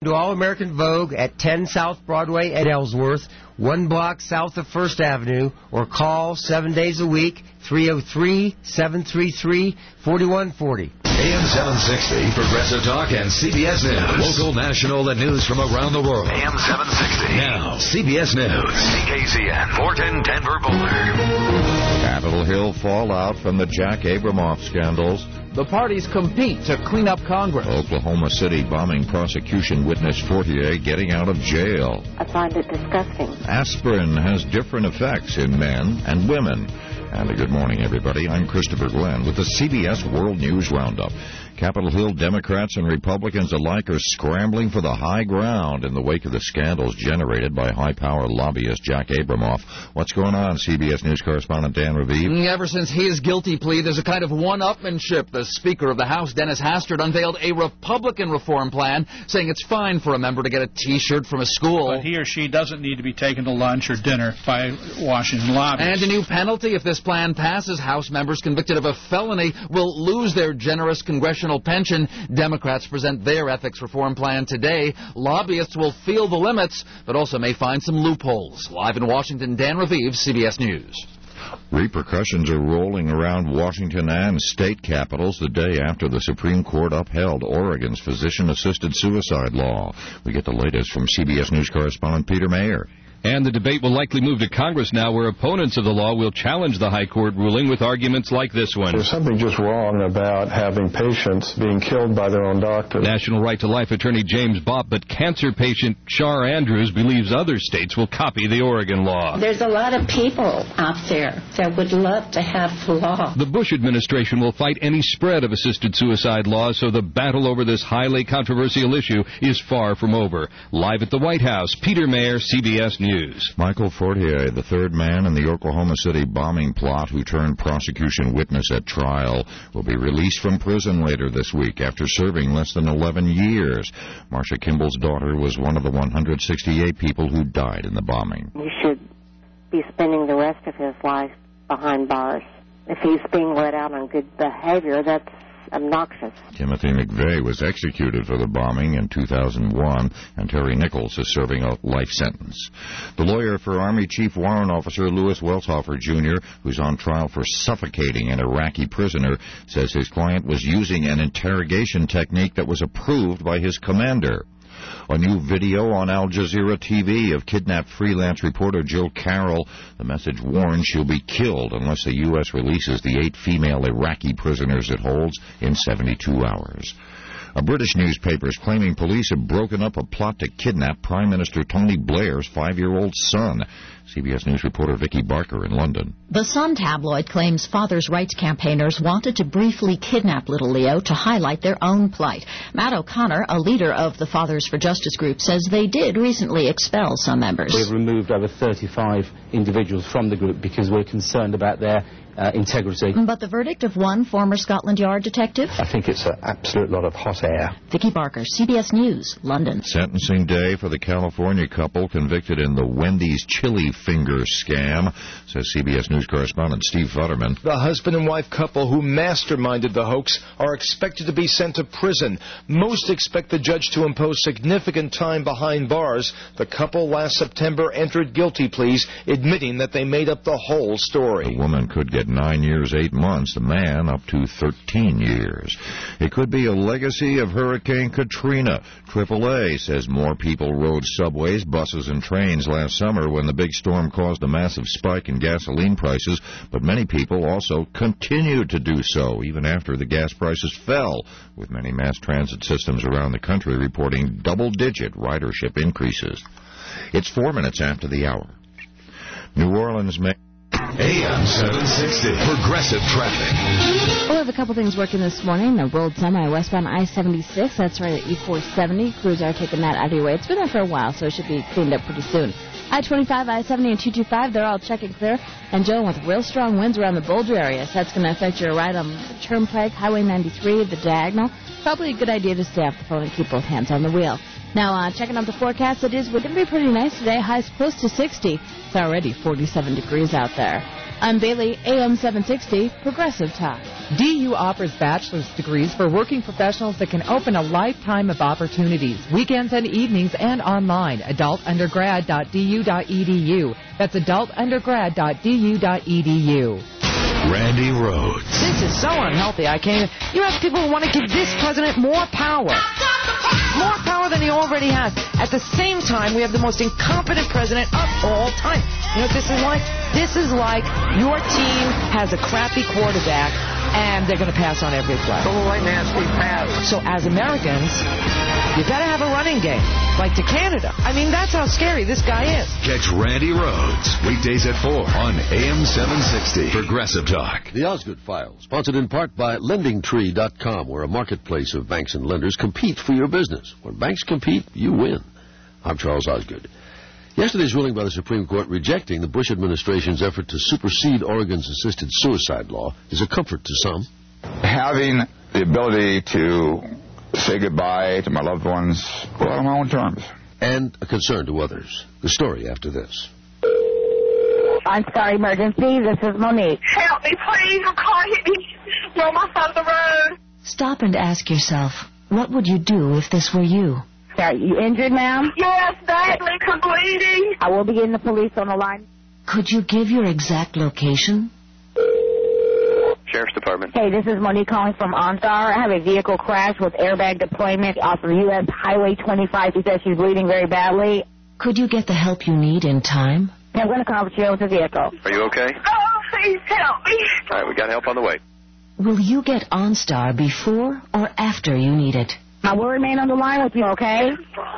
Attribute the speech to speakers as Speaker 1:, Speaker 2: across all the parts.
Speaker 1: to All-American Vogue at 10 South Broadway at Ellsworth, 1 block south of 1st Avenue, or call 7 days a week, 303-733-4140.
Speaker 2: AM 760, Progressive Talk and CBS News. Local, national, and news from around the world. AM 760. Now, CBS News. CKCN, 410 Denver Boulder.
Speaker 3: Capitol Hill fallout from the Jack Abramoff scandals.
Speaker 4: The parties compete to clean up Congress.
Speaker 3: Oklahoma City bombing prosecution witness Fortier getting out of jail.
Speaker 5: I find it disgusting.
Speaker 3: Aspirin has different effects in men and women. And a good morning, everybody. I'm Christopher Glenn with the CBS World News Roundup. Capitol Hill Democrats and Republicans alike are scrambling for the high ground in the wake of the scandals generated by high-power lobbyist Jack Abramoff. What's going on, CBS News correspondent Dan Raviv?
Speaker 4: Ever since his guilty plea, there's a kind of one-upmanship. The Speaker of the House, Dennis Hastert, unveiled a Republican reform plan, saying it's fine for a member to get a T-shirt from a school.
Speaker 6: But he or she doesn't need to be taken to lunch or dinner by Washington lobbyists.
Speaker 4: And a new penalty if this plan passes. House members convicted of a felony will lose their generous congressional pension. Democrats present their ethics reform plan today. Lobbyists will feel the limits, but also may find some loopholes. Live in Washington, Dan Raviv, CBS News.
Speaker 3: Repercussions are rolling around Washington and state capitals the day after the Supreme Court upheld Oregon's physician-assisted suicide law. We get the latest from CBS News correspondent Peter Mayer.
Speaker 7: And the debate will likely move to Congress now, where opponents of the law will challenge the high court ruling with arguments like this one.
Speaker 8: There's something just wrong about having patients being killed by their own doctor.
Speaker 7: National Right to Life attorney James Bopp, but cancer patient Shar Andrews believes other states will copy the Oregon law.
Speaker 5: There's a lot of people out there that would love to have the law.
Speaker 7: The Bush administration will fight any spread of assisted suicide laws, so the battle over this highly controversial issue is far from over. Live at the White House, Peter Mayer, CBS News.
Speaker 3: Michael Fortier, the third man in the Oklahoma City bombing plot who turned prosecution witness at trial, will be released from prison later this week after serving less than 11 years. Marsha Kimball's daughter was one of the 168 people who died in the bombing.
Speaker 5: He should be spending the rest of his life behind bars. If he's being let out on good behavior, that's obnoxious.
Speaker 3: Timothy McVeigh was executed for the bombing in 2001, and Terry Nichols is serving a life sentence. The lawyer for Army Chief Warrant Officer Louis Welthofer, Jr., who's on trial for suffocating an Iraqi prisoner, says his client was using an interrogation technique that was approved by his commander. A new video on Al Jazeera TV of kidnapped freelance reporter Jill Carroll. The message warns she'll be killed unless the U.S. releases the 8 female Iraqi prisoners it holds in 72 hours. A British newspaper is claiming police have broken up a plot to kidnap Prime Minister Tony Blair's 5-year-old son. CBS News reporter Vicky Barker in London.
Speaker 9: The Sun tabloid claims fathers' rights campaigners wanted to briefly kidnap little Leo to highlight their own plight. Matt O'Connor, a leader of the Fathers for Justice group, says they did recently expel some members.
Speaker 10: We've removed over 35 individuals from the group because we're concerned about their integrity.
Speaker 9: But the verdict of one former Scotland Yard detective?
Speaker 8: I think it's an absolute lot of hot air.
Speaker 9: Vicky Barker, CBS News, London.
Speaker 3: Sentencing day for the California couple convicted in the Wendy's chili finger scam, says CBS News correspondent Steve Futterman.
Speaker 11: The husband and wife couple who masterminded the hoax are expected to be sent to prison. Most expect the judge to impose significant time behind bars. The couple last September entered guilty pleas, admitting that they made up the whole story.
Speaker 3: The woman could get 9 years, 8 months. The man up to 13 years. It could be a legacy of Hurricane Katrina. AAA says more people rode subways, buses, and trains last summer when the big storm caused a massive spike in gasoline prices, but many people also continued to do so even after the gas prices fell, with many mass transit systems around the country reporting double-digit ridership increases. It's 4 minutes after the hour. New Orleans
Speaker 2: AM 760, Progressive Traffic.
Speaker 12: We'll have a couple things working this morning. The rolled semi westbound I-76, that's right at E470. Crews are taking that out of your way. It's been there for a while, so it should be cleaned up pretty soon. I-25, I-70, and 225, they're all checking clear. And, Joe, with real strong winds around the Boulder area, so that's going to affect your ride on the Turnpike, Highway 93, the Diagonal. Probably a good idea to stay off the phone and keep both hands on the wheel. Now, checking out the forecast, we're going to be pretty nice today. Highs close to 60. It's already 47 degrees out there. I'm Bailey, AM 760, Progressive Talk.
Speaker 13: DU offers bachelor's degrees for working professionals that can open a lifetime of opportunities, weekends and evenings, and online. adultundergrad.du.edu. That's adultundergrad.du.edu.
Speaker 2: Randy Rhodes.
Speaker 14: This is so unhealthy. You have people who want to give this president more power. More power than he already has. At the same time, we have the most incompetent president of all time. You know what this is like? This is like your team has a crappy quarterback, and they're going to pass on every play. So as Americans, you got to have a running game, like to Canada. I mean, that's how scary this guy is.
Speaker 2: Catch Randy Rhodes weekdays at 4 on AM 760. Progressive Talk.
Speaker 15: The Osgood File, sponsored in part by LendingTree.com, where a marketplace of banks and lenders compete for your business. When banks compete, you win. I'm Charles Osgood. Yesterday's ruling by the Supreme Court rejecting the Bush administration's effort to supersede Oregon's assisted suicide law is a comfort to some.
Speaker 16: Having the ability to say goodbye to my loved ones on my own terms.
Speaker 15: And a concern to others. The story after this.
Speaker 17: I'm sorry, emergency. This is Monique.
Speaker 18: Help me, please. A car hit me. We're on my side of the road.
Speaker 19: Stop and ask yourself, what would you do if this were you?
Speaker 17: Are you injured, ma'am?
Speaker 18: Yes, badly, bleeding.
Speaker 17: I will be getting the police on the line.
Speaker 19: Could you give your exact location?
Speaker 20: Sheriff's Department.
Speaker 17: Hey, this is Monique calling from OnStar. I have a vehicle crash with airbag deployment off of U.S. Highway 25. She says she's bleeding very badly.
Speaker 19: Could you get the help you need in time?
Speaker 17: I'm going to call with you with the vehicle.
Speaker 20: Are you okay?
Speaker 18: Oh, please help me.
Speaker 20: All right, we got help on the way.
Speaker 19: Will you get OnStar before or after you need it?
Speaker 17: I will remain on the line with you, okay?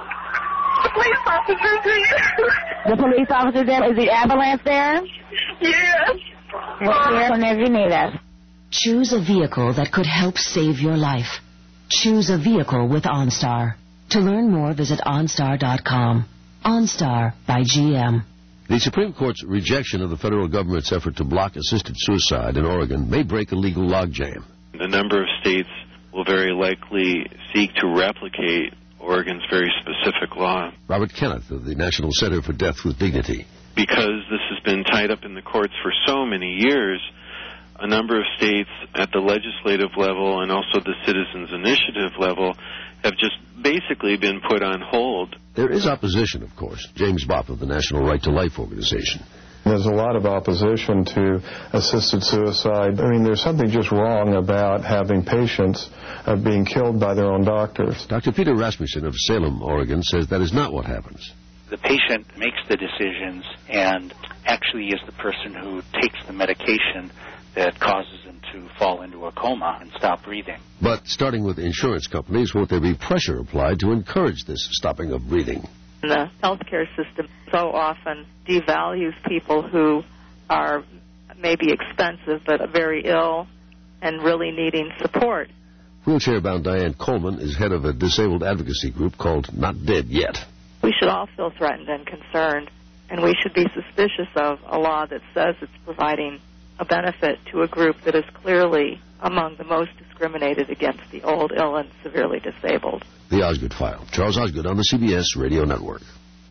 Speaker 18: The police officer's here.
Speaker 17: The police officer's there? Is the ambulance there?
Speaker 18: Yes.
Speaker 17: We're here whenever you need us.
Speaker 19: Choose a vehicle that could help save your life. Choose a vehicle with OnStar. To learn more, visit OnStar.com. OnStar by GM.
Speaker 15: The Supreme Court's rejection of the federal government's effort to block assisted suicide in Oregon may break a legal logjam.
Speaker 21: A number of states will very likely seek to replicate Oregon's very specific law.
Speaker 15: Robert Kenneth of the National Center for Death with Dignity.
Speaker 21: Because this has been tied up in the courts for so many years, a number of states at the legislative level and also the citizens' initiative level have just basically been put on hold.
Speaker 15: There is opposition, of course. James Bopp of the National Right to Life organization.
Speaker 8: There's a lot of opposition to assisted suicide. I mean, there's something just wrong about having patients being killed by their own doctors.
Speaker 15: Dr. Peter Rasmussen of Salem, Oregon, says that is not what happens.
Speaker 22: The patient makes the decisions and actually is the person who takes the medication that causes them to fall into a coma and stop breathing.
Speaker 15: But starting with insurance companies, won't there be pressure applied to encourage this stopping of breathing?
Speaker 23: The healthcare system so often devalues people who are maybe expensive but very ill and really needing support.
Speaker 15: Wheelchair-bound Diane Coleman is head of a disabled advocacy group called Not Dead Yet.
Speaker 23: We should all feel threatened and concerned, and we should be suspicious of a law that says it's providing a benefit to a group that is clearly among the most discriminated against, the old, ill, and severely disabled.
Speaker 15: The Osgood File. Charles Osgood on the CBS Radio Network.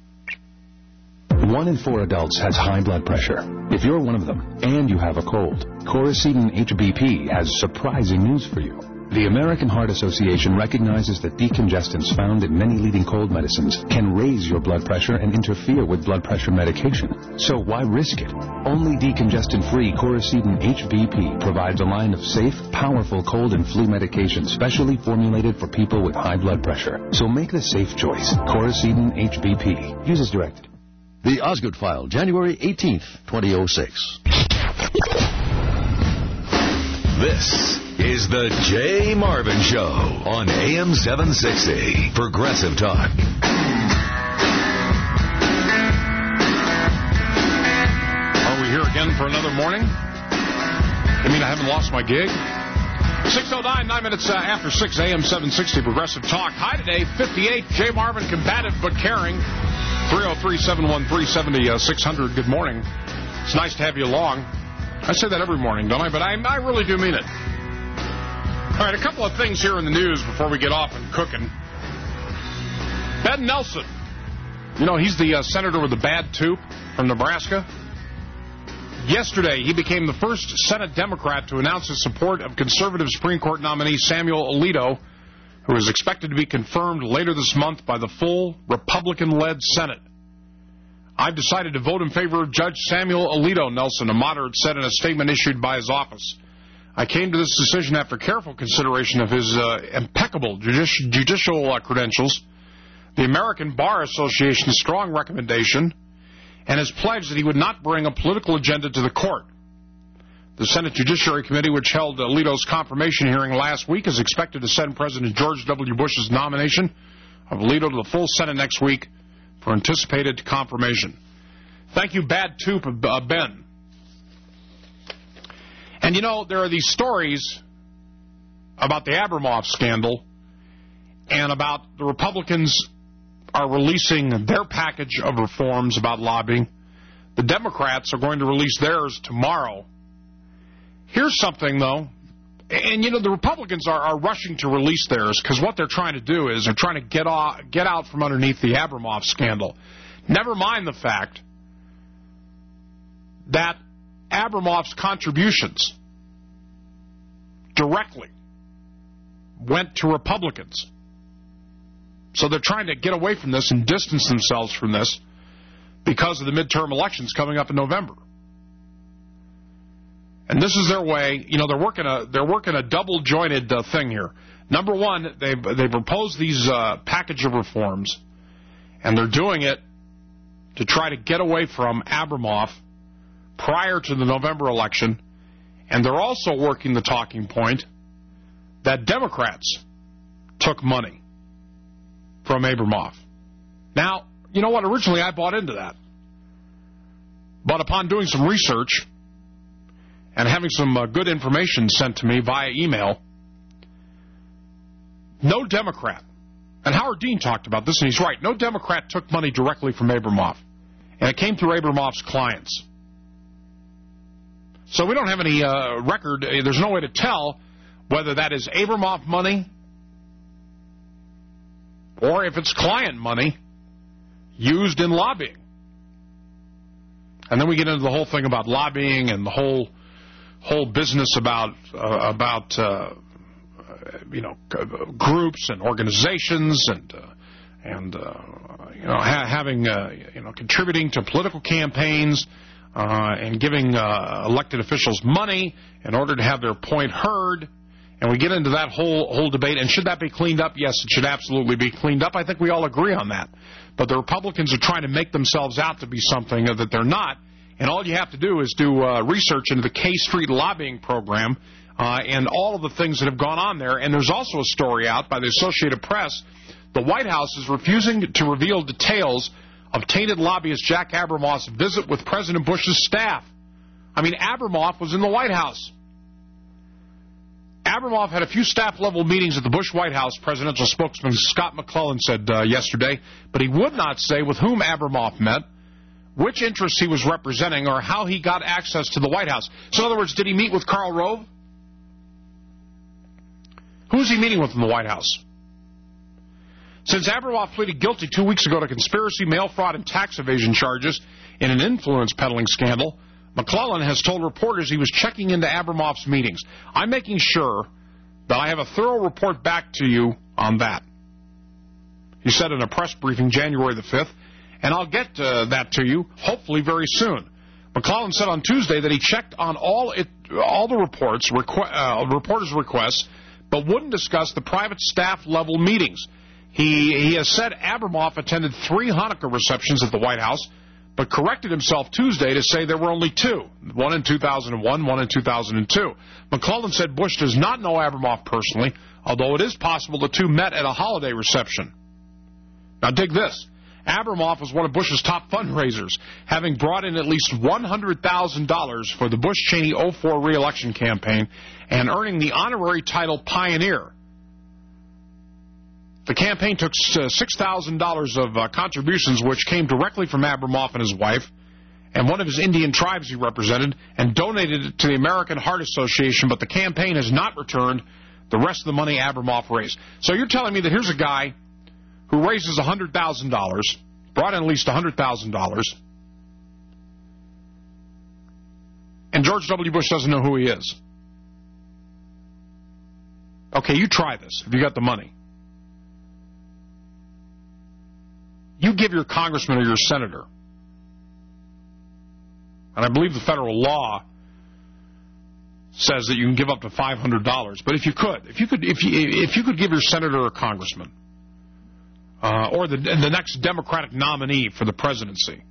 Speaker 24: 1 in 4 adults has high blood pressure. If you're one of them and you have a cold, Coracetin HBP has surprising news for you. The American Heart Association recognizes that decongestants found in many leading cold medicines can raise your blood pressure and interfere with blood pressure medication. So why risk it? Only decongestant-free Coracetin HBP provides a line of safe, powerful cold and flu medication specially formulated for people with high blood pressure. So make the safe choice. Coracetin HBP. Use as directed.
Speaker 15: The Osgood File, January 18th, 2006.
Speaker 2: This is the Jay Marvin Show on AM 760. Progressive Talk.
Speaker 25: Are we here again for another morning? I mean, I haven't lost my gig? 6:09, 9 minutes after 6 AM 760 Progressive Talk. High today, 58. Jay Marvin, combative but caring. 303-713-7600. Good morning. It's nice to have you along. I say that every morning, don't I? But I really do mean it. All right, a couple of things here in the news before we get off and cooking. Ben Nelson. You know, he's the senator with the bad tooth from Nebraska. Yesterday, he became the first Senate Democrat to announce his support of conservative Supreme Court nominee Samuel Alito, who is expected to be confirmed later this month by the full Republican-led Senate. I've decided to vote in favor of Judge Samuel Alito, Nelson, a moderate, said in a statement issued by his office. I came to this decision after careful consideration of his impeccable judicial credentials, the American Bar Association's strong recommendation, and has pledged that he would not bring a political agenda to the court. The Senate Judiciary Committee, which held Alito's confirmation hearing last week, is expected to send President George W. Bush's nomination of Alito to the full Senate next week for anticipated confirmation. Thank you, Bad Toop, Ben. And, you know, there are these stories about the Abramoff scandal and about the Republicans are releasing their package of reforms about lobbying. The Democrats are going to release theirs tomorrow. Here's something, though. And, you know, the Republicans are rushing to release theirs because what they're trying to do is they're trying to get out from underneath the Abramoff scandal. Never mind the fact that Abramoff's contributions directly went to Republicans. So they're trying to get away from this and distance themselves from this because of the midterm elections coming up in November. And this is their way. You know, they're working a double-jointed thing here. Number one, they proposed these package of reforms, and they're doing it to try to get away from Abramoff prior to the November election, and they're also working the talking point that Democrats took money from Abramoff. Now, you know what? Originally, I bought into that. But upon doing some research and having some good information sent to me via email, no Democrat, and Howard Dean talked about this, and he's right, no Democrat took money directly from Abramoff, and it came through Abramoff's clients. So we don't have any record, there's no way to tell whether that is Abramoff money or if it's client money used in lobbying. And then we get into the whole thing about lobbying and the whole business about groups and organizations and having contributing to political campaigns and giving elected officials money in order to have their point heard. And we get into that whole debate. And should that be cleaned up? Yes, it should absolutely be cleaned up. I think we all agree on that. But the Republicans are trying to make themselves out to be something that they're not. And all you have to do is do research into the K Street lobbying program and all of the things that have gone on there. And there's also a story out by the Associated Press. The White House is refusing to reveal details of tainted lobbyist Jack Abramoff's visit with President Bush's staff. I mean, Abramoff was in the White House. Abramoff had a few staff-level meetings at the Bush White House, presidential spokesman Scott McClellan said yesterday, but he would not say with whom Abramoff met, which interests he was representing, or how he got access to the White House. So, in other words, did he meet with Karl Rove? Who is he meeting with in the White House? Since Abramoff pleaded guilty 2 weeks ago to conspiracy, mail fraud, and tax evasion charges in an influence peddling scandal, McClellan has told reporters he was checking into Abramoff's meetings. I'm making sure that I have a thorough report back to you on that, he said in a press briefing January the 5th, and I'll get that to you hopefully very soon. McClellan said on Tuesday that he checked on all the reporters' requests, but wouldn't discuss the private staff-level meetings. He has said Abramoff attended 3 Hanukkah receptions at the White House, but corrected himself Tuesday to say there were only 2, one in 2001, one in 2002. McClellan said Bush does not know Abramoff personally, although it is possible the two met at a holiday reception. Now dig this. Abramoff was one of Bush's top fundraisers, having brought in at least $100,000 for the Bush-Cheney 2004 re-election campaign and earning the honorary title Pioneer. The campaign took $6,000 of contributions, which came directly from Abramoff and his wife, and one of his Indian tribes he represented, and donated it to the American Heart Association, but the campaign has not returned the rest of the money Abramoff raised. So you're telling me that here's a guy who raises $100,000, brought in at least $100,000, And George W. Bush doesn't know who he is. Okay, you try this if you got the money. You give your congressman or your senator, and I believe the federal law says that you can give up to $500. But if you could give your senator or congressman, or the next Democratic nominee for the presidency,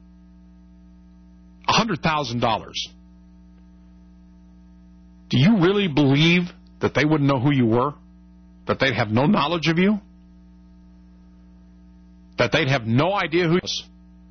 Speaker 25: $100,000, do you really believe that they wouldn't know who you were? That they'd have no knowledge of you? That they'd have no idea who you was?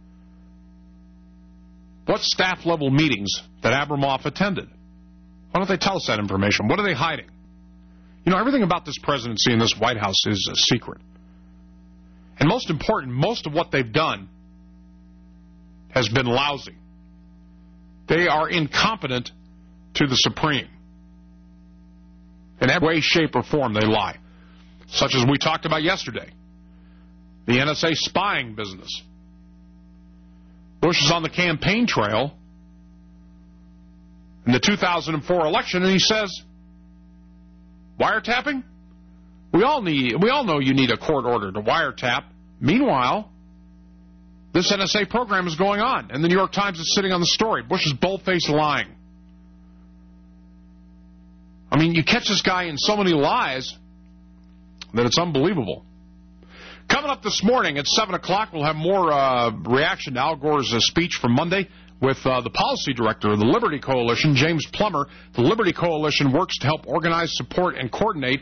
Speaker 25: What staff-level meetings that Abramoff attended? Why don't they tell us that information? What are they hiding? You know, everything about this presidency and this White House is a secret. And most important, most of what they've done has been lousy. They are incompetent to the Supreme. In every way, shape, or form, they lie. Such as we talked about yesterday. The NSA spying business. Bush is on the campaign trail in the 2004 election, and he says, wiretapping? We all know you need a court order to wiretap. Meanwhile, this NSA program is going on, and the New York Times is sitting on the story. Bush is bold-faced lying. I mean, you catch this guy in so many lies that it's unbelievable. Coming up this morning at 7 o'clock, we'll have more reaction to Al Gore's speech from Monday with the policy director of the Liberty Coalition, James Plummer. The Liberty Coalition works to help organize, support, and coordinate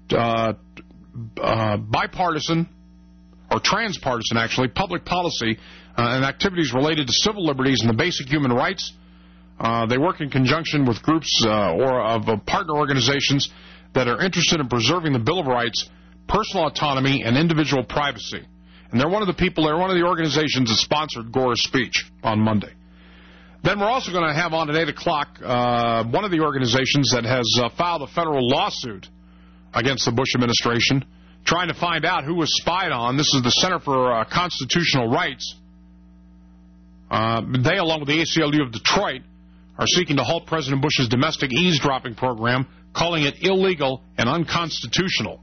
Speaker 25: bipartisan, or transpartisan, actually, public policy and activities related to civil liberties and the basic human rights. They work in conjunction with groups or of partner organizations that are interested in preserving the Bill of Rights, personal autonomy, and individual privacy. And they're one of the organizations that sponsored Gore's speech on Monday. Then we're also going to have on at 8 o'clock one of the organizations that has filed a federal lawsuit against the Bush administration, trying to find out who was spied on. This is the Center for Constitutional Rights. They, along with the ACLU of Detroit, are seeking to halt President Bush's domestic eavesdropping program, calling it illegal and unconstitutional.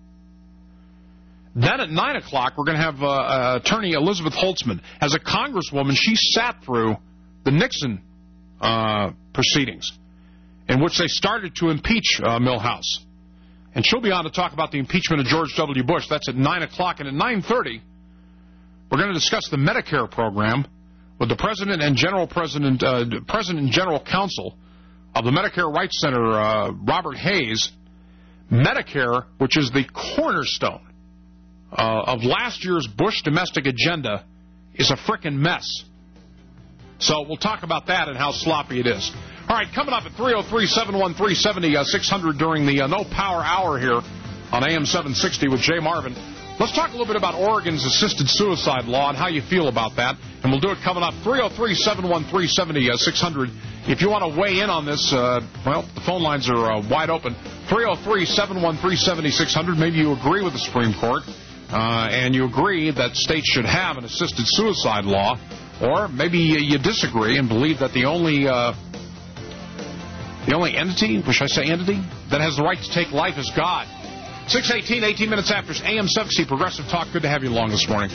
Speaker 25: Then at 9 o'clock, we're going to have attorney Elizabeth Holtzman. As a congresswoman, she sat through the Nixon proceedings, in which they started to impeach Milhouse. And she'll be on to talk about the impeachment of George W. Bush. That's at 9 o'clock. And at 9:30, we're going to discuss the Medicare program with the President and General Counsel of the Medicare Rights Center, Robert Hayes. Medicare, which is the cornerstone of last year's Bush domestic agenda, is a frickin' mess. So we'll talk about that and how sloppy it is. All right, coming up at 303-713-70-600 during the No Power Hour here on AM 760 with Jay Marvin. Let's talk a little bit about Oregon's assisted suicide law and how you feel about that. And we'll do it coming up 303-713-70-600. If you want to weigh in on this, well, the phone lines are wide open. 303-713-70-600. Maybe you agree with the Supreme Court and you agree that states should have an assisted suicide law. Or maybe you disagree and believe that the only entity, that has the right to take life is God. 6:18, 18 minutes after AM 760 Progressive Talk. Good to have you along this morning.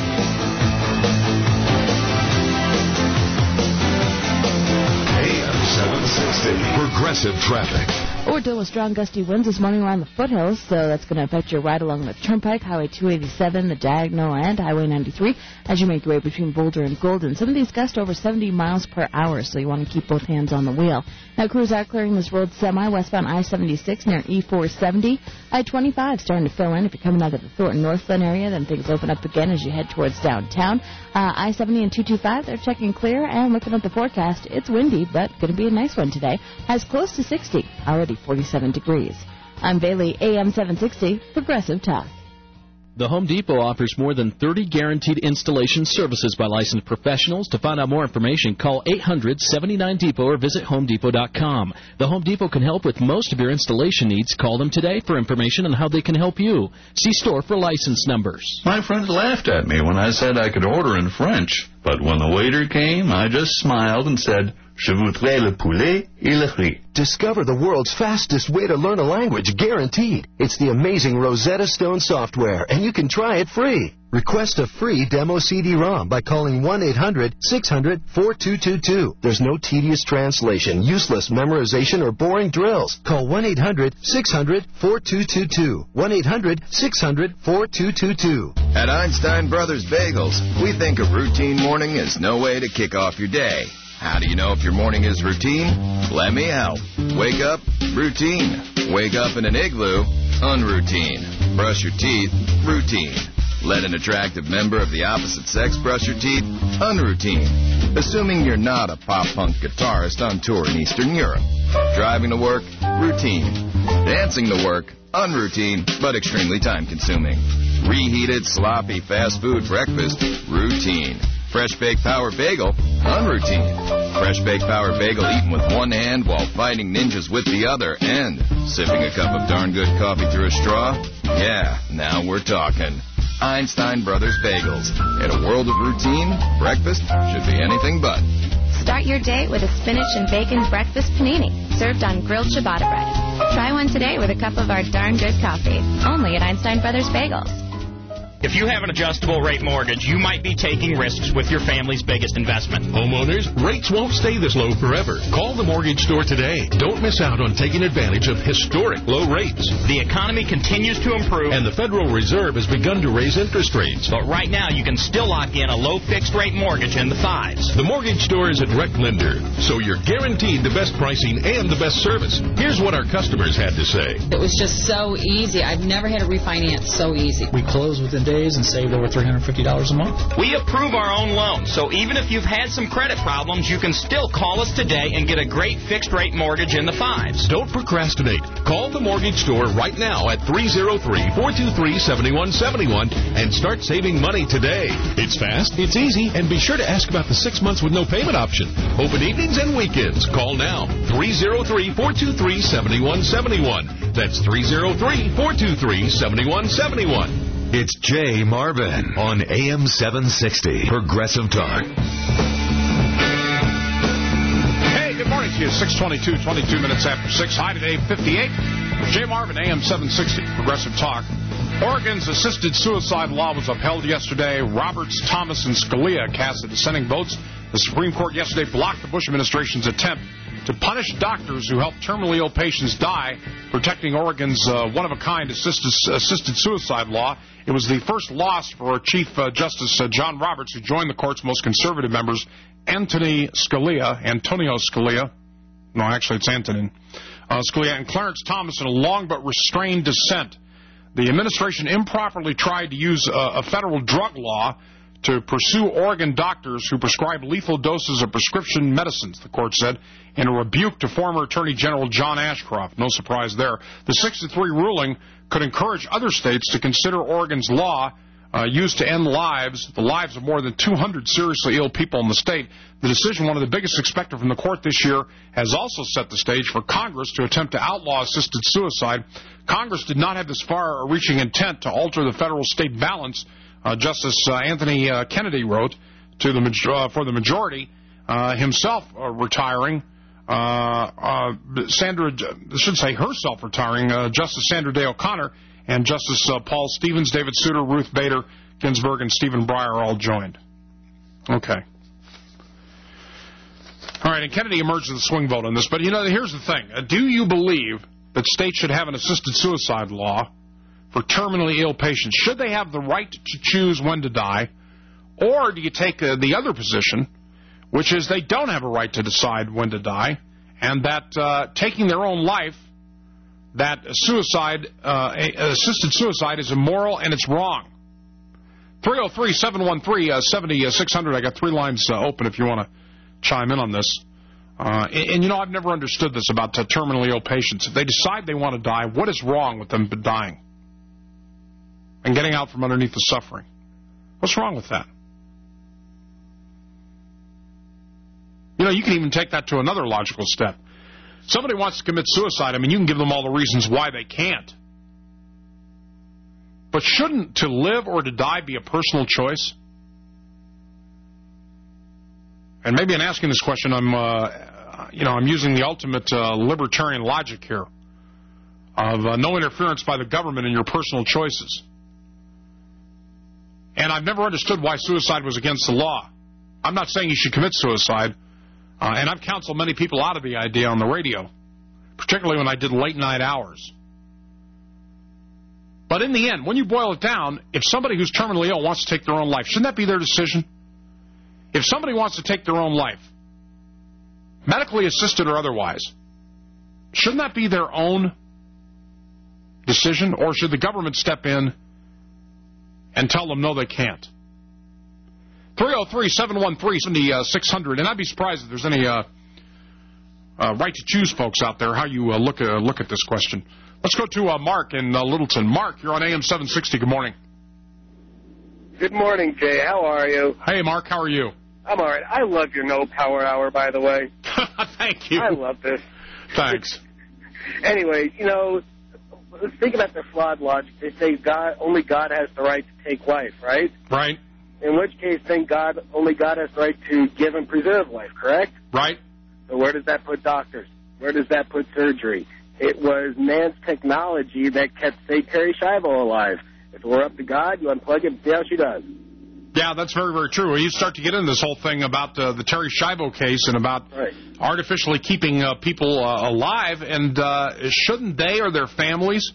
Speaker 2: AM 760 Progressive Traffic.
Speaker 12: We're dealing with strong gusty winds this morning around the foothills, so that's going to affect your ride along the Turnpike, Highway 287, the Diagonal, and Highway 93 as you make your way between Boulder and Golden. Some of these gusts over 70 miles per hour, so you want to keep both hands on the wheel. Now, crews are clearing this road semi westbound I-76 near E-470. I-25 starting to fill in if you're coming out of the Thornton Northland area. Then things open up again as you head towards downtown. I-70 and 225, they're checking clear, and looking at the forecast, it's windy, but going to be a nice one today. Has close to 60, already 47 degrees. I'm Bailey, AM 760, Progressive Talk.
Speaker 1: The Home Depot offers more than 30 guaranteed installation services by licensed professionals. To find out more information, call 800-79-DEPOT or visit HomeDepot.com. The Home Depot can help with most of your installation needs. Call them today for information on how they can help you. See store for license numbers.
Speaker 4: My friends laughed at me when I said I could order in French, but But when the waiter came, I just smiled and said, Je voudrais le poulet et le riz.
Speaker 5: Discover the world's fastest way to learn a language, guaranteed. It's the amazing Rosetta Stone software, and you can try it free. Request a free demo CD-ROM by calling 1-800-600-4222. There's no tedious translation, useless memorization, or boring drills. Call 1-800-600-4222. 1-800-600-4222.
Speaker 6: At Einstein Brothers Bagels, we think a routine morning is no way to kick off your day. How do you know if your morning is routine? Let me help. Wake up, routine. Wake up in an igloo, unroutine. Brush your teeth, routine. Let an attractive member of the opposite sex brush your teeth, unroutine. Assuming you're not a pop-punk guitarist on tour in Eastern Europe. Driving to work, routine. Dancing to work, unroutine, but extremely time-consuming. Reheated, sloppy, fast food breakfast, routine. Fresh Baked Power Bagel, unroutine. Fresh Baked Power Bagel eaten with one hand while fighting ninjas with the other, and sipping a cup of darn good coffee through a straw? Yeah, now we're talking. Einstein Brothers Bagels. In a world of routine, breakfast should be anything but.
Speaker 7: Start your day with a spinach and bacon breakfast panini, served on grilled ciabatta bread. Try one today with a cup of our darn good coffee, only at Einstein Brothers Bagels.
Speaker 10: If you have an adjustable rate mortgage, you might be taking risks with your family's biggest investment.
Speaker 26: Homeowners, rates won't stay this low forever. Call the mortgage store today. Don't miss out on taking advantage of historic low rates.
Speaker 10: The economy continues to improve,
Speaker 26: and the Federal Reserve has begun to raise interest rates.
Speaker 10: But right now, you can still lock in a low fixed rate mortgage in the 5s.
Speaker 26: The mortgage store is a direct lender, so you're guaranteed the best pricing and the best service. Here's what our customers had to say.
Speaker 27: It was just so easy. I've never had to refinance so easy.
Speaker 28: We closed within days and saved over $350 a month.
Speaker 10: We approve our own loans, so even if you've had some credit problems, you can still call us today and get a great fixed-rate mortgage in the 5s.
Speaker 26: Don't procrastinate. Call the mortgage store right now at 303-423-7171 and start saving money today. It's fast, it's easy, and be sure to ask about the 6 months with no payment option. Open evenings and weekends. Call now. 303-423-7171. That's 303-423-7171.
Speaker 2: It's Jay Marvin on AM 760 Progressive Talk.
Speaker 25: Hey, good morning to you. 6:22, 22 minutes after 6. High today, 58. Jay Marvin, AM 760 Progressive Talk. Oregon's assisted suicide law was upheld yesterday. Roberts, Thomas, and Scalia cast the dissenting votes. The Supreme Court yesterday blocked the Bush administration's attempt to punish doctors who help terminally ill patients die, protecting Oregon's one-of-a-kind assisted suicide law. It was the first loss for Chief Justice John Roberts, who joined the court's most conservative members, Antonio Scalia. No, actually, it's Antonin Scalia, and Clarence Thomas, in a long but restrained dissent. The administration improperly tried to use a federal drug law to pursue Oregon doctors who prescribe lethal doses of prescription medicines, the court said, in a rebuke to former Attorney General John Ashcroft. No surprise there. The 6-3 ruling could encourage other states to consider Oregon's law used to end the lives of more than 200 seriously ill people in the state. The decision, one of the biggest expected from the court this year, has also set the stage for Congress to attempt to outlaw assisted suicide. Congress did not have this far-reaching intent to alter the federal-state balance. Justice Anthony Kennedy wrote to for the majority, himself retiring. Herself retiring. Justice Sandra Day O'Connor and Justice Paul Stevens, David Souter, Ruth Bader Ginsburg, and Stephen Breyer all joined. Okay. All right, and Kennedy emerged with a swing vote on this. But, here's the thing. Do you believe that states should have an assisted suicide law for terminally ill patients? Should they have the right to choose when to die? Or do you take the other position, which is they don't have a right to decide when to die, and that taking their own life, that assisted suicide is immoral and it's wrong? 303-713-7600. I got 3 lines open if you want to chime in on this. And I've never understood this about terminally ill patients. If they decide they want to die, what is wrong with them dying and getting out from underneath the suffering? What's wrong with that? You can even take that to another logical step. Somebody wants to commit suicide, you can give them all the reasons why they can't. But shouldn't to live or to die be a personal choice? And maybe in asking this question, I'm using the ultimate libertarian logic here of no interference by the government in your personal choices. And I've never understood why suicide was against the law. I'm not saying you should commit suicide, and I've counseled many people out of the idea on the radio, particularly when I did late night hours. But in the end, when you boil it down, if somebody who's terminally ill wants to take their own life, shouldn't that be their decision? If somebody wants to take their own life, medically assisted or otherwise, shouldn't that be their own decision, or should the government step in and tell them no, they can't? 303-713-7600, and I'd be surprised if there's any right to choose folks out there, how you look at this question. Let's go to Mark in Littleton. Mark, you're on AM 760. Good morning.
Speaker 3: Good morning, Jay. How are you?
Speaker 25: Hey, Mark. How are you?
Speaker 3: I'm all right. I love your No Power Hour, by the way.
Speaker 25: Thank you.
Speaker 3: I love this.
Speaker 25: Thanks.
Speaker 3: Anyway, let's think about the flawed logic. They say only God has the right to take life, right?
Speaker 25: Right.
Speaker 3: In which case, then only God has the right to give and preserve life, correct?
Speaker 25: Right.
Speaker 3: So where does that put doctors? Where does that put surgery? It was man's technology that kept, say, Terry Schiavo alive. If it were up to God, you unplug it and see how she does.
Speaker 25: Yeah, that's very, very true. You start to get into this whole thing about the Terry Schiavo case and about artificially keeping people alive, and shouldn't they or their families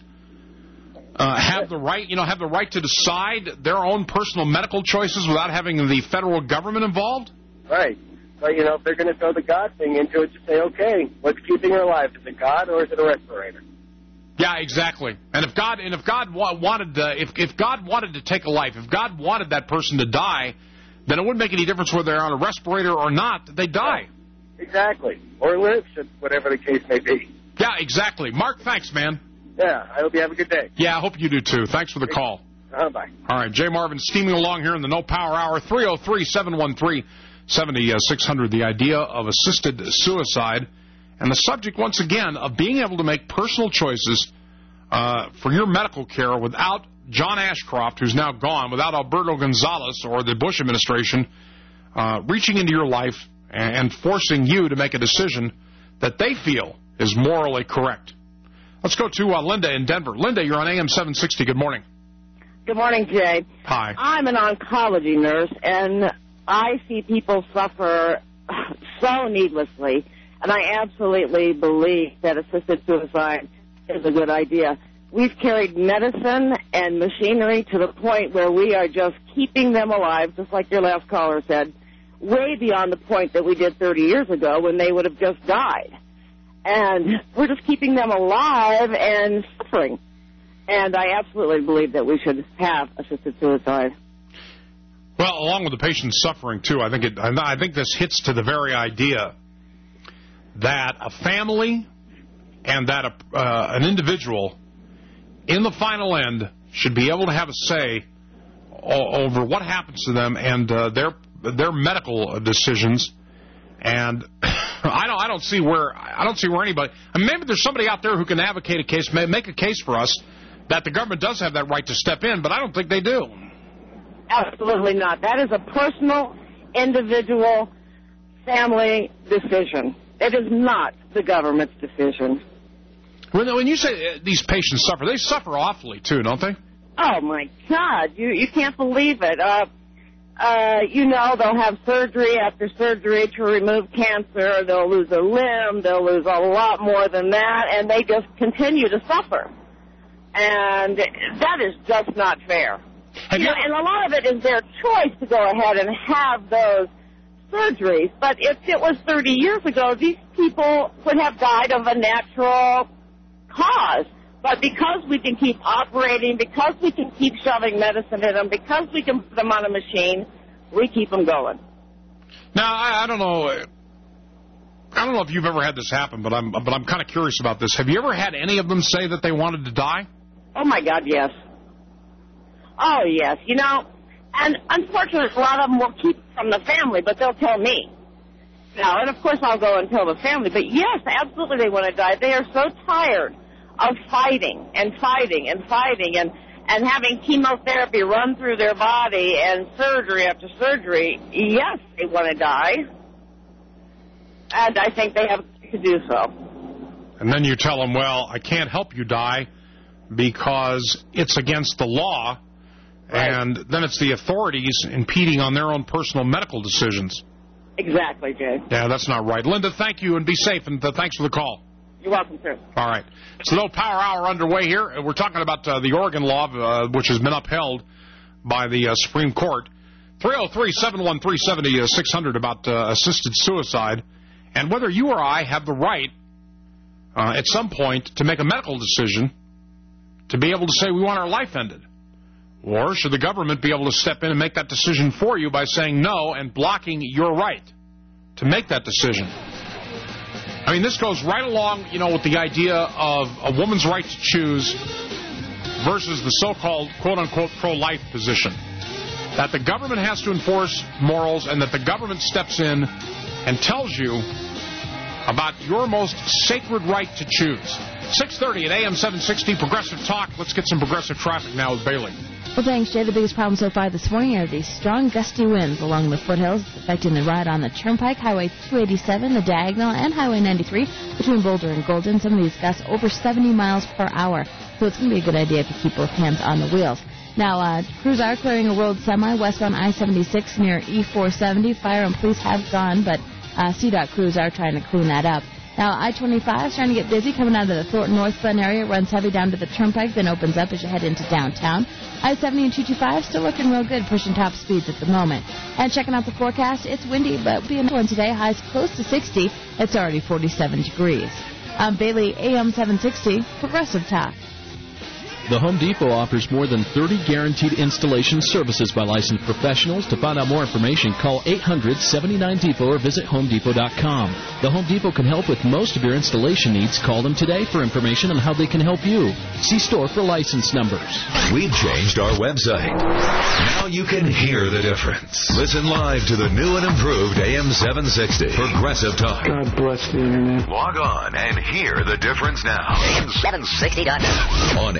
Speaker 25: have the right to decide their own personal medical choices without having the federal government involved?
Speaker 3: Right. But, if they're going to throw the God thing into it, just say, okay, what's keeping her alive? Is it God or is it a respirator?
Speaker 25: Yeah, exactly. And if God wanted to take a life, if God wanted that person to die, then it wouldn't make any difference whether they're on a respirator or not. They die.
Speaker 3: Exactly. Or live, whatever the case may be.
Speaker 25: Yeah, exactly. Mark, thanks, man.
Speaker 3: Yeah, I hope you have a good day.
Speaker 25: Yeah, I hope you do, too. Thanks for the call.
Speaker 3: Bye.
Speaker 25: All right, Jay Marvin steaming along here in the No Power Hour, 303-713-7600, the idea of assisted suicide. And the subject, once again, of being able to make personal choices for your medical care without John Ashcroft, who's now gone, without Alberto Gonzales or the Bush administration reaching into your life and forcing you to make a decision that they feel is morally correct. Let's go to Linda in Denver. Linda, you're on AM 760. Good morning.
Speaker 9: Good morning, Jay.
Speaker 25: Hi.
Speaker 9: I'm an oncology nurse, and I see people suffer so needlessly. And I absolutely believe that assisted suicide is a good idea. We've carried medicine and machinery to the point where we are just keeping them alive, just like your last caller said, way beyond the point that we did 30 years ago when they would have just died. And we're just keeping them alive and suffering. And I absolutely believe that we should have assisted suicide.
Speaker 25: Well, along with the patient suffering, too, I think this hits to the very idea that a family and that an individual, in the final end, should be able to have a say over what happens to them and their medical decisions. And I don't see where anybody. I mean, maybe there's somebody out there who can advocate a case, make a case for us that the government does have that right to step in, but I don't think they do.
Speaker 9: Absolutely not. That is a personal, individual, family decision. It is not the government's decision.
Speaker 25: When you say these patients suffer, they suffer awfully, too, don't they?
Speaker 9: Oh, my God. You can't believe it. They'll have surgery after surgery to remove cancer. They'll lose a limb. They'll lose a lot more than that, and they just continue to suffer. And that is just not fair. And a lot of it is their choice to go ahead and have those surgeries. But if it was 30 years ago, these people would have died of a natural cause. But because we can keep operating, because we can keep shoving medicine in them, because we can put them on a machine, we keep them going.
Speaker 25: Now, I don't know if you've ever had this happen, but I'm kind of curious about this. Have you ever had any of them say that they wanted to die?
Speaker 9: Oh, my God, yes. Oh, yes. And unfortunately, a lot of them will keep it from the family, but they'll tell me. And of course, I'll go and tell the family. But, yes, absolutely they want to die. They are so tired of fighting and fighting and fighting and having chemotherapy run through their body and surgery after surgery. Yes, they want to die. and I think they have to do so.
Speaker 25: And then you tell them, well, I can't help you die because it's against the law, right. And then it's the authorities impeding on their own personal medical decisions.
Speaker 9: Exactly, Jay.
Speaker 25: Yeah, that's not right. Linda, thank you, and be safe, and thanks for the call.
Speaker 9: You're welcome, sir.
Speaker 25: All right. It's a little power hour underway here. We're talking about the Oregon law, which has been upheld by the Supreme Court. 303-713-7600 about assisted suicide, and whether you or I have the right at some point to make a medical decision to be able to say we want our life ended. Or should the government be able to step in and make that decision for you by saying no and blocking your right to make that decision? I mean, this goes right along, with the idea of a woman's right to choose versus the so-called, quote-unquote, pro-life position. That the government has to enforce morals and that the government steps in and tells you about your most sacred right to choose. 6:30 at AM 760, Progressive Talk. Let's get some progressive traffic now with Bailey.
Speaker 12: Well, thanks, Jay. The biggest problem so far this morning are these strong gusty winds along the foothills affecting the ride on the Turnpike, Highway 287, the Diagonal, and Highway 93 between Boulder and Golden. Some of these gusts over 70 miles per hour, so it's going to be a good idea to keep both hands on the wheels. Now, crews are clearing a road semi westbound I-76 near E-470. Fire and police have gone, but CDOT crews are trying to clean that up. Now, I-25 is starting to get busy coming out of the Thornton North Glen area. Runs heavy down to the Turnpike, then opens up as you head into downtown. I-70 and 225 still looking real good, pushing top speeds at the moment. And checking out the forecast, it's windy, but being one today, highs close to 60. It's already 47 degrees. Bailey, AM 760, Progressive Talk.
Speaker 1: The Home Depot offers more than 30 guaranteed installation services by licensed professionals. To find out more information, call 800-79-DEPOT or visit HomeDepot.com. The Home Depot can help with most of your installation needs. Call them today for information on how they can help you. See store for license numbers.
Speaker 2: We've changed our website. Now you can hear the difference. Listen live to the new and improved AM 760 Progressive Talk.
Speaker 8: God bless the Internet.
Speaker 2: Log on and hear the difference now.
Speaker 11: AM760.net.
Speaker 2: On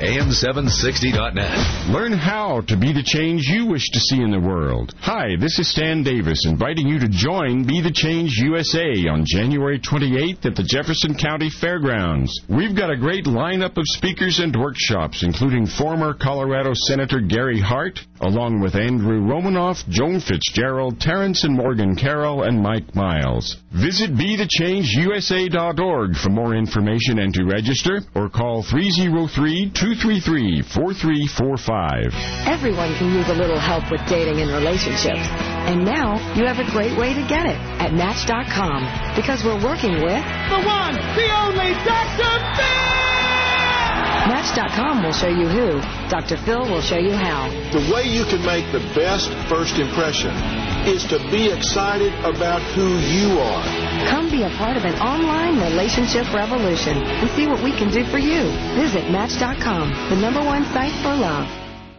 Speaker 2: AM760.net.
Speaker 13: Learn how to be the change you wish to see in the world. Hi, this is Stan Davis, inviting you to join Be the Change USA on January 28th at the Jefferson County Fairgrounds. We've got a great lineup of speakers and workshops, including former Colorado Senator Gary Hart, along with Andrew Romanoff, Joan Fitzgerald, Terrence and Morgan Carroll, and Mike Miles. Visit BeTheChangeUSA.org for more information and to register, or call 303-233-4345.
Speaker 14: Everyone can use a little help with dating and relationships. And now you have a great way to get it at Match.com, because we're working with
Speaker 16: the one, the only Dr. Phil!
Speaker 14: Match.com will show you who. Dr. Phil will show you how.
Speaker 17: The way you can make the best first impression is to be excited about who you are.
Speaker 14: Come be a part of an online relationship revolution and see what we can do for you. Visit Match.com, the #1 site for love.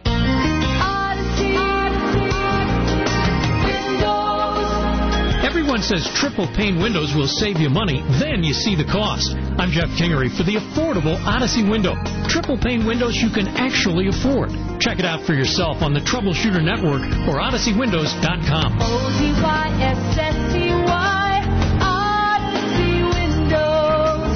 Speaker 18: Everyone says triple pane windows will save you money. Then you see the cost. I'm Jeff Kingery for the affordable Odyssey window. Triple pane windows you can actually afford. Check it out for yourself on the Troubleshooter Network or OdysseyWindows.com.
Speaker 16: ODYSSEY, Odyssey Windows.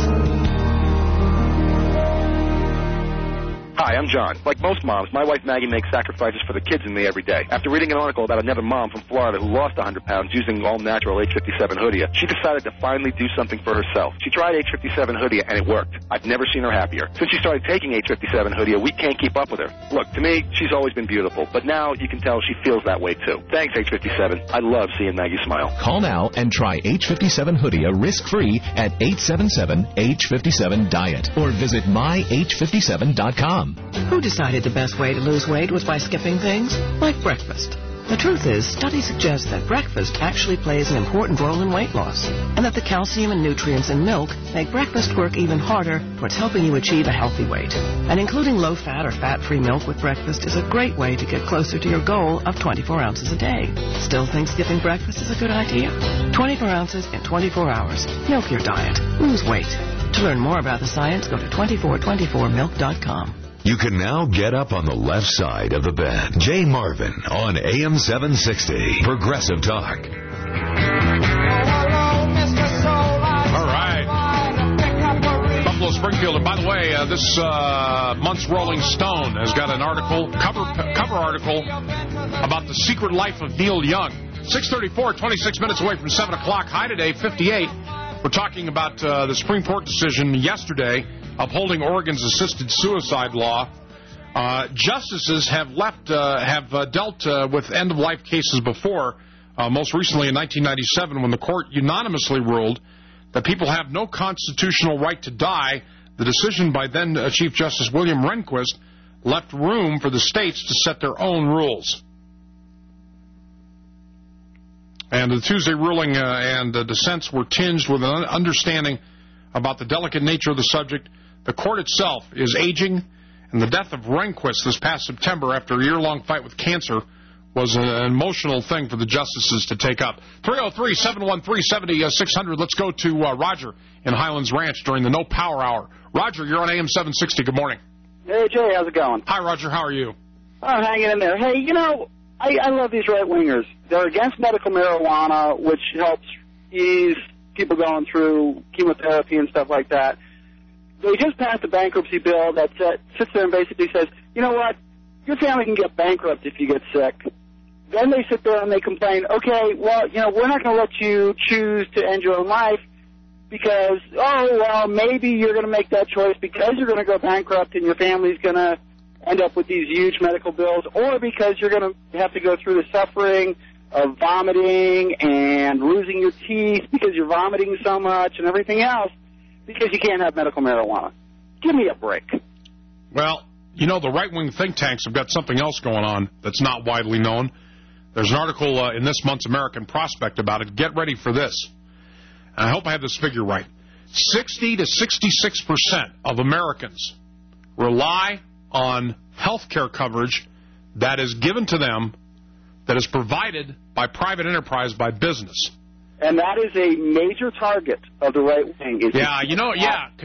Speaker 19: Hi, I'm John. Like most moms, my wife Maggie makes sacrifices for the kids and me every day. After reading an article about another mom from Florida who lost 100 pounds using all-natural H57 Hoodia, she decided to finally do something for herself. She tried H57 Hoodia, and it worked. I've never seen her happier. Since she started taking H57 Hoodia, we can't keep up with her. Look, to me, she's always been beautiful, but now you can tell she feels that way, too. Thanks, H57. I love seeing Maggie smile.
Speaker 20: Call now and try H57 Hoodia risk-free at 877-H57-DIET or visit myh57.com.
Speaker 29: Who decided the best way to lose weight was by skipping things? Like breakfast. The truth is, studies suggest that breakfast actually plays an important role in weight loss, and that the calcium and nutrients in milk make breakfast work even harder towards helping you achieve a healthy weight. And including low-fat or fat-free milk with breakfast is a great way to get closer to your goal of 24 ounces a day. Still think skipping breakfast is a good idea? 24 ounces in 24 hours. Milk your diet. Lose weight. To learn more about the science, go to 2424milk.com.
Speaker 2: You can now get up on the left side of the bed. Jay Marvin on AM 760 Progressive Talk.
Speaker 16: Hello, Mr. Soul.
Speaker 25: Springfield. And by the way, this month's Rolling Stone has got an article, cover article, about the secret life of Neil Young. 6:34, 26 minutes away from 7 o'clock. High today, 58. We're talking about the Supreme Court decision yesterday upholding Oregon's assisted suicide law. Justices have dealt with end-of-life cases before, most recently in 1997 when the court unanimously ruled that people have no constitutional right to die. The decision by then Chief Justice William Rehnquist left room for the states to set their own rules. And the Tuesday ruling and the dissents were tinged with an understanding about the delicate nature of the subject. The court itself is aging, and the death of Rehnquist this past September after a year-long fight with cancer was an emotional thing for the justices to take up. 303-713-7600. Let's go to Roger in Highlands Ranch during the No Power Hour. Roger, you're on AM 760. Good morning.
Speaker 4: Hey, Jay, how's it going?
Speaker 25: Hi, Roger. How are you?
Speaker 4: I'm hanging in there. Hey, you know, I love these right-wingers. They're against medical marijuana, which helps ease people going through chemotherapy and stuff like that. They just passed a bankruptcy bill that sits there and basically says, you know what, your family can get bankrupt if you get sick. Then they sit there and they complain, okay, well, you know, we're not going to let you choose to end your own life because, oh, well, maybe you're going to make that choice because you're going to go bankrupt and your family's going to end up with these huge medical bills, or because you're going to have to go through the suffering of vomiting and losing your teeth because you're vomiting so much and everything else because you can't have medical marijuana. Give me a break.
Speaker 25: Well, you know, the right-wing think tanks have got something else going on that's not widely known. There's an article in this month's American Prospect about it. Get ready for this. And I hope I have this figure right. 60 to 66% of Americans rely on health care coverage that is given to them, that is provided by private enterprise, by business.
Speaker 4: And that is a major target of the right wing.
Speaker 25: Because you know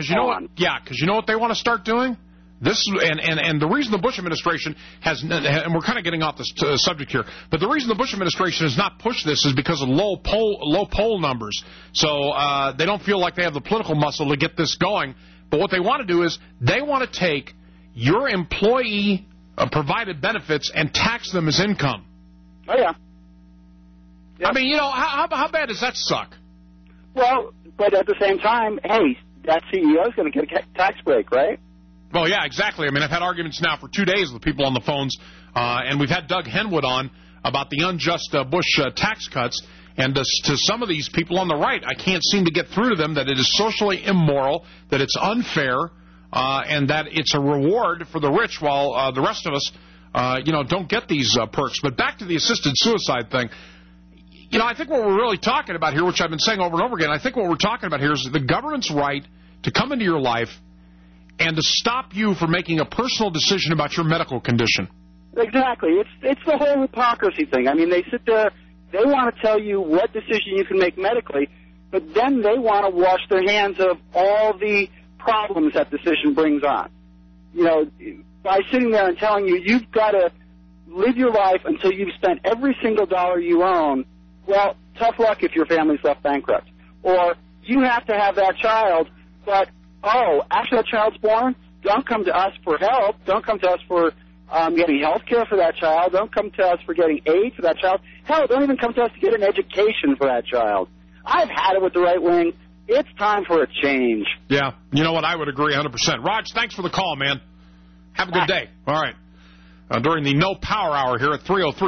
Speaker 25: what they want to start doing? This and the reason the Bush administration has, and we're kind of getting off this subject here, but the reason the Bush administration has not pushed this is because of low poll numbers. So they don't feel like they have the political muscle to get this going. But what they want to do is they want to take your employee provided benefits and tax them as income.
Speaker 4: Oh yeah.
Speaker 25: Yep. I mean, you know, how bad does that suck?
Speaker 4: Well, but at the same time, hey, that CEO is going to get a tax break, right?
Speaker 25: Well, yeah, exactly. I mean, I've had arguments now for 2 days with people on the phones, and we've had Doug Henwood on about the unjust Bush tax cuts. And to some of these people on the right, I can't seem to get through to them that it is socially immoral, that it's unfair, and that it's a reward for the rich while the rest of us, don't get these perks. But back to the assisted suicide thing. You know, I think what we're really talking about here, which I've been saying over and over again, I think what we're talking about here is the government's right to come into your life and to stop you from making a personal decision about your medical condition.
Speaker 4: Exactly. It's the whole hypocrisy thing. I mean, they sit there, they want to tell you what decision you can make medically, but then they want to wash their hands of all the problems that decision brings on. You know, by sitting there and telling you you've got to live your life until you've spent every single dollar you own, well, tough luck if your family's left bankrupt. Or you have to have that child, but, after that child's born, don't come to us for help. Don't come to us for getting health care for that child. Don't come to us for getting aid for that child. Hell, don't even come to us to get an education for that child. I've had it with the right wing. It's time for a change.
Speaker 25: Yeah, you know what? I would agree 100%. Raj, thanks for the call, man. Have a good day. All right. During the No Power Hour here at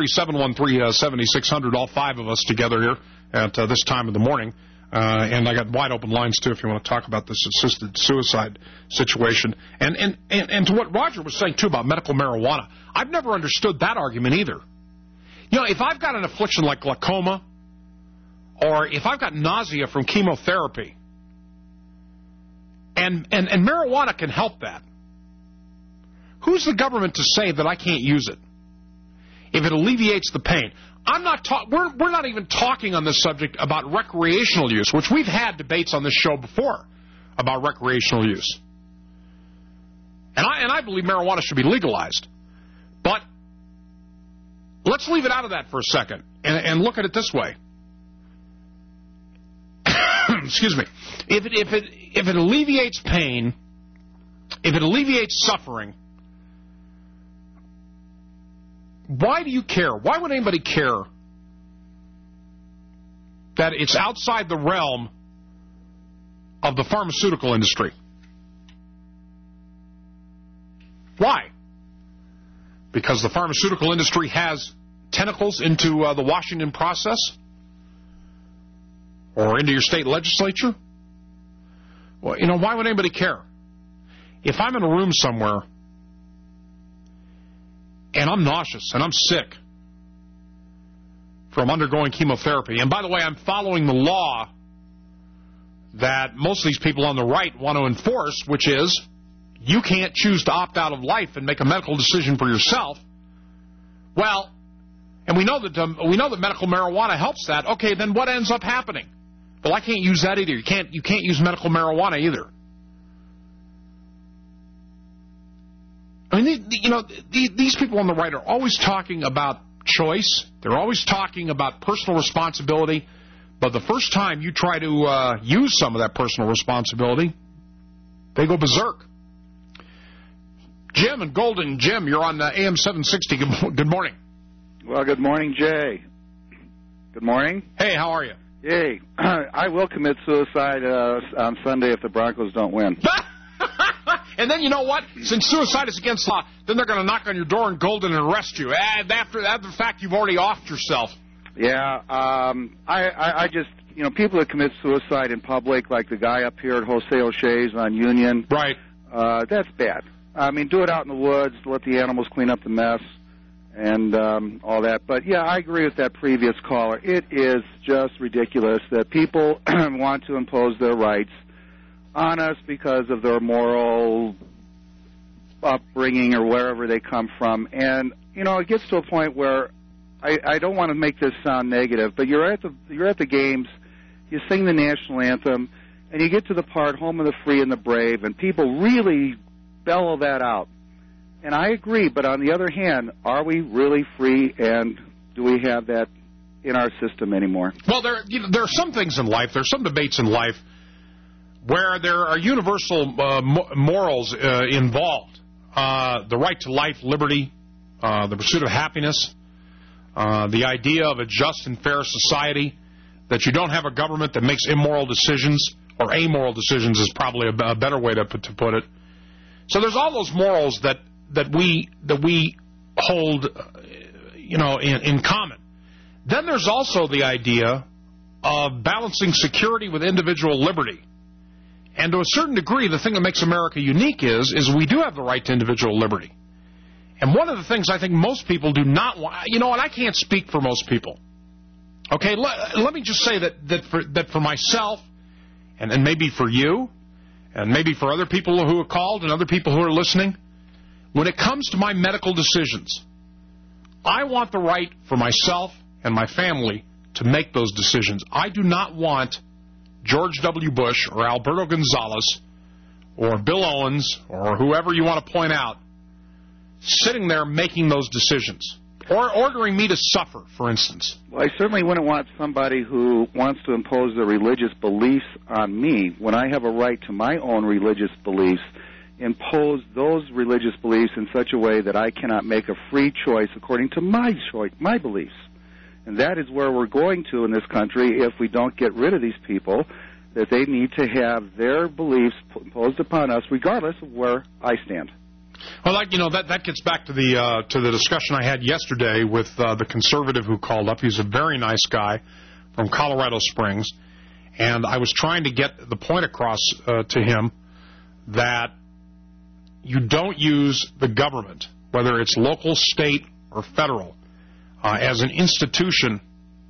Speaker 25: 303-713-7600, all five of us together here at this time of the morning. And I got wide open lines, too, if you want to talk about this assisted suicide situation. And to what Roger was saying, too, about medical marijuana, I've never understood that argument either. You know, if I've got an affliction like glaucoma, or if I've got nausea from chemotherapy, and marijuana can help that, who's the government to say that I can't use it if it alleviates the pain? We're not even talking on this subject about recreational use, which we've had debates on this show before about recreational use. And I believe marijuana should be legalized. But let's leave it out of that for a second and look at it this way. Excuse me. If it alleviates pain if it alleviates suffering, why do you care? Why would anybody care that it's outside the realm of the pharmaceutical industry? Why? Because the pharmaceutical industry has tentacles into the Washington process? Or into your state legislature? Well, why would anybody care? If I'm in a room somewhere and I'm nauseous and I'm sick from undergoing chemotherapy, and by the way, I'm following the law that most of these people on the right want to enforce, which is you can't choose to opt out of life and make a medical decision for yourself. Well, and we know that medical marijuana helps that. Okay, then what ends up happening? Well, I can't use that either. You can't use medical marijuana either. I mean, these people on the right are always talking about choice. They're always talking about personal responsibility. But the first time you try to use some of that personal responsibility, they go berserk. Jim and Golden. Jim, you're on AM 760. Good morning.
Speaker 5: Well, good morning, Jay. Good morning.
Speaker 25: Hey, how are you?
Speaker 5: Hey, I will commit suicide on Sunday if the Broncos don't win.
Speaker 25: And then you know what? Since suicide is against law, then they're going to knock on your door in Golden and arrest you. And after the fact, you've already offed yourself.
Speaker 5: Yeah, I just, people that commit suicide in public, like the guy up here at Jose O'Shea's on Union.
Speaker 25: Right.
Speaker 5: That's bad. I mean, do it out in the woods, let the animals clean up the mess, and all that. But, yeah, I agree with that previous caller. It is just ridiculous that people want to impose their rights on us because of their moral upbringing or wherever they come from. And, it gets to a point where I don't want to make this sound negative, but you're at the games, you sing the national anthem, and you get to the part, home of the free and the brave, and people really bellow that out. And I agree, but on the other hand, are we really free, and do we have that in our system anymore?
Speaker 25: Well, there are some things in life, there are some debates in life where there are universal morals involved. The right to life, liberty, the pursuit of happiness, the idea of a just and fair society, that you don't have a government that makes immoral decisions, or amoral decisions is probably a better way to put it. So there's all those morals that we hold, in common. Then there's also the idea of balancing security with individual liberty. And to a certain degree, the thing that makes America unique is we do have the right to individual liberty. And one of the things I think most people do not want, and I can't speak for most people. Okay, let me just say that for myself, and maybe for you, and maybe for other people who have called and other people who are listening, when it comes to my medical decisions, I want the right for myself and my family to make those decisions. I do not want George W. Bush or Alberto Gonzalez or Bill Owens or whoever you want to point out sitting there making those decisions or ordering me to suffer, for instance.
Speaker 5: Well, I certainly wouldn't want somebody who wants to impose their religious beliefs on me when I have a right to my own religious beliefs, impose those religious beliefs in such a way that I cannot make a free choice according to my beliefs. And that is where we're going to in this country if we don't get rid of these people, that they need to have their beliefs imposed upon us regardless of where I stand.
Speaker 25: Well, that gets back to the discussion I had yesterday with the conservative who called up. He's a very nice guy from Colorado Springs, and I was trying to get the point across to him that you don't use the government, whether it's local, state, or federal, as an institution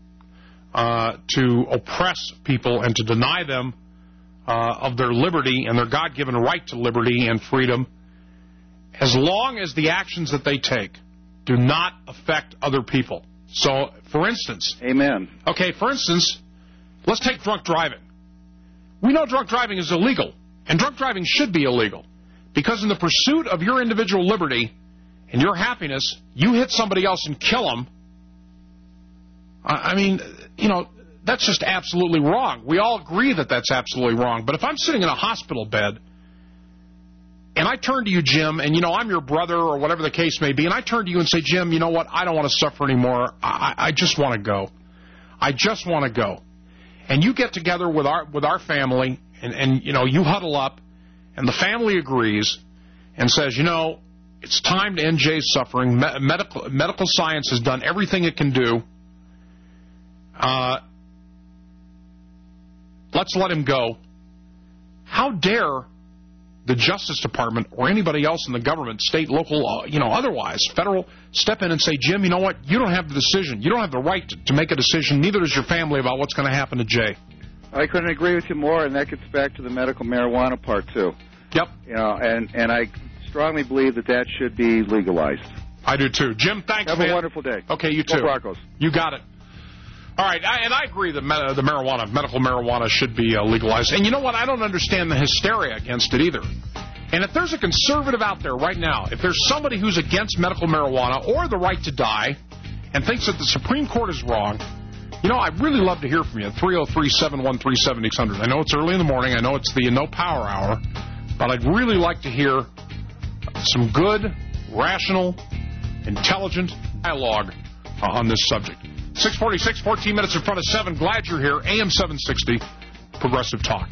Speaker 25: to oppress people and to deny them of their liberty and their God-given right to liberty and freedom, as long as the actions that they take do not affect other people. So, for instance...
Speaker 5: Amen.
Speaker 25: Okay, for instance, let's take drunk driving. We know drunk driving is illegal, and drunk driving should be illegal, because in the pursuit of your individual liberty and your happiness, you hit somebody else and kill them. I mean, that's just absolutely wrong. We all agree that that's absolutely wrong. But if I'm sitting in a hospital bed and I turn to you, Jim, and, I'm your brother or whatever the case may be, and I turn to you and say, Jim, you know what, I don't want to suffer anymore. I just want to go. I just want to go. And you get together with our family, and you huddle up, and the family agrees and says, it's time to end Jay's suffering. Medical science has done everything it can do. Let's let him go. How dare the Justice Department or anybody else in the government, state, local, otherwise, federal, step in and say, Jim, you know what? You don't have the decision. You don't have the right to make a decision. Neither does your family about what's going to happen to Jay.
Speaker 5: I couldn't agree with you more, and that gets back to the medical marijuana part, too.
Speaker 25: Yep.
Speaker 5: And I strongly believe that should be legalized.
Speaker 25: I do, too. Jim, thanks, man.
Speaker 5: Have a wonderful day.
Speaker 25: Okay, you too.
Speaker 5: Go Broncos.
Speaker 25: You got it. All right, and I agree that medical marijuana should be legalized. And you know what? I don't understand the hysteria against it either. And if there's a conservative out there right now, if there's somebody who's against medical marijuana or the right to die and thinks that the Supreme Court is wrong, I'd really love to hear from you. 303-713-7600. I know it's early in the morning. I know it's the No Power Hour. But I'd really like to hear some good, rational, intelligent dialogue on this subject. 6:46, 14 minutes in front of 7. Glad you're here. AM 760, Progressive Talk.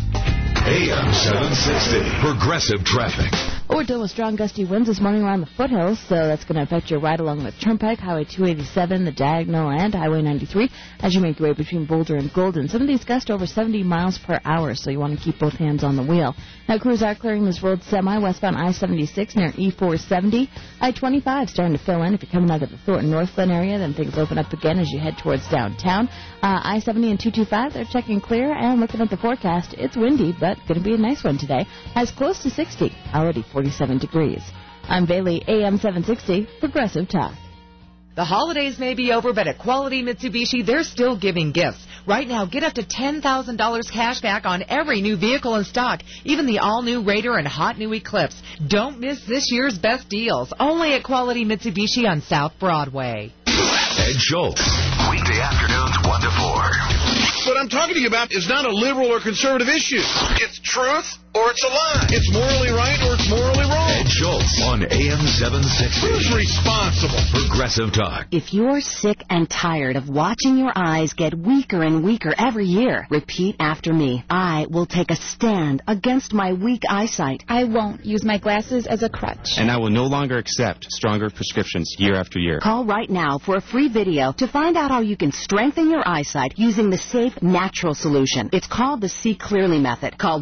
Speaker 2: AM 760, Progressive Traffic.
Speaker 12: We're dealing with strong gusty winds this morning around the foothills, so that's going to affect your ride along the Turnpike, Highway 287, the Diagonal, and Highway 93 as you make your way between Boulder and Golden. Some of these gusts over 70 miles per hour, so you want to keep both hands on the wheel. Now, crews are clearing this road semi westbound I-76 near E-470. I-25 starting to fill in. If you're coming out of the Thornton North Glen area, then things open up again as you head towards downtown. I-70 and 225, they're checking clear, and looking at the forecast, it's windy, but going to be a nice one today. Has close to 60, already 47 degrees. I'm Bailey, AM 760, Progressive Talk.
Speaker 6: The holidays may be over, but at Quality Mitsubishi, they're still giving gifts. Right now, get up to $10,000 cash back on every new vehicle in stock, even the all-new Raider and hot new Eclipse. Don't miss this year's best deals, only at Quality Mitsubishi on South Broadway.
Speaker 2: Ed Schultz, weekday afternoons 1 to 4.
Speaker 17: What I'm talking to you about is not a liberal or conservative issue. It's truth or it's a lie. It's morally right or it's morally wrong.
Speaker 2: Ed Schultz on AM 760.
Speaker 17: Who's responsible?
Speaker 2: Progressive Talk.
Speaker 7: If you're sick and tired of watching your eyes get weaker and weaker every year, repeat after me. I will take a stand against my weak eyesight.
Speaker 15: I won't use my glasses as a crutch.
Speaker 21: And I will no longer accept stronger prescriptions year after year.
Speaker 7: Call right now for a free video to find out how you can strengthen your eyesight using the safe, natural solution. It's called the See Clearly method. Call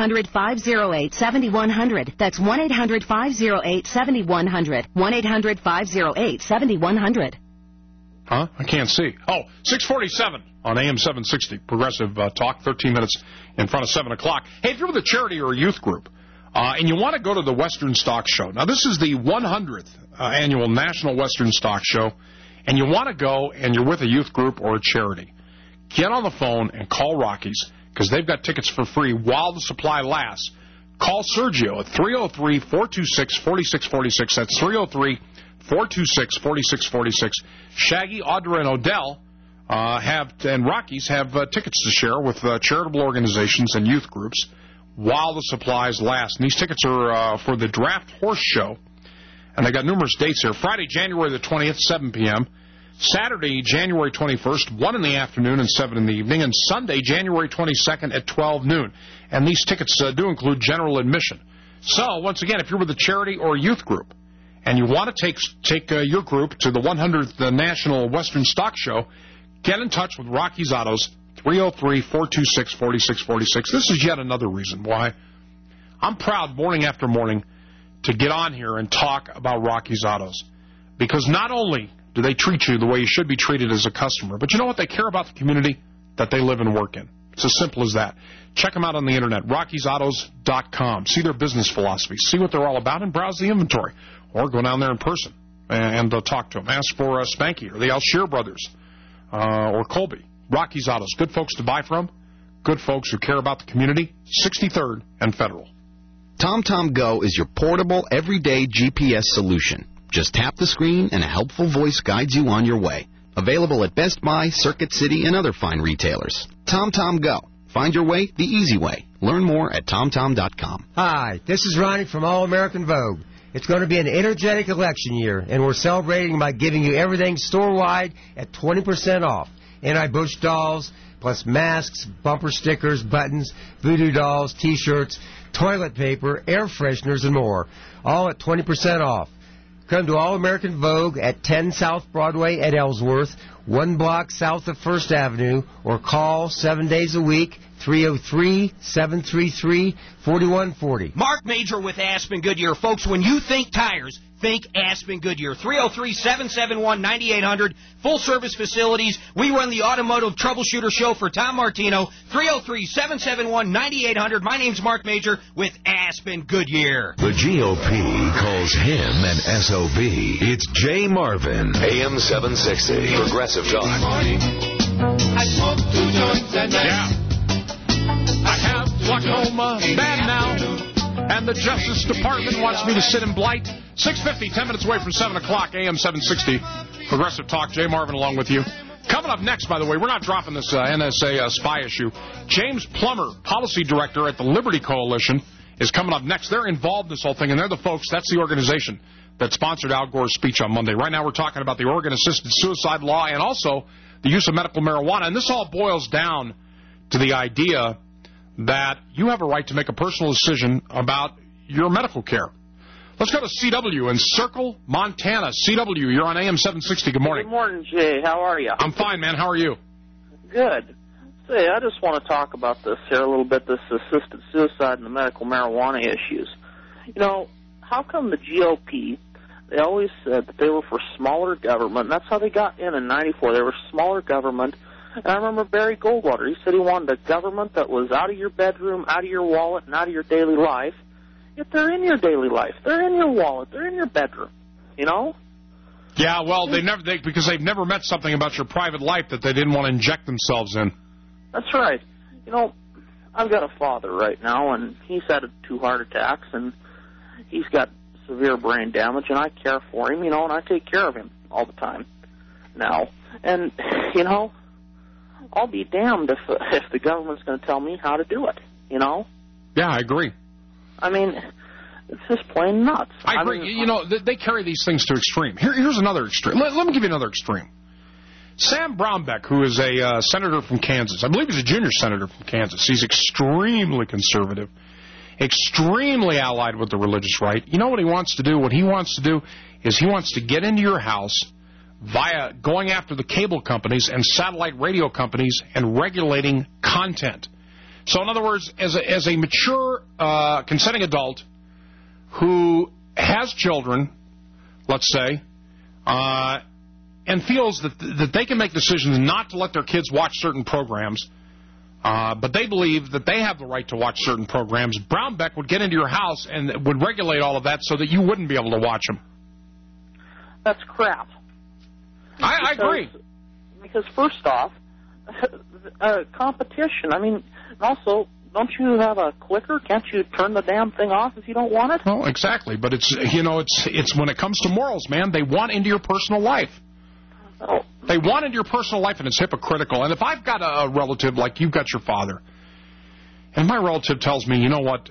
Speaker 7: 1-800-508-7100. That's 1-800-508-7100. 1-800-508-7100.
Speaker 25: Huh? I can't see. Oh, 6:47 on AM 760, Progressive Talk, 13 minutes in front of 7 o'clock. Hey, if you're with a charity or a youth group, and you want to go to the Western Stock Show. Now, this is the 100th annual National Western Stock Show, and you want to go and you're with a youth group or a charity. Get on the phone and call Rockies, because they've got tickets for free while the supply lasts. Call Sergio at 303-426-4646. That's 303-426-4646. Shaggy, Audra, and Odell and Rockies have tickets to share with charitable organizations and youth groups while the supplies last. And these tickets are for the Draft Horse Show, and they got numerous dates here. Friday, January the 20th, 7 p.m., Saturday, January 21st, 1 in the afternoon and 7 in the evening, and Sunday, January 22nd at 12 noon. And these tickets do include general admission. So, once again, if you're with a charity or a youth group and you want to take your group to the 100th National Western Stock Show, get in touch with Rocky's Autos, 303-426-4646. This is yet another reason why I'm proud morning after morning to get on here and talk about Rocky's Autos. Because not only do they treat you the way you should be treated as a customer, but you know what? They care about the community that they live and work in. It's as simple as that. Check them out on the internet, RockiesAutos.com. See their business philosophy. See what they're all about and browse the inventory. Or go down there in person and talk to them. Ask for Spanky or the Alshear brothers or Colby. Rockies Autos. Good folks to buy from. Good folks who care about the community. 63rd and Federal.
Speaker 20: TomTom Go is your portable, everyday GPS solution. Just tap the screen and a helpful voice guides you on your way. Available at Best Buy, Circuit City, and other fine retailers. TomTom Go. Find your way the easy way. Learn more at TomTom.com.
Speaker 3: Hi, this is Ronnie from All American Vogue. It's going to be an energetic election year, and we're celebrating by giving you everything store-wide at 20% off. Anti-Bush dolls, plus masks, bumper stickers, buttons, voodoo dolls, T-shirts, toilet paper, air fresheners, and more. All at 20% off. Come to All American Vogue at 10 South Broadway at Ellsworth, 1 block south of 1st Avenue, or call 7 days a week, 303-733-4140.
Speaker 9: Mark Major with Aspen Goodyear. Folks, when you think tires, think Aspen Goodyear. 303-771-9800. Full-service facilities. We run the Automotive Troubleshooter Show for Tom Martino. 303-771-9800. My name's Mark Major with Aspen Goodyear.
Speaker 2: The GOP calls him an SOB. It's Jay Marvin, AM 760. Progressive Talk.
Speaker 16: I smoke 2 joints at night.
Speaker 25: I have glaucoma, bad now, and the Justice Department wants me to sit in blight. 6:50, 10 minutes away from 7 o'clock, AM 760. Progressive Talk, Jay Marvin along with you. Coming up next, by the way, we're not dropping this NSA spy issue. James Plummer, policy director at the Liberty Coalition, is coming up next. They're involved in this whole thing, and they're the folks, that's the organization that sponsored Al Gore's speech on Monday. Right now we're talking about the Oregon-assisted suicide law and also the use of medical marijuana, and this all boils down to the idea that you have a right to make a personal decision about your medical care. Let's go to CW in Circle, Montana. CW, you're on AM 760. Good morning.
Speaker 10: Good morning, Jay. How are you?
Speaker 25: I'm fine, man. How are you?
Speaker 10: Good. Say, I just want to talk about this here a little bit, this assisted suicide and the medical marijuana issues. You know, how come the GOP, they always said that they were for smaller government, and that's how they got in 94. They were smaller government. And I remember Barry Goldwater. He said he wanted a government that was out of your bedroom, out of your wallet, and out of your daily life. Yet they're in your daily life. They're in your wallet. They're in your bedroom. You know?
Speaker 25: Yeah, well, because they've never met something about your private life that they didn't want to inject themselves in.
Speaker 10: That's right. You know, I've got a father right now, and he's had 2 heart attacks, and he's got severe brain damage, and I care for him, you know, and I take care of him all the time now. And, you know, I'll be damned if the government's going to tell me how to do it, you know?
Speaker 25: Yeah, I agree.
Speaker 10: I mean, it's just plain nuts.
Speaker 25: I agree.
Speaker 10: mean,
Speaker 25: you know, they carry these things to extreme. Here's another extreme. Let me give you another extreme. Sam Brownback, who is a senator from Kansas, I believe he's a junior senator from Kansas. He's extremely conservative, extremely allied with the religious right. You know what he wants to do? What he wants to do is he wants to get into your house via going after the cable companies and satellite radio companies and regulating content. So, in other words, as a mature, consenting adult who has children, let's say, and feels that they can make decisions not to let their kids watch certain programs, but they believe that they have the right to watch certain programs, Brownback would get into your house and would regulate all of that so that you wouldn't be able to watch them.
Speaker 10: That's crap.
Speaker 25: I agree.
Speaker 10: Because first off, competition. I mean, also, don't you have a clicker? Can't you turn the damn thing off if you don't want it?
Speaker 25: Well, exactly. But it's when it comes to morals, man, they want into your personal life.
Speaker 10: Oh.
Speaker 25: They want into your personal life, and it's hypocritical. And if I've got a relative like you've got your father, and my relative tells me, you know what,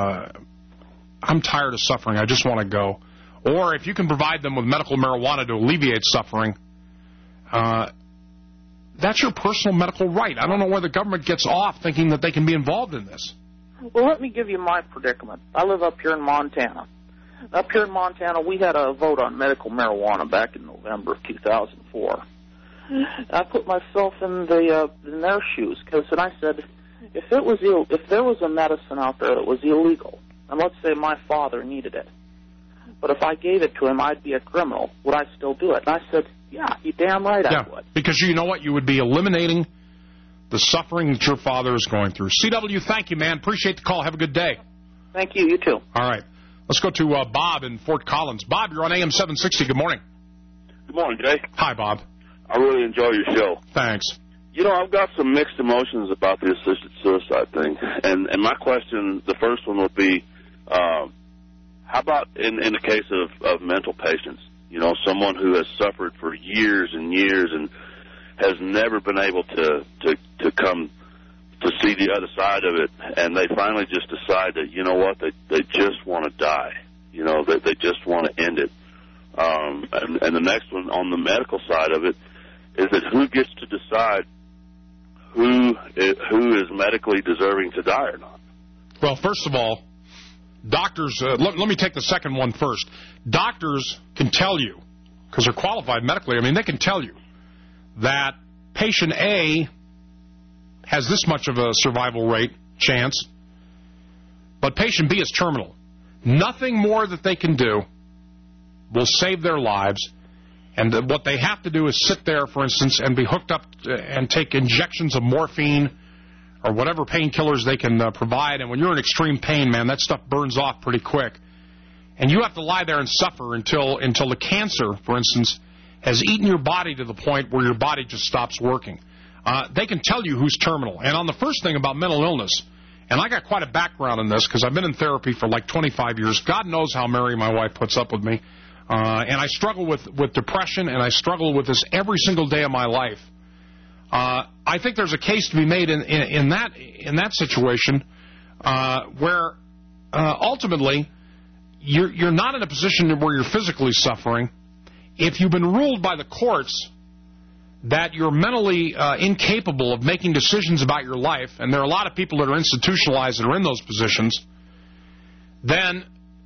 Speaker 25: I'm tired of suffering, I just want to go. Or if you can provide them with medical marijuana to alleviate suffering, that's your personal medical right. I don't know where the government gets off thinking that they can be involved in this.
Speaker 10: Well, let me give you my predicament. I live up here in Montana. Up here in Montana, we had a vote on medical marijuana back in November of 2004. I put myself in their shoes, because then I said, if there was a medicine out there that was illegal, and let's say my father needed it, but if I gave it to him, I'd be a criminal, would I still do it? And I said, yeah, you damn right I would.
Speaker 25: Because you know what? You would be eliminating the suffering that your father is going through. CW, thank you, man. Appreciate the call. Have a good day.
Speaker 10: Thank you. You too.
Speaker 25: All right. Let's go to Bob in Fort Collins. Bob, you're on AM 760. Good morning.
Speaker 22: Good morning, Jay.
Speaker 25: Hi, Bob.
Speaker 22: I really enjoy your show.
Speaker 25: Thanks.
Speaker 22: You know, I've got some mixed emotions about the assisted suicide thing. And my question, the first one would be, how about in the case of mental patients? You know, someone who has suffered for years and years and has never been able to come to see the other side of it, and they finally just decide that, you know what, they just want to die. You know, that they just want to end it. And the next one on the medical side of it is that who gets to decide who is medically deserving to die or not?
Speaker 25: Well, first of all, doctors, let me take the second one first. Doctors can tell you, because they're qualified medically, I mean, they can tell you that patient A has this much of a survival rate chance, but patient B is terminal. Nothing more that they can do will save their lives, and what they have to do is sit there, for instance, and be hooked up and take injections of morphine or whatever painkillers they can provide, and when you're in extreme pain, man, that stuff burns off pretty quick. And you have to lie there and suffer until the cancer, for instance, has eaten your body to the point where your body just stops working. They can tell you who's terminal. And on the first thing about mental illness, and I got quite a background in this because I've been in therapy for like 25 years. God knows how Mary, my wife, puts up with me. And I struggle with depression, and I struggle with this every single day of my life. I think there's a case to be made in that situation where ultimately you're not in a position where you're physically suffering. If you've been ruled by the courts that you're mentally incapable of making decisions about your life, and there are a lot of people that are institutionalized that are in those positions, then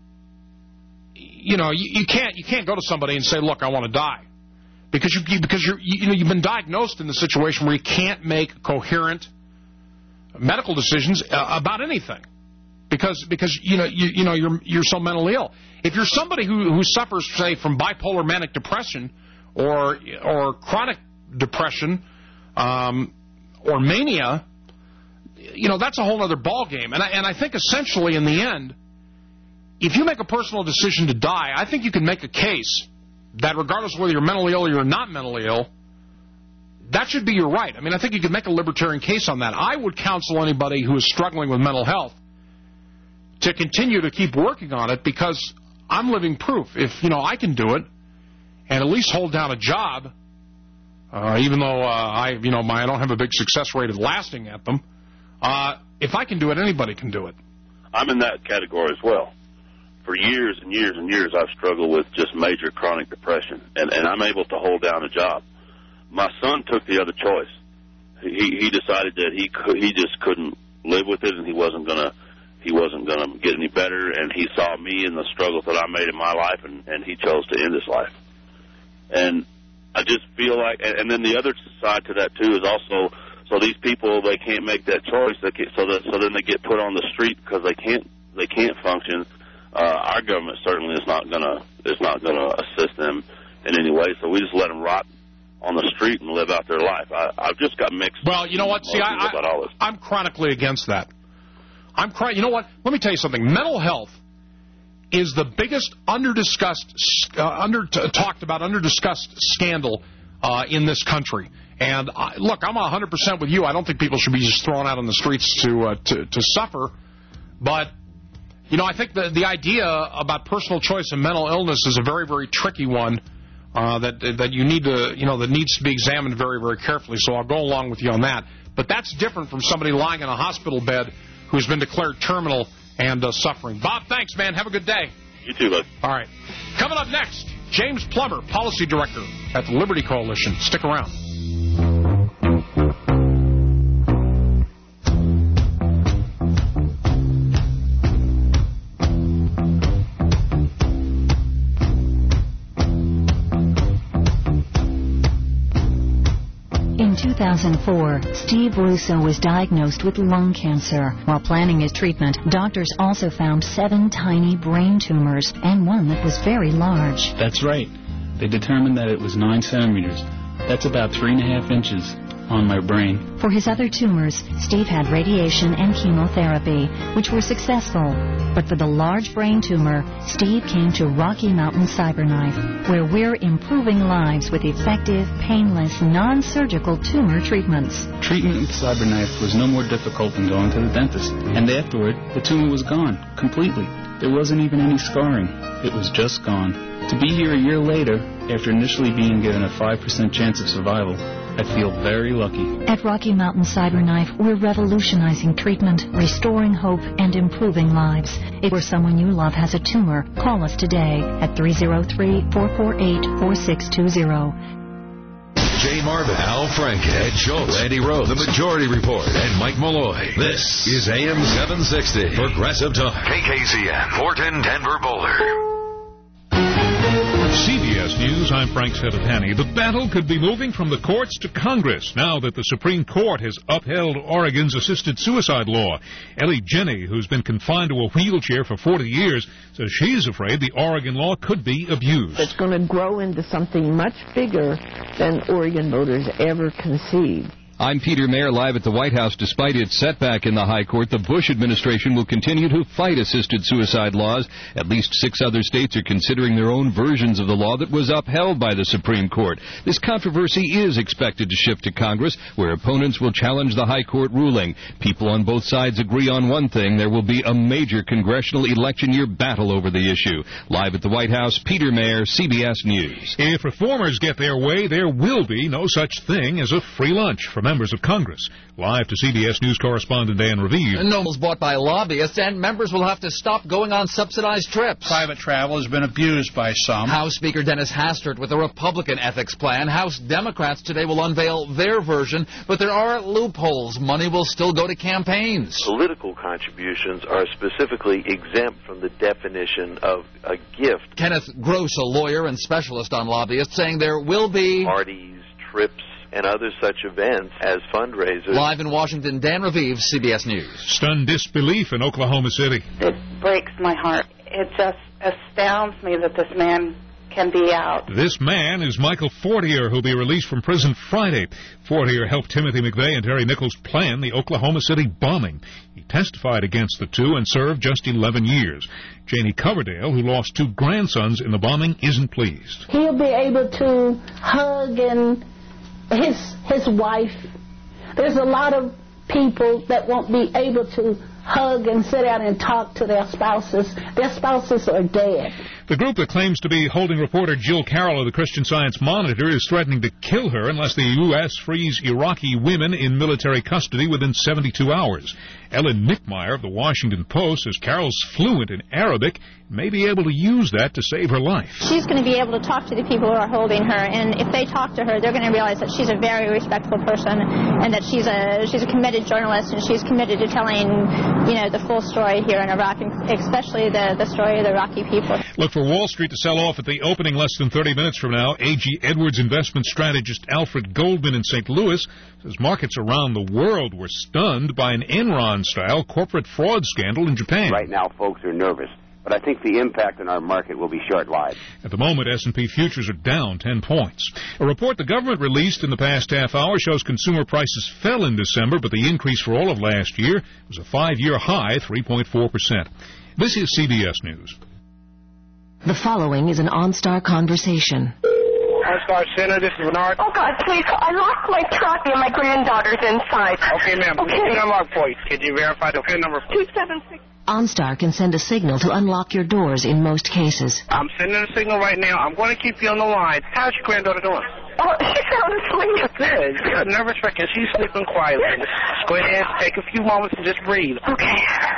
Speaker 25: you know you can't go to somebody and say, look, I want to die, because you've been diagnosed in the situation where you can't make coherent medical decisions about anything, because you're so mentally ill. If you're somebody who suffers, say, from bipolar manic depression or chronic depression or mania, that's a whole other ballgame. And I think essentially in the end, if you make a personal decision to die, I think you can make a case that regardless of whether you're mentally ill or you're not mentally ill, that should be your right. I mean, I think you could make a libertarian case on that. I would counsel anybody who is struggling with mental health to continue to keep working on it, because I'm living proof. If, I can do it and at least hold down a job, even though I don't have a big success rate of lasting at them, if I can do it, anybody can do it.
Speaker 22: I'm in that category as well. For years and years and years, I've struggled with just major chronic depression, and I'm able to hold down a job. My son took the other choice. He decided that he just couldn't live with it, and he wasn't gonna get any better. And he saw me and the struggles that I made in my life, and he chose to end his life. And I just feel like, and then the other side to that too is also, so these people, they can't make that choice. So then they get put on the street because they can't function. Our government certainly is not gonna assist them in any way. So we just let them rot on the street and live out their life. I've just got mixed.
Speaker 25: Well, you know what? See, I'm chronically against that. You know what? Let me tell you something. Mental health is the biggest under-discussed scandal in this country. And look, I'm 100% with you. I don't think people should be just thrown out on the streets to suffer. But I think the idea about personal choice and mental illness is a very, very tricky one that you need to, that needs to be examined very, very carefully. So I'll go along with you on that. But that's different from somebody lying in a hospital bed who's been declared terminal and suffering. Bob, thanks, man. Have a good day.
Speaker 22: You too, bud.
Speaker 25: All right. Coming up next, James Plummer, Policy Director at the Liberty Coalition. Stick around.
Speaker 7: In 2004, Steve Russo was diagnosed with lung cancer. While planning his treatment, doctors also found 7 tiny brain tumors and one that was very large.
Speaker 1: That's right. They determined that it was 9 centimeters. That's about 3.5 inches on my brain.
Speaker 7: For his other tumors, Steve had radiation and chemotherapy, which were successful. But for the large brain tumor, Steve came to Rocky Mountain CyberKnife, where we're improving lives with effective, painless, non-surgical tumor treatments.
Speaker 1: Treatment with CyberKnife was no more difficult than going to the dentist. And afterward, the tumor was gone, completely. There wasn't even any scarring. It was just gone. To be here a year later, after initially being given a 5% chance of survival, I feel very lucky.
Speaker 7: At Rocky Mountain CyberKnife, we're revolutionizing treatment, restoring hope, and improving lives. If or someone you love has a tumor, call us today at 303-448-4620.
Speaker 2: Jay Marvin, Al Franken, Ed Schultz, Andy Rose, The Majority Report, and Mike Malloy. This is AM 760 Progressive Talk. KKZN, Morton, Denver, Boulder.
Speaker 8: CBS News, I'm Frank Sedapani. The battle could be moving from the courts to Congress now that the Supreme Court has upheld Oregon's assisted suicide law. Ellie Jenny, who's been confined to a wheelchair for 40 years, says she's afraid the Oregon law could be abused.
Speaker 11: It's going to grow into something much bigger than Oregon voters ever conceived.
Speaker 13: I'm Peter Mayer, live at the White House. Despite its setback in the High Court, the Bush administration will continue to fight assisted suicide laws. At least 6 other states are considering their own versions of the law that was upheld by the Supreme Court. This controversy is expected to shift to Congress, where opponents will challenge the High Court ruling. People on both sides agree on one thing: there will be a major congressional election year battle over the issue. Live at the White House, Peter Mayer, CBS News.
Speaker 8: If reformers get their way, there will be no such thing as a free lunch for members of Congress. Live to CBS News correspondent Dan Raviv.
Speaker 14: Nobles bought by lobbyists, and members will have to stop going on subsidized trips.
Speaker 23: Private travel has been abused by some.
Speaker 14: House Speaker Dennis Hastert with a Republican ethics plan. House Democrats today will unveil their version, but there are loopholes. Money will still go to campaigns.
Speaker 24: Political contributions are specifically exempt from the definition of a gift.
Speaker 14: Kenneth Gross, a lawyer and specialist on lobbyists, saying there will be
Speaker 24: parties, trips, and other such events as fundraisers.
Speaker 14: Live in Washington, Dan Raviv, CBS News.
Speaker 8: Stunned disbelief in Oklahoma City.
Speaker 26: It breaks my heart. It just astounds me that this man can be out.
Speaker 8: This man is Michael Fortier, who'll be released from prison Friday. Fortier helped Timothy McVeigh and Terry Nichols plan the Oklahoma City bombing. He testified against the two and served just 11 years. Janie Coverdale, who lost 2 grandsons in the bombing, isn't pleased.
Speaker 27: He'll be able to hug and his wife. There's a lot of people that won't be able to hug and sit down and talk to their spouses. Their spouses are dead.
Speaker 8: The group that claims to be holding reporter Jill Carroll of the Christian Science Monitor is threatening to kill her unless the U.S. frees Iraqi women in military custody within 72 hours. Ellen Nickmeyer of the Washington Post says Carroll's fluent in Arabic and may be able to use that to save her life.
Speaker 28: She's going to be able to talk to the people who are holding her, and if they talk to her, they're going to realize that she's a very respectful person and that she's a committed journalist, and she's committed to telling, the full story here in Iraq, and especially the story of the Iraqi people.
Speaker 8: Look for Wall Street to sell off at the opening less than 30 minutes from now. A.G. Edwards investment strategist Alfred Goldman in St. Louis says markets around the world were stunned by an Enron-style corporate fraud scandal in Japan.
Speaker 30: Right now, folks are nervous, but I think the impact on our market will be short-lived.
Speaker 8: At the moment, S&P futures are down 10 points. A report the government released in the past half hour shows consumer prices fell in December, but the increase for all of last year was a 5-year high, 3.4%. This is CBS News.
Speaker 31: The following is an OnStar conversation.
Speaker 32: OnStar Center, this is Bernard.
Speaker 26: Oh, God, please, I locked my truck and my granddaughter's inside.
Speaker 32: Okay, ma'am.
Speaker 26: Okay.
Speaker 32: Let me unlock for you. Could you verify the PIN number?
Speaker 26: 276.
Speaker 31: OnStar can send a signal to unlock your doors in most cases.
Speaker 32: I'm sending a signal right now. I'm going to keep you on the line. How's your granddaughter doing?
Speaker 26: Oh, she's sound asleep.
Speaker 32: Good. You're a nervous wreck, and she's sleeping quietly. Just go ahead, take a few moments and just breathe.
Speaker 26: Okay.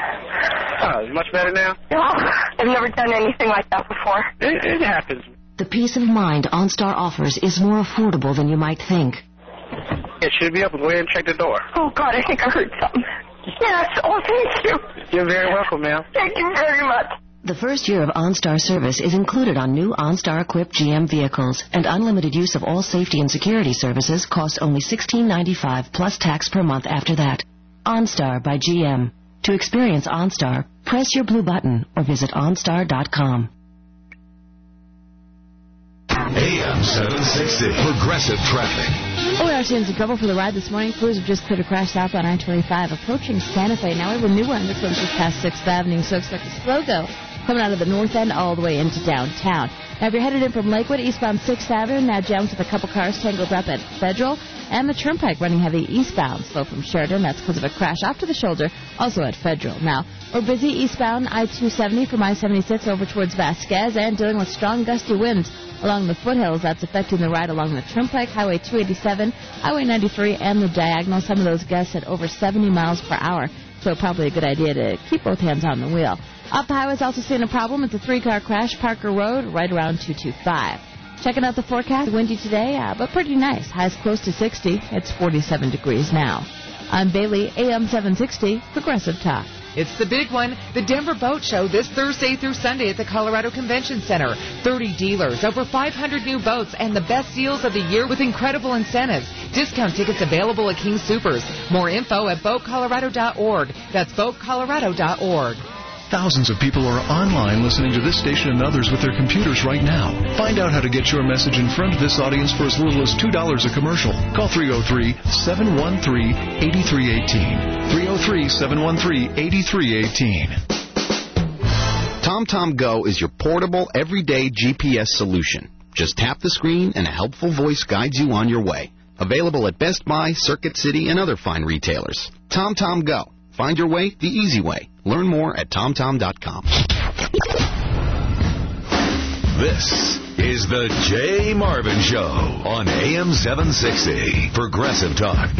Speaker 32: Oh, much better now?
Speaker 26: No, I've never done anything like that before.
Speaker 32: It happens.
Speaker 31: The peace of mind OnStar offers is more affordable than you might think.
Speaker 32: It should be open. Go ahead and check the door.
Speaker 26: Oh, God, I think I heard something. Yes. Oh, thank you.
Speaker 32: You're very welcome, ma'am.
Speaker 26: Thank you very much.
Speaker 31: The first year of OnStar service is included on new OnStar-equipped GM vehicles, and unlimited use of all safety and security services costs only $16.95 plus tax per month after that. OnStar by GM. To experience OnStar, press your blue button or visit OnStar.com.
Speaker 2: AM 760, Progressive Traffic.
Speaker 12: We are seeing some trouble for the ride this morning. Crews have just cleared a crash south on I-25 approaching Santa Fe. Now we have a new one. This one's just past 6th Avenue, so expect a slow go coming out of the north end all the way into downtown. Now, if you're headed in from Lakewood, eastbound 6th Avenue, now jammed with a couple cars tangled up at Federal, and the Turnpike running heavy eastbound, slow from Sheridan. That's because of a crash off to the shoulder, also at Federal. Now, we're busy eastbound I-270 from I-76 over towards Vasquez, and dealing with strong gusty winds along the foothills. That's affecting the ride along the Turnpike, Highway 287, Highway 93, and the Diagonal. Some of those gusts at over 70 miles per hour, so probably a good idea to keep both hands on the wheel. Off the highway's also seeing a problem. It's a 3-car crash, Parker Road, right around 225. Checking out the forecast, windy today, but pretty nice. Highs close to 60. It's 47 degrees now. I'm Bailey, AM 760, Progressive Talk.
Speaker 3: It's the big one, the Denver Boat Show, this Thursday through Sunday at the Colorado Convention Center. 30 dealers, over 500 new boats, and the best deals of the year with incredible incentives. Discount tickets available at King Soopers. More info at boatcolorado.org. That's boatcolorado.org.
Speaker 4: Thousands of people are online listening to this station and others with their computers right now. Find out how to get your message in front of this audience for as little as $2 a commercial. Call 303-713-8318. 303-713-8318.
Speaker 5: TomTom Go is your portable, everyday GPS solution. Just tap the screen and a helpful voice guides you on your way. Available at Best Buy, Circuit City, and other fine retailers. TomTom Go. Find your way the easy way. Learn more at TomTom.com.
Speaker 2: This is the Jay Marvin Show on AM 760. Progressive Talk.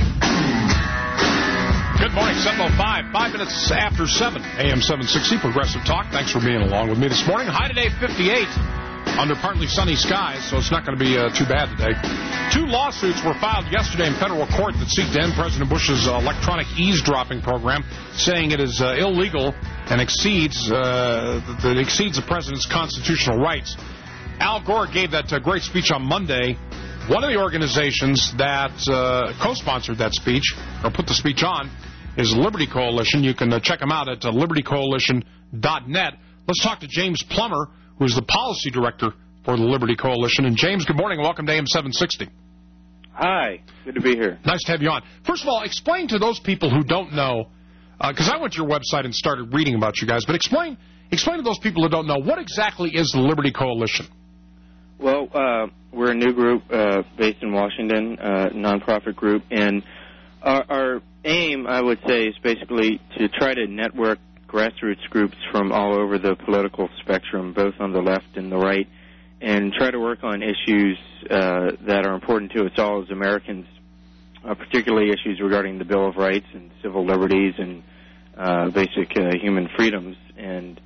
Speaker 25: Good morning, 7:05, 5 minutes after 7, AM 760, Progressive Talk. Thanks for being along with me this morning. High today, 58, under partly sunny skies, so it's not going to be too bad today. 2 lawsuits were filed yesterday in federal court that seek to end President Bush's electronic eavesdropping program, saying it is illegal and exceeds the president's constitutional rights. Al Gore gave that great speech on Monday. One of the organizations that co-sponsored that speech, or put the speech on, is Liberty Coalition. You can check them out at libertycoalition.net. Let's talk to James Plummer, who is the policy director for the Liberty Coalition. And James, good morning. Welcome to AM 760.
Speaker 6: Hi. Good to be here.
Speaker 25: Nice to have you on. First of all, explain to those people who don't know, because I went to your website and started reading about you guys, but explain to those people who don't know, what exactly is the Liberty Coalition?
Speaker 6: Well, we're a new group based in Washington, nonprofit group, and our aim, I would say, is basically to try to network grassroots groups from all over the political spectrum, both on the left and the right, and try to work on issues that are important to us all as Americans, particularly issues regarding the Bill of Rights and civil liberties and basic human freedoms, and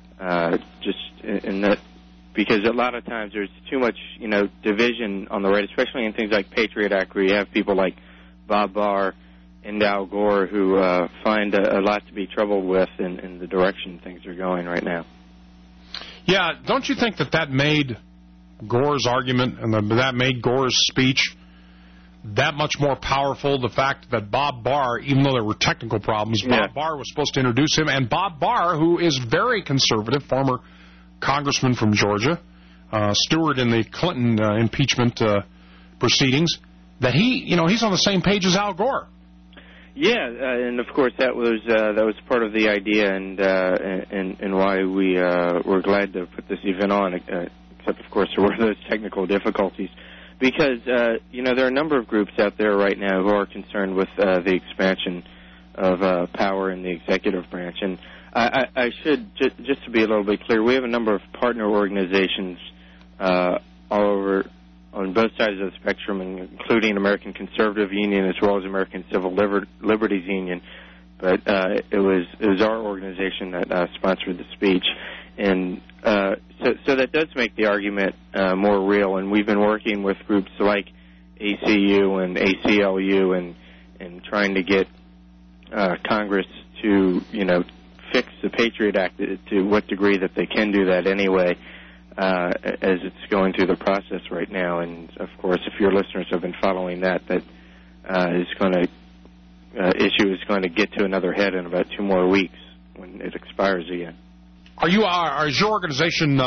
Speaker 6: that because a lot of times there's too much, division on the right, especially in things like Patriot Act, where you have people like Bob Barr and Al Gore who find a lot to be troubled with in the direction things are going right now.
Speaker 25: Yeah, don't you think that made Gore's argument and that made Gore's speech that much more powerful? The fact that Bob Barr, even though there were technical problems, Bob Barr was supposed to introduce him, and Bob Barr, who is very conservative, former congressman from Georgia, steward in the Clinton impeachment proceedings, that he's on the same page as Al Gore.
Speaker 6: Yeah, and of course that was part of the idea, and why we were glad to put this event on. Except of course there were those technical difficulties, because there are a number of groups out there right now who are concerned with the expansion of power in the executive branch. And I should just to be a little bit clear, we have a number of partner organizations all over, on both sides of the spectrum, including American Conservative Union as well as American Civil Liberties Union. But it was our organization that sponsored the speech, and so that does make the argument more real. And we've been working with groups like ACU and ACLU and trying to get Congress to fix the Patriot Act to what degree that they can do that anyway. As it's going through the process right now. And, of course, if your listeners have been following that issue is going to get to another head in about 2 more weeks when it expires again.
Speaker 25: Is your organization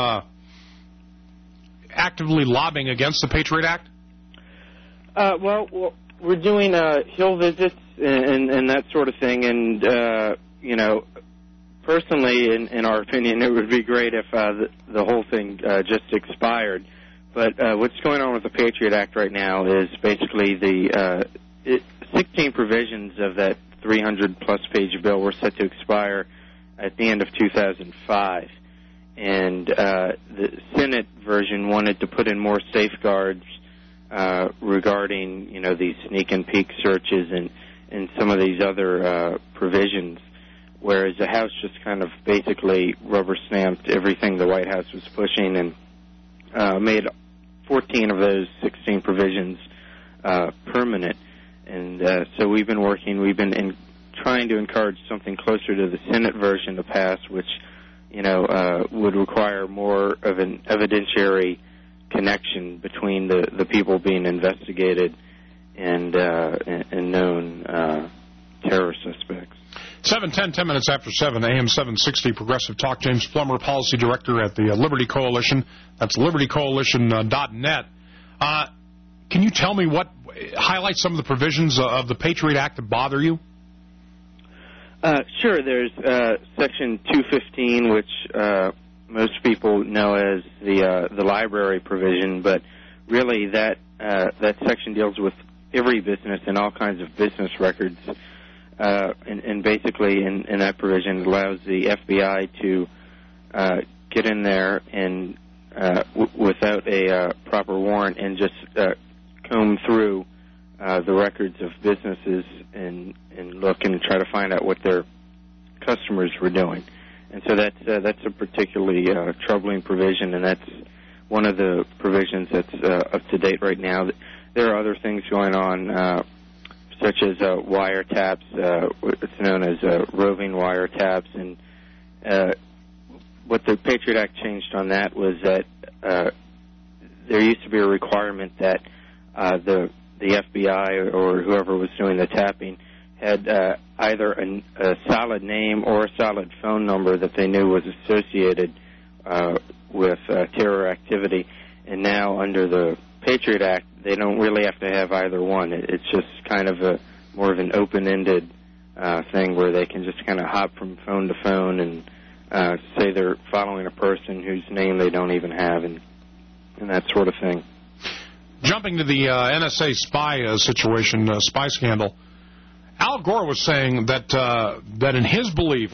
Speaker 25: actively lobbying against the Patriot Act?
Speaker 6: Well, we're doing Hill visits and that sort of thing, and, personally, in our opinion, it would be great if the whole thing just expired. But what's going on with the Patriot Act right now is basically the 16 provisions of that 300-plus page bill were set to expire at the end of 2005. And the Senate version wanted to put in more safeguards regarding, these sneak and peek searches and some of these other provisions, whereas the House just kind of basically rubber-stamped everything the White House was pushing and made 14 of those 16 provisions permanent. And so we've been trying to encourage something closer to the Senate version to pass, which, would require more of an evidentiary connection between the people being investigated and known terror suspects.
Speaker 25: 7:10, 10 minutes after 7, AM 760, Progressive Talk. James Plummer, Policy Director at the Liberty Coalition. That's libertycoalition.net. Can you tell me highlight some of the provisions of the Patriot Act that bother you?
Speaker 6: Sure. There's Section 215, which most people know as the library provision, but really that section deals with every business and all kinds of business records. And basically, in that provision, it allows the FBI to get in there and without a proper warrant and just comb through the records of businesses and look and try to find out what their customers were doing. And so that's a particularly troubling provision, and that's one of the provisions that's up to date right now. There are other things going on, such as wiretaps, what's known as roving wiretaps, and what the Patriot Act changed on that was that there used to be a requirement that the FBI or whoever was doing the tapping had either a solid name or a solid phone number that they knew was associated with terror activity. And now under the Patriot Act, they don't really have to have either one. It's just kind of more of an open-ended thing where they can just kind of hop from phone to phone and say they're following a person whose name they don't even have and that sort of thing.
Speaker 25: Jumping to the NSA spy situation, spy scandal, Al Gore was saying that in his belief,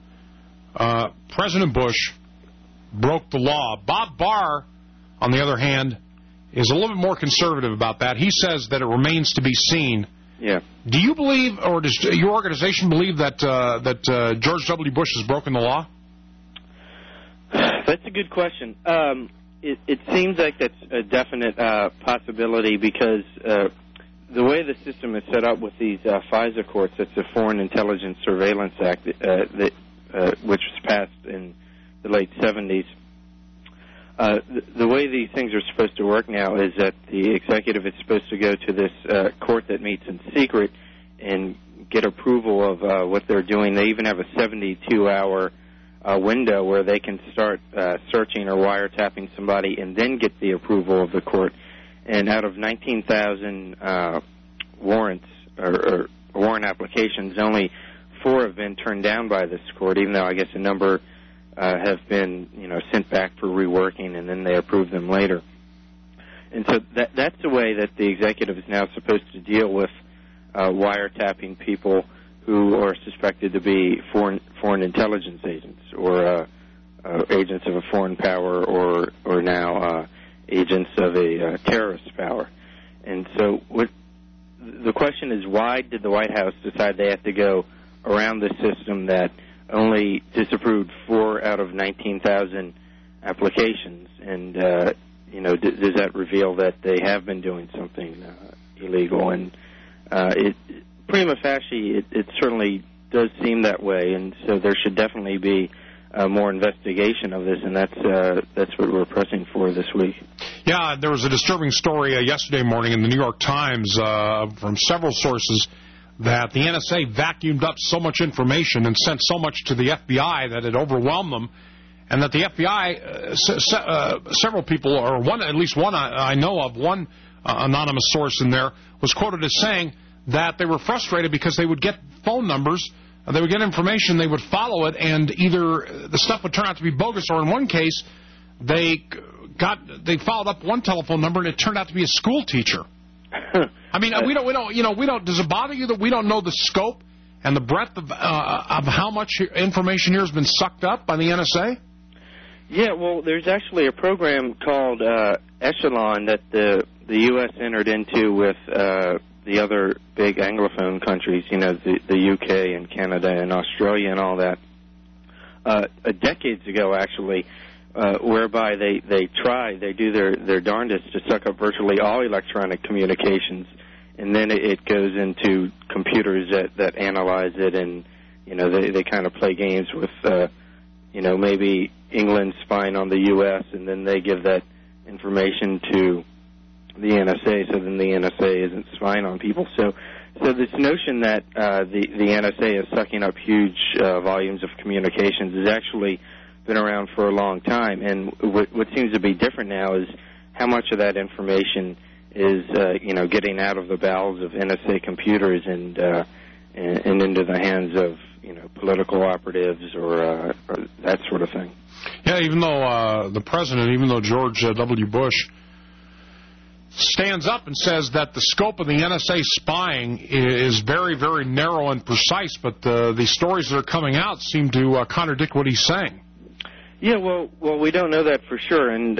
Speaker 25: President Bush broke the law. Bob Barr, on the other hand, is a little bit more conservative about that. He says that it remains to be seen.
Speaker 6: Yeah. Do
Speaker 25: you believe, or does your organization believe that George W. Bush has broken the law?
Speaker 6: That's a good question. It seems like that's a definite possibility because the way the system is set up with these FISA courts, that's the Foreign Intelligence Surveillance Act, which was passed in the late 70s. The way these things are supposed to work now is that the executive is supposed to go to this court that meets in secret and get approval of what they're doing. They even have a 72-hour window where they can start searching or wiretapping somebody and then get the approval of the court. And out of 19,000 warrants or warrant applications, only 4 have been turned down by this court, even though I guess a number have been, sent back for reworking, and then they approve them later. And so that's the way that the executive is now supposed to deal with wiretapping people who are suspected to be foreign intelligence agents or agents of a foreign power or now agents of a terrorist power. And so the question is, why did the White House decide they have to go around this system that only disapproved 4 out of 19,000 applications? And, does that reveal that they have been doing something illegal? And prima facie, it certainly does seem that way, and so there should definitely be more investigation of this, and that's what we're pressing for this week.
Speaker 25: Yeah, there was a disturbing story yesterday morning in the New York Times from several sources that the NSA vacuumed up so much information and sent so much to the FBI that it overwhelmed them, and that the FBI, several people, or at least one I know of, one anonymous source in there, was quoted as saying that they were frustrated because they would get phone numbers they would get information, they would follow it, and either the stuff would turn out to be bogus, or in one case, they followed up one telephone number, and it turned out to be a school teacher. I mean, we don't. Does it bother you that we don't know the scope and the breadth of how much information here has been sucked up by the NSA?
Speaker 6: Yeah, well, there's actually a program called Echelon that the U.S. entered into with the other big Anglophone countries, the UK and Canada and Australia and all that, decades ago, actually, whereby they do their darndest to suck up virtually all electronic communications, and then it goes into computers that analyze it, and they kind of play games with maybe England spying on the U.S., and then they give that information to the NSA, so then the NSA isn't spying on people. So this notion that the NSA is sucking up huge volumes of communications has actually been around for a long time, and what seems to be different now is how much of that information is getting out of the bowels of NSA computers and into the hands of political operatives or that sort of thing.
Speaker 25: Yeah, even though George W. Bush stands up and says that the scope of the NSA spying is very, very narrow and precise, but the stories that are coming out seem to contradict what he's saying.
Speaker 6: Yeah, well, we don't know that for sure, and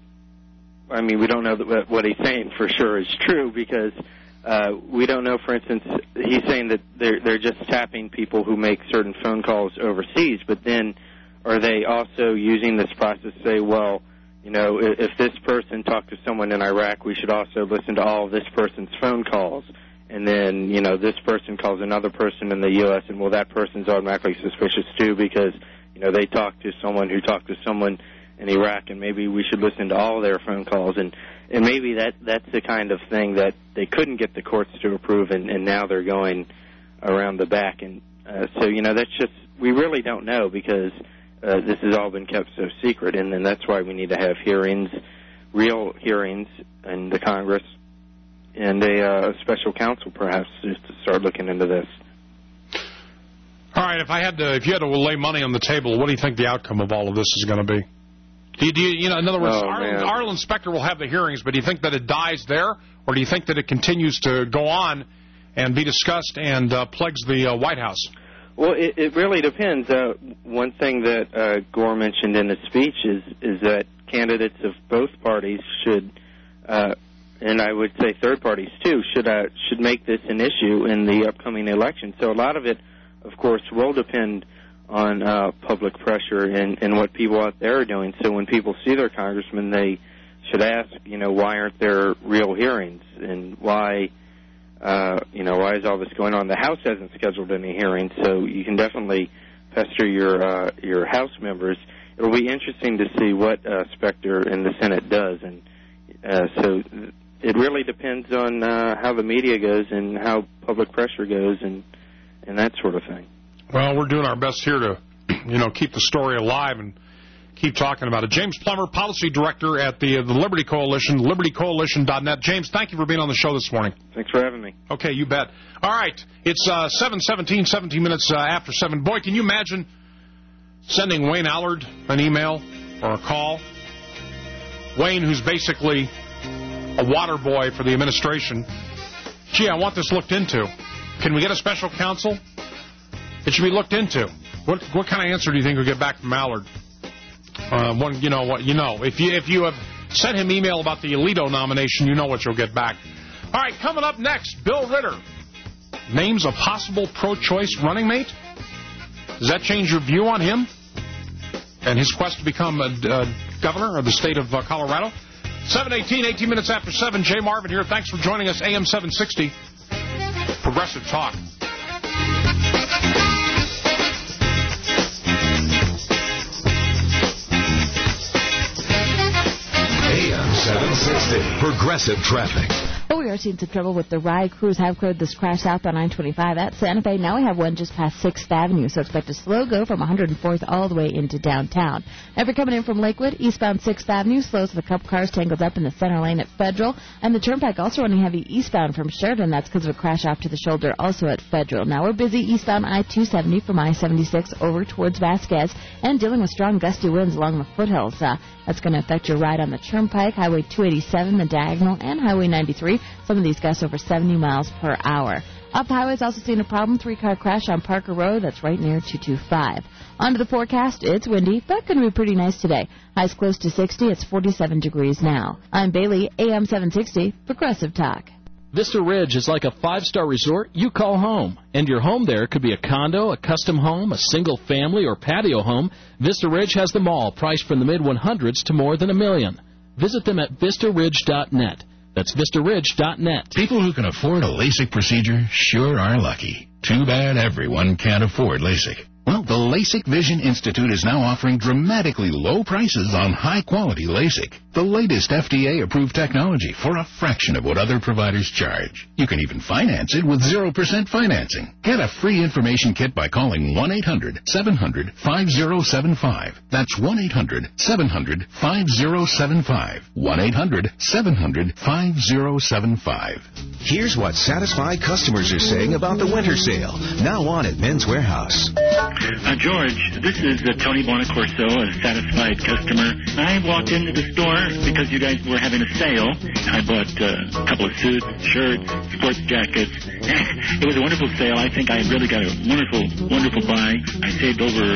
Speaker 6: we don't know that what he's saying for sure is true, because we don't know. For instance, he's saying that they're just tapping people who make certain phone calls overseas, but then are they also using this process to say, well, if this person talked to someone in Iraq, we should also listen to all of this person's phone calls, and then this person calls another person in the U.S., and well, that person's automatically suspicious too, because they talked to someone who talked to someone in Iraq, and maybe we should listen to all their phone calls, and maybe that's the kind of thing that they couldn't get the courts to approve, and now they're going around the back, and so that's just, we really don't know, because this has all been kept so secret, and then that's why we need to have hearings, real hearings in the Congress, and a special counsel perhaps just to start looking into this.
Speaker 25: All right, if you had to lay money on the table, what do you think the outcome of all of this is going to be? In other words, Arlen Specter will have the hearings, but do you think that it dies there, or do you think that it continues to go on and be discussed and plagues the White House?
Speaker 6: Well, it really depends. One thing that Gore mentioned in his speech is that candidates of both parties should, and I would say third parties too, should make this an issue in the upcoming election. So a lot of it, of course, will depend on public pressure and what people out there are doing. So when people see their congressman, they should ask, why aren't there real hearings, and why is all this going on? The House hasn't scheduled any hearings, so you can definitely pester your House members. It'll be interesting to see what Specter in the Senate does, and so it really depends on how the media goes and how public pressure goes and that sort of thing.
Speaker 25: Well, we're doing our best here to, keep the story alive and keep talking about it. James Plummer, Policy Director at the Liberty Coalition, libertycoalition.net. James, thank you for being on the show this morning.
Speaker 6: Thanks for having me.
Speaker 25: Okay, you bet. All right, it's 17 minutes after 7. Boy, can you imagine sending Wayne Allard an email or a call? Wayne, who's basically a water boy for the administration. Gee, I want this looked into. Can we get a special counsel? It should be looked into. What kind of answer do you think we'll get back from Allard? If you have sent him email about the Alito nomination, you know what you'll get back. All right, coming up next, Bill Ritter names a possible pro-choice running mate. Does that change your view on him and his quest to become a governor of the state of Colorado? 7:18, 18 minutes after 7. Jay Marvin here. Thanks for joining us. AM 760, Progressive Talk.
Speaker 2: AM 760, Progressive Traffic.
Speaker 12: Well, we are are seeing some trouble with the Rye. Crews have cleared this crash southbound I-25 at Santa Fe. Now we have one just past 6th Avenue, so expect a slow go from 104th all the way into downtown. Now if you're coming in from Lakewood, eastbound 6th Avenue, slows with a couple cars tangled up in the center lane at Federal. And the Turnpike also running heavy eastbound from Sheridan. That's because of a crash off to the shoulder also at Federal. Now we're busy eastbound I-270 from I-76 over towards Vasquez and dealing with strong gusty winds along the foothills. That's going to affect your ride on the Turnpike, Highway 287, the Diagonal, and Highway 93. Some of these gusts over 70 miles per hour. Up the highway's also seeing a problem, 3-car crash on Parker Road. That's right near 225. Onto the forecast. It's windy, but going to be pretty nice today. Highs close to 60. It's 47 degrees now. I'm Bailey, AM 760, Progressive Talk.
Speaker 1: Vista Ridge is like a 5-star resort you call home. And your home there could be a condo, a custom home, a single family, or patio home. Vista Ridge has them all, priced from the mid-100s to more than $1 million. Visit them at VistaRidge.net. That's VistaRidge.net.
Speaker 9: People who can afford a LASIK procedure sure are lucky. Too bad everyone can't afford LASIK. Well, the LASIK Vision Institute is now offering dramatically low prices on high-quality LASIK. The latest FDA-approved technology for a fraction of what other providers charge. You can even finance it with 0% financing. Get a free information kit by calling 1-800-700-5075. That's 1-800-700-5075. 1-800-700-5075.
Speaker 2: Here's what satisfied customers are saying about the winter sale. Now on at Men's Warehouse.
Speaker 10: George, this is Tony Bonacorso, a satisfied customer. I walked into the store because you guys were having a sale. I bought a couple of suits, shirts, sports jackets. It was a wonderful sale. I think I really got a wonderful buy. I saved over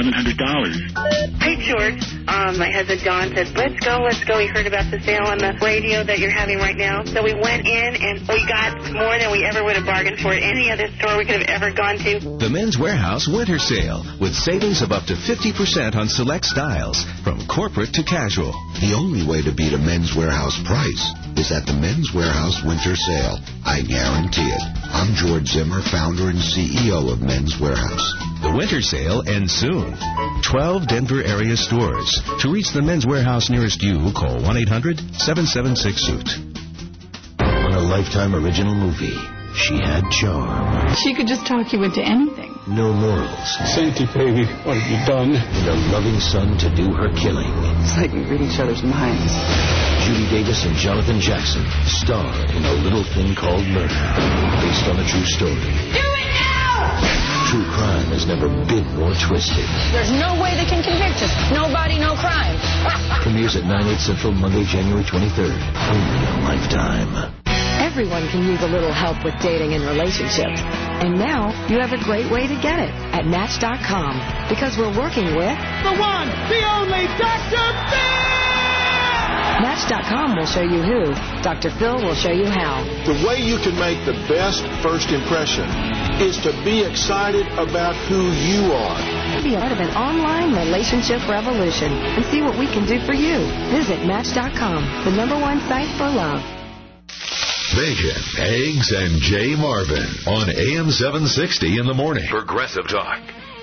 Speaker 10: $1,100.
Speaker 15: Hey, George. My husband Don said, let's go. We heard about the sale on the radio that you're having right now. So we went in and we got more than we ever would have bargained for at any other store we could have ever gone to.
Speaker 2: The Men's Warehouse Winter Sale, with savings of up to 50% on select styles, from corporate to casual.
Speaker 16: The only way to beat a Men's Warehouse price is at the Men's Warehouse Winter Sale. I guarantee it. I'm George Zimmer, founder and CEO of Men's Warehouse.
Speaker 2: The winter sale ends soon. 12 Denver area stores. To reach the Men's Warehouse nearest you, call 1-800-776-SUIT.
Speaker 16: On a Lifetime original movie, she had charm.
Speaker 17: She could just talk you into anything.
Speaker 16: No morals.
Speaker 18: Santy, baby, what have you done?
Speaker 16: And a loving son to do her killing.
Speaker 17: It's like we read each other's minds.
Speaker 16: Judy Davis and Jonathan Jackson star in A Little Thing Called Murder, based on a true story.
Speaker 17: Do it now!
Speaker 16: True crime has never been more twisted.
Speaker 17: There's no way they can convict us. Nobody, no crime.
Speaker 16: Premieres at 9/8 Central, Monday, January 23rd. Only on Lifetime.
Speaker 19: Everyone can use a little help with dating and relationships. And now you have a great way to get it at Match.com, because we're working with
Speaker 20: the one, the only Dr. Phil!
Speaker 19: Match.com will show you who. Dr. Phil will show you how.
Speaker 21: The way you can make the best first impression is to be excited about who you are.
Speaker 19: Be a part of an online relationship revolution and see what we can do for you. Visit Match.com, the #1 site for love.
Speaker 2: Bacon, Eggs, and Jay Marvin on AM 760 in the morning. Progressive Talk.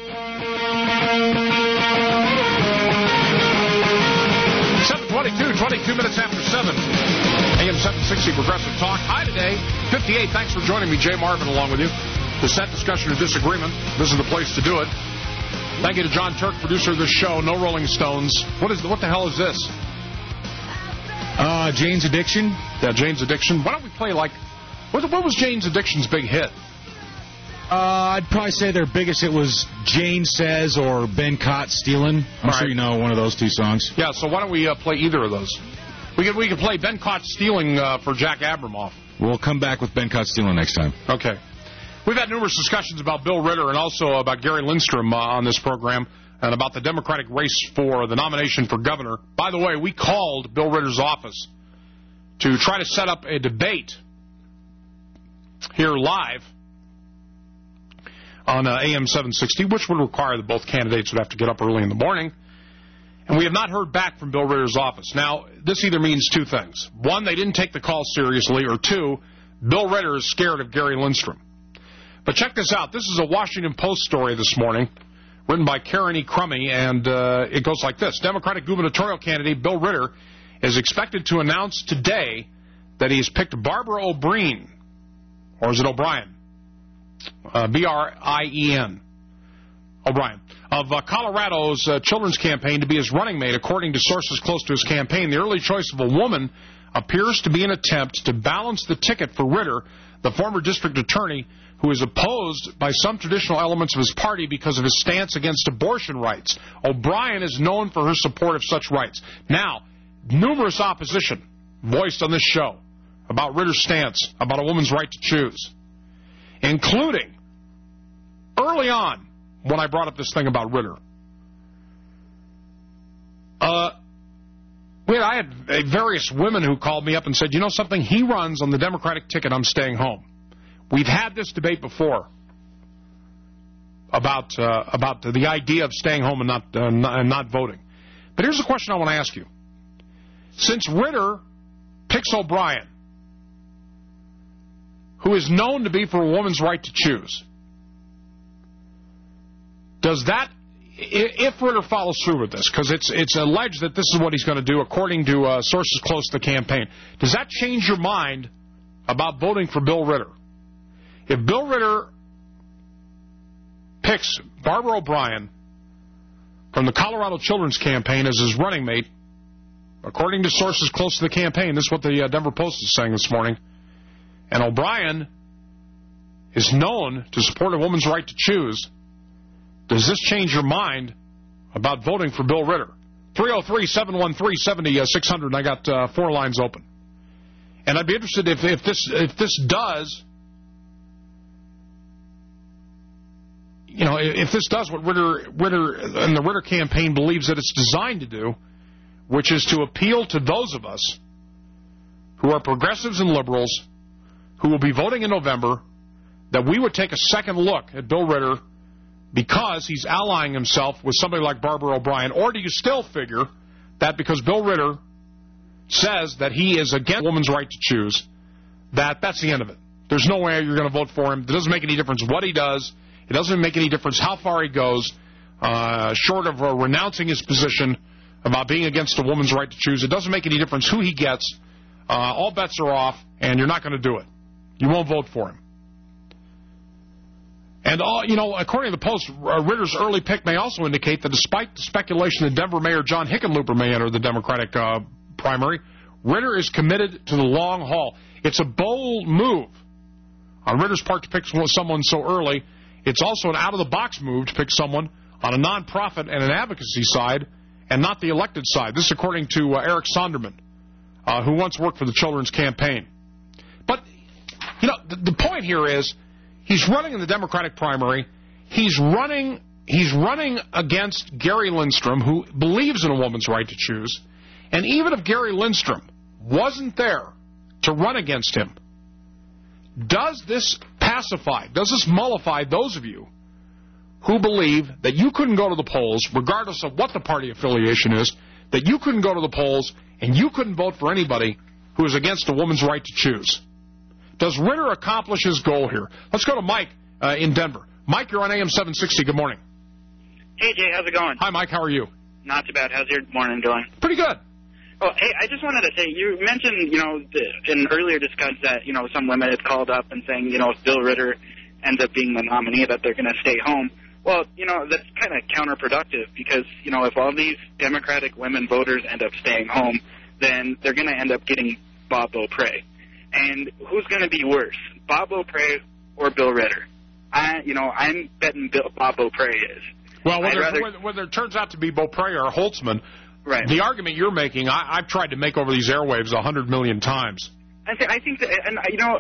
Speaker 25: 22 minutes after 7. AM 760 Progressive Talk. Hi today, 58. Thanks for joining me, Jay Marvin, along with you. Dissent, discussion, or disagreement. This is the place to do it. Thank you to John Turk, producer of this show. No Rolling Stones. What the hell is this?
Speaker 22: Jane's Addiction.
Speaker 25: Yeah, Jane's Addiction. Why don't we play what was Jane's Addiction's big hit?
Speaker 22: I'd probably say their biggest hit was Jane Says or Been Caught Stealing. I'm sure you know one of those two songs.
Speaker 25: Yeah, so why don't we play either of those? We can play Been Caught Stealing for Jack Abramoff.
Speaker 22: We'll come back with Been Caught Stealing next time.
Speaker 25: Okay. We've had numerous discussions about Bill Ritter and also about Gary Lindstrom on this program, and about the Democratic race for the nomination for governor. By the way, we called Bill Ritter's office to try to set up a debate here live on AM 760, which would require that both candidates would have to get up early in the morning. And we have not heard back from Bill Ritter's office. Now, this either means two things. One, they didn't take the call seriously, or two, Bill Ritter is scared of Gary Lindstrom. But check this out. This is a Washington Post story this morning, written by Karen E. Crummy, and it goes like this. Democratic gubernatorial candidate Bill Ritter is expected to announce today that he's picked Barbara O'Brien, or is it O'Brien? B-R-I-E-N. O'Brien, of Colorado's children's campaign to be his running mate, according to sources close to his campaign. The early choice of a woman appears to be an attempt to balance the ticket for Ritter, the former district attorney, who is opposed by some traditional elements of his party because of his stance against abortion rights. O'Brien is known for her support of such rights. Now, numerous opposition voiced on this show about Ritter's stance about a woman's right to choose, including early on when I brought up this thing about Ritter. I had various women who called me up and said, you know something, he runs on the Democratic ticket, I'm staying home. We've had this debate before about the idea of staying home and not voting. But here's a question I want to ask you. Since Ritter picks O'Brien, who is known to be for a woman's right to choose, does that, if Ritter follows through with this, because it's alleged that this is what he's going to do according to sources close to the campaign, does that change your mind about voting for Bill Ritter? If Bill Ritter picks Barbara O'Brien from the Colorado Children's Campaign as his running mate, according to sources close to the campaign, this is what the Denver Post is saying this morning, and O'Brien is known to support a woman's right to choose, does this change your mind about voting for Bill Ritter? 303-713-7600, and I got 4 lines open. And I'd be interested if this does, if this does what Ritter and the Ritter campaign believes that it's designed to do, which is to appeal to those of us who are progressives and liberals who will be voting in November, that we would take a second look at Bill Ritter because he's allying himself with somebody like Barbara O'Brien? Or do you still figure that because Bill Ritter says that he is against a woman's right to choose, that's the end of it? There's no way you're going to vote for him. It doesn't make any difference what he does. It doesn't make any difference how far he goes, short of renouncing his position about being against a woman's right to choose. It doesn't make any difference who he gets. All bets are off, and you're not going to do it. You won't vote for him. And, according to the Post, Ritter's early pick may also indicate that despite the speculation that Denver Mayor John Hickenlooper may enter the Democratic primary, Ritter is committed to the long haul. It's a bold move on Ritter's part to pick someone so early. It's also an out-of-the-box move to pick someone on a nonprofit and an advocacy side and not the elected side. This is according to Eric Sonderman, who once worked for the Children's Campaign. But, the point here is he's running in the Democratic primary. He's running against Gary Lindstrom, who believes in a woman's right to choose. And even if Gary Lindstrom wasn't there to run against him, does this pacify, does this mollify those of you who believe that you couldn't go to the polls, regardless of what the party affiliation is, that you couldn't go to the polls and you couldn't vote for anybody who is against a woman's right to choose? Does Ritter accomplish his goal here? Let's go to Mike in Denver. Mike, you're on AM 760. Good morning.
Speaker 7: Hey, Jay. How's it going?
Speaker 25: Hi, Mike. How are you?
Speaker 7: Not too bad. How's your morning going?
Speaker 25: Pretty good.
Speaker 7: Oh, hey, I just wanted to say, you mentioned, in earlier discussions that, some women had called up and saying, if Bill Ritter ends up being the nominee, that they're going to stay home. Well, that's kind of counterproductive because, if all these Democratic women voters end up staying home, then they're going to end up getting Bob Beaupre. And who's going to be worse, Bob Beaupre or Bill Ritter? I'm betting Bob Beaupre is.
Speaker 25: Well, whether it turns out to be Beaupre or Holtzman,
Speaker 7: right.
Speaker 25: The argument you're making, I've tried to make over these airwaves 100 million times.
Speaker 7: I think that, and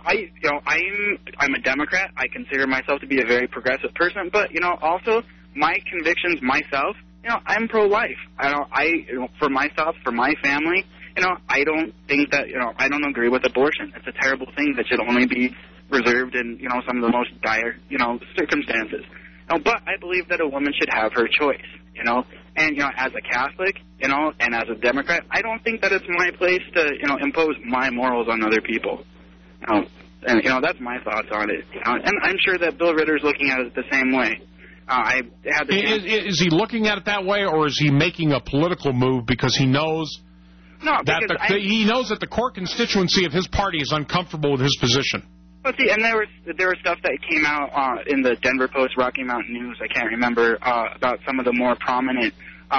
Speaker 7: I'm a Democrat. I consider myself to be a very progressive person, but also my convictions myself. I'm pro-life. For myself, for my family. I don't think that, I don't agree with abortion. It's a terrible thing that should only be reserved in, some of the most dire, circumstances. But I believe that a woman should have her choice, And, as a Catholic, and as a Democrat, I don't think that it's my place to, impose my morals on other people. And, that's my thoughts on it. And I'm sure that Bill Ritter's looking at it the same way. I had the
Speaker 25: Is he looking at it that way, or is he making a political move because he knows
Speaker 7: No, because
Speaker 25: he knows that the core constituency of his party is uncomfortable with his position.
Speaker 7: Well, see, and there was stuff that came out in the Denver Post, Rocky Mountain News, I can't remember, about some of the more prominent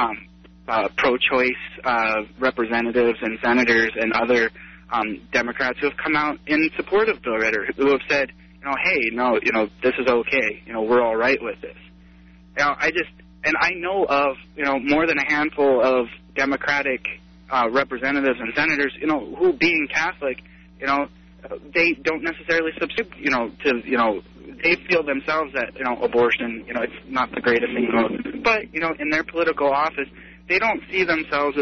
Speaker 7: pro-choice representatives and senators and other Democrats who have come out in support of Bill Ritter, who have said, hey, this is okay, we're all right with this. I know of, more than a handful of Democratic representatives and senators, who, being Catholic, they don't necessarily subscribe, they feel themselves that, abortion, it's not the greatest thing in the world. But, in their political office, they don't see themselves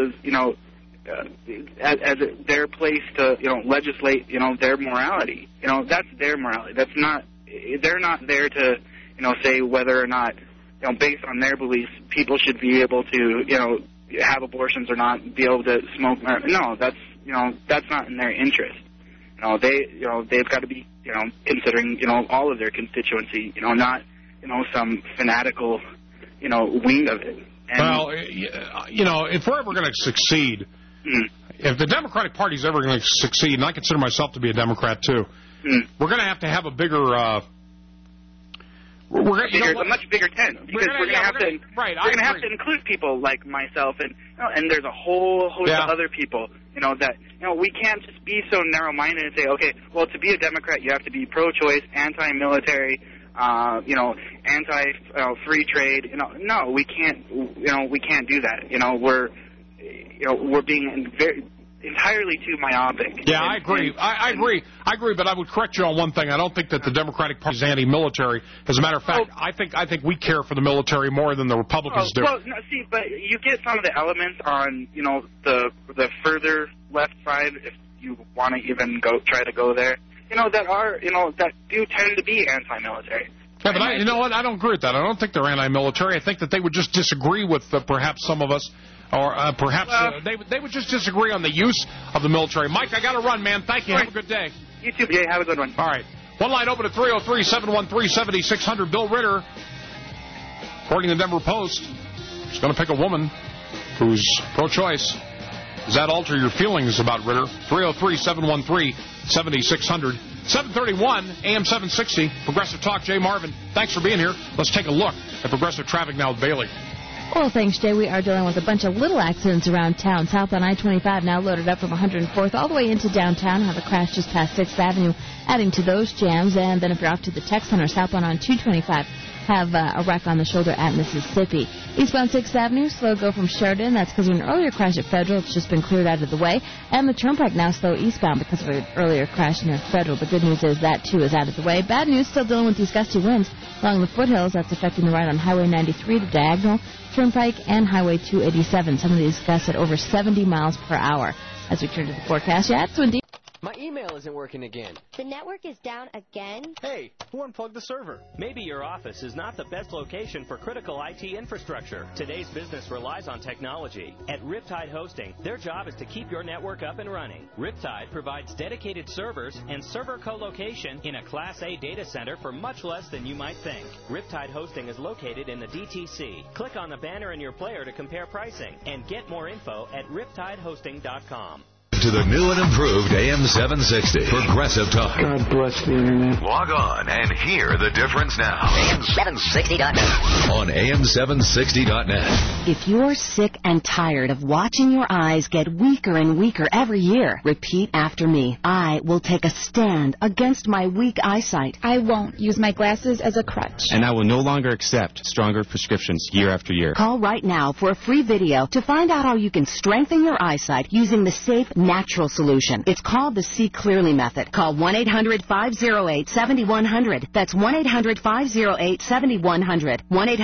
Speaker 7: as their place to, legislate, their morality. That's their morality. They're not there to, say whether or not, based on their beliefs, people should be able to, have abortions or not, be able to smoke. No, that's not in their interest. They've got to be, considering, all of their constituency, not, some fanatical, wing of it.
Speaker 25: If we're ever going to succeed, if the Democratic Party is ever going to succeed, and I consider myself to be a Democrat too, we're going to have a bigger, a
Speaker 7: much bigger tent, because we're going to have to include people like myself, and there's a whole host of other people, that we can't just be so narrow-minded and say, okay, well, to be a Democrat, you have to be pro-choice, anti-military, anti-free trade. No, we can't. We can't do that. We're being entirely too myopic.
Speaker 25: Yeah, I agree. I agree. But I would correct you on one thing. I don't think that the Democratic Party is anti-military. As a matter of fact, I think we care for the military more than the Republicans do.
Speaker 7: Well, no, see, but you get some of the elements on the further left side, if you want to even try to go there. That are that do tend to be anti-military.
Speaker 25: Yeah, but you know what? I don't agree with that. I don't think they're anti-military. I think that they would just disagree with perhaps some of us. Or perhaps they would just disagree on the use of the military. Mike, I got to run, man. Thank you.
Speaker 7: Right.
Speaker 25: Have a good day.
Speaker 7: You too, Jay. Have a good one.
Speaker 25: All right. One line open at 303-713-7600. Bill Ritter, according to the Denver Post, is going to pick a woman who's pro-choice. Does that alter your feelings about Ritter? 303-713-7600. 731 AM 760. Progressive Talk, Jay Marvin. Thanks for being here. Let's take a look at progressive traffic now with Bailey.
Speaker 12: Well, thanks, Jay. We are dealing with a bunch of little accidents around town. Southbound I-25 now loaded up from 104th all the way into downtown. Have a crash just past 6th Avenue, adding to those jams. And then if you're off to the Tech Center, southbound on 225, have a wreck on the shoulder at Mississippi. Eastbound 6th Avenue, slow go from Sheridan. That's because of an earlier crash at Federal. It's just been cleared out of the way. And the Turnpike now slow eastbound because of an earlier crash near Federal. The good news is that, too, is out of the way. Bad news, still dealing with these gusty winds along the foothills. That's affecting the ride on Highway 93 to Diagonal, Turnpike, and Highway 287. Some of these gusts at over 70 miles per hour. As we turn to the forecast, it's windy.
Speaker 8: My email isn't working again.
Speaker 11: The network is down again?
Speaker 8: Hey, who unplugged the server?
Speaker 13: Maybe your office is not the best location for critical IT infrastructure. Today's business relies on technology. At Riptide Hosting, their job is to keep your network up and running. Riptide provides dedicated servers and server co-location in a Class A data center for much less than you might think. Riptide Hosting is located in the DTC. Click on the banner in your player to compare pricing and get more info at riptidehosting.com.
Speaker 2: To the new and improved AM 760 Progressive Talk.
Speaker 18: God bless the internet.
Speaker 2: Log on and hear the difference now.
Speaker 31: AM760.net.
Speaker 2: On AM760.net.
Speaker 31: If you're sick and tired of watching your eyes get weaker and weaker every year, repeat after me. I will take a stand against my weak eyesight.
Speaker 14: I won't use my glasses as a crutch.
Speaker 23: And I will no longer accept stronger prescriptions year after year.
Speaker 31: Call right now for a free video to find out how you can strengthen your eyesight using the safe, natural solution. It's called the See Clearly method. Call 1-800-508-7100. That's 1-800-508-7100.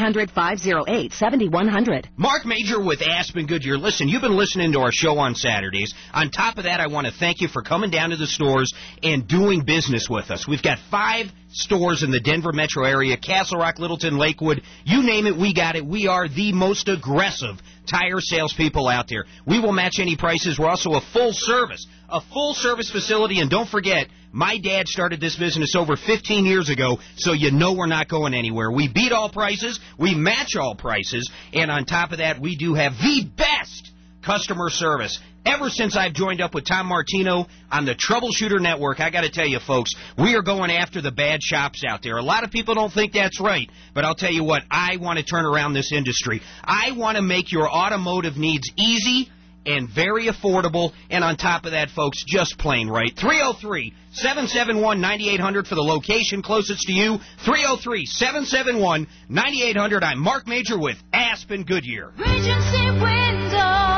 Speaker 31: 1-800-508-7100. Mark Major with Aspen Goodyear. Listen, you've been listening to our show on Saturdays. On top of that, I want to thank you for coming down to the stores and doing business with us. We've got 5 stores in the Denver metro area, Castle Rock, Littleton, Lakewood. You name it, we got it. We are the most aggressive tire salespeople out there. We will match any prices. We're also a full service facility. And don't forget, my dad started this business over 15 years ago, so you know we're not going anywhere. We beat all prices. We match all prices. And on top of that, we do have the best customer service.
Speaker 1: Ever since I've joined up with Tom Martino on the Troubleshooter Network, I got to tell you, folks, we are going after the bad shops out there. A lot of people don't think that's right, but I'll tell you what, I want to turn around this industry. I want to make your automotive needs easy and very affordable, and on top of that, folks, just plain right. 303-771-9800 for the location closest to you. 303-771-9800. I'm Mark Major with Aspen Goodyear.
Speaker 20: Regency Windows.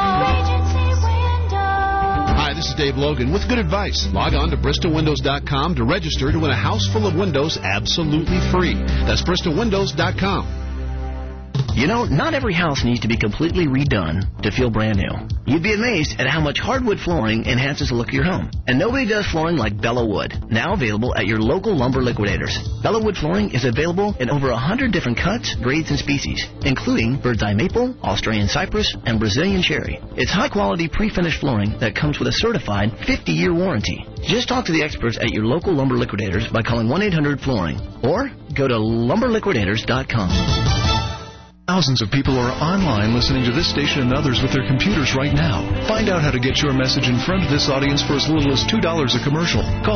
Speaker 3: Hi, this is Dave Logan with good advice. Log on to BristolWindows.com to register to win a house full of windows absolutely free. That's BristolWindows.com.
Speaker 4: You know, not every house needs to be completely redone to feel brand new. You'd be amazed at how much hardwood flooring enhances the look of your home. And nobody does flooring like Bella Wood, now available at your local lumber liquidators. Bella Wood flooring is available in over 100 different cuts, grades, and species, including bird's eye maple, Australian cypress, and Brazilian cherry. It's high-quality pre-finished flooring that comes with a certified 50-year warranty. Just talk to the experts at your local lumber liquidators by calling 1-800-FLOORING or go to lumberliquidators.com.
Speaker 5: Thousands of people are online listening to this station and others with their computers right now. Find out how to get your message in front of this audience for as little as $2 a commercial. Call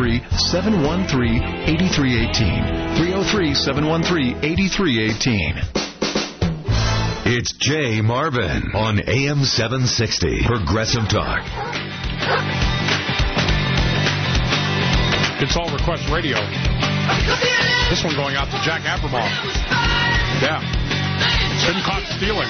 Speaker 5: 303-713-8318. 303-713-8318.
Speaker 2: It's Jay Marvin on AM 760. Progressive Talk.
Speaker 25: It's All Request Radio. This one going out to Jack Abramoff. Yeah. Been caught stealing.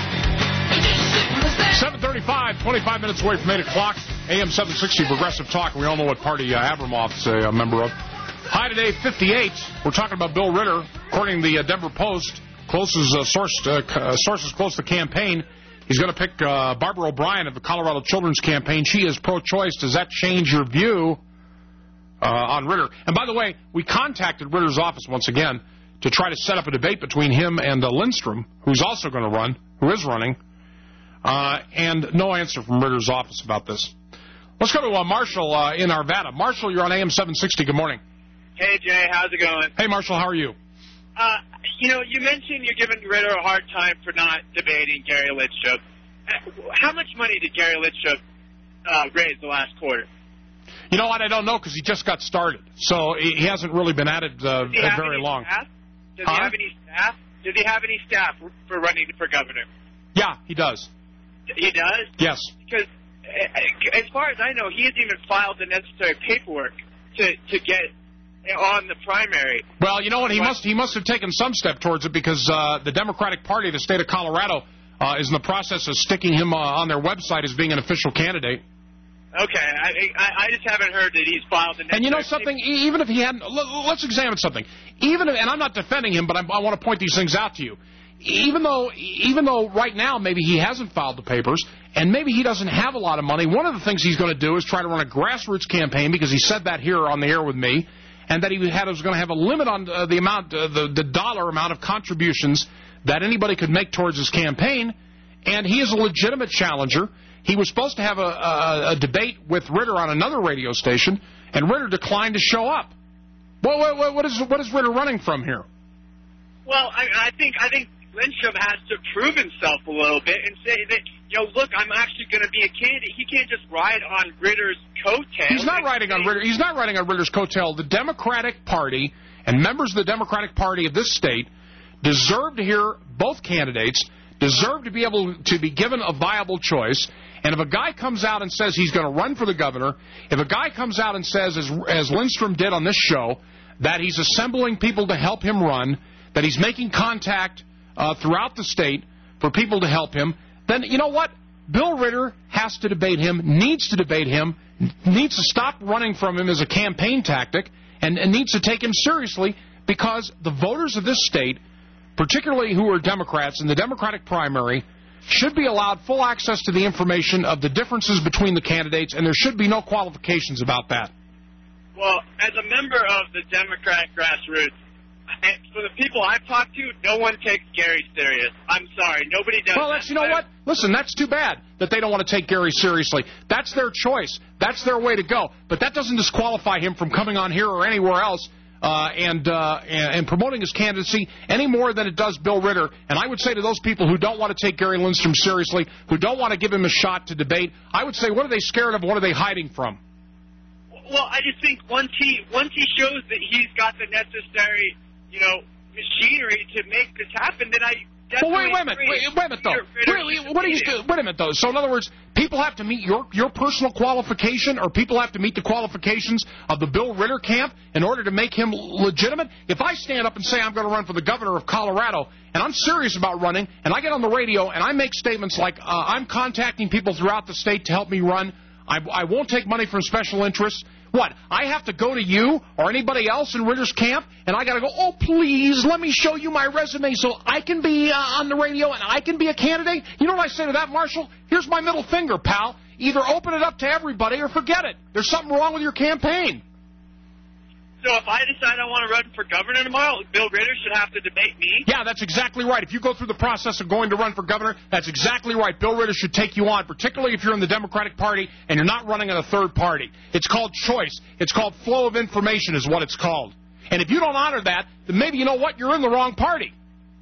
Speaker 25: 7:35, 25 minutes away from 8 o'clock. AM 760 Progressive Talk. We all know what party Abramoff's a member of. High today, 58. We're talking about Bill Ritter. According to the Denver Post, sources close to the campaign, he's going to pick Barbara O'Brien of the Colorado Children's Campaign. She is pro-choice. Does that change your view on Ritter? And by the way, we contacted Ritter's office once again to try to set up a debate between him and Lindstrom, who's also going to run, who is running, and no answer from Ritter's office about this. Let's go to Marshall in Arvada. Marshall, you're on AM 760. Good morning.
Speaker 6: Hey, Jay. How's it going?
Speaker 25: Hey, Marshall. How are you?
Speaker 6: You mentioned you're giving Ritter a hard time for not debating Gary Litstrup. How much money did Gary Litstrup raise the last quarter?
Speaker 25: You know what? I don't know because he just got started. So he hasn't really been at it very long.
Speaker 6: Does he have any staff? Does he have any staff for running for governor?
Speaker 25: Yeah, he does.
Speaker 6: He does?
Speaker 25: Yes.
Speaker 6: Because as far as I know, he hasn't even filed the necessary paperwork to get on the primary.
Speaker 25: Well, you know what? He must have taken some step towards it because the Democratic Party of the state of Colorado is in the process of sticking him on their website as being an official candidate.
Speaker 6: Okay, I just haven't heard that he's filed the necessary.
Speaker 25: And you know something? Even if he hadn't, let's examine something. And I'm not defending him, but I want to point these things out to you. Even though right now maybe he hasn't filed the papers and maybe he doesn't have a lot of money, one of the things he's going to do is try to run a grassroots campaign because he said that here on the air with me, and that he was going to have a limit on the amount, the dollar amount of contributions that anybody could make towards his campaign. And he is a legitimate challenger. He was supposed to have a debate with Ritter on another radio station, and Ritter declined to show up. What is Ritter running from here?
Speaker 6: Well, I think Lindstrom has to prove himself a little bit and say that, look, I'm actually going to be a candidate. He can't just ride on Ritter's coattail.
Speaker 25: He's not riding on Ritter. He's not riding on Ritter's coattail. The Democratic Party and members of the Democratic Party of this state deserve to hear both candidates, deserve to be able to be given a viable choice. And if a guy comes out and says he's going to run for the governor, if a guy comes out and says, as Lindstrom did on this show, that he's assembling people to help him run, that he's making contact throughout the state for people to help him, then you know what? Bill Ritter has to debate him, needs to debate him, needs to stop running from him as a campaign tactic, and needs to take him seriously because the voters of this state, particularly who are Democrats in the Democratic primary, should be allowed full access to the information of the differences between the candidates, and there should be no qualifications about that.
Speaker 6: Well, as a member of the Democratic grassroots, for the people I've talked to, no one takes Gary serious. I'm sorry, nobody does.
Speaker 25: Well, you know what? Listen, that's too bad that they don't want to take Gary seriously. That's their choice. That's their way to go. But that doesn't disqualify him from coming on here or anywhere else and promoting his candidacy any more than it does Bill Ritter. And I would say to those people who don't want to take Gary Lindstrom seriously, who don't want to give him a shot to debate, I would say, what are they scared of? What are they hiding from?
Speaker 6: Well, I just think once he shows that he's got the necessary, machinery to make this happen, then I definitely.
Speaker 25: Well, wait a minute, though. Wait a minute, though. So, in other words, people have to meet your personal qualification, or people have to meet the qualifications of the Bill Ritter camp in order to make him legitimate? If I stand up and say I'm going to run for the governor of Colorado, and I'm serious about running, and I get on the radio and I make statements like I'm contacting people throughout the state to help me run, I won't take money from special interests. What, I have to go to you or anybody else in Ritter's camp, and I got to go, oh, please, let me show you my resume so I can be on the radio and I can be a candidate? You know what I say to that, Marshall? Here's my middle finger, pal. Either open it up to everybody or forget it. There's something wrong with your campaign.
Speaker 6: So if I decide I want to run for governor tomorrow, Bill Ritter should have to debate me?
Speaker 25: Yeah, that's exactly right. If you go through the process of going to run for governor, that's exactly right. Bill Ritter should take you on, particularly if you're in the Democratic Party and you're not running on a third party. It's called choice. It's called flow of information is what it's called. And if you don't honor that, then maybe, you know what, you're in the wrong party.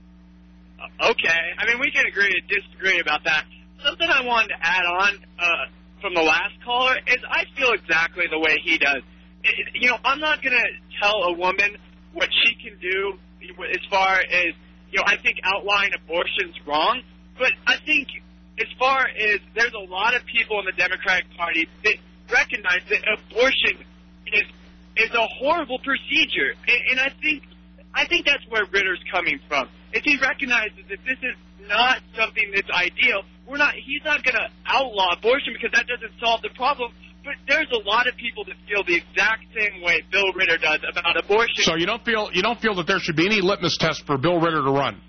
Speaker 6: Okay. I mean, we can agree to disagree about that. Something I wanted to add on from the last caller is I feel exactly the way he does. I'm not going to tell a woman what she can do as far as, I think outlawing abortion's wrong. But I think as far as there's a lot of people in the Democratic Party that recognize that abortion is a horrible procedure. And I think that's where Ritter's coming from. If he recognizes that this is not something that's ideal, he's not going to outlaw abortion because that doesn't solve the problem. But there's a lot of people that feel the exact same way Bill Ritter does about abortion.
Speaker 25: So you don't feel that there should be any litmus test for Bill Ritter to run?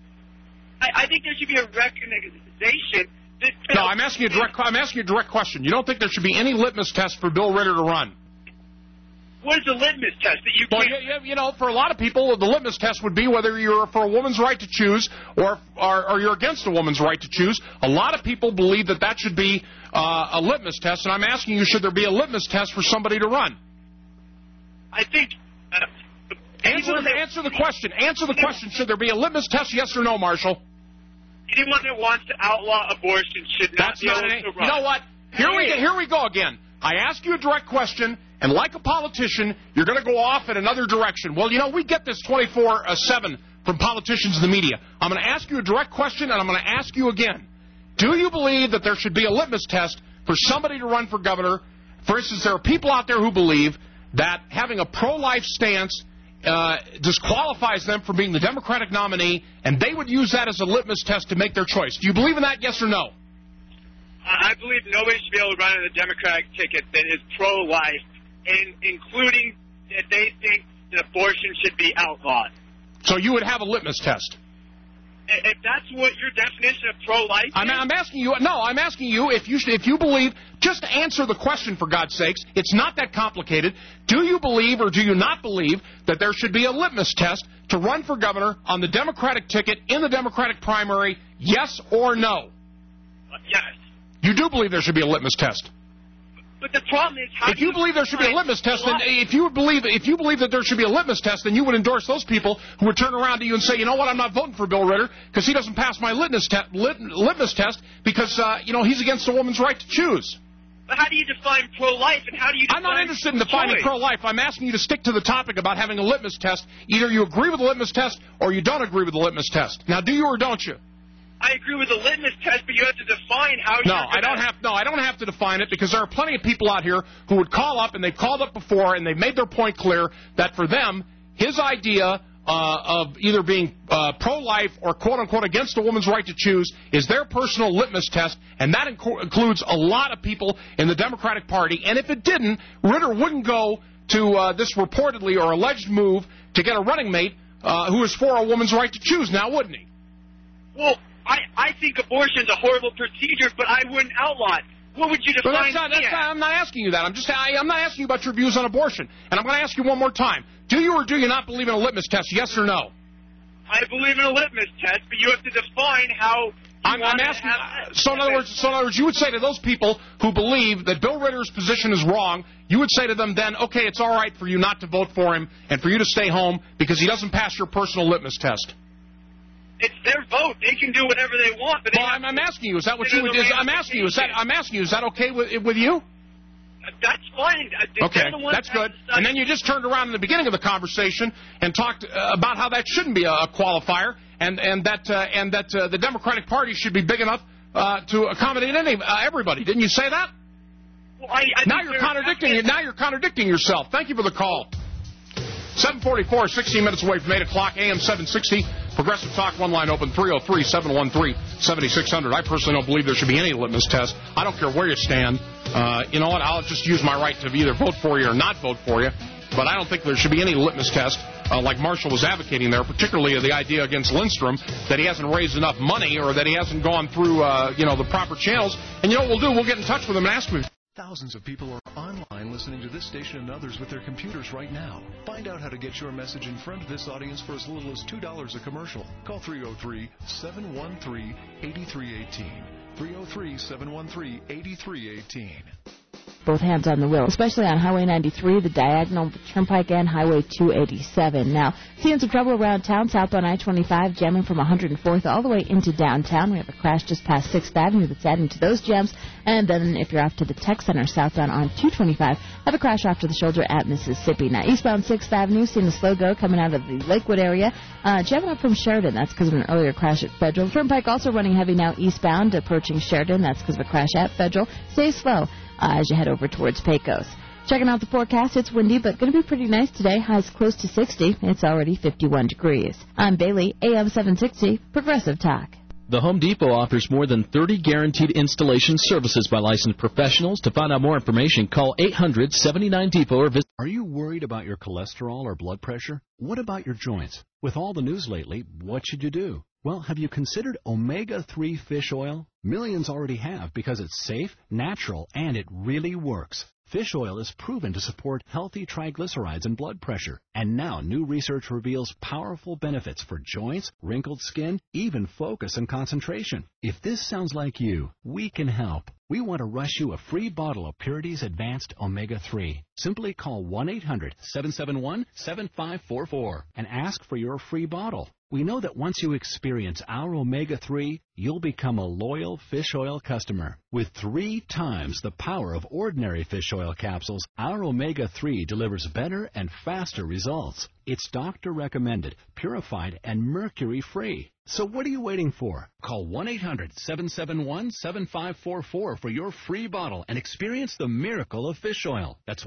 Speaker 6: I think there should be a recognition that...
Speaker 25: No, I'm asking you a direct question. You don't think there should be any litmus test for Bill Ritter to run?
Speaker 6: What is the litmus test that you can't...
Speaker 25: Well, for a lot of people, the litmus test would be whether you're for a woman's right to choose or you're against a woman's right to choose. A lot of people believe that should be a litmus test, and I'm asking you, should there be a litmus test for somebody to run?
Speaker 6: I think...
Speaker 25: Answer the question. Answer the question. Should there be a litmus test, yes or no, Marshall?
Speaker 6: Anyone that wants to outlaw abortion should not be able to run.
Speaker 25: You know what? Here we go again. I ask you a direct question, and like a politician, you're going to go off in another direction. Well, we get this 24/7 from politicians and the media. I'm going to ask you a direct question, and I'm going to ask you again. Do you believe that there should be a litmus test for somebody to run for governor? For instance, there are people out there who believe that having a pro-life stance disqualifies them from being the Democratic nominee, and they would use that as a litmus test to make their choice. Do you believe in that, yes or no?
Speaker 6: I believe nobody should be able to run on the Democratic ticket that is pro-life, including that they think that abortion should be outlawed.
Speaker 25: So you would have a litmus test?
Speaker 6: If that's what your definition of pro-life is?
Speaker 25: I'm asking you. No, I'm asking you if you believe. Just answer the question, for God's sakes. It's not that complicated. Do you believe or do you not believe that there should be a litmus test to run for governor on the Democratic ticket in the Democratic primary? Yes or no?
Speaker 6: Yes.
Speaker 25: You do believe there should be a litmus test.
Speaker 6: But the problem is,
Speaker 25: if you believe there should be a litmus test, then if you believe that there should be a litmus test, then you would endorse those people who would turn around to you and say, you know what, I'm not voting for Bill Ritter because he doesn't pass my litmus test because he's against a woman's right to choose.
Speaker 6: But how do you define pro-life and how do you define...
Speaker 25: I'm not interested in defining pro-life. I'm asking you to stick to the topic about having a litmus test. Either you agree with the litmus test or you don't agree with the litmus test. Now, do you or don't you?
Speaker 6: I agree with the litmus test, but you have to define how you're
Speaker 25: I don't have to define it because there are plenty of people out here who would call up, and they've called up before, and they've made their point clear that for them, his idea of either being pro-life or quote-unquote against a woman's right to choose is their personal litmus test, and that includes a lot of people in the Democratic Party. And if it didn't, Ritter wouldn't go to this reportedly or alleged move to get a running mate who is for a woman's right to choose now, wouldn't he?
Speaker 6: Well, I think abortion is a horrible procedure, but I wouldn't outlaw it. What would you define?
Speaker 25: I'm not asking you that. I'm not asking you about your views on abortion. And I'm going to ask you one more time. Do you or do you not believe in a litmus test, yes or no?
Speaker 6: I believe in a litmus test, but you have to define how
Speaker 25: I'm asking. So in other words, you would say to those people who believe that Bill Ritter's position is wrong, you would say to them then, okay, it's all right for you not to vote for him and for you to stay home because he doesn't pass your personal litmus test.
Speaker 6: It's their vote. They can do whatever they want. But
Speaker 25: well, I'm asking you, is that what you would? I'm asking you, is that okay with you?
Speaker 6: That's fine.
Speaker 25: Okay, that's good. And then you just turned around in the beginning of the conversation and talked about how that shouldn't be a qualifier, and that the Democratic Party should be big enough to accommodate everybody. Didn't you say that?
Speaker 6: Well,
Speaker 25: now you're contradicting. Now you're contradicting yourself. Thank you for the call. 7:44, 16 minutes away from 8 o'clock, AM 760. Progressive Talk, one line open, 303-713-7600. I personally don't believe there should be any litmus test. I don't care where you stand. You know what? I'll just use my right to either vote for you or not vote for you. But I don't think there should be any litmus test like Marshall was advocating there, particularly the idea against Lindstrom that he hasn't raised enough money or that he hasn't gone through the proper channels. And you know what we'll do? We'll get in touch with him and ask him.
Speaker 5: Thousands of people are online listening to this station and others with their computers right now. Find out how to get your message in front of this audience for as little as $2 a commercial. Call 303-713-8318. 303-713-8318.
Speaker 12: Both hands on the wheel, especially on Highway 93, the diagonal Turnpike, and Highway 287. Now, seeing some trouble around town, southbound I-25, jamming from 104th all the way into downtown. We have a crash just past 6th Avenue that's adding to those jams. And then if you're off to the Tech Center southbound on 225, have a crash off to the shoulder at Mississippi. Now, eastbound 6th Avenue, seeing a slow go coming out of the Lakewood area, jamming up from Sheridan. That's because of an earlier crash at Federal. Turnpike also running heavy now eastbound, approaching Sheridan. That's because of a crash at Federal. Stay slow as you head over towards Pecos. Checking out the forecast, it's windy, but going to be pretty nice today. Highs close to 60. It's already 51 degrees. I'm Bailey, AM 760, Progressive Talk.
Speaker 9: The Home Depot offers more than 30 guaranteed installation services by licensed professionals. To find out more information, call 800-79-DEPOT or visit.
Speaker 3: Are you worried about your cholesterol or blood pressure? What about your joints? With all the news lately, what should you do? Well, have you considered omega-3 fish oil? Millions already have because it's safe, natural, and it really works. Fish oil is proven to support healthy triglycerides and blood pressure. And now new research reveals powerful benefits for joints, wrinkled skin, even focus and concentration. If this sounds like you, we can help. We want to rush you a free bottle of Purity's Advanced Omega-3. Simply call 1-800-771-7544 and ask for your free bottle. We know that once you experience our Omega-3, you'll become a loyal fish oil customer. With 3 times the power of ordinary fish oil capsules, our Omega-3 delivers better and faster results. It's doctor-recommended, purified, and mercury-free. So what are you waiting for? Call 1-800-771-7544 for your free bottle and experience the miracle of fish oil. That's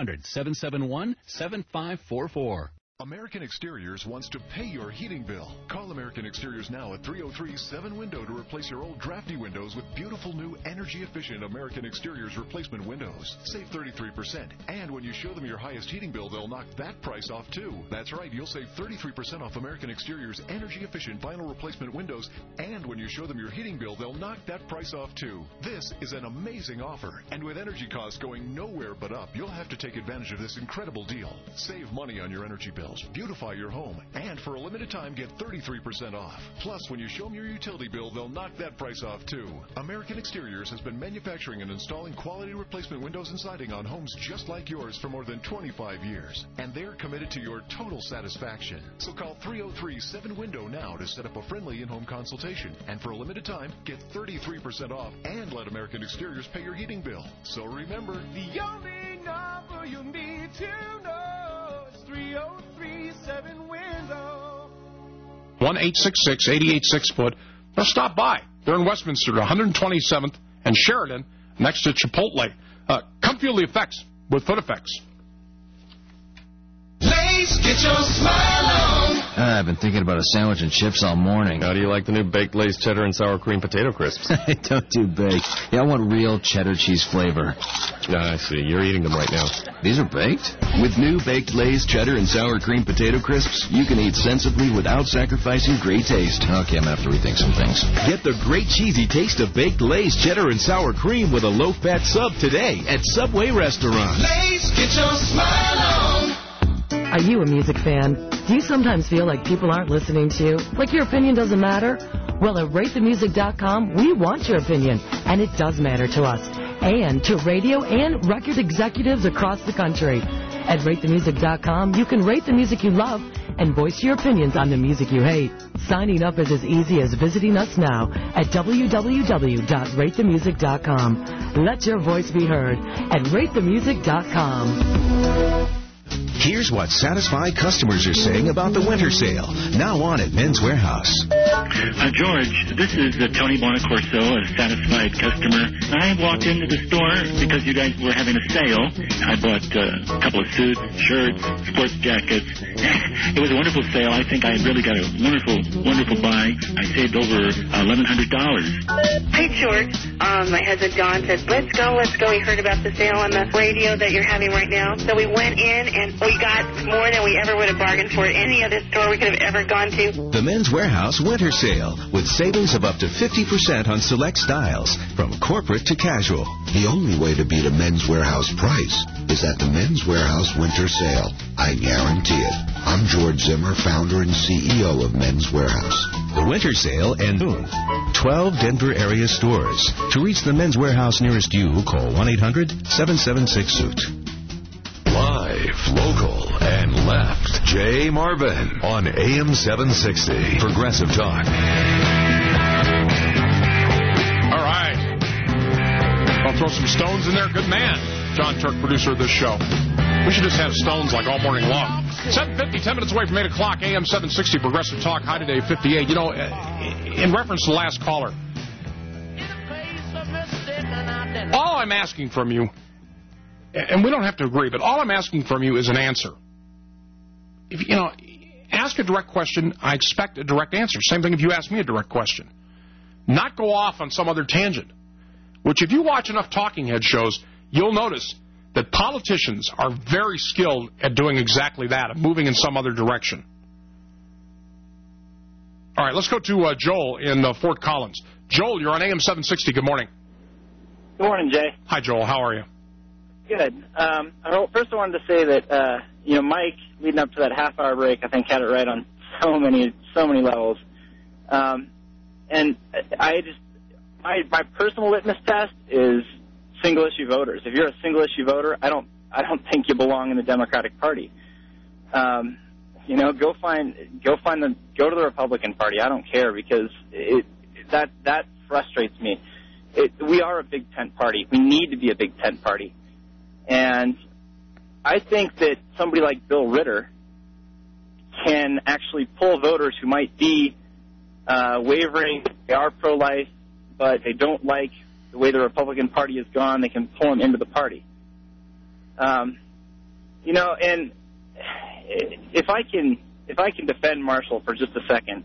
Speaker 3: 1-800-771-7544.
Speaker 5: American Exteriors wants to pay your heating bill. Call American Exteriors now at 303-7-WINDOW to replace your old drafty windows with beautiful new energy-efficient American Exteriors replacement windows. Save 33%. And when you show them your highest heating bill, they'll knock that price off too. That's right, you'll save 33% off American Exteriors energy-efficient vinyl replacement windows. And when you show them your heating bill, they'll knock that price off too. This is an amazing offer. And with energy costs going nowhere but up, you'll have to take advantage of this incredible deal. Save money on your energy bill. Beautify your home, and for a limited time, get 33% off. Plus, when you show them your utility bill, they'll knock that price off, too. American Exteriors has been manufacturing and installing quality replacement windows and siding on homes just like yours for more than 25 years, and they're committed to your total satisfaction. So call 303-7-WINDOW now to set up a friendly in-home consultation, and for a limited time, get 33% off and let American Exteriors pay your heating bill. So remember,
Speaker 20: the only number you need to know is 303-7-WINDOW.
Speaker 25: 1-866-88-6-FOOT. Now stop by. They're in Westminster, 127th and Sheridan, next to Chipotle. Come feel the effects with Foot Effects.
Speaker 20: Lace, get your smile on.
Speaker 10: I've been thinking about a sandwich and chips all morning.
Speaker 23: How do you like the new baked Lay's cheddar and sour cream potato crisps?
Speaker 10: I don't do baked. Yeah, I want real cheddar cheese flavor.
Speaker 23: I see. You're eating them right now.
Speaker 10: These are baked?
Speaker 15: With new baked Lay's cheddar and sour cream potato crisps, you can eat sensibly without sacrificing great taste.
Speaker 10: Okay, I'm going to have to rethink some things.
Speaker 15: Get the great cheesy taste of baked Lay's cheddar and sour cream with a low-fat sub today at Subway restaurants.
Speaker 20: Lay's, get your smile on.
Speaker 16: Are you a music fan? Do you sometimes feel like people aren't listening to you? Like your opinion doesn't matter? Well, at RateTheMusic.com, we want your opinion, and it does matter to us, and to radio and record executives across the country. At RateTheMusic.com, you can rate the music you love and voice your opinions on the music you hate. Signing up is as easy as visiting us now at www.ratethemusic.com. Let your voice be heard at RateTheMusic.com.
Speaker 17: Here's what satisfied customers are saying about the winter sale, now on at Men's Warehouse.
Speaker 19: George, this is Tony Bonacorso, a satisfied customer. I walked into the store because you guys were having a sale. I bought a couple of suits, shirts, sports jackets. It was a wonderful sale. I think I really got a wonderful buy. I saved over $1,100.
Speaker 21: Hey, George. My husband Don said, let's go. We heard about the sale on the radio that you're having right now. So we went in and we got more than we ever would have bargained for at any other store we could have ever gone to.
Speaker 17: The Men's Warehouse Winter Sale, with savings of up to 50% on select styles, from corporate to casual.
Speaker 22: The only way to beat a Men's Warehouse price is at the Men's Warehouse Winter Sale. I guarantee it. I'm George Zimmer, founder and CEO of Men's Warehouse.
Speaker 17: The Winter Sale ends soon. 12 Denver area stores. To reach the Men's Warehouse nearest you, call 1-800-776-SUIT.
Speaker 2: Live, local, and left. Jay Marvin on AM 760. Progressive Talk.
Speaker 25: All right. I'll throw some stones in there. Good man. John Turk, producer of this show. We should just have stones like all morning long. 7:50, 10 minutes away from 8 o'clock, AM 760, Progressive Talk, high today, 58. You know, in reference to the last caller, all I'm asking from you, and we don't have to agree, but all I'm asking from you is an answer. If you know, ask a direct question, I expect a direct answer. Same thing if you ask me a direct question. Not go off on some other tangent, which if you watch enough talking head shows, you'll notice that politicians are very skilled at doing exactly that, of moving in some other direction. All right, let's go to Joel in Fort Collins. Joel, you're on AM 760. Good morning.
Speaker 31: Good morning, Jay.
Speaker 25: Hi, Joel. How are you?
Speaker 31: Good. First, I wanted to say that Mike, leading up to that half-hour break, I think had it right on so many levels. And my personal litmus test is single-issue voters. If you're a single-issue voter, I don't think you belong in the Democratic Party. Go to the Republican Party. I don't care, because that frustrates me. We are a big tent party. We need to be a big tent party. And I think that somebody like Bill Ritter can actually pull voters who might be wavering. They are pro-life, but they don't like the way the Republican Party has gone. They can pull them into the party. And if I can defend Marshall for just a second,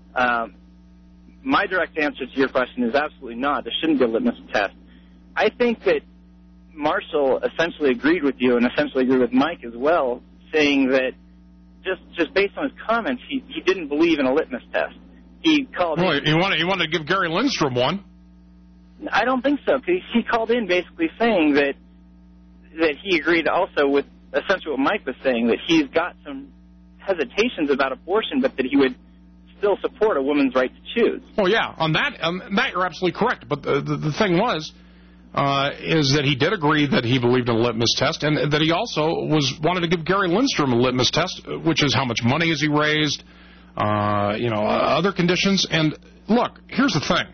Speaker 31: my direct answer to your question is absolutely not. There shouldn't be a litmus test. I think that Marshall essentially agreed with you and essentially agreed with Mike as well, saying that just based on his comments, he didn't believe in a litmus test. He called.
Speaker 25: Well, he wanted to give Gary Lindstrom one.
Speaker 31: I don't think so, because he called in basically saying that he agreed also with essentially what Mike was saying, that he's got some hesitations about abortion, but that he would still support a woman's right to choose.
Speaker 25: Oh yeah, on that you're absolutely correct. But the thing is that he did agree that he believed in a litmus test, and that he also wanted to give Gary Lindstrom a litmus test, which is how much money has he raised, other conditions. And look, here's the thing.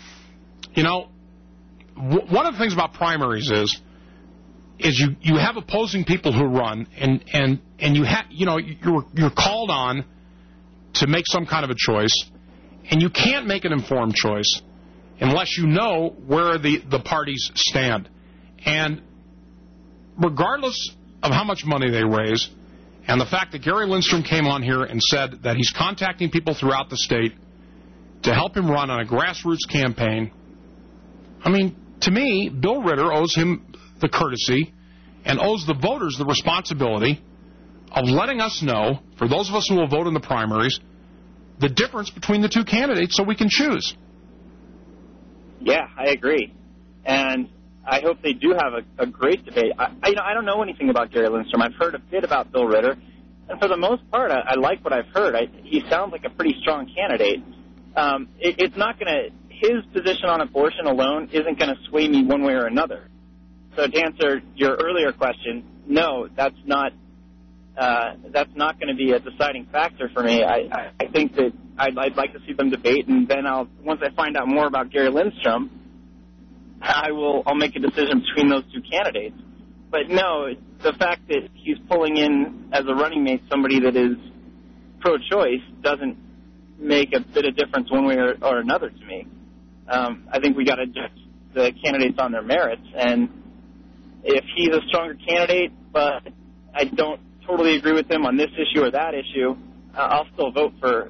Speaker 25: One of the things about primaries is you have opposing people who run, and you're called on to make some kind of a choice, and you can't make an informed choice unless you know where the parties stand. And regardless of how much money they raise, and the fact that Gary Lindstrom came on here and said that he's contacting people throughout the state to help him run on a grassroots campaign, I mean, to me, Bill Ritter owes him the courtesy and owes the voters the responsibility of letting us know, for those of us who will vote in the primaries, the difference between the two candidates so we can choose.
Speaker 31: Yeah, I agree. And I hope they do have a great debate. I don't know anything about Gary Lindstrom. I've heard a bit about Bill Ritter,
Speaker 7: And for the most part, I like what I've heard. He sounds like a pretty strong candidate. It's not going to, his position on abortion alone isn't going to sway me one way or another. So to answer your earlier question, no, that's not going to be a deciding factor for me. I think that I'd like to see them debate, and then once I find out more about Gary Lindstrom, I'll make a decision between those two candidates. But no, the fact that he's pulling in as a running mate somebody that is pro-choice doesn't make a bit of difference one way or another to me. I think we got to judge the candidates on their merits, and if he's a stronger candidate, but I don't totally agree with him on this issue or that issue, I'll still vote for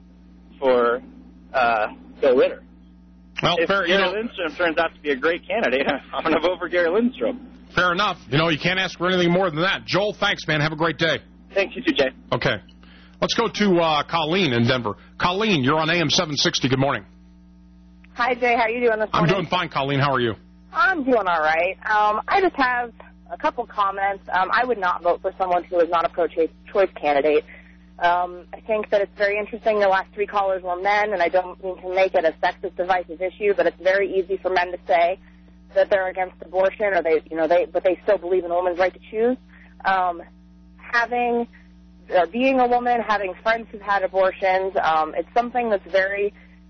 Speaker 7: Bill Ritter.
Speaker 25: Well,
Speaker 7: if Gary Lindstrom turns out to be a great candidate, I'm going to vote for Gary Lindstrom.
Speaker 25: Fair enough. You can't ask for anything more than that. Joel, thanks, man. Have a great day.
Speaker 7: Thanks, you too, Jay.
Speaker 25: Okay. Let's go to Colleen in Denver. Colleen, you're on AM 760. Good morning.
Speaker 8: Hi, Jay. How are you doing this morning?
Speaker 25: I'm doing fine, Colleen. How are you?
Speaker 8: I'm doing all right. I just have a couple comments. I would not vote for someone who is not a pro-choice candidate. I think that it's very interesting the last three callers were men, and I don't mean to make it a sexist, divisive issue, but it's very easy for men to say that they're against abortion, or but they still believe in a woman's right to choose. Being a woman, having friends who've had abortions, it's something that's very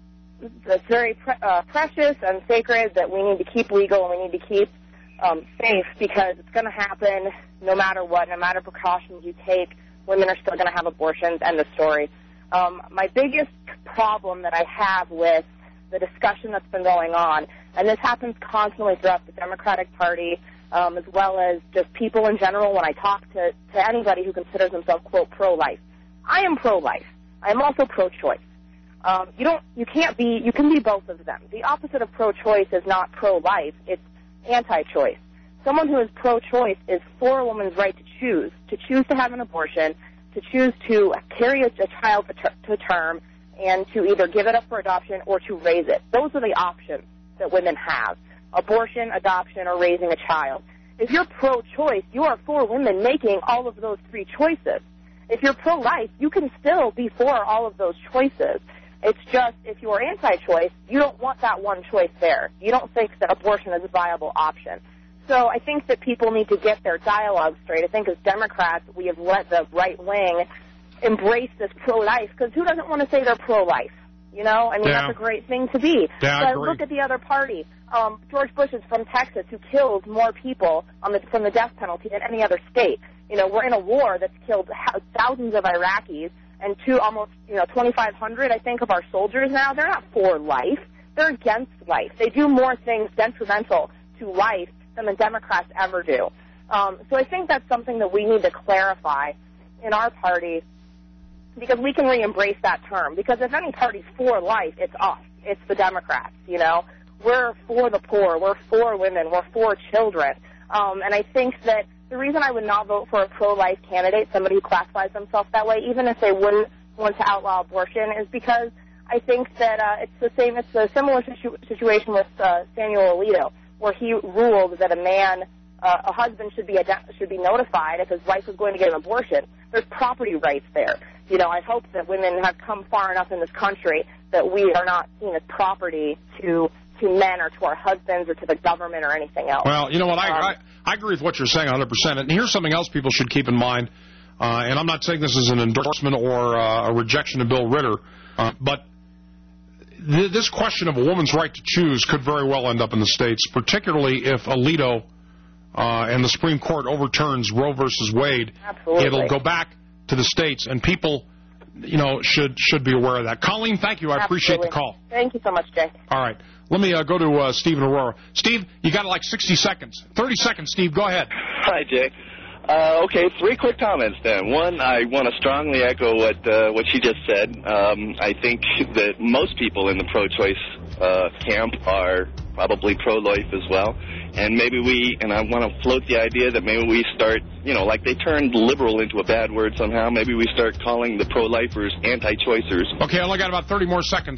Speaker 8: precious and sacred that we need to keep legal and we need to keep safe, because it's going to happen no matter what, no matter precautions you take. Women are still going to have abortions. End of story. My biggest problem that I have with the discussion that's been going on, and this happens constantly throughout the Democratic Party, as well as just people in general when I talk to anybody who considers themselves, quote, pro-life. I am pro-life. I am also pro-choice. You can be both of them. The opposite of pro-choice is not pro-life, it's anti-choice. Someone who is pro-choice is for a woman's right to choose to have an abortion, to choose to carry a child to term, and to either give it up for adoption or to raise it. Those are the options that women have: abortion, adoption, or raising a child. If you're pro-choice, you are for women making all of those three choices. If you're pro-life, you can still be for all of those choices. It's just, if you are anti-choice, you don't want that one choice there. You don't think that abortion is a viable option. So I think that people need to get their dialogue straight. I think as Democrats, we have let the right wing embrace this pro-life, because who doesn't want to say they're pro-life? That's a great thing to be.
Speaker 25: Yeah,
Speaker 8: but look at the other party. George Bush is from Texas, who kills more people from the death penalty than any other state. We're in a war that's killed thousands of Iraqis, and 2,500, I think, of our soldiers now. They're not for life. They're against life. They do more things detrimental to life than the Democrats ever do. So I think that's something that we need to clarify in our party, because we can re-embrace that term. Because if any party's for life, it's us. It's the Democrats, We're for the poor. We're for women. We're for children. And I think that the reason I would not vote for a pro-life candidate, somebody who classifies themselves that way, even if they wouldn't want to outlaw abortion, is because I think that it's a similar situation with Samuel Alito, where he ruled that a husband should be notified if his wife was going to get an abortion. There's property rights there. I hope that women have come far enough in this country that we are not seen as property to men or to our husbands or to the government or anything else.
Speaker 25: Well, you know what? I agree with what you're saying 100%. And here's something else people should keep in mind. And I'm not saying this is an endorsement or a rejection of Bill Ritter, but this question of a woman's right to choose could very well end up in the States, particularly if Alito and the Supreme Court overturns Roe versus Wade.
Speaker 8: Absolutely.
Speaker 25: It'll go back to the States, and people, should be aware of that. Colleen, thank you. I appreciate the call.
Speaker 8: Thank you so much, Jay.
Speaker 25: All right. Let me go to Steve in Aurora. Steve, you got like 60 seconds. 30 seconds, Steve. Go ahead.
Speaker 11: Hi, Jay. Okay, 3 quick comments then. One, I want to strongly echo what she just said. I think that most people in the pro-choice camp are probably pro-life as well. And I want to float the idea that maybe we start, like they turned liberal into a bad word somehow. Maybe we start calling the pro-lifers anti-choicers.
Speaker 25: Okay, I only got about 30 more seconds.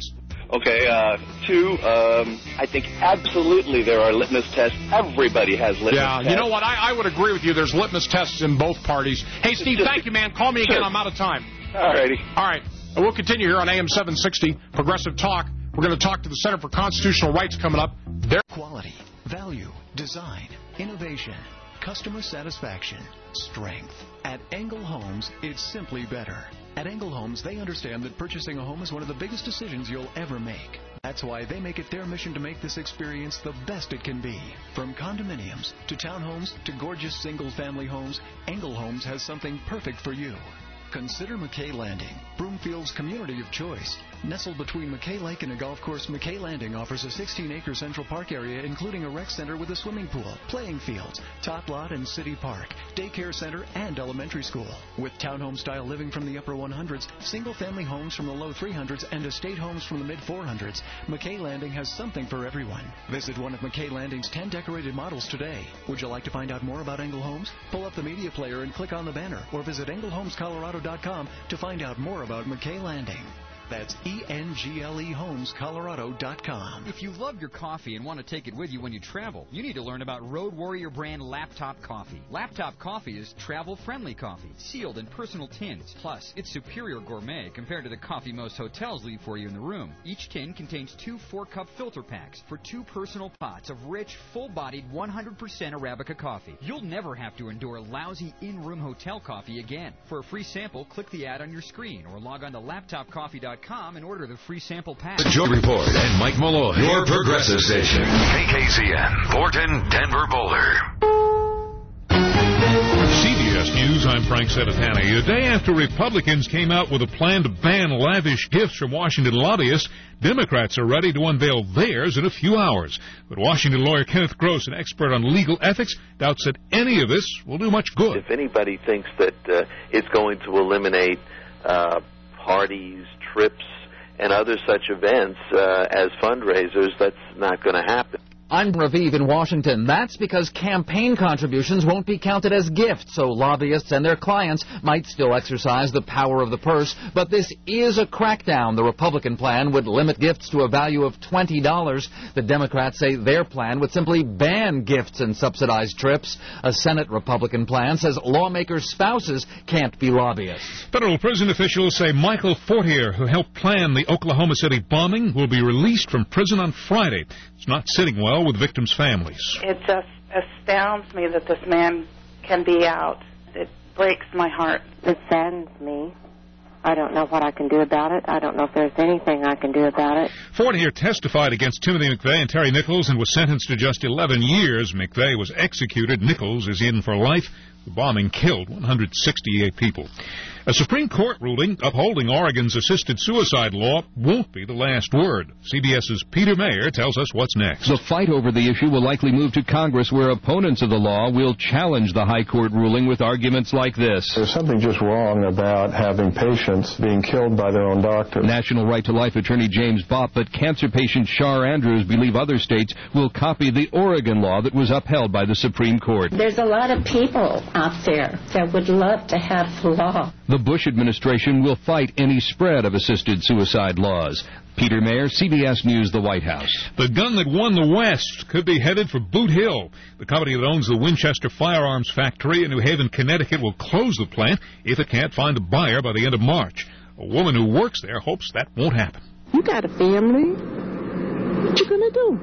Speaker 11: Okay, 2, I think absolutely there are litmus tests. Everybody has litmus tests.
Speaker 25: Yeah, you know what? I would agree with you. There's litmus tests in both parties. Hey, Steve, thank you, man. Call me again. I'm out of time.
Speaker 11: All righty.
Speaker 25: All right. And we'll continue here on AM 760, Progressive Talk. We're going to talk to the Center for Constitutional Rights coming up.
Speaker 1: Quality, value, design, innovation, customer satisfaction, strength. At Engel Homes, it's simply better. At Engel Homes, they understand that purchasing a home is one of the biggest decisions you'll ever make. That's why they make it their mission to make this experience the best it can be. From condominiums to townhomes to gorgeous single-family homes, Engel Homes has something perfect for you. Consider McKay Landing, Broomfield's community of choice. Nestled between McKay Lake and a golf course, McKay Landing offers a 16-acre Central Park area, including a rec center with a swimming pool, playing fields, tot lot and city park, daycare center, and elementary school. With townhome-style living from the upper 100s, single-family homes from the low 300s, and estate homes from the mid-400s, McKay Landing has something for everyone. Visit one of McKay Landing's 10 decorated models today. Would you like to find out more about Engel Homes? Pull up the media player and click on the banner, or visit engelhomescolorado.com to find out more about McKay Landing. That's ENGLEHomesColorado.com.
Speaker 4: If you love your coffee and want to take it with you when you travel, you need to learn about Road Warrior brand Laptop Coffee. Laptop Coffee is travel-friendly coffee, sealed in personal tins. Plus, it's superior gourmet compared to the coffee most hotels leave for you in the room. Each tin contains 2 4-cup filter packs for 2 personal pots of rich, full-bodied 100% Arabica coffee. You'll never have to endure lousy in-room hotel coffee again. For a free sample, click the ad on your screen or log on to laptopcoffee.com and order the free sample pack.
Speaker 2: The Joe Report and Mike Malloy, your progressive station. KKCN, Thornton, Denver, Boulder.
Speaker 13: CBS News, I'm Frank Sedetani. A day after Republicans came out with a plan to ban lavish gifts from Washington lobbyists, Democrats are ready to unveil theirs in a few hours. But Washington lawyer Kenneth Gross, an expert on legal ethics, doubts that any of this will do much good.
Speaker 14: If anybody thinks that it's going to eliminate parties, trips, and other such events as fundraisers, that's not going to happen.
Speaker 18: I'm Raviv in Washington. That's because campaign contributions won't be counted as gifts, so lobbyists and their clients might still exercise the power of the purse. But this is a crackdown. The Republican plan would limit gifts to a value of $20. The Democrats say their plan would simply ban gifts and subsidized trips. A Senate Republican plan says lawmakers' spouses can't be lobbyists.
Speaker 13: Federal prison officials say Michael Fortier, who helped plan the Oklahoma City bombing, will be released from prison on Friday. It's not sitting well with victims' families.
Speaker 21: It just astounds me that this man can be out. It breaks my heart.
Speaker 24: It saddens me. I don't know what I can do about it. I don't know if there's anything I can do about it.
Speaker 13: Fortier testified against Timothy McVeigh and Terry Nichols and was sentenced to just 11 years. McVeigh was executed. Nichols is in for life. The bombing killed 168 people. A Supreme Court ruling upholding Oregon's assisted suicide law won't be the last word. CBS's Peter Mayer tells us what's next.
Speaker 31: The fight over the issue will likely move to Congress, where opponents of the law will challenge the high court ruling with arguments like this.
Speaker 26: There's something just wrong about having patients being killed by their own doctor.
Speaker 31: National Right to Life attorney James Bopp, but cancer patient Shar Andrews believe other states will copy the Oregon law that was upheld by the Supreme Court.
Speaker 27: There's a lot of people out there that would love to have the law.
Speaker 31: The Bush administration will fight any spread of assisted suicide laws. Peter Mayer, CBS News, the White House.
Speaker 13: The gun that won the West could be headed for Boot Hill. The company that owns the Winchester Firearms Factory in New Haven, Connecticut, will close the plant if it can't find a buyer by the end of March. A woman who works there hopes that won't happen.
Speaker 28: You got a family. What you going to do?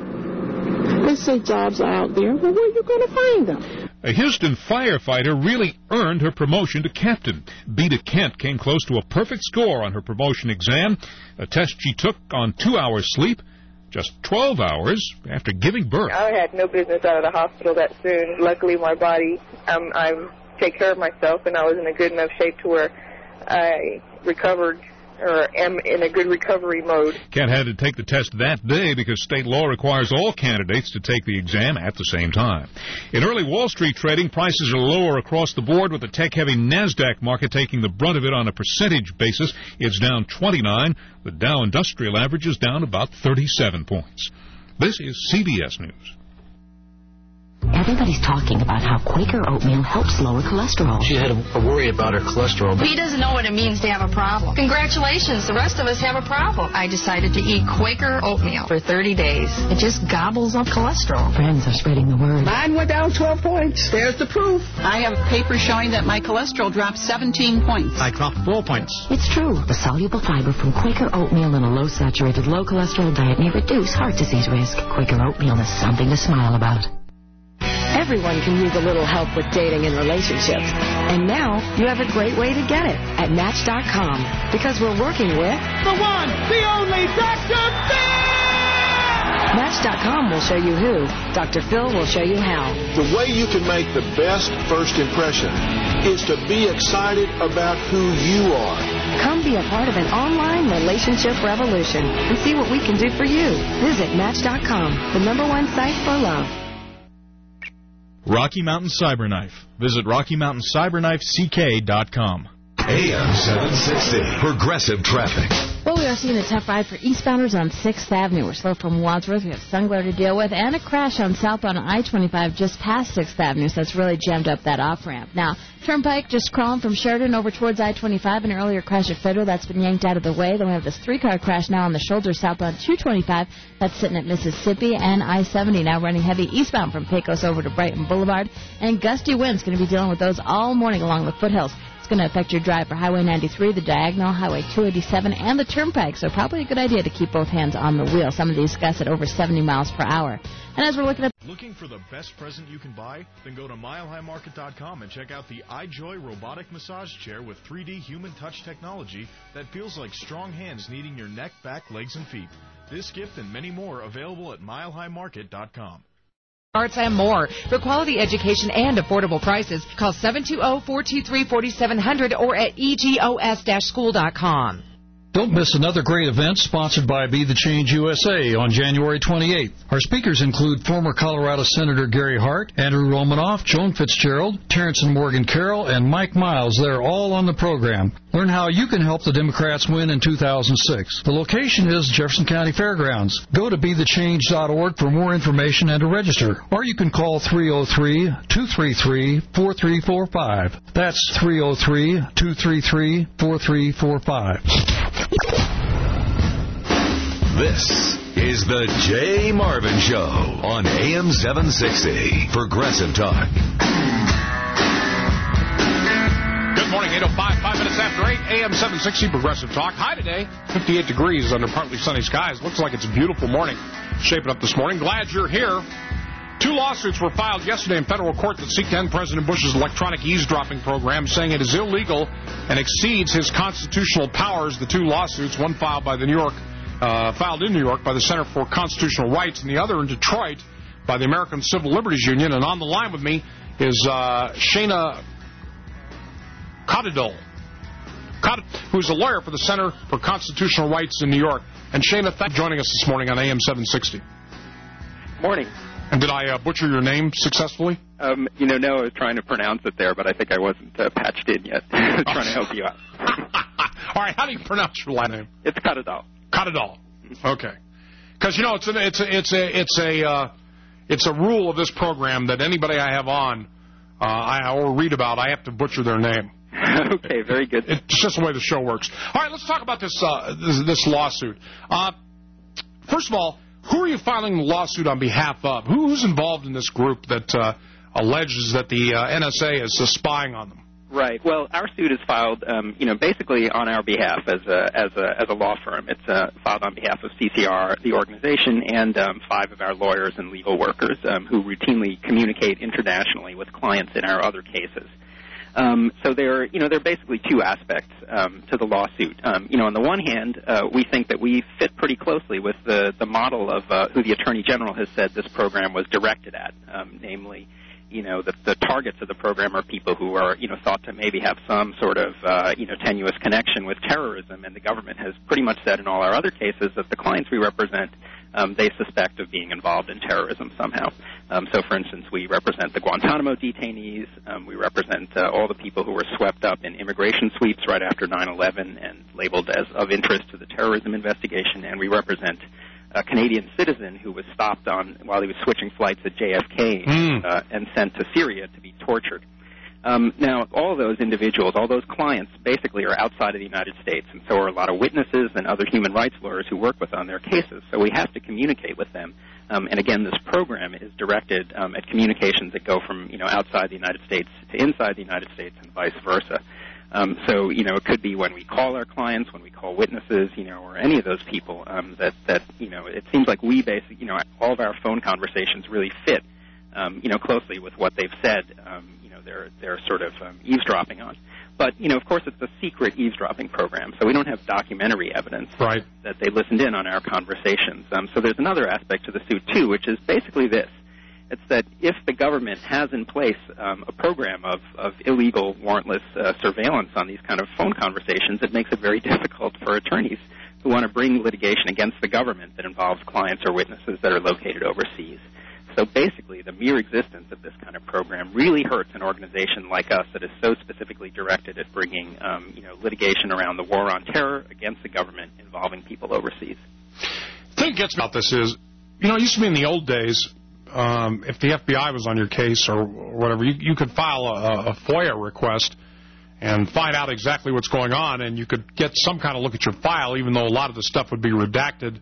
Speaker 28: They say jobs are out there. Well, where are you going to find them?
Speaker 13: A Houston firefighter really earned her promotion to captain. Beta Kent came close to a perfect score on her promotion exam, a test she took on 2 hours sleep, just 12 hours after giving birth.
Speaker 29: I had no business out of the hospital that soon. Luckily, my body, I take care of myself, and I was in a good enough shape to where I recovered or am in a good recovery mode.
Speaker 13: Kent had to take the test that day because state law requires all candidates to take the exam at the same time. In early Wall Street trading, prices are lower across the board, with the tech-heavy NASDAQ market taking the brunt of it on a percentage basis. It's down 29. The Dow Industrial Average is down about 37 points. This is CBS News.
Speaker 31: Everybody's talking about how Quaker oatmeal helps lower cholesterol.
Speaker 3: She had a worry about her cholesterol.
Speaker 5: He doesn't know what it means to have a problem. Congratulations, the rest of us have a problem. I decided to eat Quaker oatmeal for 30 days. It just gobbles up cholesterol.
Speaker 31: Friends are spreading the word.
Speaker 28: Mine went down 12 points. There's the proof.
Speaker 6: I have papers showing that my cholesterol dropped 17 points.
Speaker 3: I dropped 4 points.
Speaker 31: It's true. The soluble fiber from Quaker oatmeal and a low-saturated, low-cholesterol diet may reduce heart disease risk. Quaker oatmeal is something to smile about.
Speaker 9: Everyone can use a little help with dating and relationships. And now, you have a great way to get it at Match.com. Because we're working with
Speaker 28: the one, the only Dr. Phil!
Speaker 9: Match.com will show you who. Dr. Phil will show you how.
Speaker 10: The way you can make the best first impression is to be excited about who you are.
Speaker 9: Come be a part of an online relationship revolution and see what we can do for you. Visit Match.com, the #1 site for love.
Speaker 12: Rocky Mountain Cyberknife. Visit RockyMountainCyberKnifeCK.com.
Speaker 2: AM 760. Progressive traffic.
Speaker 15: Well, we are seeing a tough ride for eastbounders on 6th Avenue. We're slow from Wadsworth. We have Sunglare to deal with, and a crash on southbound I-25 just past 6th Avenue, so it's really jammed up that off-ramp. Now, Turnpike just crawling from Sheridan over towards I-25. An earlier crash at Federal, that's been yanked out of the way. Then we have this 3-car crash now on the shoulder southbound 225. That's sitting at Mississippi, and I-70 now running heavy eastbound from Pecos over to Brighton Boulevard. And gusty winds going to be dealing with those all morning along the foothills. Going to affect your drive for Highway 93, the Diagonal, Highway 287, and the Turnpike, so probably a good idea to keep both hands on the wheel. Some of these gusts at over 70 miles per hour. And as we're looking at...
Speaker 12: Looking for the best present you can buy? Then go to milehighmarket.com and check out the iJoy robotic massage chair with 3D human touch technology that feels like strong hands kneading your neck, back, legs, and feet. This gift and many more available at milehighmarket.com.
Speaker 16: Arts and more. For quality education and affordable prices, call 720-423-4700 or at egos-school.com.
Speaker 20: Don't miss another great event sponsored by Be the Change USA on January 28th. Our speakers include former Colorado Senator Gary Hart, Andrew Romanoff, Joan Fitzgerald, Terrence and Morgan Carroll, and Mike Miles. They're all on the program. Learn how you can help the Democrats win in 2006. The location is Jefferson County Fairgrounds. Go to BeTheChange.org for more information and to register. Or you can call 303-233-4345. That's 303-233-4345.
Speaker 2: This is the Jay Marvin Show on AM 760. Progressive Talk.
Speaker 25: Good morning, 8:05, 5 minutes after 8, AM 760 Progressive Talk. High today, 58 degrees under partly sunny skies. Looks like it's a beautiful morning shaping up this morning. Glad you're here. 2 lawsuits were filed yesterday in federal court that seek to end President Bush's electronic eavesdropping program, saying it is illegal and exceeds his constitutional powers. The 2 lawsuits, one filed in New York by the Center for Constitutional Rights, and the other in Detroit by the American Civil Liberties Union. And on the line with me is Shana Cottadole, who's a lawyer for the Center for Constitutional Rights in New York. And Shana, thanks for joining us this morning on AM 760.
Speaker 23: Morning.
Speaker 25: And did I butcher your name successfully?
Speaker 23: No, I was trying to pronounce it there, but I think I wasn't patched in yet. I was trying to help you out.
Speaker 25: All right, how do you pronounce your last name?
Speaker 23: It's Cottadole.
Speaker 25: Cottadole. Okay. Because it's a rule of this program that anybody I have on or read about, I have to butcher their name.
Speaker 23: Okay, very good.
Speaker 25: It's just the way the show works. All right, let's talk about this lawsuit. First of all, who are you filing the lawsuit on behalf of? Who's involved in this group that alleges that the NSA is spying on them?
Speaker 23: Right. Well, our suit is filed, basically on our behalf as a law firm. It's filed on behalf of CCR, the organization, and 5 of our lawyers and legal workers who routinely communicate internationally with clients in our other cases. So there are basically 2 aspects to the lawsuit. On the one hand, we think that we fit pretty closely with the model of who the Attorney General has said this program was directed at, namely, the targets of the program are people who are, thought to maybe have some sort of, tenuous connection with terrorism, and the government has pretty much said in all our other cases that the clients we represent, they suspect of being involved in terrorism somehow. So, for instance, we represent the Guantanamo detainees. We represent all the people who were swept up in immigration sweeps right after 9/11 and labeled as of interest to the terrorism investigation, and we represent a Canadian citizen who was stopped while he was switching flights at JFK and sent to Syria to be tortured. Now, all those individuals, all those clients, basically are outside of the United States, and so are a lot of witnesses and other human rights lawyers who work with on their cases. So we have to communicate with them. And again, this program is directed at communications that go from outside the United States to inside the United States and vice versa. So it could be when we call our clients, when we call witnesses, or any of those people that it seems like we basically all of our phone conversations really fit closely with what they've said. They're sort of eavesdropping on. But, of course, it's a secret eavesdropping program, so we don't have documentary evidence that they listened in on our conversations. So there's another aspect to the suit, too, which is basically this. It's that if the government has in place a program of illegal, warrantless surveillance on these kind of phone conversations, it makes it very difficult for attorneys who want to bring litigation against the government that involves clients or witnesses that are located overseas. So basically, the mere existence of this kind of program really hurts an organization like us that is so specifically directed at bringing, litigation around the war on terror against the government involving people overseas.
Speaker 25: The thing that gets me about this is, it used to be in the old days, if the FBI was on your case or whatever, you could file a FOIA request and find out exactly what's going on, and you could get some kind of look at your file, even though a lot of the stuff would be redacted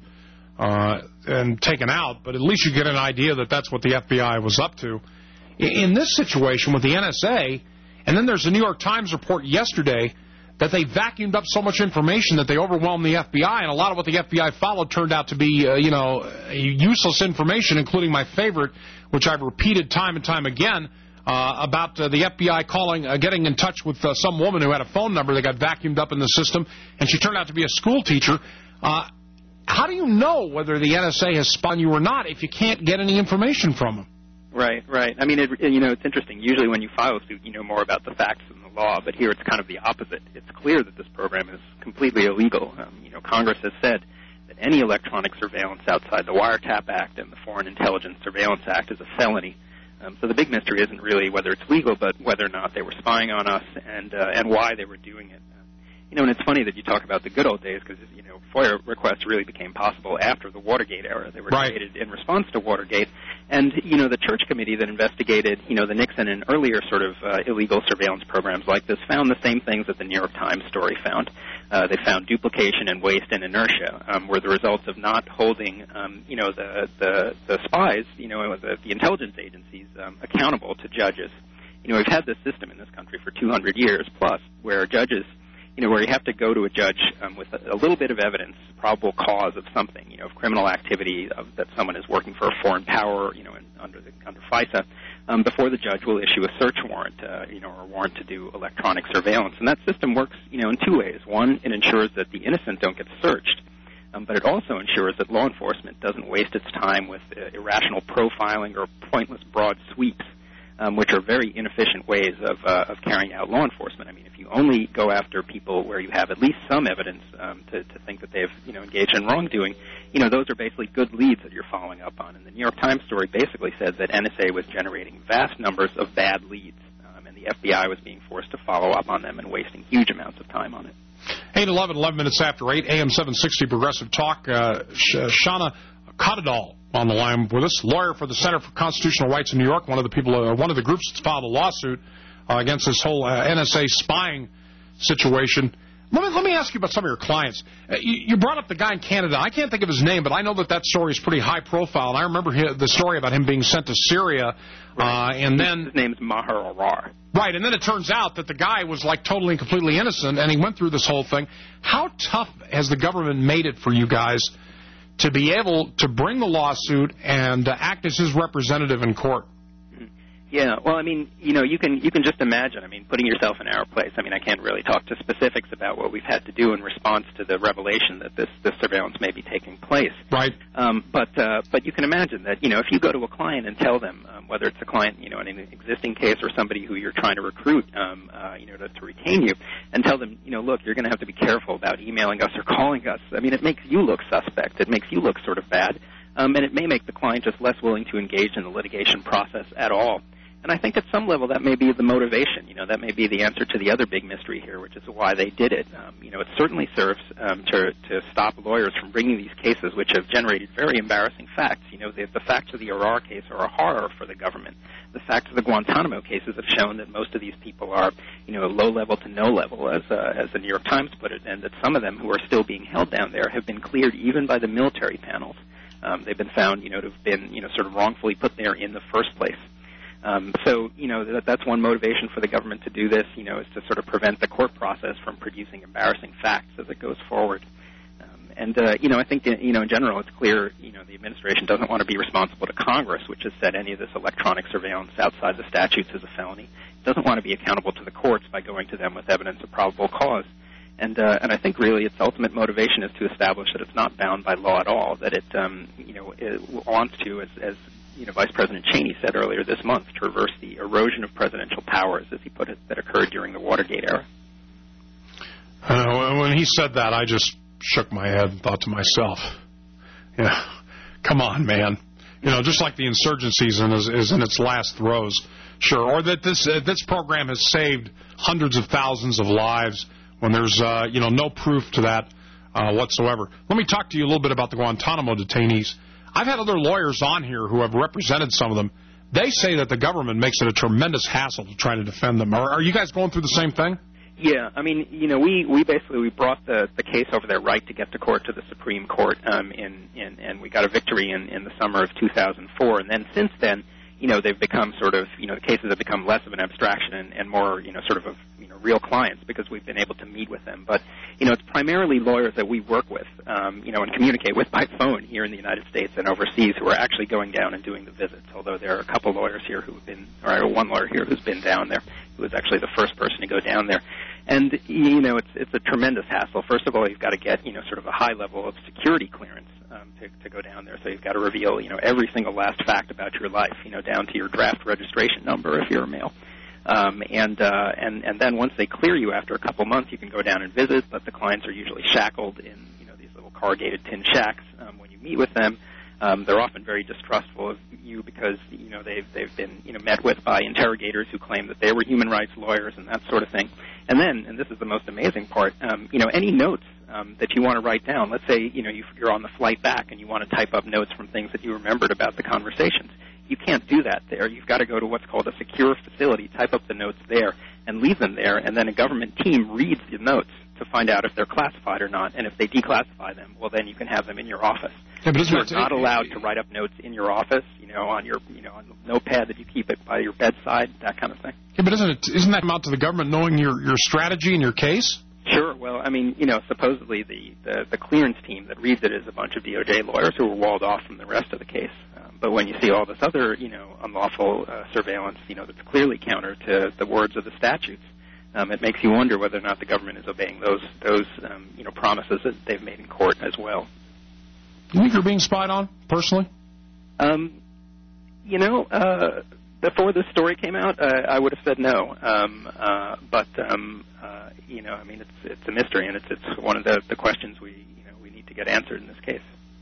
Speaker 25: and taken out, but at least you get an idea that that's what the FBI was up to. In this situation with the NSA, and then there's a New York Times report yesterday that they vacuumed up so much information that they overwhelmed the FBI, and a lot of what the FBI followed turned out to be, useless information, including my favorite, which I've repeated time and time again, about the FBI getting in touch with some woman who had a phone number that got vacuumed up in the system, and she turned out to be a school teacher. How do you know whether the NSA has spun you or not if you can't get any information from them?
Speaker 23: Right. I mean, it's interesting. Usually when you file a suit, you know more about the facts than the law, but here it's kind of the opposite. It's clear that this program is completely illegal. Congress has said that any electronic surveillance outside the Wiretap Act and the Foreign Intelligence Surveillance Act is a felony. So the big mystery isn't really whether it's legal, but whether or not they were spying on us and why they were doing it. And it's funny that you talk about the good old days because, FOIA requests really became possible after the Watergate era. They were created in response to Watergate. And, the Church Committee that investigated, the Nixon and earlier sort of illegal surveillance programs like this found the same things that the New York Times story found. They found duplication and waste and inertia were the results of not holding, the spies, the intelligence agencies accountable to judges. We've had this system in this country for 200 years plus where judges where you have to go to a judge with a little bit of evidence, probable cause of something, of criminal activity, that someone is working for a foreign power, under FISA, before the judge will issue a search warrant, or a warrant to do electronic surveillance. And that system works, in two ways. One, it ensures that the innocent don't get searched, but it also ensures that law enforcement doesn't waste its time with irrational profiling or pointless broad sweeps, which are very inefficient ways of carrying out law enforcement. I mean, if you only go after people where you have at least some evidence to think that they've engaged in wrongdoing, those are basically good leads that you're following up on. And the New York Times story basically said that NSA was generating vast numbers of bad leads, and the FBI was being forced to follow up on them and wasting huge amounts of time on it.
Speaker 25: 11 minutes after 8, AM 760 Progressive Talk. Shauna Cottadall on the line with us, lawyer for the Center for Constitutional Rights in New York, one of the groups that's filed a lawsuit against this whole NSA spying situation. Let me ask you about some of your clients. You brought up the guy in Canada. I can't think of his name, but I know that story is pretty high profile, and I remember the story about him being sent to Syria, and then...
Speaker 23: His name's Maher Arar.
Speaker 25: Right, and then it turns out that the guy was totally and completely innocent, and he went through this whole thing. How tough has the government made it for you guys to be able to bring the lawsuit and act as his representative in court?
Speaker 23: Yeah, well, I mean, you can just imagine, putting yourself in our place. I can't really talk to specifics about what we've had to do in response to the revelation that this surveillance may be taking place.
Speaker 25: Right.
Speaker 23: But you can imagine that, if you go to a client and tell them, whether it's a client, in an existing case or somebody who you're trying to recruit, to retain you, and tell them, look, you're going to have to be careful about emailing us or calling us. It makes you look suspect. It makes you look sort of bad. And it may make the client just less willing to engage in the litigation process at all. And I think at some level that may be the motivation. That may be the answer to the other big mystery here, which is why they did it. It certainly serves to stop lawyers from bringing these cases, which have generated very embarrassing facts. The facts of the Arar case are a horror for the government. The facts of the Guantanamo cases have shown that most of these people are, low level to no level, as the New York Times put it, and that some of them who are still being held down there have been cleared even by the military panels. They've been found, to have been, sort of wrongfully put there in the first place. So, that's one motivation for the government to do this, is to sort of prevent the court process from producing embarrassing facts as it goes forward. I think, in general, it's clear, the administration doesn't want to be responsible to Congress, which has said any of this electronic surveillance outside the statutes is a felony. It doesn't want to be accountable to the courts by going to them with evidence of probable cause. And I think really its ultimate motivation is to establish that it's not bound by law at all, that it wants to, as Vice President Cheney said earlier this month, to reverse the erosion of presidential powers, as he put it, that occurred during the Watergate era.
Speaker 25: When he said that, I just shook my head and thought to myself, come on, man. Just like the insurgency is in its last throes, sure, or that this program has saved hundreds of thousands of lives when there's, no proof to that whatsoever. Let me talk to you a little bit about the Guantanamo detainees. I've had other lawyers on here who have represented some of them. They say that the government makes it a tremendous hassle to try to defend them. Are you guys going through the same thing?
Speaker 23: Yeah, I mean, we basically brought the case over there right to get to court, to the Supreme Court, and we got a victory in the summer of 2004. And then since then, they've become sort of, the cases have become less of an abstraction and more, sort of real clients, because we've been able to meet with them. But, it's primarily lawyers that we work with, and communicate with by phone here in the United States and overseas who are actually going down and doing the visits, although there are a couple lawyers here one lawyer here who's been down there, who was actually the first person to go down there. And, it's a tremendous hassle. First of all, you've got to get, sort of a high level of security clearance to go down there. So you've got to reveal, every single last fact about your life, down to your draft registration number if you're a male. And then once they clear you after a couple months, you can go down and visit, but the clients are usually shackled in, these little corrugated tin shacks when you meet with them. They're often very distrustful of you because, they've been, met with by interrogators who claim that they were human rights lawyers and that sort of thing. And then, and this is the most amazing part, any notes that you want to write down, let's say, you're on the flight back and you want to type up notes from things that you remembered about the conversations. You can't do that there. You've got to go to what's called a secure facility, type up the notes there, and leave them there, and then a government team reads the notes to find out if they're classified or not, and if they declassify them, well, then you can have them in your office.
Speaker 25: Yeah, but
Speaker 23: you're not allowed to write up notes in your office, on your, on a notepad that you keep it by your bedside, that kind of thing.
Speaker 25: Yeah, but isn't that amount to the government knowing your strategy and your case?
Speaker 23: Sure. Well, I mean, supposedly the clearance team that reads it is a bunch of DOJ lawyers who were walled off from the rest of the case. But when you see all this other, unlawful surveillance, that's clearly counter to the words of the statutes, it makes you wonder whether or not the government is obeying those promises that they've made in court as well.
Speaker 25: You think you're being spied on, personally?
Speaker 23: Before this story came out, I would have said no. But it's a mystery, and it's one of the questions we need to get answered in this case.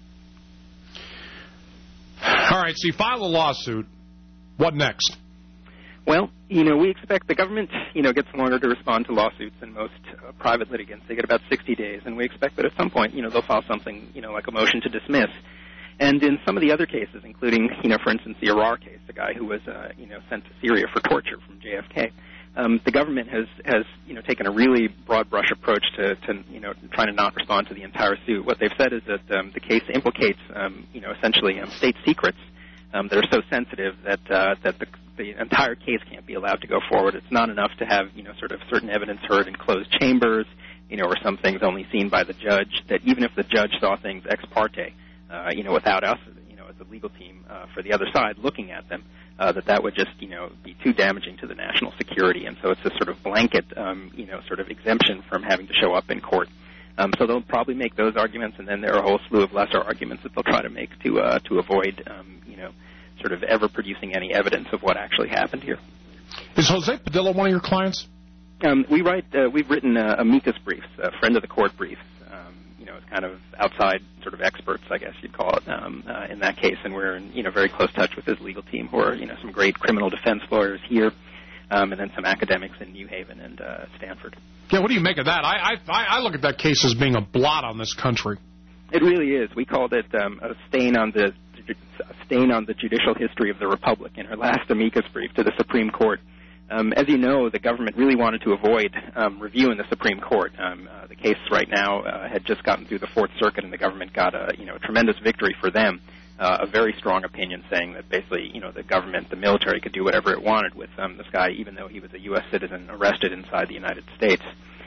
Speaker 25: All right, so you file a lawsuit. What next?
Speaker 23: Well, we expect the government, gets longer to respond to lawsuits than most private litigants. They get about 60 days, and we expect that at some point, they'll file something, like a motion to dismiss. And in some of the other cases, including, for instance, the Arar case, the guy who was, sent to Syria for torture from JFK, the government has taken a really broad brush approach to trying to not respond to the entire suit. What they've said is that the case implicates, essentially state secrets that are so sensitive that the entire case can't be allowed to go forward. It's not enough to have, sort of certain evidence heard in closed chambers, or some things only seen by the judge, that even if the judge saw things ex parte, without us, as a legal team for the other side looking at them, that would just, be too damaging to the national security. And so it's a sort of blanket, sort of exemption from having to show up in court. So they'll probably make those arguments, and then there are a whole slew of lesser arguments that they'll try to make to avoid, sort of ever producing any evidence of what actually happened here.
Speaker 25: Is Jose Padilla one of your clients?
Speaker 23: We've written amicus briefs, friend of the court briefs, as kind of outside sort of experts, I guess you'd call it, in that case. And we're in, very close touch with his legal team, who are, some great criminal defense lawyers here, and then some academics in New Haven and Stanford.
Speaker 25: Yeah, what do you make of that? I look at that case as being a blot on this country.
Speaker 23: It really is. We called it a stain on the judicial history of the Republic in our last amicus brief to the Supreme Court. As you know, the government really wanted to avoid review in the Supreme Court. The case right now had just gotten through the Fourth Circuit, and the government got a tremendous victory for them. A very strong opinion saying that basically, the government, the military, could do whatever it wanted with this guy, even though he was a U.S. citizen arrested inside the United States.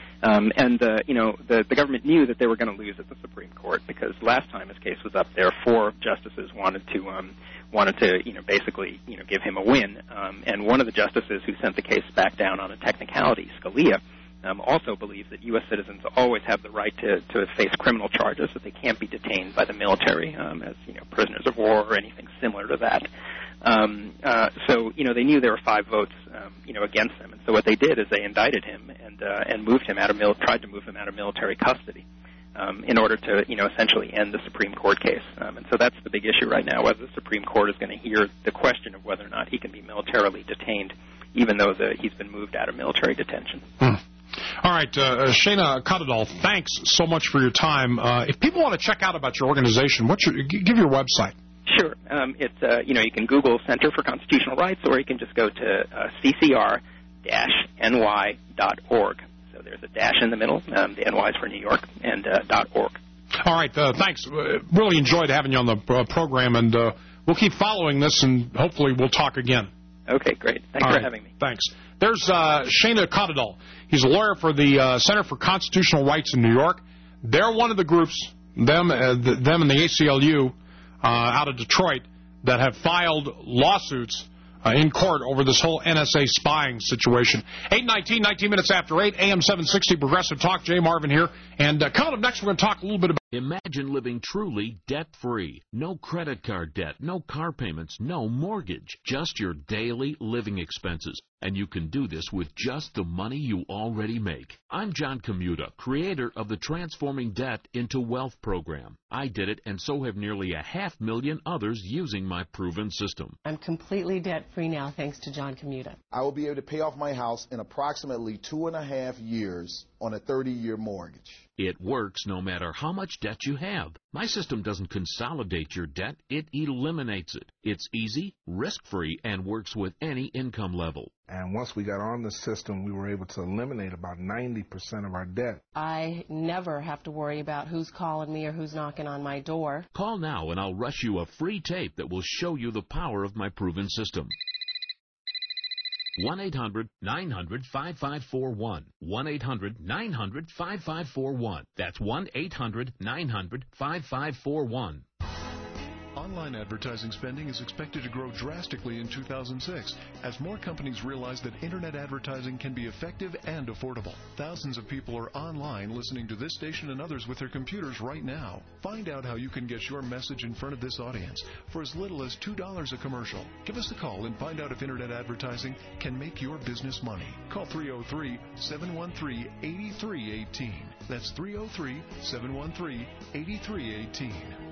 Speaker 23: The government knew that they were going to lose at the Supreme Court because last time his case was up there, 4 justices wanted to basically give him a win. And one of the justices who sent the case back down on a technicality, Scalia, also believes that U.S. citizens always have the right to face criminal charges, that they can't be detained by the military as prisoners of war or anything similar to that. So they knew there were 5 votes against them, and so what they did is they indicted him and moved him tried to move him out of military custody in order to essentially end the Supreme Court case. And so that's the big issue right now, whether the Supreme Court is going to hear the question of whether or not he can be militarily detained, even though he's been moved out of military detention.
Speaker 25: All right, Shana Cuttadall, thanks so much for your time. If people want to check out about your organization, give your website.
Speaker 23: Sure. It's you can Google Center for Constitutional Rights, or you can just go to ccr-ny.org. So there's a dash in the middle. The NY is for New York, and .org.
Speaker 25: All right. Thanks. Really enjoyed having you on the program, and we'll keep following this, and hopefully we'll talk again.
Speaker 23: Okay, great. Thanks for having me.
Speaker 25: Thanks. There's Shana Cuttadall. He's a lawyer for the Center for Constitutional Rights in New York. They're one of the groups, them and the ACLU out of Detroit, that have filed lawsuits in court over this whole NSA spying situation. 8:19, 19 minutes after 8, AM 760 Progressive Talk. Jay Marvin here. And coming up next, we're going to talk a little bit about...
Speaker 1: Imagine living truly debt-free. No credit card debt, no car payments, no mortgage. Just your daily living expenses. And you can do this with just the money you already make. I'm John Commuta, creator of the Transforming Debt into Wealth program. I did it, and so have nearly 500,000 others using my proven system.
Speaker 4: I'm completely debt-free now, thanks to John Commuta.
Speaker 7: I will be able to pay off my house in approximately 2.5 years on a 30-year mortgage.
Speaker 1: It works no matter how much debt you have. My system doesn't consolidate your debt, it eliminates it. It's easy, risk-free, and works with any income level.
Speaker 8: And once we got on the system, we were able to eliminate about 90% of our debt.
Speaker 4: I never have to worry about who's calling me or who's knocking on my door.
Speaker 1: Call now and I'll rush you a free tape that will show you the power of my proven system. 1-800-900-5541. 1-800-900-5541. That's 1-800-900-5541.
Speaker 11: Online advertising spending is expected to grow drastically in 2006 as more companies realize that Internet advertising can be effective and affordable. Thousands of people are online listening to this station and others with their computers right now. Find out how you can get your message in front of this audience for as little as $2 a commercial. Give us a call and find out if Internet advertising can make your business money. Call 303-713-8318. That's 303-713-8318.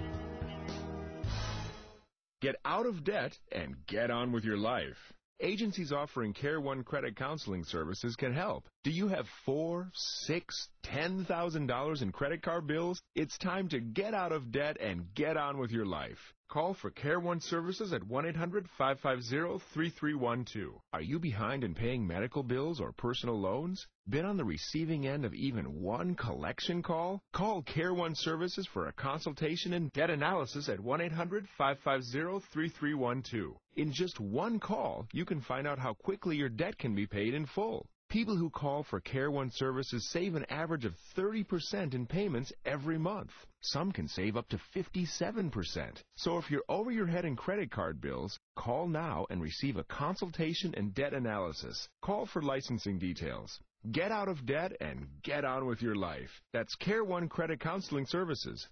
Speaker 14: Get out of debt and get on with your life. Agencies offering Care One credit counseling services can help. Do you have $4,000, $6,000, $10,000 in credit card bills? It's time to get out of debt and get on with your life. Call for Care One services at 1-800-550-3312. Are you behind in paying medical bills or personal loans? Been on the receiving end of even one collection call? Call Care One services for a consultation and debt analysis at 1-800-550-3312. In just one call, you can find out how quickly your debt can be paid in full. People who call for Care One services save an average of 30% in payments every month. Some can save up to 57%. So if you're over your head in credit card bills, call now and receive a consultation and debt analysis. Call for licensing details. Get out of debt and get on with your life. That's Care One Credit Counseling Services.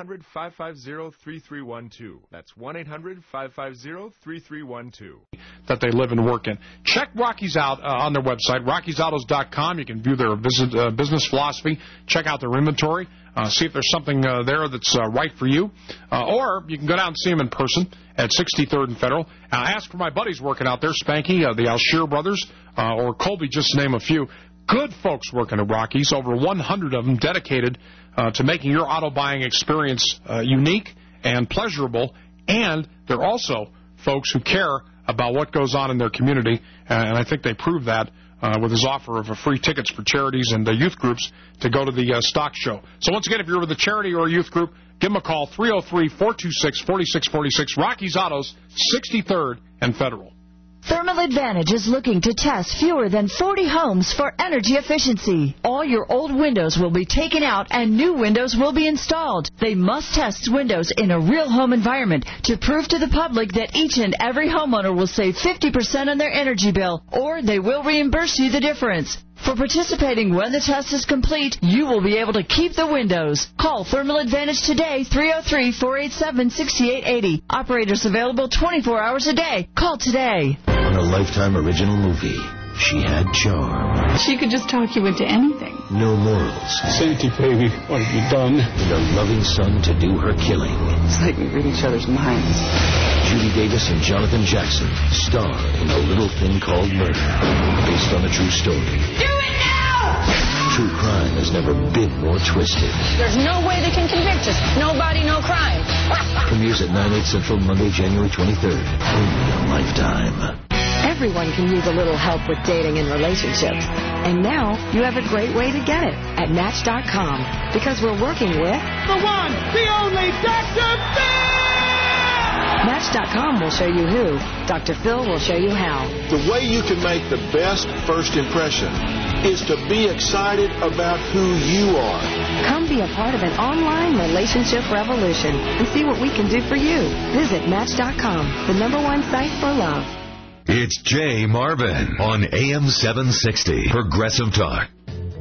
Speaker 14: 1-800-550-3312. That's 1-800-550-3312.
Speaker 25: That they live and work in. Check Rockies out on their website, RockiesAutos.com. You can view their business philosophy, check out their inventory, see if there's something there that's right for you. Or you can go down and see them in person at 63rd and Federal. Ask for my buddies working out there, Spanky, the Alshear brothers, or Colby, just to name a few. Good folks working at Rockies, over 100 of them dedicated to making your auto buying experience unique and pleasurable. And they're also folks who care about what goes on in their community, and I think they prove that with his offer of free tickets for charities and youth groups to go to the stock show. So once again, if you're with a charity or a youth group, give them a call, 303-426-4646, Rockies Autos, 63rd and Federal.
Speaker 13: Thermal Advantage is looking to test fewer than 40 homes for energy efficiency. All your old windows will be taken out and new windows will be installed. They must test windows in a real home environment to prove to the public that each and every homeowner will save 50% on their energy bill, or they will reimburse you the difference. For participating when the test is complete, you will be able to keep the windows. Call Thermal Advantage today, 303-487-6880. Operators available 24 hours a day. Call today.
Speaker 17: On a Lifetime original movie, she had charm.
Speaker 6: She could just talk you into anything.
Speaker 17: No morals.
Speaker 18: Sandy, baby, what have you done?
Speaker 17: And a loving son to do her killing.
Speaker 18: It's like we read each other's minds.
Speaker 17: Judy Davis and Jonathan Jackson star in A Little Thing Called Murder, based on a true story.
Speaker 5: Do it now!
Speaker 17: True crime has never been more twisted.
Speaker 5: There's no way they can convict us. No body, no crime.
Speaker 17: Premieres at 9/8 Central, Monday, January 23rd. Only on Lifetime.
Speaker 9: Everyone can use a little help with dating and relationships. And now you have a great way to get it at Match.com, because we're working with
Speaker 28: the one, the only Dr. Phil!
Speaker 9: Match.com will show you who. Dr. Phil will show you how.
Speaker 10: The way you can make the best first impression is to be excited about who you are.
Speaker 9: Come be a part of an online relationship revolution and see what we can do for you. Visit Match.com, the #1 site for love.
Speaker 2: It's Jay Marvin on AM 760 Progressive Talk.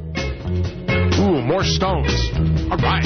Speaker 25: Ooh, more Stones. All right.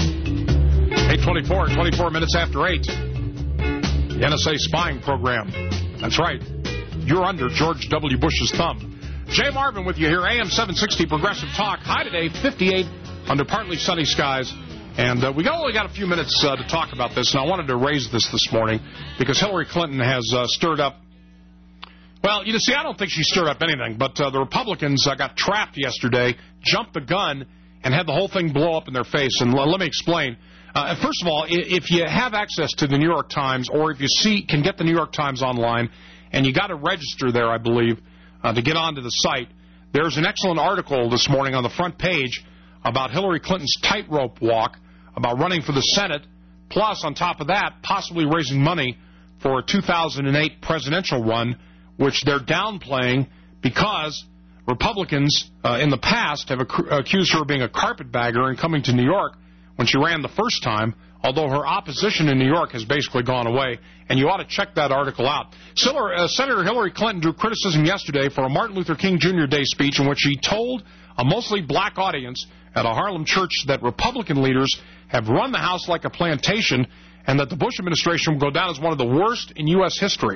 Speaker 25: 8:24, 24 minutes after 8. The NSA spying program. That's right. You're under George W. Bush's thumb. Jay Marvin with you here, AM 760 Progressive Talk. High today, 58 under partly sunny skies. And we only got a few minutes to talk about this, and I wanted to raise this morning because Hillary Clinton has stirred up. Well, you see, I don't think she stirred up anything, but the Republicans got trapped yesterday, jumped the gun, and had the whole thing blow up in their face. And let me explain. First of all, if you have access to the New York Times, or if you can get the New York Times online, and you got to register there, I believe, to get onto the site, there's an excellent article this morning on the front page about Hillary Clinton's tightrope walk, about running for the Senate, plus, on top of that, possibly raising money for a 2008 presidential run, which they're downplaying because Republicans in the past have accused her of being a carpetbagger and coming to New York when she ran the first time, although her opposition in New York has basically gone away, and you ought to check that article out. Senator Hillary Clinton drew criticism yesterday for a Martin Luther King Jr. Day speech in which she told a mostly black audience at a Harlem church that Republican leaders have run the House like a plantation and that the Bush administration will go down as one of the worst in U.S. history.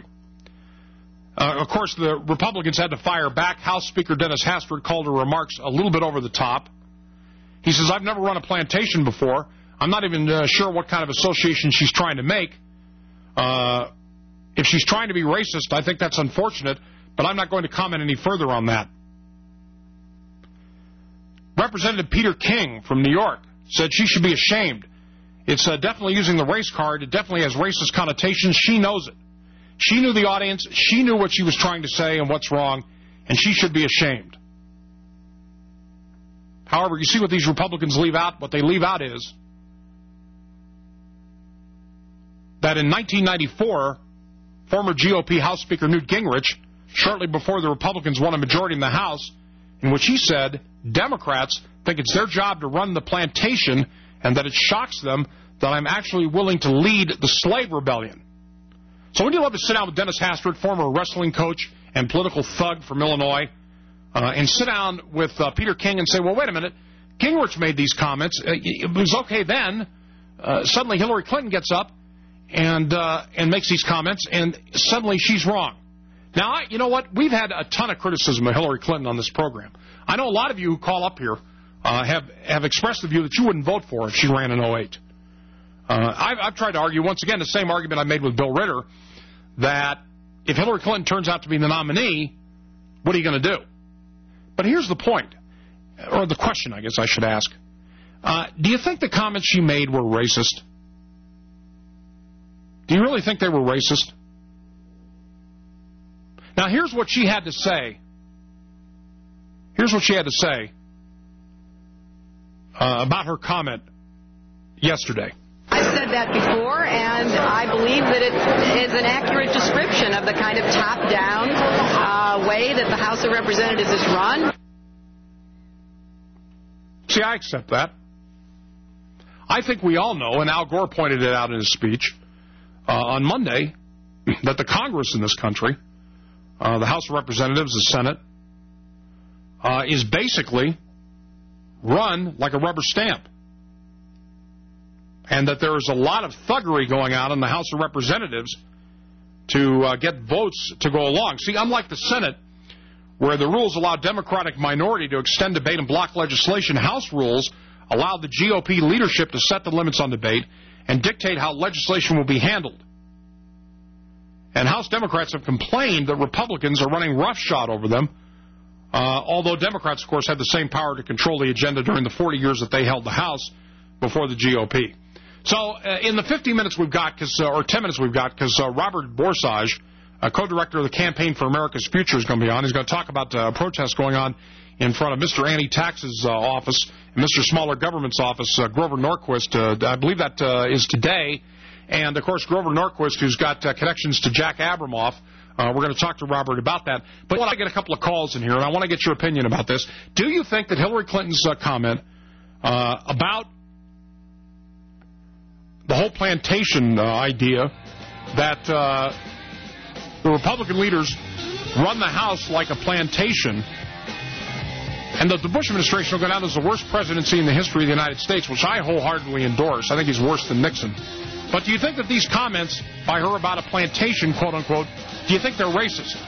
Speaker 25: Of course, the Republicans had to fire back. House Speaker Dennis Hastert called her remarks a little bit over the top. He says, I've never run a plantation before. I'm not even sure what kind of association she's trying to make. If she's trying to be racist, I think that's unfortunate, but I'm not going to comment any further on that. Representative Peter King from New York said she should be ashamed. It's definitely using the race card. It definitely has racist connotations. She knows it. She knew the audience. She knew what she was trying to say and what's wrong, and she should be ashamed. However, you see what these Republicans leave out? What they leave out is that in 1994, former GOP House Speaker Newt Gingrich, shortly before the Republicans won a majority in the House, in which he said Democrats think it's their job to run the plantation and that it shocks them that I'm actually willing to lead the slave rebellion. So wouldn't you love to sit down with Dennis Hastert, former wrestling coach and political thug from Illinois, and sit down with Peter King and say, well, wait a minute, Gingrich made these comments. It was okay then. Suddenly Hillary Clinton gets up and makes these comments, and suddenly she's wrong. Now, you know what? We've had a ton of criticism of Hillary Clinton on this program. I know a lot of you who call up here have expressed the view that you wouldn't vote for her if she ran in 2008. I've tried to argue, once again, the same argument I made with Bill Ritter, that if Hillary Clinton turns out to be the nominee, what are you going to do? But here's the point, or the question, I guess I should ask. Do you think the comments she made were racist? Do you really think they were racist? Now, here's what she had to say. Here's what she had to say about her comment yesterday.
Speaker 3: I've said that before, and I believe that it is an accurate description of the kind of top-down way that the House of Representatives is run.
Speaker 25: See, I accept that. I think we all know, and Al Gore pointed it out in his speech on Monday, that the Congress in this country, the House of Representatives, the Senate, is basically run like a rubber stamp. And that there is a lot of thuggery going on in the House of Representatives to get votes to go along. See, unlike the Senate, where the rules allow Democratic minority to extend debate and block legislation, House rules allow the GOP leadership to set the limits on debate and dictate how legislation will be handled. And House Democrats have complained that Republicans are running roughshod over them, although Democrats, of course, had the same power to control the agenda during the 40 years that they held the House before the GOP. So in the 15 minutes we've got, or 10 minutes we've got, because Robert Borsage, co-director of the Campaign for America's Future, is going to be on. He's going to talk about protests going on in front of Mr. Anti-Tax's office and Mr. Smaller Government's office, Grover Norquist. I believe that is today. And, of course, Grover Norquist, who's got connections to Jack Abramoff. We're going to talk to Robert about that. But I want to get a couple of calls in here, and I want to get your opinion about this. Do you think that Hillary Clinton's comment about the whole plantation idea, that the Republican leaders run the House like a plantation, and that the Bush administration will go down as the worst presidency in the history of the United States, which I wholeheartedly endorse. I think he's worse than Nixon. But do you think that these comments by her about a plantation, quote-unquote, do you think they're racist?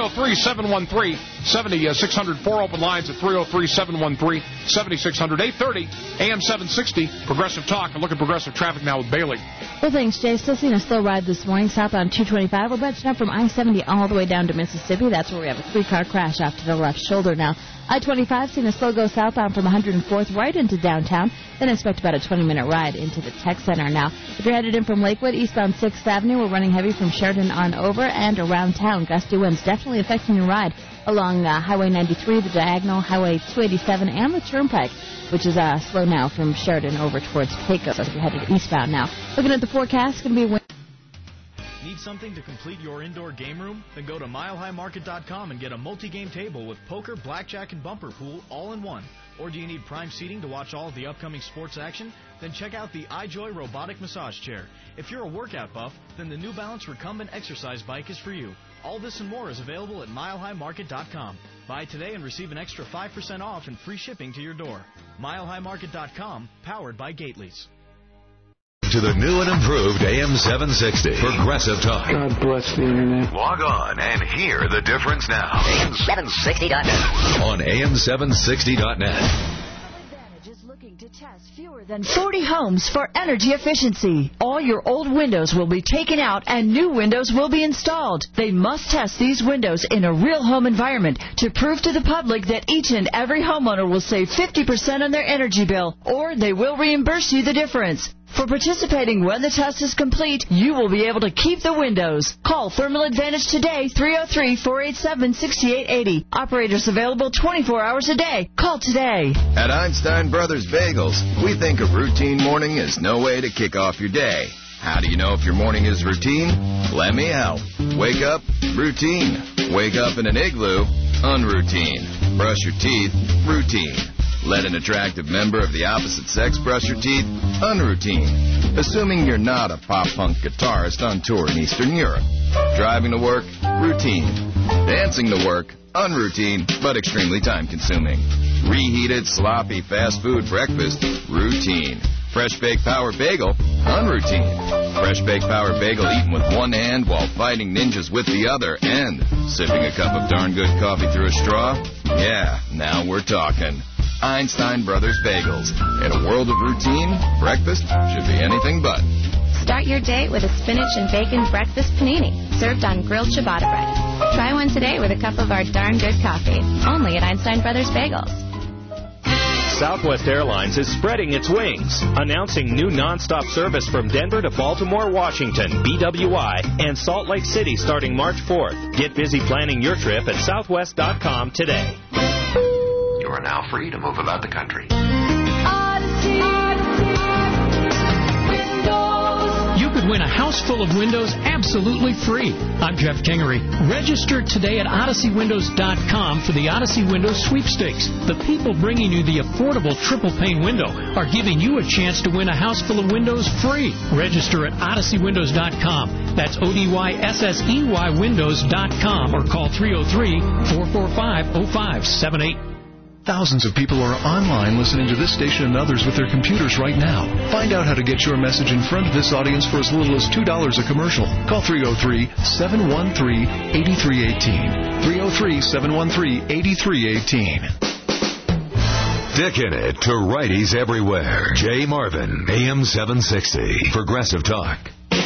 Speaker 25: 303-713-7600, 4 open lines at 303-713-7600, 830 AM 760, Progressive Talk. And look at Progressive Traffic now with Bailey.
Speaker 15: Well, thanks, Jay. Still seeing a slow ride this morning, southbound 225. We're bunching up from I-70 all the way down to Mississippi. That's where we have a 3-car crash off to the left shoulder now. I-25 seeing a slow go southbound from 104th right into downtown. Then expect about a 20-minute ride into the Tech Center now. If you're headed in from Lakewood, eastbound 6th Avenue, we're running heavy from Sheridan on over and around town. Gusty winds definitely affecting your ride along Highway 93, the diagonal, Highway 287, and the Turnpike, which is slow now from Sheridan over towards Pecos as we're headed eastbound now. Looking at the forecast, it's going to be wind.
Speaker 12: Need something to complete your indoor game room? Then go to milehighmarket.com and get a multi-game table with poker, blackjack, and bumper pool all in one. Or do you need prime seating to watch all of the upcoming sports action? Then check out the iJoy robotic massage chair. If you're a workout buff, then the New Balance Recumbent exercise bike is for you. All this and more is available at milehighmarket.com. Buy today and receive an extra 5% off and free shipping to your door. milehighmarket.com, powered by Gately's.
Speaker 2: To the new and improved AM 760 Progressive Talk.
Speaker 28: God bless the internet.
Speaker 2: Log on and hear the difference now. AM760.net. On AM760.net.
Speaker 13: To test fewer than 40 homes for energy efficiency. All your old windows will be taken out and new windows will be installed. They must test these windows in a real home environment to prove to the public that each and every homeowner will save 50% on their energy bill, or they will reimburse you the difference. For participating when the test is complete, you will be able to keep the windows. Call Thermal Advantage today, 303-487-6880. Operators available 24 hours a day. Call today.
Speaker 19: At Einstein Brothers Bagels, we think a routine morning is no way to kick off your day. How do you know if your morning is routine? Let me help. Wake up, routine. Wake up in an igloo, unroutine. Brush your teeth, routine. Let an attractive member of the opposite sex brush your teeth, unroutine. Assuming you're not a pop-punk guitarist on tour in Eastern Europe. Driving to work, routine. Dancing to work, unroutine, but extremely time-consuming. Reheated, sloppy, fast food breakfast, routine. Fresh Baked Power Bagel, unroutine. Fresh Baked Power Bagel eaten with one hand while fighting ninjas with the other, and sipping a cup of darn good coffee through a straw? Yeah, now we're talking. Einstein Brothers Bagels. In a world of routine, breakfast should be anything but.
Speaker 16: Start your day with a spinach and bacon breakfast panini, served on grilled ciabatta bread. Try one today with a cup of our darn good coffee, only at Einstein Brothers Bagels.
Speaker 20: Southwest Airlines is spreading its wings, announcing new nonstop service from Denver to Baltimore, Washington, BWI, and Salt Lake City starting March 4th. Get busy planning your trip at southwest.com today.
Speaker 2: You are now free to move about the country.
Speaker 21: You could win a house full of windows absolutely free. I'm Jeff Kingery. Register today at OdysseyWindows.com for the Odyssey Windows Sweepstakes. The people bringing you the affordable triple pane window are giving you a chance to win a house full of windows free. Register at OdysseyWindows.com. That's ODYSSEY Windows.com or call 303-445-0578.
Speaker 11: Thousands of people are online listening to this station and others with their computers right now. Find out how to get your message in front of this audience for as little as $2 a commercial. Call 303-713-8318. 303-713-8318.
Speaker 2: Dick in it to righties everywhere. Jay Marvin, AM 760. Progressive Talk.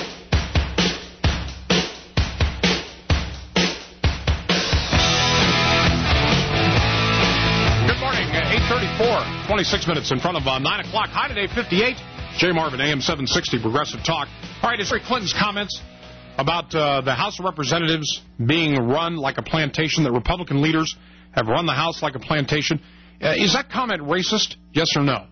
Speaker 25: Good morning, 8:34, 26 minutes in front of 9 o'clock. High today, 58. Jay Marvin, AM 760, Progressive Talk. All right, it's Hillary Clinton's comments about the House of Representatives being run like a plantation, that Republican leaders have run the House like a plantation. Is that comment racist? Yes or no?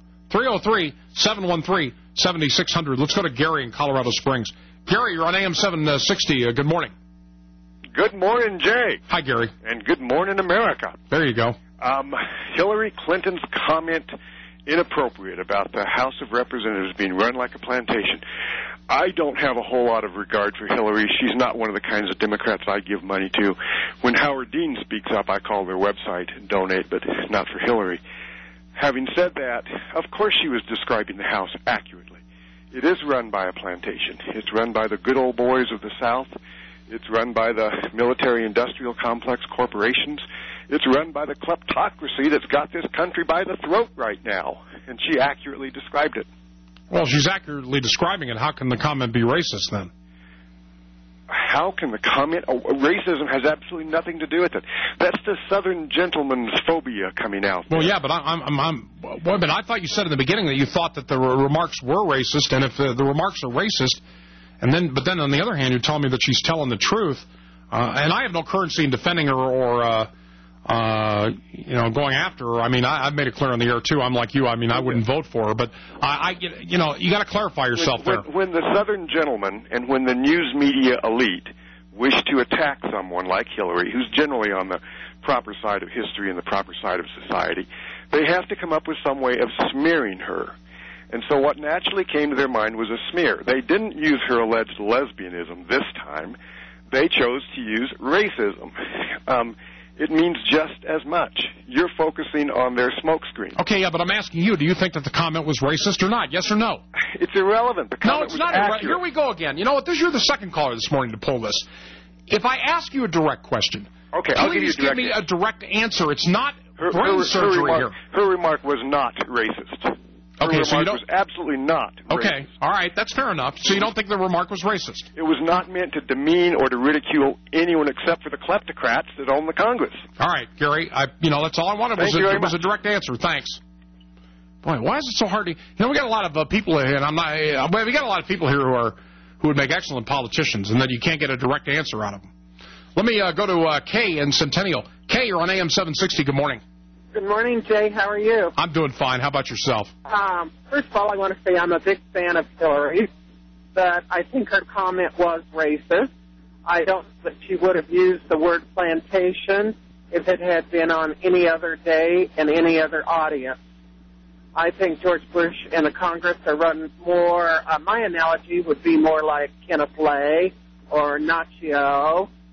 Speaker 25: 303-713-7600. Let's go to Gary in Colorado Springs. Gary, you're on AM 760. Good morning.
Speaker 22: Good morning, Jay.
Speaker 25: Hi, Gary.
Speaker 22: And good morning, America.
Speaker 25: There you go.
Speaker 22: Hillary Clinton's comment inappropriate about the House of Representatives being run like a plantation. I don't have a whole lot of regard for Hillary. She's not one of the kinds of Democrats I give money to. When Howard Dean speaks up, I call their website and donate, but not for Hillary. Having said that, of course she was describing the House accurately. It is run by a plantation. It's run by the good old boys of the South. It's run by the military-industrial complex corporations. It's run by the kleptocracy that's got this country by the throat right now. And she accurately described it.
Speaker 25: Well, she's accurately describing it. How can the comment be racist then?
Speaker 22: How can the comment? Racism has absolutely nothing to do with it. That's the Southern gentleman's phobia coming out.
Speaker 25: Well, yeah, but but I thought you said in the beginning that you thought that the remarks were racist, and if the remarks are racist, but then on the other hand, you're telling me that she's telling the truth, and I have no currency in defending her or going after her. I mean, I've made it clear on the air too. I'm like you. I mean, I wouldn't vote for her, but you got to clarify yourself there.
Speaker 22: When the Southern gentleman and when the news media elite wish to attack someone like Hillary, who's generally on the proper side of history and the proper side of society, they have to come up with some way of smearing her. And so what naturally came to their mind was a smear. They didn't use her alleged lesbianism this time. They chose to use racism. It means just as much. You're focusing on their smokescreen.
Speaker 25: Okay, yeah, but I'm asking you, do you think that the comment was racist or not? Yes or no?
Speaker 22: It's irrelevant. The comment
Speaker 25: was not irrelevant. Here we go again. You know what? You're the second caller this morning to pull this. If I ask you a direct question,
Speaker 22: okay, I'll give you
Speaker 25: give me a direct answer. It's not brain surgery here.
Speaker 22: Her remark was not racist.
Speaker 25: Okay, so you don't...
Speaker 22: was absolutely not racist.
Speaker 25: Okay, all right, that's fair enough. So you don't think the remark was racist?
Speaker 22: It was not meant to demean or to ridicule anyone except for the kleptocrats that own the Congress.
Speaker 25: All right, Gary, that's all I wanted was a direct answer. Thanks. Boy, why is it so hard to... we got a lot of people here, and we got a lot of people here who would make excellent politicians, and then you can't get a direct answer out of them. Let me go to Kay in Centennial. Kay, you're on AM 760. Good morning.
Speaker 23: Good morning, Jay. How are you?
Speaker 25: I'm doing fine. How about yourself?
Speaker 23: First of all, I want to say I'm a big fan of Hillary, but I think her comment was racist. I don't think that she would have used the word plantation if it had been on any other day and any other audience. I think George Bush and the Congress are run more, my analogy would be more like Kenneth Lay or Nacho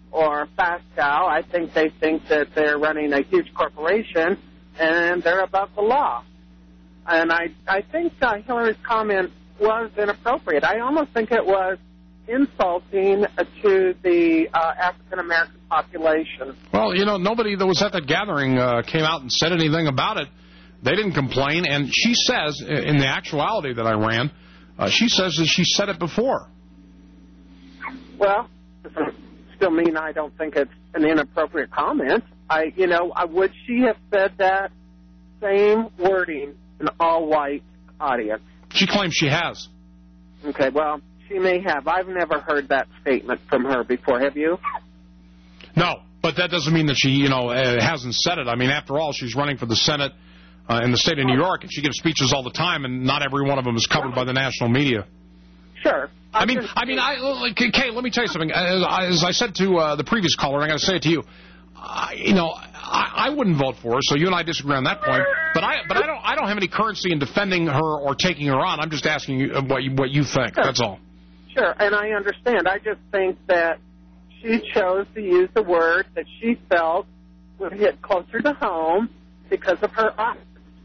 Speaker 23: or Pascal. I think they think that they're running a huge corporation and they're above the law. And I think Hillary's comment was inappropriate. I almost think it was insulting to the African-American population.
Speaker 25: Well, nobody that was at that gathering came out and said anything about it. They didn't complain. And she says, in the actuality that I ran, she says that she said it before.
Speaker 23: Well, doesn't still mean I don't think it's an inappropriate comment. Would she have said that same wording in an all-white audience?
Speaker 25: She claims she has.
Speaker 23: Okay, well, she may have. I've never heard that statement from her before. Have you?
Speaker 25: No, but that doesn't mean that she, hasn't said it. I mean, after all, she's running for the Senate in the state of New York, and she gives speeches all the time, and not every one of them is covered by the national media.
Speaker 23: Sure.
Speaker 25: Kay, let me tell you something. As I said to the previous caller, and I got to say it to you, I wouldn't vote for her, so you and I disagree on that point. But I don't have any currency in defending her or taking her on. I'm just asking you what you think. Sure. That's all.
Speaker 23: Sure, and I understand. I just think that she chose to use the word that she felt would hit closer to home because of her audience.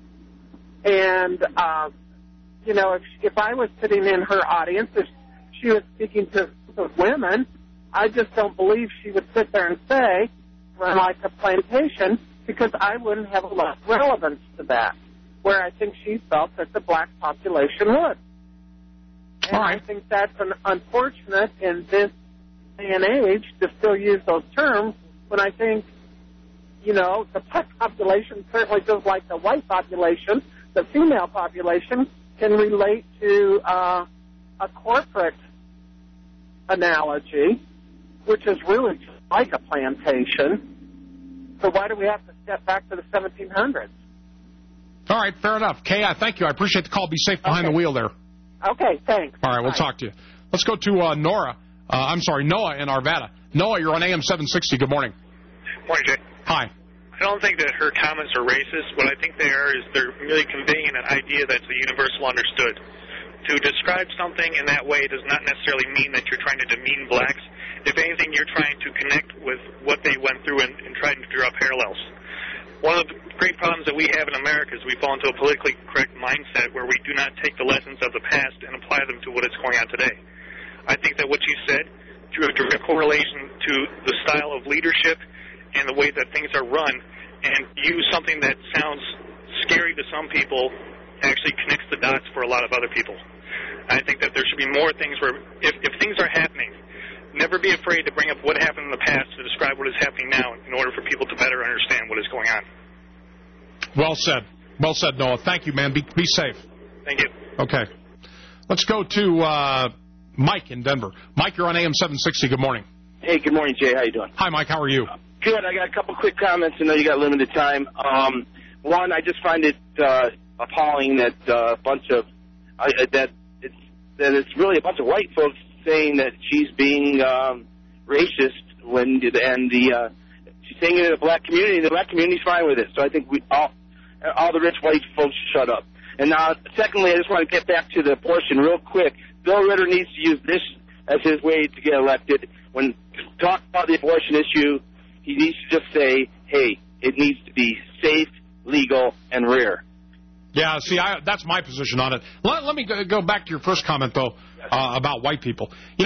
Speaker 23: And, if I was sitting in her audience, if she was speaking to women, I just don't believe she would sit there and say, run like a plantation, because I wouldn't have a lot of relevance to that, where I think she felt that the black population would. And I think that's unfortunate in this day and age to still use those terms when I think, the black population, certainly just like the white population, the female population can relate to a corporate analogy, which is really just like a plantation. So why do we have to step back to the 1700s?
Speaker 25: All right, fair enough. Kay, I thank you. I appreciate the call. Be safe behind the wheel there.
Speaker 23: Okay, thanks.
Speaker 25: All right, we'll talk to you. Let's go to Noah in Arvada. Noah, you're on AM 760. Good morning.
Speaker 1: Morning, Jay.
Speaker 25: Hi.
Speaker 1: I don't think that her comments are racist. What I think they are is they're really conveying an idea that's a universal understood. To describe something in that way does not necessarily mean that you're trying to demean blacks. If anything, you're trying to connect with what they went through and trying to draw parallels. One of the great problems that we have in America is we fall into a politically correct mindset where we do not take the lessons of the past and apply them to what is going on today. I think that what you said drew a direct correlation to the style of leadership and the way that things are run, and use something that sounds scary to some people actually connects the dots for a lot of other people. I think that there should be more things where, if things are happening, never be afraid to bring up what happened in the past to describe what is happening now in order for people to better understand what is going on.
Speaker 25: Well said. Well said, Noah. Thank you, man. Be safe.
Speaker 1: Thank you.
Speaker 25: Okay. Let's go to Mike in Denver. Mike, you're on AM 760. Good morning.
Speaker 4: Hey, good morning, Jay. How you doing?
Speaker 25: Hi, Mike. How are you?
Speaker 4: Good. I got a couple quick comments. I know you got limited time. One, I just find it appalling that a bunch of that it's really a bunch of white folks saying that she's being racist she's saying it in the black community. The black community's fine with it. So I think all the rich white folks should shut up. And now, secondly, I just want to get back to the abortion real quick. Bill Ritter needs to use this as his way to get elected. When talking about the abortion issue, he needs to just say, hey, it needs to be safe, legal, and rare.
Speaker 25: Yeah, see, that's my position on it. Let me go back to your first comment, though, about white people.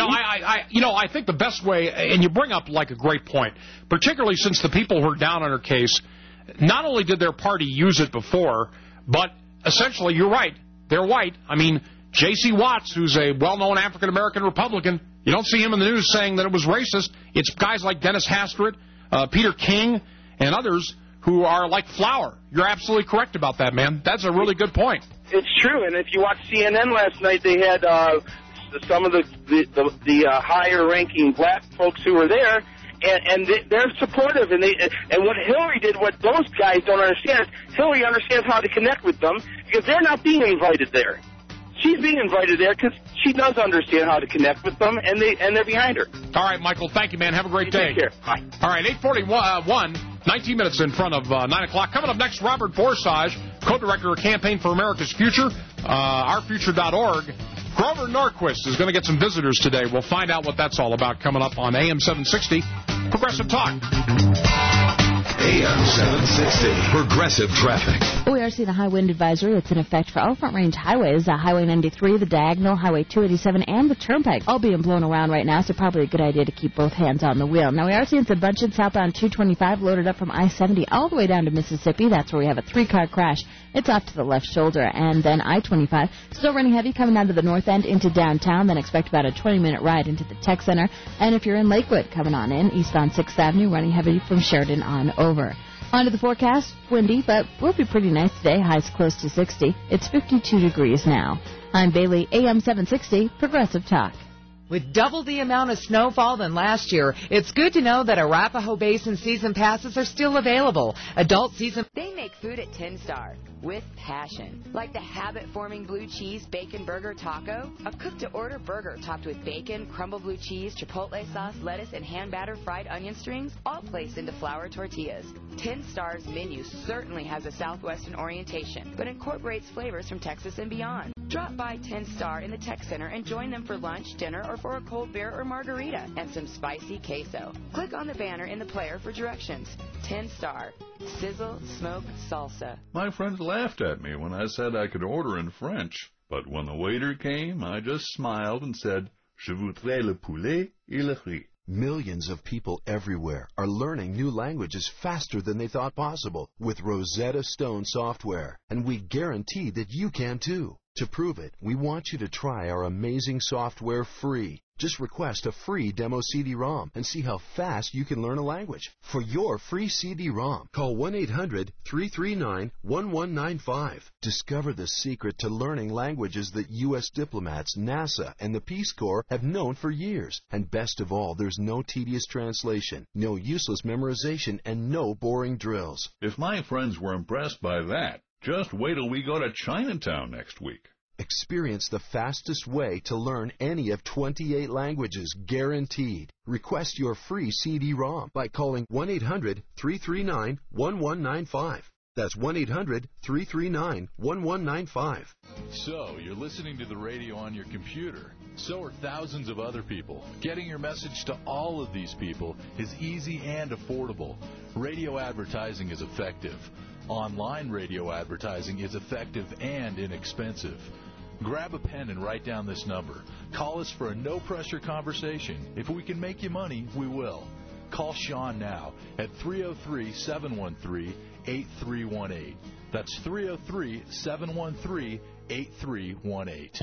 Speaker 25: I think the best way, and you bring up like a great point, particularly since the people who are down on her case, not only did their party use it before, but essentially, you're right, they're white. I mean, J.C. Watts, who's a well-known African-American Republican, you don't see him in the news saying that it was racist. It's guys like Dennis Hastert, Peter King, and others who are like flour. You're absolutely correct about that, man. That's a really good point.
Speaker 4: It's true, and if you watched CNN last night, they had some of the higher-ranking black folks who were there, and they're supportive. And what Hillary did, what those guys don't understand, Hillary understands how to connect with them because they're not being invited there. She's being invited there because she does understand how to connect with them, and they're behind her.
Speaker 25: All right, Michael, thank you, man. Have a great day.
Speaker 4: Take care. Bye.
Speaker 25: All right, 8:41, 19 minutes in front of 9 o'clock. Coming up next, Robert Forsage, co-director of Campaign for America's Future, ourfuture.org. Grover Norquist is going to get some visitors today. We'll find out what that's all about coming up on AM 760. Progressive Talk.
Speaker 2: AM 760. Progressive Traffic.
Speaker 15: We are seeing a high wind advisory. It's in effect for Elephant Range highways, Highway 93, the Diagonal, Highway 287, and the Turnpike, all being blown around right now, so probably a good idea to keep both hands on the wheel. Now, we are seeing some bunches southbound 225 loaded up from I-70 all the way down to Mississippi. That's where we have a 3-car crash. It's off to the left shoulder. And then I-25, still running heavy coming down to the north end into downtown. Then expect about a 20-minute ride into the Tech Center. And if you're in Lakewood, coming on in, eastbound 6th Avenue, running heavy from Sheridan on over. On to the forecast. Windy, but will be pretty nice today. Highs close to 60. It's 52 degrees now. I'm Bailey, AM 760, Progressive Talk.
Speaker 6: With double the amount of snowfall than last year, it's good to know that Arapahoe Basin season passes are still available. Adult season...
Speaker 7: They make food at 10 Star with passion. Like the habit-forming blue cheese bacon burger taco, a cooked-to-order burger topped with bacon, crumble blue cheese, chipotle sauce, lettuce, and hand-battered fried onion strings, all placed into flour tortillas. 10 Star's menu certainly has a Southwestern orientation, but incorporates flavors from Texas and beyond. Drop by 10 Star in the Tech Center and join them for lunch, dinner, or for a cold beer or margarita and some spicy queso. Click on the banner in the player for directions. 10 Star. Sizzle, smoke, salsa.
Speaker 8: My friends laughed at me when I said I could order in French, but when the waiter came, I just smiled and said, Je voudrais le poulet et le riz.
Speaker 14: Millions of people everywhere are learning new languages faster than they thought possible with Rosetta Stone software, and we guarantee that you can too. To prove it, we want you to try our amazing software free. Just request a free demo CD-ROM and see how fast you can learn a language. For your free CD-ROM, call 1-800-339-1195. Discover the secret to learning languages that U.S. diplomats, NASA, and the Peace Corps have known for years. And best of all, there's no tedious translation, no useless memorization, and no boring drills.
Speaker 8: If my friends were impressed by that, just wait till we go to Chinatown next week.
Speaker 14: Experience the fastest way to learn any of 28 languages, guaranteed. Request your free CD-ROM by calling 1-800-339-1195. That's 1-800-339-1195.
Speaker 18: So, you're listening to the radio on your computer. So are thousands of other people. Getting your message to all of these people is easy and affordable. Radio advertising is effective. Online radio advertising is effective and inexpensive. Grab a pen and write down this number. Call us for a no-pressure conversation. If we can make you money, we will. Call Sean now at 303-713-8318. That's 303-713-8318.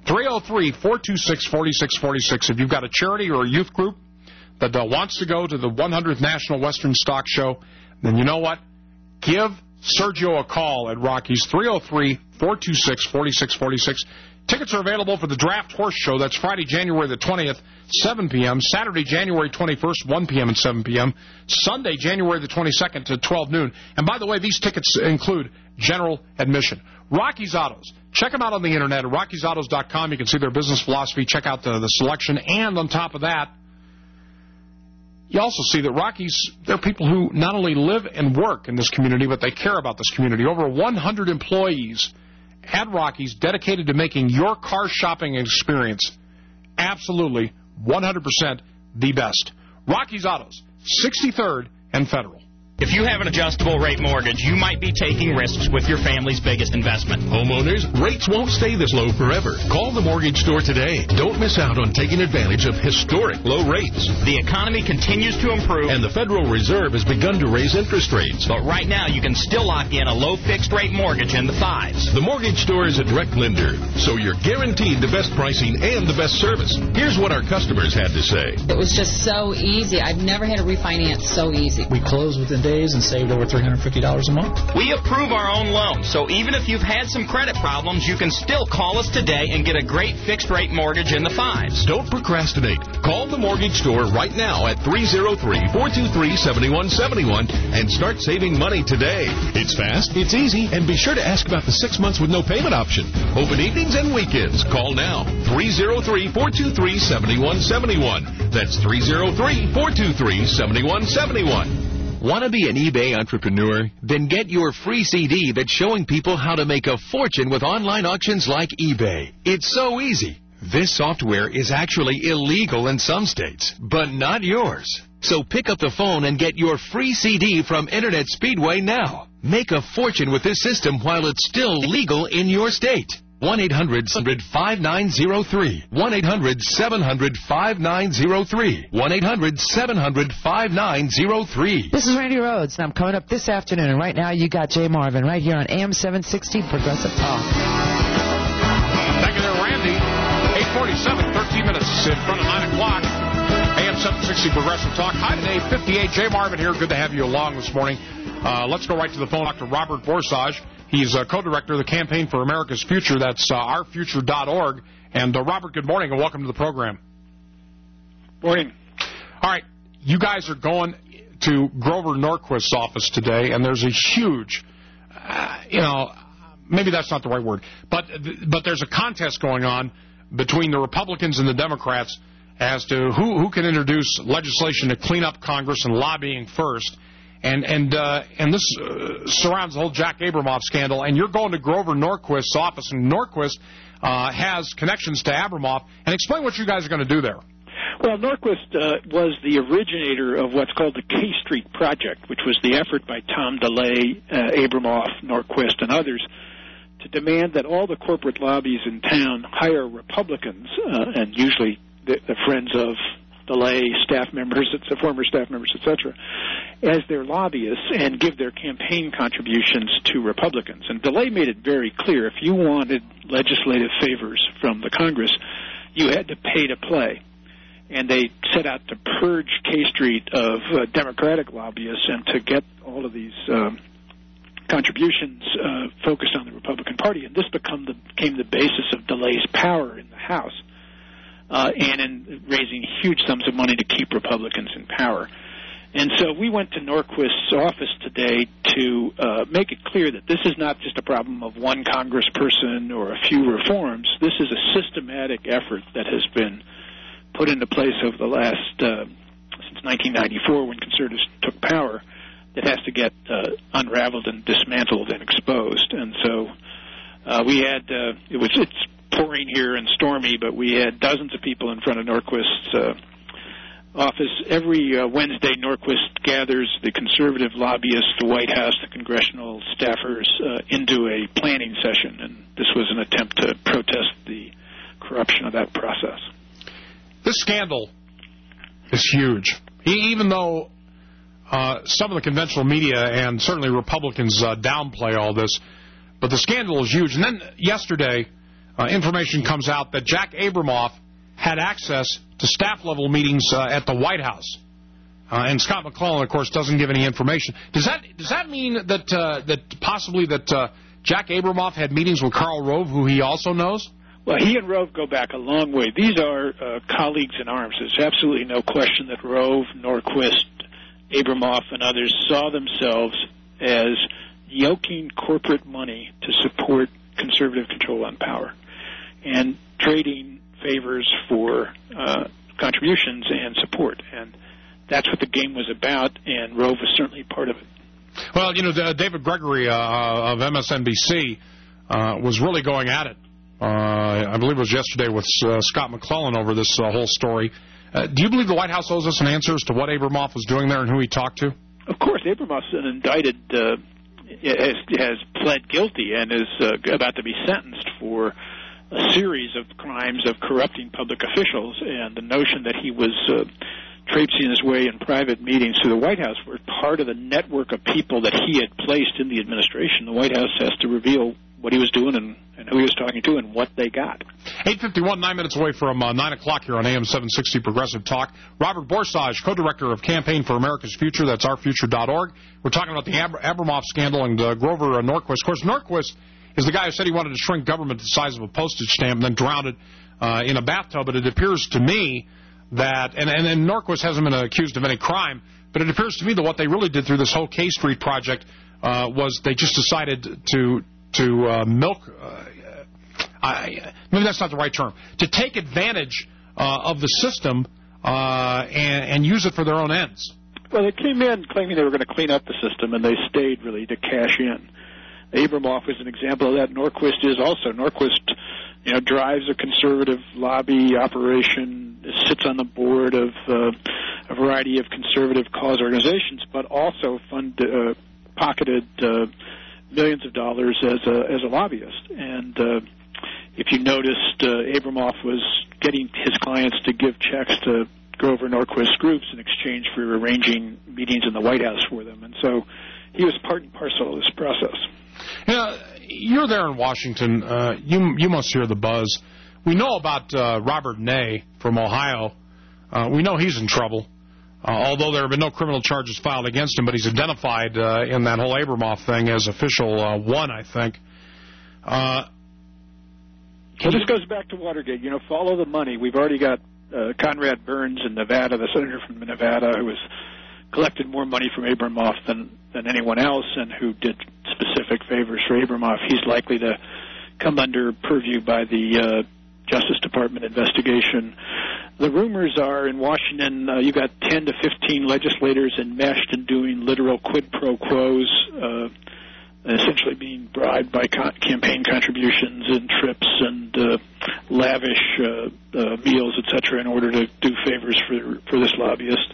Speaker 25: 303-426-4646. If you've got a charity or a youth group that wants to go to the 100th National Western Stock Show, then you know what? Give Sergio a call at Rockies, 303-426-4646. Tickets are available for the Draft Horse Show. That's Friday, January the 20th, 7 p.m. Saturday, January 21st, 1 p.m. and 7 p.m. Sunday, January the 22nd to 12 noon. And by the way, these tickets include general admission. Rockies Autos. Check them out on the Internet at RockiesAutos.com. You can see their business philosophy. Check out the selection. And on top of that, you also see that Rockies, they're people who not only live and work in this community, but they care about this community. Over 100 employees at Rockies dedicated to making your car shopping experience absolutely 100% the best. Rockies Autos, 63rd and Federal.
Speaker 24: If you have an adjustable rate mortgage, you might be taking risks with your family's biggest investment.
Speaker 26: Homeowners, rates won't stay this low forever. Call the mortgage store today. Don't miss out on taking advantage of historic low rates.
Speaker 24: The economy continues to improve,
Speaker 26: and the Federal Reserve has begun to raise interest rates.
Speaker 24: But right now, you can still lock in a low fixed rate mortgage in the 5s.
Speaker 26: The mortgage store is a direct lender, so you're guaranteed the best pricing and the best service. Here's what our customers had to say.
Speaker 27: It was just so easy. I've never had to refinance so easy.
Speaker 29: We closed within days and saved over $350 a month.
Speaker 24: We approve our own loans, so even if you've had some credit problems, you can still call us today and get a great fixed-rate mortgage in the 5s.
Speaker 26: Don't procrastinate. Call the mortgage store right now at 303-423-7171 and start saving money today. It's fast, it's easy, and be sure to ask about the 6 months with no payment option. Open evenings and weekends. Call now. 303-423-7171. That's 303-423-7171.
Speaker 30: Want to be an eBay entrepreneur? Then get your free CD that's showing people how to make a fortune with online auctions like eBay. It's so easy. This software is actually illegal in some states, but not yours. So pick up the phone and get your free CD from Internet Speedway now. Make a fortune with this system while it's still legal in your state. 1-800-700-5903. 1-800-700-5903. 1-800-700-5903.
Speaker 3: This is Randy Rhodes, and I'm coming up this afternoon. And right now, you got Jay Marvin right here on AM 760 Progressive Talk.
Speaker 25: Thank you there, Randy. 8:47, 13 minutes in front of 9 o'clock. AM 760 Progressive Talk. Hi today, 58. Jay Marvin here. Good to have you along this morning. Let's go right to the phone. Dr. Robert Borsage. He's co-director of the Campaign for America's Future. That's ourfuture.org. And Robert, good morning and welcome to the program.
Speaker 5: Morning.
Speaker 25: All right, you guys are going to Grover Norquist's office today, and there's a huge, maybe that's not the right word, but there's a contest going on between the Republicans and the Democrats as to who can introduce legislation to clean up Congress and lobbying first. And this surrounds the whole Jack Abramoff scandal. And you're going to Grover Norquist's office, and Norquist has connections to Abramoff. And explain what you guys are going to do there.
Speaker 5: Well, Norquist was the originator of what's called the K Street Project, which was the effort by Tom DeLay, Abramoff, Norquist, and others to demand that all the corporate lobbies in town hire Republicans, and usually the friends of DeLay, staff members, former staff members, etc., as their lobbyists and give their campaign contributions to Republicans. And DeLay made it very clear, if you wanted legislative favors from the Congress, you had to pay to play. And they set out to purge K Street of Democratic lobbyists and to get all of these contributions focused on the Republican Party. And this became the basis of DeLay's power in the House. And in raising huge sums of money to keep Republicans in power. And so we went to Norquist's office today to make it clear that this is not just a problem of one congressperson or a few reforms. This is a systematic effort that has been put into place over the last, since 1994 when conservatives took power, that has to get unraveled and dismantled and exposed. And so we had, it's pouring here and stormy, but we had dozens of people in front of Norquist's office. Every Wednesday, Norquist gathers the conservative lobbyists, the White House, the congressional staffers into a planning session, and this was an attempt to protest the corruption of that process.
Speaker 25: This scandal is huge. Even though some of the conventional media and certainly Republicans downplay all this, but the scandal is huge. And then yesterday, information comes out that Jack Abramoff had access to staff-level meetings at the White House. And Scott McClellan, of course, doesn't give any information. Does that mean that possibly Jack Abramoff had meetings with Karl Rove, who he also knows?
Speaker 5: Well, he and Rove go back a long way. These are colleagues in arms. There's absolutely no question that Rove, Norquist, Abramoff, and others saw themselves as yoking corporate money to support conservative control on power and trading favors for contributions and support. And that's what the game was about, and Rove was certainly part of it.
Speaker 25: Well, David Gregory of MSNBC was really going at it. I believe it was yesterday with Scott McClellan over this whole story. Do you believe the White House owes us an answer as to what Abramoff was doing there and who he talked to?
Speaker 5: Of course. Abramoff's an indicted, has pled guilty and is about to be sentenced for a series of crimes of corrupting public officials, and the notion that he was traipsing his way in private meetings to the White House were part of the network of people that he had placed in the administration. The White House has to reveal what he was doing and who he was talking to and what they got.
Speaker 25: 8:51, 9 minutes away from 9 o'clock here on AM 760 Progressive Talk. Robert Borsage, co-director of Campaign for America's Future. That's ourfuture.org. We're talking about the Abramoff scandal and Grover Norquist. Of course, Norquist is the guy who said he wanted to shrink government to the size of a postage stamp and then drown it in a bathtub. But it appears to me that, and Norquist hasn't been accused of any crime, but it appears to me that what they really did through this whole K Street project was they just decided to milk, maybe that's not the right term, to take advantage of the system and use it for their own ends.
Speaker 5: Well, they came in claiming they were going to clean up the system, and they stayed, really, to cash in. Abramoff is an example of that. Norquist is also. Norquist, drives a conservative lobby operation, sits on the board of a variety of conservative cause organizations, but also pocketed millions of dollars as a lobbyist. And if you noticed, Abramoff was getting his clients to give checks to Grover Norquist groups in exchange for arranging meetings in the White House for them. And so he was part and parcel of this process.
Speaker 25: Yeah, you're there in Washington. You must hear the buzz. We know about Robert Ney from Ohio. We know he's in trouble, although there have been no criminal charges filed against him, but he's identified in that whole Abramoff thing as official one, I think.
Speaker 5: Well, this goes back to Watergate. You know, follow the money. We've already got Conrad Burns in Nevada, the senator from Nevada, who has collected more money from Abramoff than anyone else and who did specific favors for Abramoff. He's likely to come under purview by the Justice Department investigation. The rumors are in Washington you've got 10 to 15 legislators enmeshed in doing literal quid pro quos, essentially being bribed by campaign contributions and trips and lavish meals, etc., in order to do favors for this lobbyist.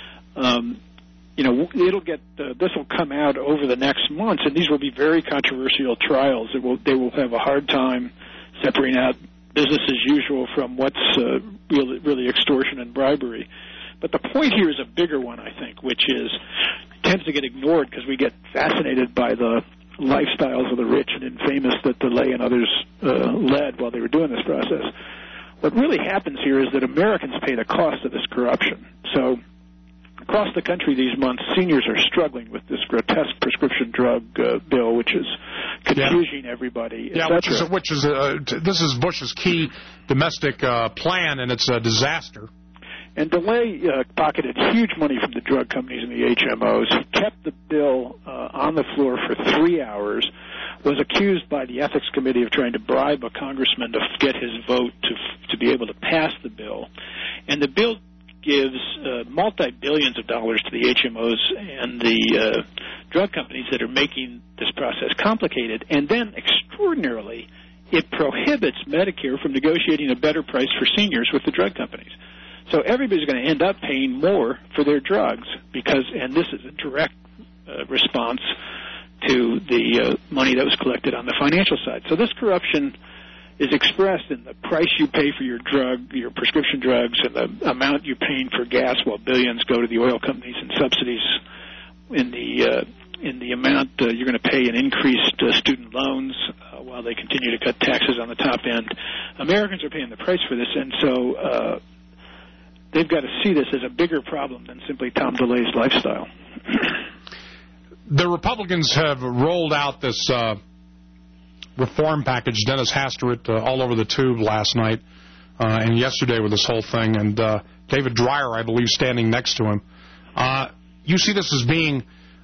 Speaker 5: You know, this will come out over the next months, and these will be very controversial trials. They will have a hard time separating out business as usual from what's really extortion and bribery. But the point here is a bigger one, I think, which tends to get ignored because we get fascinated by the lifestyles of the rich and infamous that DeLay and others led while they were doing this process. What really happens here is that Americans pay the cost of this corruption. So across the country these months, seniors are struggling with this grotesque prescription drug bill, which is confusing everybody.
Speaker 25: Yeah, this is Bush's key domestic plan, and it's a disaster.
Speaker 5: And DeLay pocketed huge money from the drug companies and the HMOs. He kept the bill on the floor for 3 hours, was accused by the Ethics Committee of trying to bribe a congressman to get his vote to be able to pass the bill. And the bill gives multi-billions of dollars to the HMOs and the drug companies that are making this process complicated. And then, extraordinarily, it prohibits Medicare from negotiating a better price for seniors with the drug companies. So everybody's going to end up paying more for their drugs and this is a direct response to the money that was collected on the financial side. So this corruption is expressed in the price you pay for your prescription drugs, and the amount you're paying for gas, while billions go to the oil companies and subsidies in the amount you're going to pay in increased student loans while they continue to cut taxes on the top end. Americans are paying the price for this, and so they've got to see this as a bigger problem than simply Tom DeLay's lifestyle.
Speaker 25: The Republicans have rolled out this reform package. Dennis Hastert all over the tube last night and yesterday with this whole thing, and David Dreyer, I believe, standing next to him. You see this as being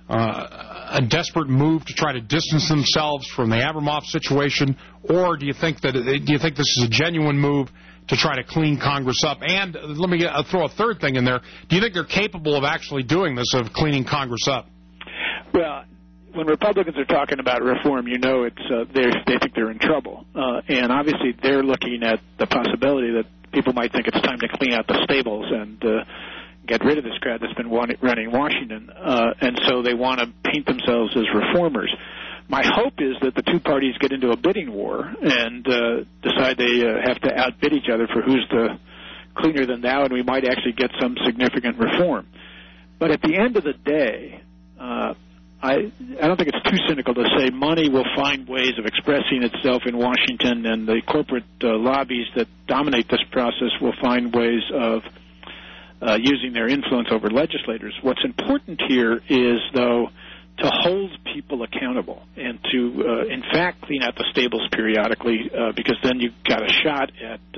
Speaker 25: a desperate move to try to distance themselves from the Abramoff situation, or do you think this is a genuine move to try to clean Congress up? And let me throw a third thing in there. Do you think they're capable of actually doing this, of cleaning Congress up?
Speaker 5: Well, when Republicans are talking about reform, you know they think they're in trouble. And obviously they're looking at the possibility that people might think it's time to clean out the stables and get rid of this crowd that's been running Washington. And so they want to paint themselves as reformers. My hope is that the two parties get into a bidding war and decide they have to outbid each other for who's the cleaner than thou, and we might actually get some significant reform. But at the end of the day, I don't think it's too cynical to say money will find ways of expressing itself in Washington, and the corporate lobbies that dominate this process will find ways of using their influence over legislators. What's important here is, though, to hold people accountable and to, in fact, clean out the stables periodically, because then you've got a shot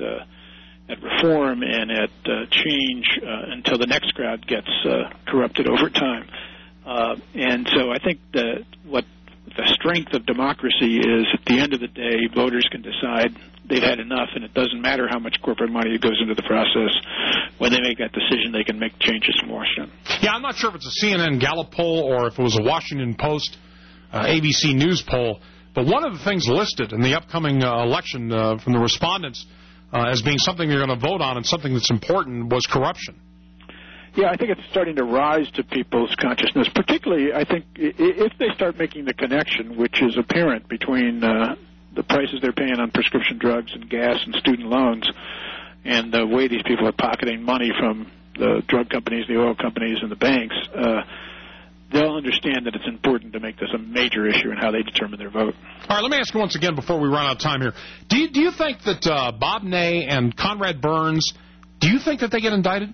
Speaker 5: at reform and at change until the next crowd gets corrupted over time. And so I think that what the strength of democracy is, at the end of the day, voters can decide they've had enough, and it doesn't matter how much corporate money goes into the process. When they make that decision, they can make changes in Washington.
Speaker 25: Yeah, I'm not sure if it's a CNN Gallup poll or if it was a Washington Post, ABC News poll, but one of the things listed in the upcoming election from the respondents as being something they're going to vote on and something that's important was corruption.
Speaker 5: Yeah, I think it's starting to rise to people's consciousness, particularly, I think, if they start making the connection, which is apparent between the prices they're paying on prescription drugs and gas and student loans and the way these people are pocketing money from the drug companies, the oil companies, and the banks, they'll understand that it's important to make this a major issue in how they determine their vote.
Speaker 25: All right, let me ask you once again before we run out of time here. Do you think that Bob Ney and Conrad Burns, do you think that they get indicted?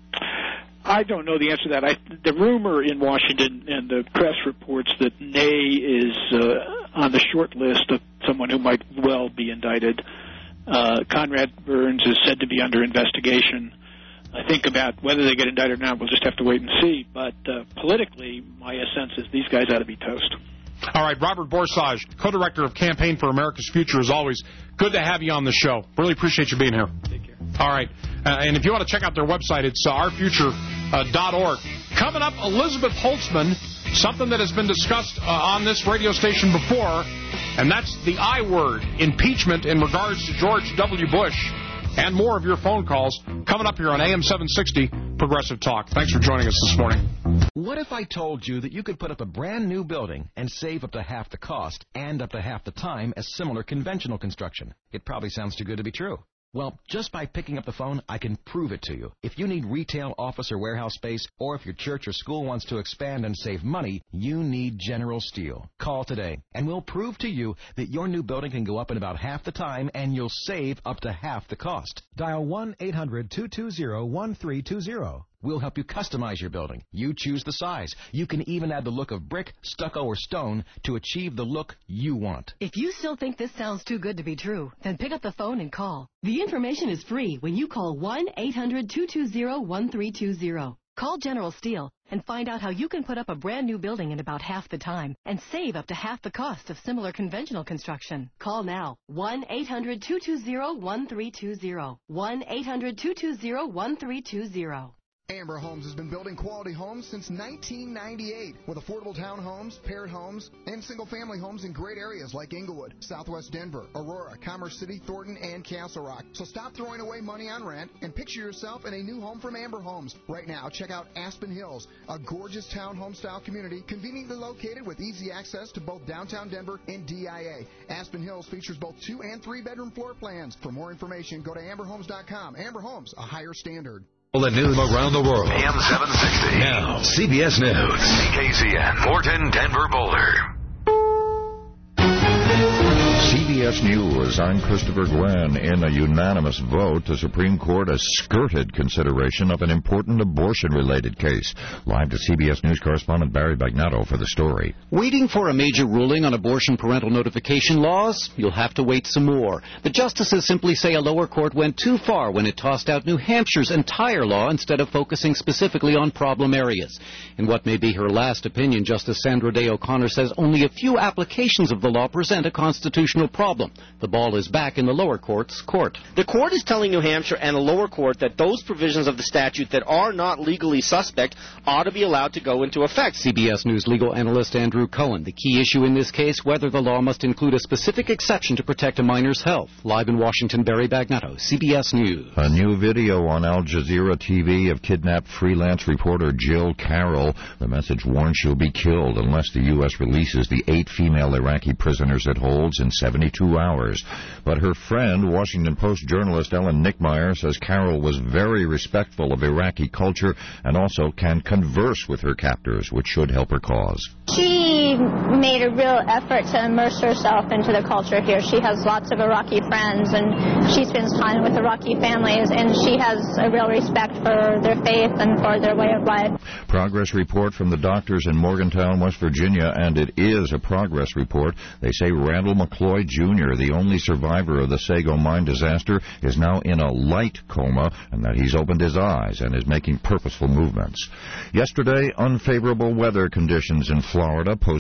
Speaker 5: I don't know the answer to that. The rumor in Washington and the press reports that Ney is on the short list of someone who might well be indicted. Conrad Burns is said to be under investigation. I think about whether they get indicted or not, we'll just have to wait and see. But politically, my sense is these guys ought to be toast.
Speaker 25: All right, Robert Borsage, co-director of Campaign for America's Future, as always. Good to have you on the show. Really appreciate you being here.
Speaker 5: Take care.
Speaker 25: All right, and if you want to check out their website, it's ourfuture.org. Coming up, Elizabeth Holtzman, something that has been discussed on this radio station before, and that's the I word, impeachment in regards to George W. Bush. And more of your phone calls coming up here on AM 760 Progressive Talk. Thanks for joining us this morning.
Speaker 9: What if I told you that you could put up a brand new building and save up to half the cost and up to half the time as similar conventional construction? It probably sounds too good to be true. Well, just by picking up the phone, I can prove it to you. If you need retail, office, or warehouse space, or if your church or school wants to expand and save money, you need General Steel. Call today, and we'll prove to you that your new building can go up in about half the time, and you'll save up to half the cost. Dial 1-800-220-1320. We'll help you customize your building. You choose the size. You can even add the look of brick, stucco, or stone to achieve the look you want.
Speaker 10: If you still think this sounds too good to be true, then pick up the phone and call. The information is free when you call 1-800-220-1320. Call General Steel and find out how you can put up a brand new building in about half the time and save up to half the cost of similar conventional construction. Call now. 1-800-220-1320. 1-800-220-1320.
Speaker 12: Amber Homes has been building quality homes since 1998 with affordable townhomes, paired homes, and single-family homes in great areas like Inglewood, Southwest Denver, Aurora, Commerce City, Thornton, and Castle Rock. So stop throwing away money on rent and picture yourself in a new home from Amber Homes. Right now, check out Aspen Hills, a gorgeous townhome-style community conveniently located with easy access to both downtown Denver and DIA. Aspen Hills features both 2- and 3-bedroom floor plans. For more information, go to amberhomes.com. Amber Homes, a higher standard.
Speaker 2: The news around the world. AM 760. Now, CBS News. CKCN. Morton, Denver, Boulder.
Speaker 13: CBS News. I'm Christopher Glenn. In a unanimous vote, the Supreme Court has skirted consideration of an important abortion-related case. Live to CBS News correspondent Barry Bagnatto for the story.
Speaker 16: Waiting for a major ruling on abortion parental notification laws? You'll have to wait some more. The justices simply say a lower court went too far when it tossed out New Hampshire's entire law instead of focusing specifically on problem areas. In what may be her last opinion, Justice Sandra Day O'Connor says only a few applications of the law present a constitutional problem. The ball is back in the lower court's court.
Speaker 17: The court is telling New Hampshire and the lower court that those provisions of the statute that are not legally suspect ought to be allowed to go into effect.
Speaker 16: CBS News legal analyst Andrew Cohen. The key issue in this case, whether the law must include a specific exception to protect a minor's health. Live in Washington, Barry Bagnatto, CBS News.
Speaker 13: A new video on Al Jazeera TV of kidnapped freelance reporter Jill Carroll. The message warns she'll be killed unless the U.S. releases the 8 female Iraqi prisoners it holds in 72 hours. But her friend, Washington Post journalist Ellen Nickmeyer, says Carroll was very respectful of Iraqi culture and also can converse with her captors, which should help her cause.
Speaker 19: She made a real effort to immerse herself into the culture here. She has lots of Iraqi friends, and she spends time with Iraqi families, and she has a real respect for their faith and for their way of life.
Speaker 13: Progress report from the doctors in Morgantown, West Virginia, and it is a progress report. They say Randall McCloy Jr., the only survivor of the Sago mine disaster, is now in a light coma, and that he's opened his eyes and is making purposeful movements. Yesterday, unfavorable weather conditions in Florida posted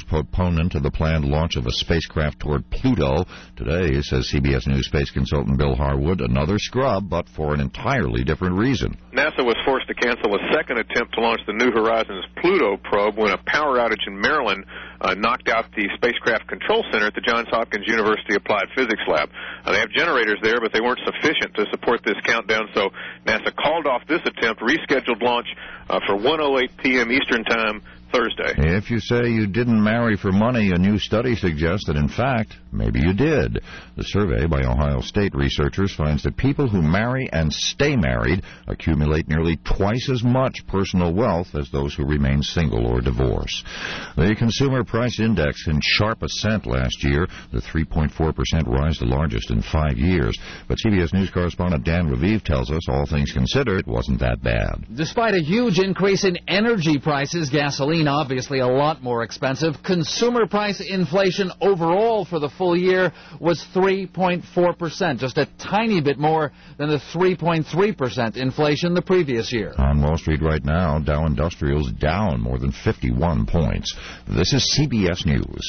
Speaker 13: proponent of the planned launch of a spacecraft toward Pluto. Today, says CBS News space consultant Bill Harwood, another scrub, but for an entirely different reason.
Speaker 1: NASA was forced to cancel a second attempt to launch the New Horizons Pluto probe when a power outage in Maryland knocked out the spacecraft control center at the Johns Hopkins University Applied Physics Lab. They have generators there, but they weren't sufficient to support this countdown, so NASA called off this attempt, rescheduled launch for 1:08 p.m. Eastern Time Thursday.
Speaker 13: If you say you didn't marry for money, a new study suggests that, in fact, maybe you did. The survey by Ohio State researchers finds that people who marry and stay married accumulate nearly twice as much personal wealth as those who remain single or divorce. The Consumer Price Index in sharp ascent last year, the 3.4% rise, the largest in 5 years. But CBS News correspondent Dan Raviv tells us, all things considered, it wasn't that bad.
Speaker 4: Despite a huge increase in energy prices, gasoline obviously a lot more expensive, consumer price inflation overall for the full year was 3.4%, just a tiny bit more than the 3.3% inflation the previous year.
Speaker 13: On Wall Street right now, Dow Industrials down more than 51 points. This is CBS News.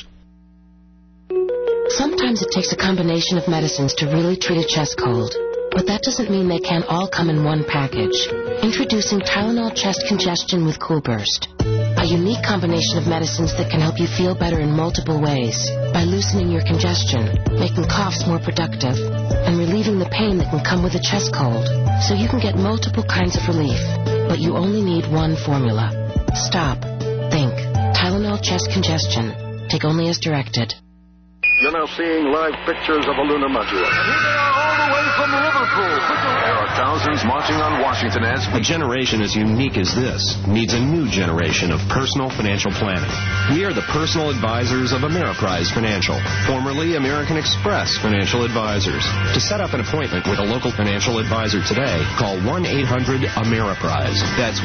Speaker 6: Sometimes it takes a combination of medicines to really treat a chest cold. But that doesn't mean they can't all come in one package. Introducing Tylenol Chest Congestion with Cool Burst. A unique combination of medicines that can help you feel better in multiple ways. By loosening your congestion, making coughs more productive, and relieving the pain that can come with a chest cold. So you can get multiple kinds of relief. But you only need one formula. Stop. Think. Tylenol Chest Congestion. Take only as directed.
Speaker 11: You're now seeing live pictures of a lunar module. Here they are all the way from Liverpool. There are thousands marching on Washington as
Speaker 15: a generation as unique as this needs a new generation of personal financial planning. We are the personal advisors of Ameriprise Financial, formerly American Express Financial Advisors. To set up an appointment with a local financial advisor today, call 1-800-AMERIPRISE. That's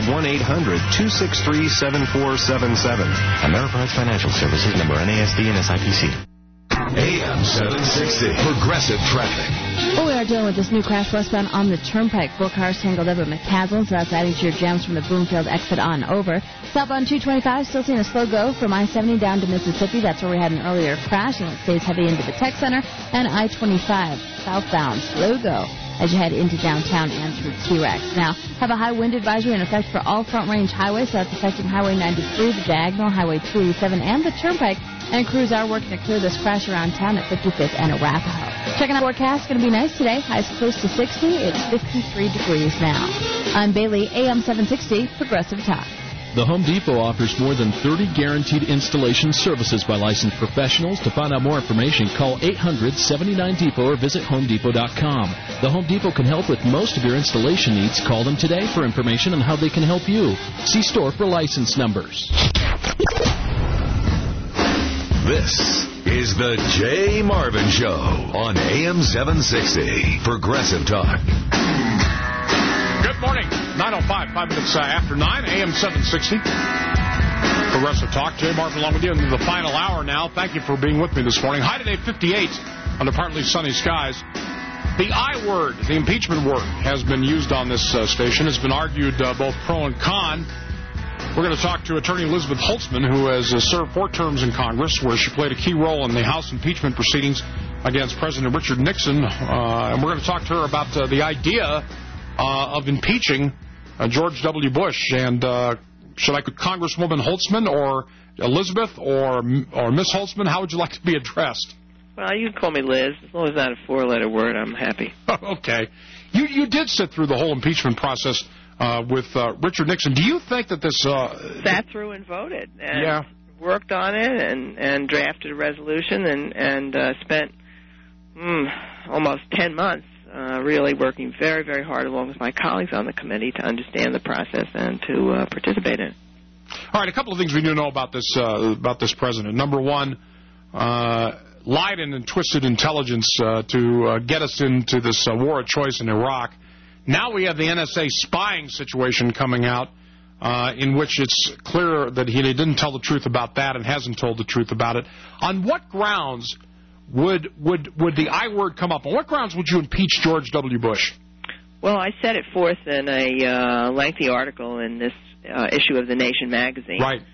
Speaker 15: 1-800-263-7477. Ameriprise Financial Services, member NASD and SIPC.
Speaker 2: AM 760, Progressive Traffic.
Speaker 20: Well, we are dealing with this new crash westbound on the Turnpike. 4 cars tangled up at McCaslin, so that's adding to your jams from the Bloomfield exit on over. Southbound 225, still seeing a slow go from I-70 down to Mississippi. That's where we had an earlier crash, and it stays heavy into the Tech Center. And I-25, southbound, slow go as you head into downtown and through T-Rex. Now, have a high wind advisory in effect for all Front Range highways, so that's affecting Highway 93, the Diagonal, Highway 287, and the Turnpike. And crews are working to clear this crash around town at 55th and Arapahoe. Checking out the forecast, going to be nice today. Highs close to 60. It's 53 degrees now. I'm Bailey, AM 760, Progressive Talk.
Speaker 21: The Home Depot offers more than 30 guaranteed installation services by licensed professionals. To find out more information, call 800-79-DEPOT or visit HomeDepot.com. The Home Depot can help with most of your installation needs. Call them today for information on how they can help you. See store for license numbers.
Speaker 2: This is the Jay Marvin Show on AM 760, Progressive Talk.
Speaker 25: Good morning. 9:05, 5 minutes after 9, AM 760. Progressive Talk. Jay Marvin along with you into the final hour now. Thank you for being with me this morning. High today, 58 under partly sunny skies. The I word, the impeachment word, has been used on this station. It's been argued both pro and con. We're going to talk to Attorney Elizabeth Holtzman, who has served 4 terms in Congress, where she played a key role in the House impeachment proceedings against President Richard Nixon. And we're going to talk to her about the idea of impeaching George W. Bush. And should I call Congresswoman Holtzman or Elizabeth or Miss Holtzman? How would you like to be addressed?
Speaker 22: Well, you can call me Liz. As long as it's not a 4-letter word, I'm happy.
Speaker 25: Okay. You did sit through the whole impeachment process with Richard Nixon. Do you think that this...
Speaker 22: sat through and voted. And worked on it and drafted a resolution and spent almost 10 months really working very, very hard along with my colleagues on the committee to understand the process and to participate in it.
Speaker 25: All right, a couple of things we do know about this president. Number one, lied and twisted intelligence to get us into this war of choice in Iraq. Now we have the NSA spying situation coming out in which it's clear that he didn't tell the truth about that and hasn't told the truth about it. On what grounds would the I word come up? On what grounds would you impeach George W. Bush?
Speaker 22: Well, I set it forth in a lengthy article in this issue of The Nation magazine.
Speaker 25: Right.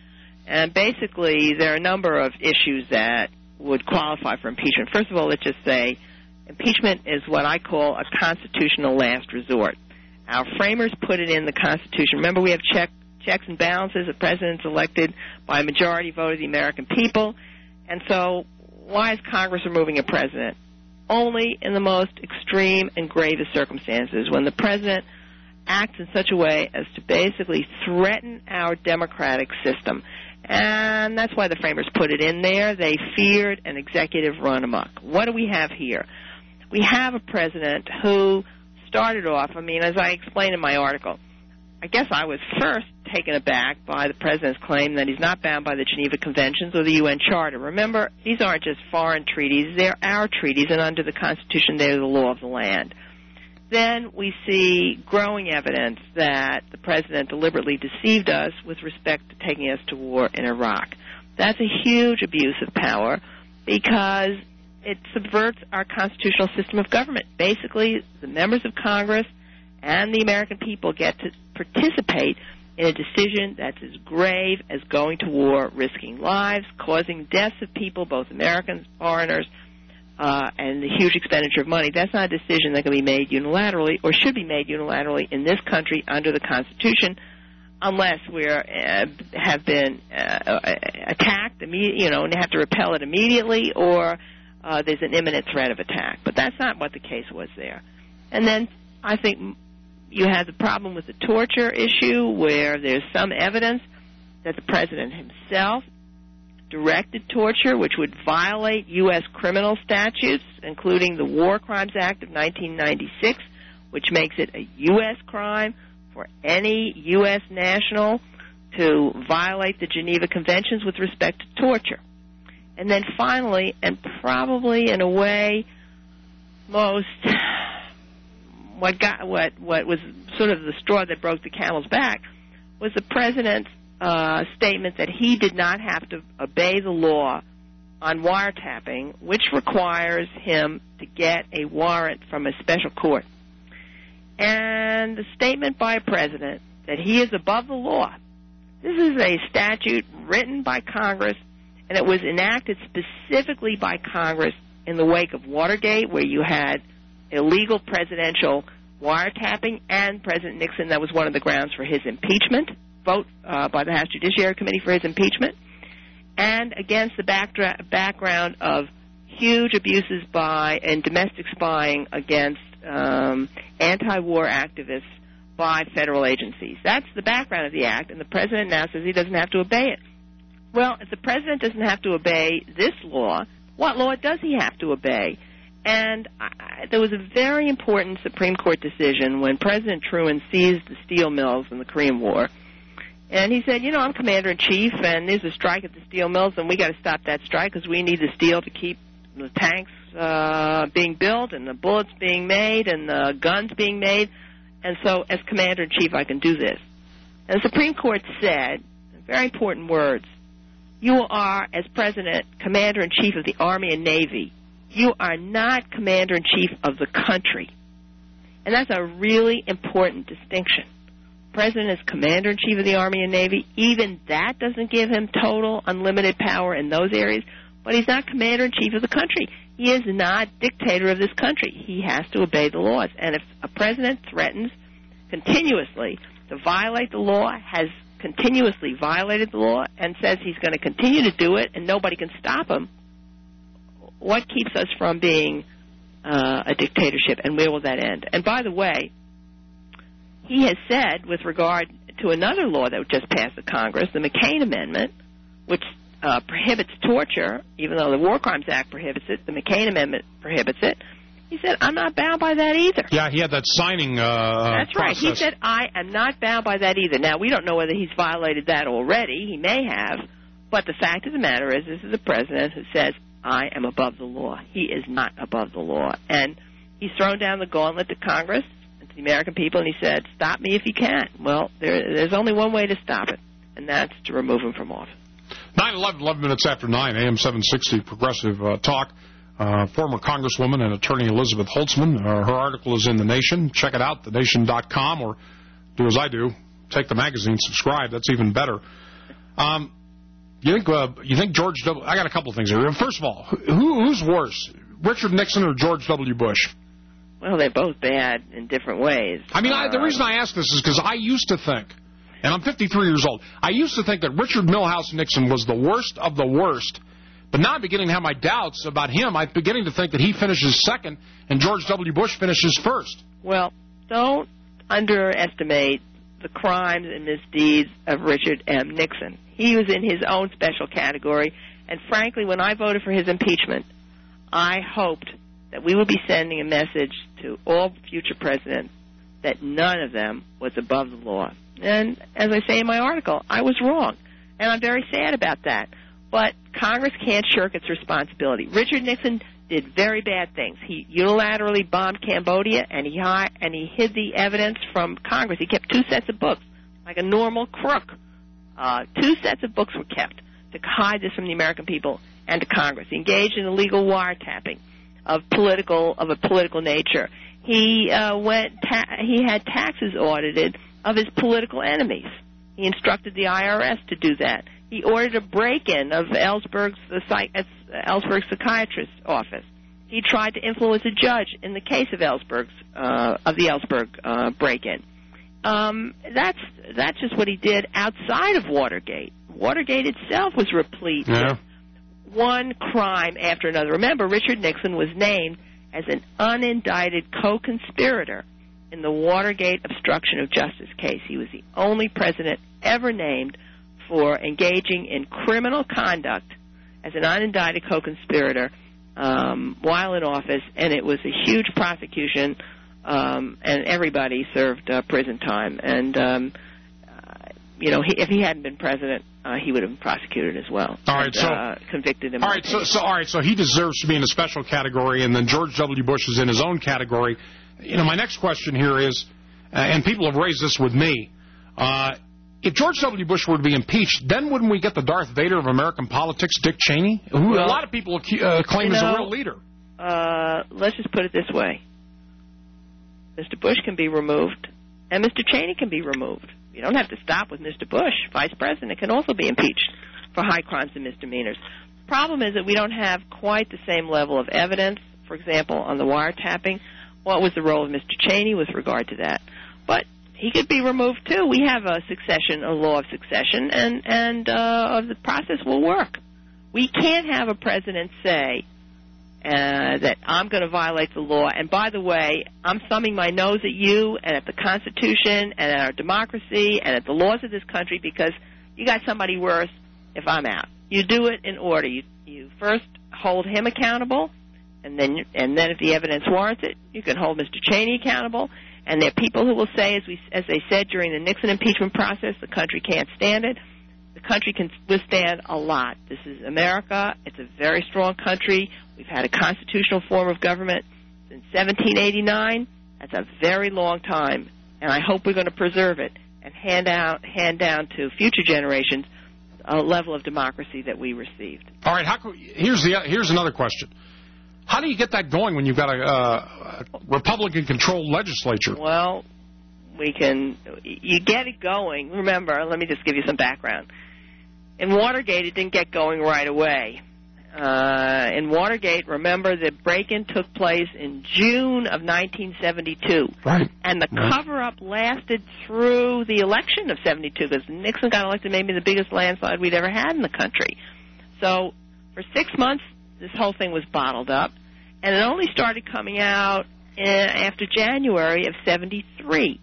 Speaker 22: And basically, there are a number of issues that would qualify for impeachment. First of all, let's just say impeachment is what I call a constitutional last resort. Our framers put it in the Constitution. Remember, we have checks and balances. The president's elected by a majority vote of the American people. And so why is Congress removing a president? Only in the most extreme and gravest circumstances, when the president acts in such a way as to basically threaten our democratic system. And that's why the framers put it in there. They feared an executive run amok. What do we have here? We have a president who started off, as I explained in my article, I guess I was first taken aback by the president's claim that he's not bound by the Geneva Conventions or the UN Charter. Remember, these aren't just foreign treaties. They're our treaties, and under the Constitution, they're the law of the land. Then we see growing evidence that the president deliberately deceived us with respect to taking us to war in Iraq. That's a huge abuse of power because it subverts our constitutional system of government. Basically, the members of Congress and the American people get to participate in a decision that's as grave as going to war, risking lives, causing deaths of people, both Americans, foreigners, and the huge expenditure of money. That's not a decision that can be made unilaterally or should be made unilaterally in this country under the Constitution unless we have been attacked, and have to repel it immediately, or there's an imminent threat of attack. But that's not what the case was there. And then I think you have the problem with the torture issue where there's some evidence that the president himself directed torture, which would violate U.S. criminal statutes, including the War Crimes Act of 1996, which makes it a U.S. crime for any U.S. national to violate the Geneva Conventions with respect to torture. And then finally, and probably in a way what was sort of the straw that broke the camel's back was the president's statement that he did not have to obey the law on wiretapping, which requires him to get a warrant from a special court. And the statement by a president that he is above the law. This is a statute written by Congress, and it was enacted specifically by Congress in the wake of Watergate, where you had illegal presidential wiretapping, and President Nixon, that was one of the grounds for his impeachment, vote by the House Judiciary Committee for his impeachment, and against the background of huge abuses and domestic spying against anti-war activists by federal agencies. That's the background of the act, and the president now says he doesn't have to obey it. Well, if the president doesn't have to obey this law, what law does he have to obey? And there was a very important Supreme Court decision when President Truman seized the steel mills in the Korean War. And he said, I'm commander-in-chief, and there's a strike at the steel mills, and we got to stop that strike because we need the steel to keep the tanks being built and the bullets being made and the guns being made. And so as commander-in-chief, I can do this. And the Supreme Court said, very important words, you are, as president, commander-in-chief of the Army and Navy. You are not commander-in-chief of the country. And that's a really important distinction. The president is commander-in-chief of the Army and Navy. Even that doesn't give him total, unlimited power in those areas. But he's not commander-in-chief of the country. He is not dictator of this country. He has to obey the laws. And if a president threatens continuously to violate the law, has continuously violated the law, and says he's going to continue to do it and nobody can stop him, what keeps us from being a dictatorship, and where will that end? And by the way, he has said with regard to another law that just passed the Congress, the McCain Amendment, which prohibits torture, even though the War Crimes Act prohibits it, the McCain Amendment prohibits it. He said, I'm not bound by that either.
Speaker 25: Yeah, he had that signing
Speaker 22: That's right.
Speaker 25: process.
Speaker 22: He said, I am not bound by that either. Now, we don't know whether he's violated that already. He may have. But the fact of the matter is, this is a president who says, I am above the law. He is not above the law. And he's thrown down the gauntlet to Congress and to the American people, and he said, stop me if you can. Well, there's only one way to stop it, and that's to remove him from office.
Speaker 25: 11 minutes after 9, AM 760 Progressive Talk. Former Congresswoman and attorney Elizabeth Holtzman. Her article is in The Nation. Check it out, thenation.com, or do as I do, take the magazine, subscribe. That's even better. You think George W. I got a couple of things here. First of all, who's worse, Richard Nixon or George W. Bush?
Speaker 22: Well, they're both bad in different ways.
Speaker 25: I mean, the reason I ask this is because I used to think, and I'm 53 years old, I used to think that Richard Milhouse Nixon was the worst of the worst. But now I'm beginning to have my doubts about him. I'm beginning to think that he finishes second and George W. Bush finishes first.
Speaker 22: Well, don't underestimate the crimes and misdeeds of Richard M. Nixon. He was in his own special category, and frankly, when I voted for his impeachment, I hoped that we would be sending a message to all future presidents that none of them was above the law. And as I say in my article, I was wrong, and I'm very sad about that. But Congress can't shirk its responsibility. Richard Nixon did very bad things. He unilaterally bombed Cambodia, and he hid the evidence from Congress. He kept 2 sets of books, like a normal crook. 2 sets of books were kept to hide this from the American people and to Congress. He engaged in illegal wiretapping of a political nature. He had taxes audited of his political enemies. He instructed the IRS to do that. He ordered a break-in of Ellsberg's psychiatrist's office. He tried to influence a judge in the case of the Ellsberg break-in. That's just what he did outside of Watergate. Watergate itself was replete with one crime after another. Remember, Richard Nixon was named as an unindicted co-conspirator in the Watergate obstruction of justice case. He was the only president ever named for engaging in criminal conduct as an unindicted co-conspirator while in office, and it was a huge prosecution, and everybody served prison time. And, if he hadn't been president, he would have been prosecuted as well.
Speaker 25: All right,
Speaker 22: convicted him.
Speaker 25: All right, so he deserves to be in a special category, and then George W. Bush is in his own category. My next question here is, and people have raised this with me, if George W. Bush were to be impeached, then wouldn't we get the Darth Vader of American politics, Dick Cheney, who a lot of people claim is a real leader?
Speaker 22: Let's just put it this way. Mr. Bush can be removed, and Mr. Cheney can be removed. You don't have to stop with Mr. Bush. Vice President can also be impeached for high crimes and misdemeanors. The problem is that we don't have quite the same level of evidence, for example, on the wiretapping. What was the role of Mr. Cheney with regard to that? But he could be removed, too. We have a law of succession, and the process will work. We can't have a president say that I'm going to violate the law, and by the way, I'm thumbing my nose at you and at the Constitution and at our democracy and at the laws of this country because you got somebody worse if I'm out. You do it in order. You first hold him accountable, and then if the evidence warrants it, you can hold Mr. Cheney accountable. And there are people who will say, as they said during the Nixon impeachment process, the country can't stand it. The country can withstand a lot. This is America. It's a very strong country. We've had a constitutional form of government since 1789. That's a very long time, and I hope we're going to preserve it and hand down to future generations a level of democracy that we received.
Speaker 25: All right. Here's another question. How do you get that going when you've got a Republican-controlled legislature?
Speaker 22: Well, you get it going. Remember, let me just give you some background. In Watergate, it didn't get going right away. In Watergate, remember, the break-in took place in June of 1972.
Speaker 25: Right.
Speaker 22: And the cover-up lasted through the election of 72 because Nixon got elected maybe the biggest landslide we'd ever had in the country. So for 6 months, this whole thing was bottled up, and it only started coming out after January of 73.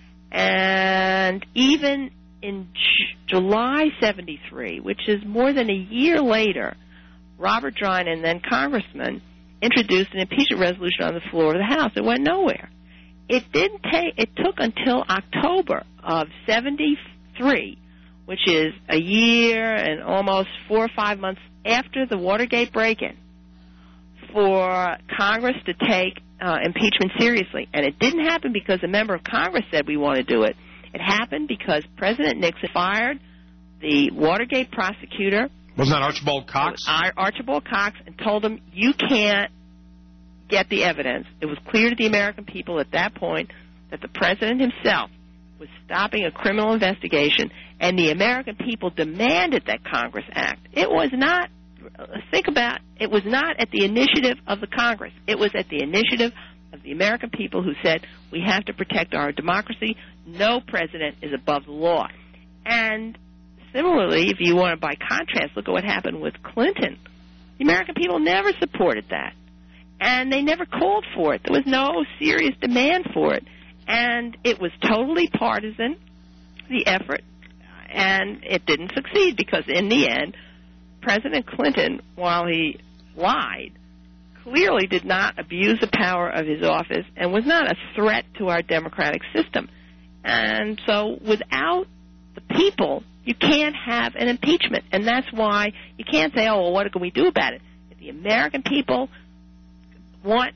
Speaker 22: And even in July 73, which is more than a year later, Robert Drinan, then congressman, introduced an impeachment resolution on the floor of the House. It went nowhere. It took until October of 73, which is a year and almost 4 or 5 months after the Watergate break-in, for Congress to take impeachment seriously. And it didn't happen because a member of Congress said we want to do it. It happened because President Nixon fired the Watergate prosecutor.
Speaker 25: Wasn't that Archibald Cox?
Speaker 22: Archibald Cox, and told him, you can't get the evidence. It was clear to the American people at that point that the president himself was stopping a criminal investigation, And the American people demanded that Congress act. It was not, it was not at the initiative of the Congress. It was at the initiative of the American people who said, we have to protect our democracy. No president is above the law. And similarly, if you want to, by contrast, look at what happened with Clinton. The American people never supported that. And they never called for it. There was no serious demand for it. And it was totally partisan, the effort, and it didn't succeed because in the end, President Clinton, while he lied, clearly did not abuse the power of his office and was not a threat to our democratic system. And so without the people, you can't have an impeachment. And that's why you can't say, oh, well, what can we do about it? If the American people want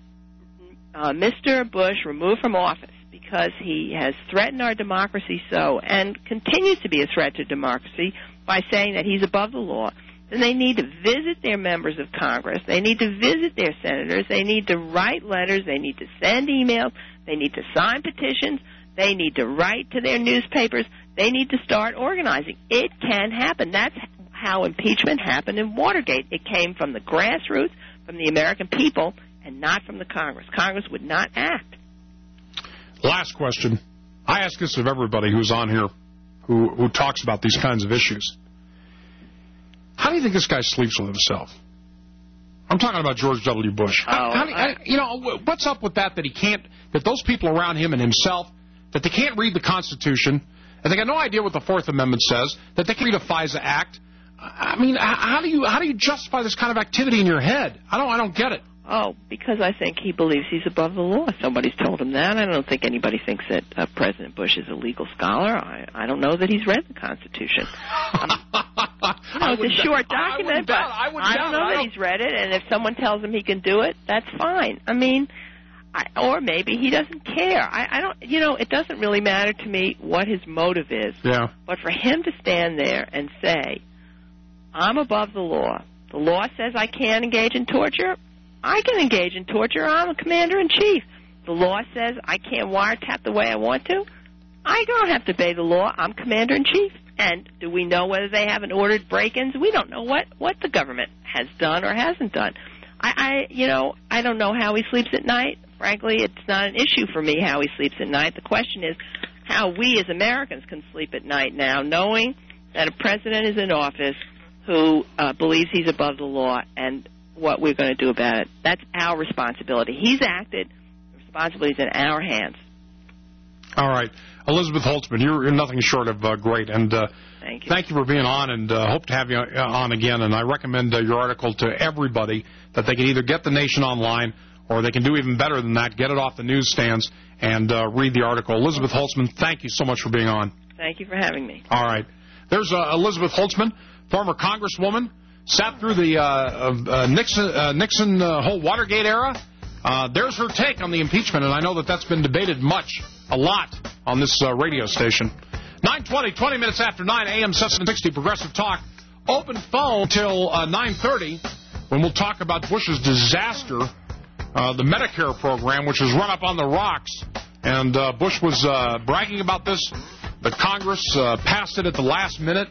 Speaker 22: Mr. Bush removed from office because he has threatened our democracy so and continues to be a threat to democracy by saying that he's above the law, then they need to visit their members of Congress. They need to visit their senators. They need to write letters. They need to send emails. They need to sign petitions. They need to write to their newspapers. They need to start organizing. It can happen. That's how impeachment happened in Watergate. It came from the grassroots, from the American people, and not from the Congress. Congress would not act.
Speaker 25: Last question. I ask this of everybody who's on here who talks about these kinds of issues. How do you think this guy sleeps with himself? I'm talking about George W. Bush. What's up with that he can't, that those people around him and himself, that they can't read the Constitution, and they got no idea what the Fourth Amendment says, that they can't read a FISA Act? I mean, how do you justify this kind of activity in your head? I don't get it.
Speaker 22: Oh, because I think he believes he's above the law. Somebody's told him that. I don't think anybody thinks that President Bush is a legal scholar. I don't know that he's read the Constitution. It's a short document, but I don't know that he's read it, and if someone tells him he can do it, that's fine. I mean, or maybe he doesn't care. I don't, it doesn't really matter to me what his motive is.
Speaker 25: Yeah.
Speaker 22: But for him to stand there and say, I'm above the law. The law says I can't engage in torture. I can engage in torture. I'm a commander-in-chief. The law says I can't wiretap the way I want to. I don't have to obey the law. I'm commander-in-chief. And do we know whether they haven't ordered break-ins? We don't know what the government has done or hasn't done. I don't know how he sleeps at night. Frankly, it's not an issue for me how he sleeps at night. The question is how we as Americans can sleep at night now, knowing that a president is in office who believes he's above the law and what we're going to do about it. That's our responsibility. He's acted. The responsibility is in our hands.
Speaker 25: All right. Elizabeth Holtzman, you're nothing short of great. And thank you for being on, and hope to have you on again. And I recommend your article to everybody, that they can either get The Nation online or they can do even better than that, get it off the newsstands and read the article. Elizabeth Holtzman, thank you so much for being on.
Speaker 22: Thank you for having me.
Speaker 25: All right. There's Elizabeth Holtzman, former congresswoman, sat through the Nixon whole Watergate era. There's her take on the impeachment, and I know that's been debated a lot on this radio station. 9:20, 20 minutes after 9, AM 760, Progressive Talk. Open phone till 9:30, when we'll talk about Bush's disaster, the Medicare program, which was run up on the rocks. And Bush was bragging about this. The Congress passed it at the last minute.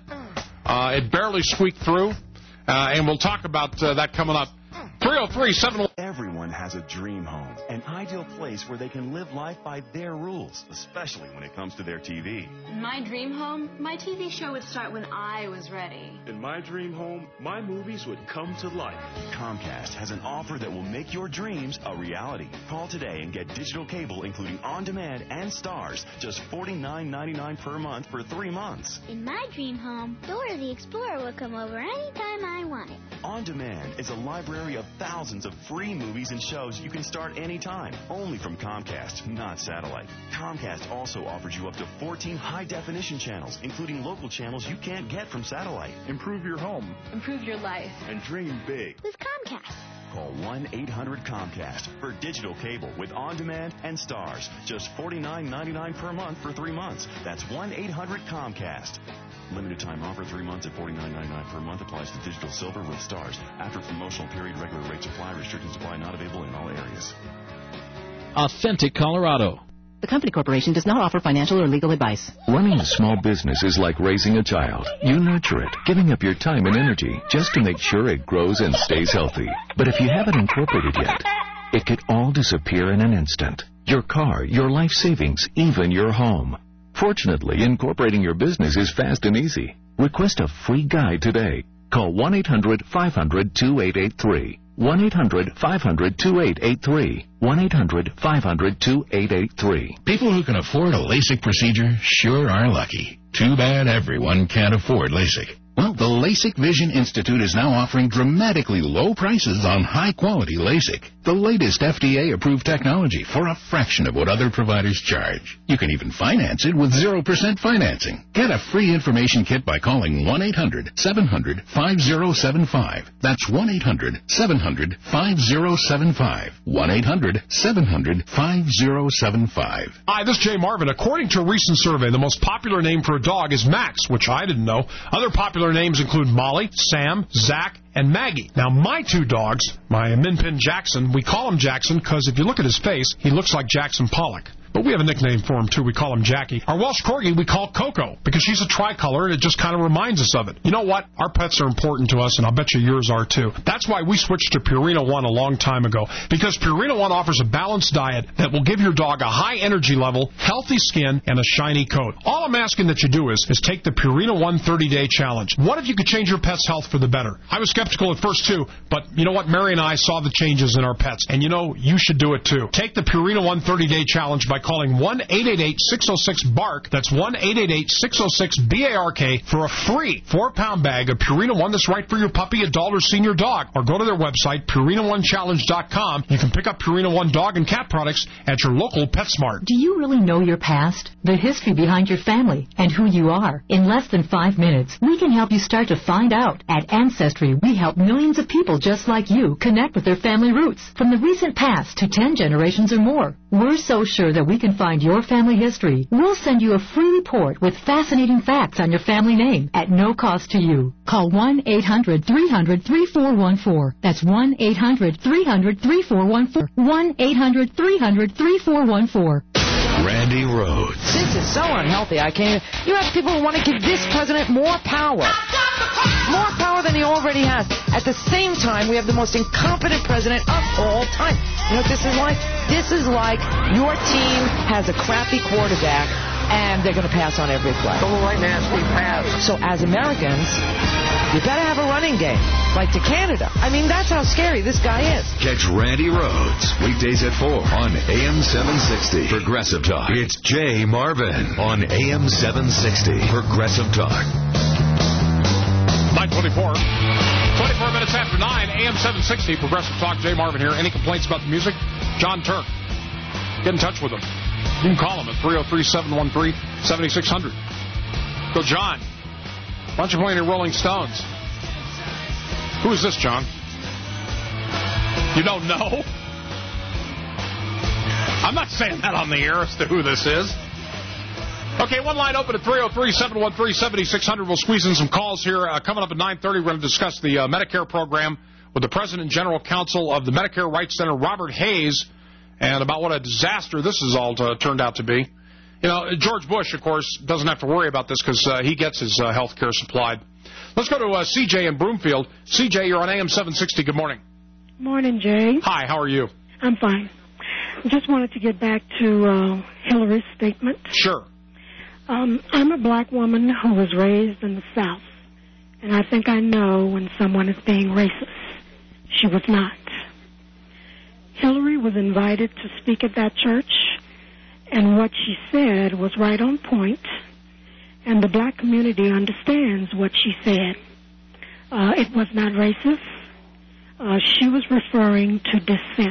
Speaker 25: It barely squeaked through. And we'll talk about that coming up. 303-7...
Speaker 7: Everyone has a dream home, an ideal place where they can live life by their rules, especially when it comes to their TV.
Speaker 8: In my dream home, my TV show would start when I was ready.
Speaker 7: In my dream home, my movies would come to life. Comcast has an offer that will make your dreams a reality. Call today and get digital cable, including on-demand and stars, just $49.99 per month for 3 months.
Speaker 14: In my dream home, Dora the Explorer will come over anytime I want it.
Speaker 7: On Demand is a library of thousands of free movies and shows you can start anytime, only from Comcast, not satellite. Comcast also offers you up to 14 high-definition channels, including local channels you can't get from satellite. Improve your home.
Speaker 8: Improve your life.
Speaker 7: And dream big.
Speaker 14: With Comcast.
Speaker 7: Call 1-800-COMCAST for digital cable with on-demand and stars. Just $49.99 per month for 3 months. That's 1-800-COMCAST. Limited time offer, 3 months at $49.99 per month. Applies to digital silver with stars. After promotional period, regular rates apply. Restrictions apply. Not available in all areas.
Speaker 21: Authentic Colorado.
Speaker 10: The company corporation does not offer financial or legal advice.
Speaker 3: Running a small business is like raising a child. You nurture it, giving up your time and energy just to make sure it grows and stays healthy. But if you haven't incorporated yet, it could all disappear in an instant. Your car, your life savings, even your home. Fortunately, incorporating your business is fast and easy. Request a free guide today. Call 1-800-500-2883. 1-800-500-2883. 1-800-500-2883.
Speaker 5: People who can afford a LASIK procedure sure are lucky. Too bad everyone can't afford LASIK. Well, the LASIK Vision Institute is now offering dramatically low prices on high-quality LASIK. The latest FDA-approved technology for a fraction of what other providers charge. You can even finance it with 0% financing. Get a free information kit by calling 1-800-700-5075. That's 1-800-700-5075. 1-800-700-5075.
Speaker 25: Hi, this is Jay Marvin. According to a recent survey, the most popular name for a dog is Max, which I didn't know. Other popular names include Molly, Sam, Zach, and Maggie. Now, my two dogs, my Minpin Jackson, we call him Jackson because if you look at his face, he looks like Jackson Pollock. But we have a nickname for him, too. We call him Jackie. Our Welsh Corgi we call Coco because she's a tricolor, and it just kind of reminds us of it. You know what? Our pets are important to us, and I'll bet you yours are, too. That's why we switched to Purina One a long time ago, because Purina One offers a balanced diet that will give your dog a high energy level, healthy skin, and a shiny coat. All I'm asking that you do is take the Purina One 30-day challenge. What if you could change your pet's health for the better? I was skeptical at first, too, but you know what? Mary and I saw the changes in our pets, and you know, you should do it, too. Take the Purina One 30-day challenge by calling 1-888-606-BARK. That's 1-888-606-BARK for a free 4-pound bag of Purina One that's right for your puppy, adult, or senior dog. Or go to their website, PurinaOneChallenge.com. You can pick up Purina One dog and cat products at your local PetSmart.
Speaker 18: Do you really know your past? The history behind your family and who you are? In less than 5 minutes, we can help you start to find out. At Ancestry, we help millions of people just like you connect with their family roots, from the recent past to 10 generations or more. We're so sure that we can find your family history. We'll send you a free report with fascinating facts on your family name at no cost to you. Call 1-800-300-3414. That's 1-800-300-3414. 1-800-300-3414.
Speaker 2: Randy Rhodes.
Speaker 23: This is so unhealthy. You have people who want to give this president more power. More power than he already has. At the same time, we have the most incompetent president of all time. You know what this is like? This is like your team has a crappy quarterback, and they're going to pass on every play.
Speaker 24: Don't like nasty pass.
Speaker 23: So as Americans, you better have a running game, like to Canada. I mean, that's how scary this guy is.
Speaker 2: Catch Randy Rhodes weekdays at 4 on AM 760. Progressive Talk. It's Jay Marvin on AM 760. Progressive Talk.
Speaker 25: 9:24. 24 minutes after 9, AM 760. Progressive Talk. Jay Marvin here. Any complaints about the music? John Turk. Get in touch with him. You can call him at 303-713-7600. Go, John. Why don't you play any Rolling Stones? Who is this, John? You don't know? I'm not saying that on the air as to who this is. Okay, one line open at 303-713-7600. We'll squeeze in some calls here. Coming up at 9:30, we're going to discuss the Medicare program with the President and General Counsel of the Medicare Rights Center, Robert Hayes, and about what a disaster this has all turned out to be. You know, George Bush, of course, doesn't have to worry about this because he gets his health care supplied. Let's go to CJ in Broomfield. CJ, you're on AM 760. Good morning.
Speaker 26: Morning, Jay.
Speaker 25: Hi, how are you?
Speaker 26: I'm fine. I just wanted to get back to Hillary's statement.
Speaker 25: Sure.
Speaker 26: I'm a black woman who was raised in the South, and I think I know when someone is being racist. She was not. Hillary was invited to speak at that church, and what she said was right on point, and the black community understands what she said. It was not racist. She was referring to dissent.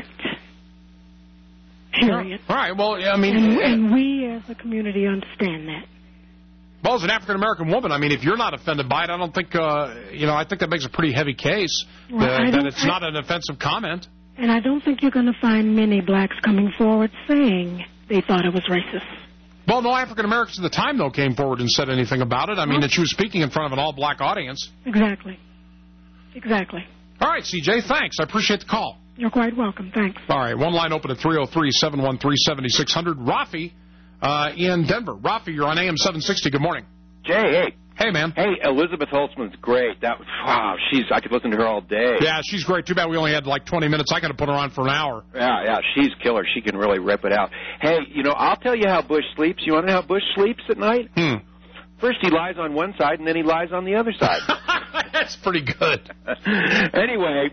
Speaker 26: Period.
Speaker 25: All right, well, I mean...
Speaker 26: And we as a community understand that.
Speaker 25: Well, as an African-American woman, I mean, if you're not offended by it, I don't think, I think that makes a pretty heavy case that it's not an offensive comment.
Speaker 26: And I don't think you're going to find many blacks coming forward saying they thought it was racist.
Speaker 25: Well, no African-Americans at the time, though, came forward and said anything about it. I mean, that she was speaking in front of an all-black audience.
Speaker 26: Exactly. Exactly.
Speaker 25: All right, CJ, thanks. I appreciate the call.
Speaker 26: You're quite welcome. Thanks.
Speaker 25: All right. One line open at 303-713-7600. Rafi in Denver. Rafi, you're on AM 760. Good morning.
Speaker 9: Jay, hey.
Speaker 25: Hey, man.
Speaker 9: Hey, Elizabeth Holtzman's great. I could listen to her all day.
Speaker 25: Yeah, she's great. Too bad we only had like 20 minutes. I could have put her on for an hour.
Speaker 9: Yeah, she's killer. She can really rip it out. Hey, I'll tell you how Bush sleeps. You want to know how Bush sleeps at night? First he lies on one side, and then he lies on the other side.
Speaker 25: That's pretty good.
Speaker 9: Anyway,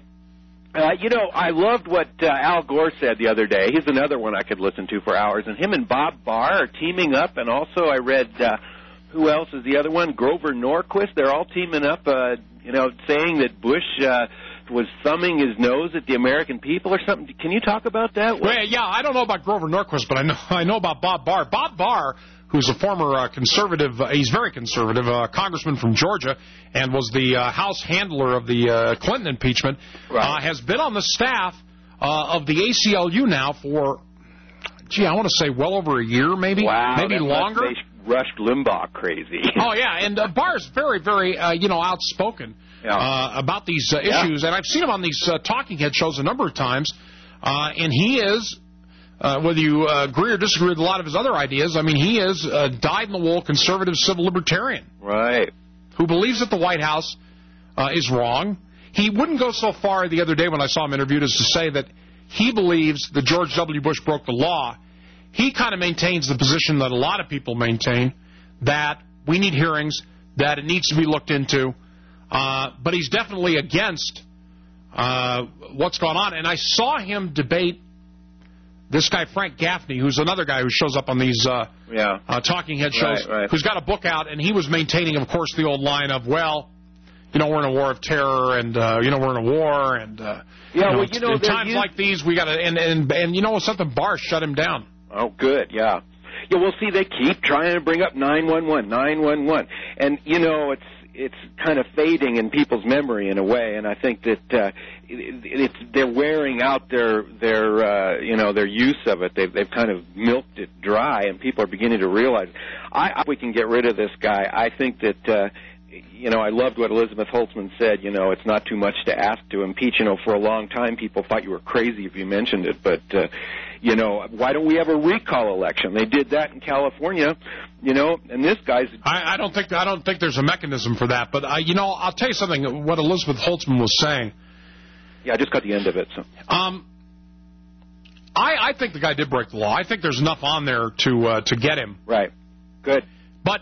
Speaker 9: I loved what Al Gore said the other day. He's another one I could listen to for hours. And him and Bob Barr are teaming up. And also I read... who else is the other one? Grover Norquist. They're all teaming up, saying that Bush was thumbing his nose at the American people or something. Can you talk about that?
Speaker 25: Well, yeah, I don't know about Grover Norquist, but I know about Bob Barr. Bob Barr, who's a former conservative, he's very conservative, congressman from Georgia, and was the House handler of the Clinton impeachment, has been on the staff of the ACLU now for, I want to say well over a year, maybe, maybe longer.
Speaker 9: Rushed Limbaugh crazy.
Speaker 25: Oh, yeah, and Barr's very, very, outspoken about these issues, and I've seen him on these talking head shows a number of times, and he is, whether you agree or disagree with a lot of his other ideas, I mean, he is a dyed-in-the-wool conservative civil libertarian.
Speaker 9: Right.
Speaker 25: Who believes that the White House is wrong. He wouldn't go so far the other day when I saw him interviewed as to say that he believes that George W. Bush broke the law. He kind of maintains the position that a lot of people maintain, that we need hearings, that it needs to be looked into, but he's definitely against what's going on. And I saw him debate this guy, Frank Gaffney, who's another guy who shows up on these talking head shows, who's got a book out, and he was maintaining, of course, the old line of, well, we're in a war of terror, and, we're in a war, and, in times like these, we got to, and you know something, Barr shut him down.
Speaker 9: Oh, good, yeah. Yeah, well, see, they keep trying to bring up 911, 911. And, it's kind of fading in people's memory in a way, and I think that they're wearing out their use of it. They've kind of milked it dry, and people are beginning to realize, we can get rid of this guy. I think that... I loved what Elizabeth Holtzman said, it's not too much to ask to impeach. For a long time people thought you were crazy if you mentioned it, but, why don't we have a recall election? They did that in California, and this guy's...
Speaker 25: I don't think there's a mechanism for that, but, I'll tell you something, what Elizabeth Holtzman was saying.
Speaker 9: Yeah, I just got the end of it, so...
Speaker 25: I think the guy did break the law. I think there's enough on there to get him.
Speaker 9: Right. Good.
Speaker 25: But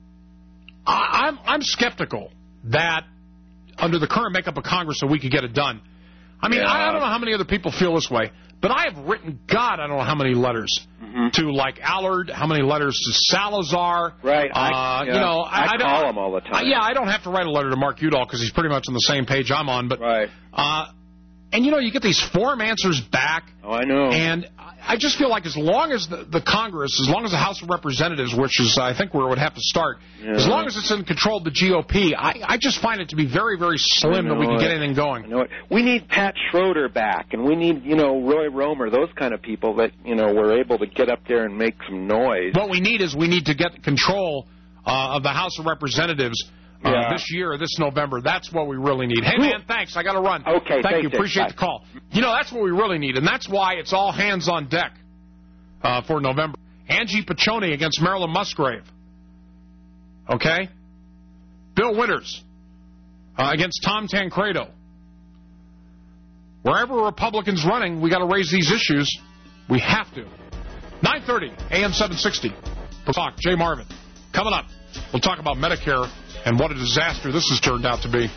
Speaker 25: I'm skeptical that under the current makeup of Congress that we could get it done. I mean, I don't know how many other people feel this way, but I have written, I don't know how many letters to, Allard, how many letters to Salazar.
Speaker 9: Right. I call him all the time.
Speaker 25: I don't have to write a letter to Mark Udall because he's pretty much on the same page I'm on. But,
Speaker 9: right.
Speaker 25: And, you get these form answers back.
Speaker 9: Oh, I know.
Speaker 25: And I just feel like as long as the Congress, as long as the House of Representatives, which is, I think, where it would have to start, as long as it's in control of the GOP, I just find it to be very, very slim that we can get anything going.
Speaker 9: I know it. We need Pat Schroeder back, and we need, Roy Romer, those kind of people that, were able to get up there and make some noise.
Speaker 25: What we need to get control of the House of Representatives this year, this November. That's what we really need. Hey, man, thanks. I got to run.
Speaker 9: Okay,
Speaker 25: thank you. Appreciate the call. That's what we really need, and that's why it's all hands on deck for November. Angie Piccioni against Marilyn Musgrave. Okay? Bill Winters against Tom Tancredo. Wherever a Republican's running, we got to raise these issues. We have to. 9:30, AM 760. Talk, Jay Marvin. Coming up, we'll talk about Medicare and what a disaster this has turned out to be.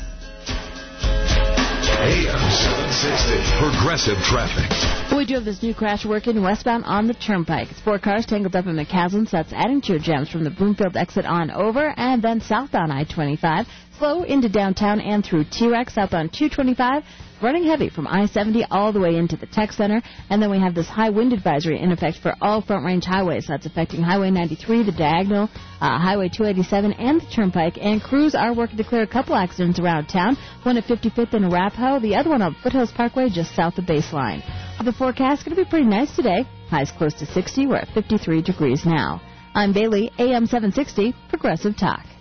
Speaker 2: AM 760. Progressive traffic.
Speaker 20: We do have this new crash working westbound on the Turnpike. It's 4 cars tangled up in McCaslin, so that's adding to your jams from the Bloomfield exit on over, and then southbound I-25. Slow into downtown and through T-Rex, southbound 225. Running heavy from I-70 all the way into the Tech Center. And then we have this high wind advisory in effect for all Front Range highways. That's affecting Highway 93, the Diagonal, Highway 287, and the Turnpike. And crews are working to clear a couple accidents around town. One at 55th and Arapahoe, the other one on Foothills Parkway just south of Baseline. The forecast is going to be pretty nice today. Highs close to 60. We're at 53 degrees now. I'm Bailey, AM 760, Progressive Talk.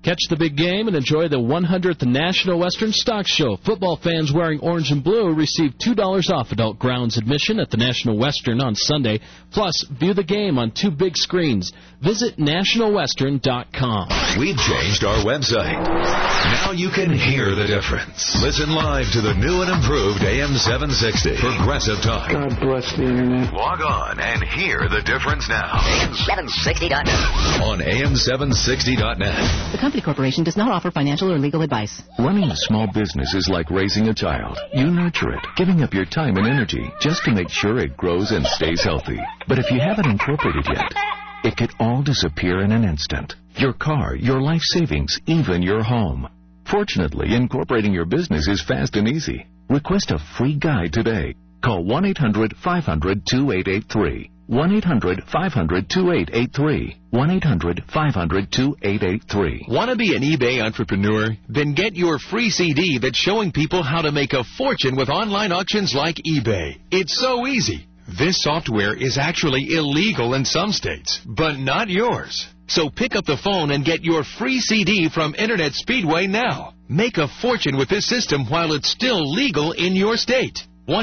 Speaker 21: Catch the big game and enjoy the 100th National Western Stock Show. Football fans wearing orange and blue receive $2 off adult grounds admission at the National Western on Sunday. Plus, view the game on 2 big screens. Visit nationalwestern.com.
Speaker 2: We've changed our website. Now you can hear the difference. Listen live to the new and improved AM 760 Progressive Talk.
Speaker 1: God bless the Internet.
Speaker 2: Log on and hear the difference now. AM760.net. On AM760.net.
Speaker 12: The Company Corporation does not offer financial or legal advice.
Speaker 3: Running a small business is like raising a child. You nurture it, giving up your time and energy just to make sure it grows and stays healthy. But if you haven't incorporated yet, it could all disappear in an instant. Your car, your life savings, even your home. Fortunately, incorporating your business is fast and easy. Request a free guide today. Call 1-800-500-2883. 1-800-500-2883. 1-800-500-2883.
Speaker 16: Want to be an eBay entrepreneur? Then get your free CD that's showing people how to make a fortune with online auctions like eBay. It's so easy. This software is actually illegal in some states, but not yours. So pick up the phone and get your free CD from Internet Speedway now. Make a fortune with this system while it's still legal in your state.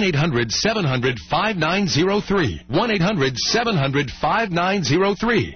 Speaker 16: 1-800-700-5903. 1-800-700-5903.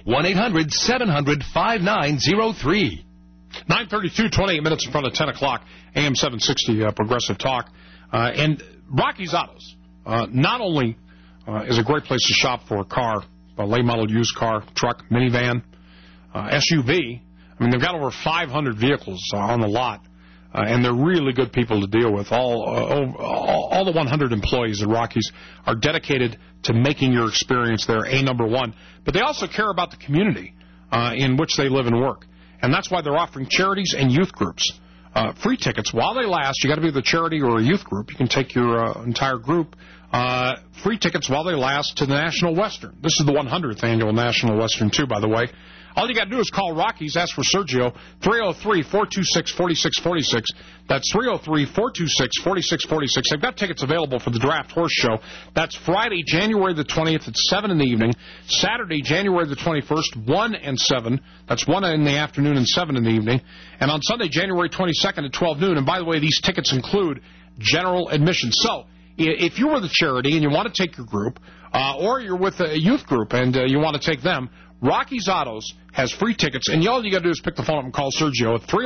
Speaker 16: 1-800-700-5903.
Speaker 25: 9:32, 28 minutes in front of 10 o'clock, AM 760 Progressive Talk. And Rocky's Autos not only is a great place to shop for a car, a late model used car, truck, minivan, SUV. I mean, they've got over 500 vehicles on the lot. And they're really good people to deal with. All the 100 employees at Rockies are dedicated to making your experience there number one. But they also care about the community in which they live and work. And that's why they're offering charities and youth groups free tickets while they last. You got to be the charity or a youth group. You can take your entire group. Free tickets while they last to the National Western. This is the 100th annual National Western, too, by the way. All you got to do is call Rockies, ask for Sergio, 303-426-4646. That's 303-426-4646. They've got tickets available for the Draft Horse Show. That's Friday, January the 20th at 7 in the evening. Saturday, January the 21st, 1 and 7. That's 1 in the afternoon and 7 in the evening. And on Sunday, January 22nd at 12 noon. And by the way, these tickets include general admission. So if you were the charity and you want to take your group, or you're with a youth group and you want to take them, Rocky's Autos has free tickets, and all you got to do is pick the phone up and call Sergio at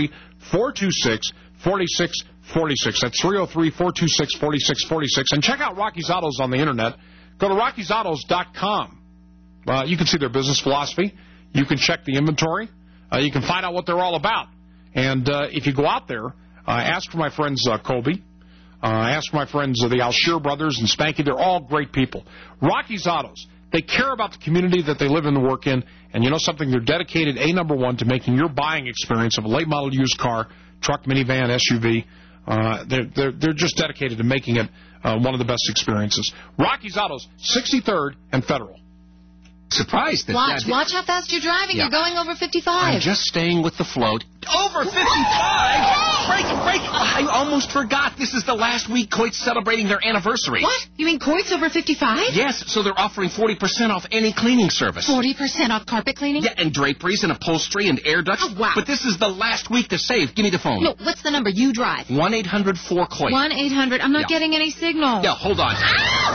Speaker 25: 303-426-4646. That's 303-426-4646. And check out Rocky's Autos on the Internet. Go to rockysautos.com. You can see their business philosophy. You can check the inventory. You can find out what they're all about. And if you go out there, ask for my friends Colby. Ask for my friends the Alshear brothers and Spanky. They're all great people. Rocky's Autos. They care about the community that they live and work in, and you know something? They're dedicated, number one, to making your buying experience of a late model used car, truck, minivan, SUV. They're just dedicated to making it one of the best experiences. Rocky's Autos, 63rd and Federal.
Speaker 17: Surprised that... Watch how fast you're driving. Yeah. You're going over 55.
Speaker 19: I'm just staying with the float. Over 55? Break! I almost forgot. This is the last week Coit's celebrating their anniversary.
Speaker 17: What? You mean Coit's over 55?
Speaker 19: Yes, so they're offering 40% off any cleaning service.
Speaker 17: 40% off carpet cleaning?
Speaker 19: Yeah, and draperies and upholstery and air ducts.
Speaker 17: Oh, wow.
Speaker 19: But this is the last week to save. Give me the phone.
Speaker 17: No, what's the number you drive?
Speaker 19: 1-800-4-COIT.
Speaker 17: 1-800. I'm not getting any signal.
Speaker 19: Yeah, hold on.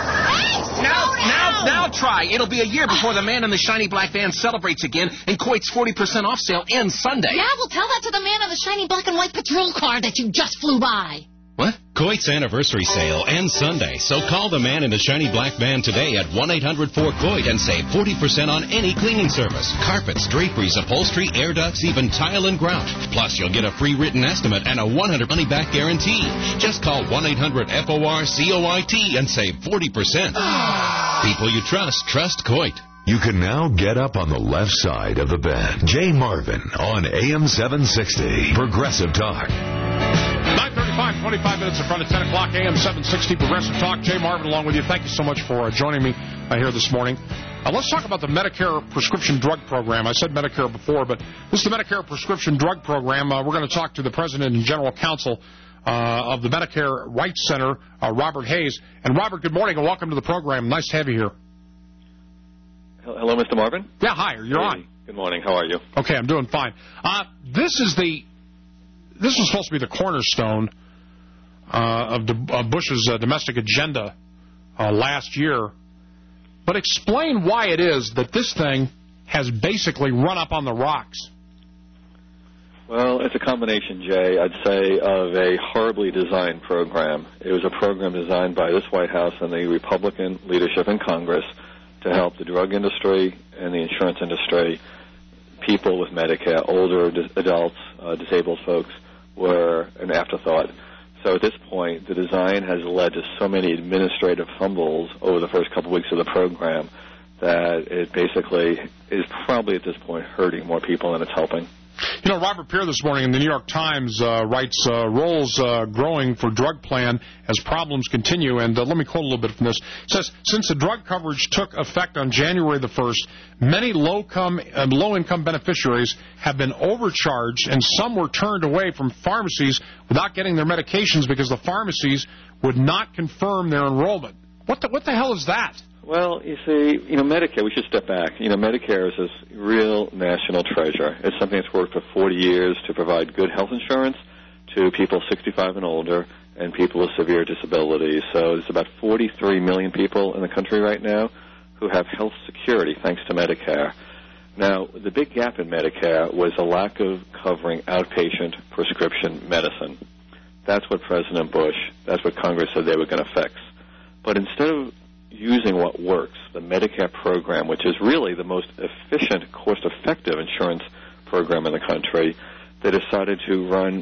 Speaker 19: Now try. It'll be a year before the man in the shiny black van celebrates again, and Coit's 40% off sale ends Sunday.
Speaker 17: Yeah, well, tell that to the man on the shiny black and white patrol car that you just flew by.
Speaker 19: What?
Speaker 24: Coit's anniversary sale ends Sunday, so call the man in the shiny black van today at 1-800-4-COIT and save 40% on any cleaning service. Carpets, draperies, upholstery, air ducts, even tile and grout. Plus, you'll get a free written estimate and a 100 money-back guarantee. Just call 1-800-FORCOIT and save 40%. People you trust Coit.
Speaker 2: You can now get up on the left side of the bed. Jay Marvin on AM 760. Progressive Talk.
Speaker 25: 9:35, 25 minutes in front of 10 o'clock, AM 760, Progressive Talk. Jay Marvin along with you. Thank you so much for joining me here this morning. Let's talk about the Medicare prescription drug program. I said Medicare before, but this is the Medicare prescription drug program. We're going to talk to the president and general counsel of the Medicare Rights Center, Robert Hayes. And, Robert, good morning and welcome to the program. Nice to have you here.
Speaker 27: Hello, Mr. Marvin.
Speaker 25: Yeah, hi. You're on.
Speaker 1: Good morning. How are you?
Speaker 25: Okay, I'm doing fine. This was supposed to be the cornerstone of Bush's domestic agenda last year. But explain why it is that this thing has basically run up on the rocks.
Speaker 1: Well, it's a combination, Jay, I'd say, of a horribly designed program. It was a program designed by this White House and the Republican leadership in Congress to help the drug industry and the insurance industry. People with Medicare, older adults, disabled folks, were an afterthought. So at this point, the design has led to so many administrative fumbles over the first couple weeks of the program that it basically is probably at this point hurting more people than it's helping.
Speaker 25: You know, Robert Peer this morning in the New York Times writes, roles growing for drug plan as problems continue. And let me quote a little bit from this. It says, since the drug coverage took effect on January the 1st, many low-income beneficiaries have been overcharged, and some were turned away from pharmacies without getting their medications because the pharmacies would not confirm their enrollment. What the hell is that?
Speaker 1: Well, you see, Medicare, we should step back. Medicare is this real national treasure. It's something that's worked for 40 years to provide good health insurance to people 65 and older and people with severe disabilities. So there's about 43 million people in the country right now who have health security thanks to Medicare. Now, the big gap in Medicare was a lack of covering outpatient prescription medicine. That's what President Bush, that's what Congress said they were going to fix. But instead of using what works, the Medicare program, which is really the most efficient, cost-effective insurance program in the country, they decided to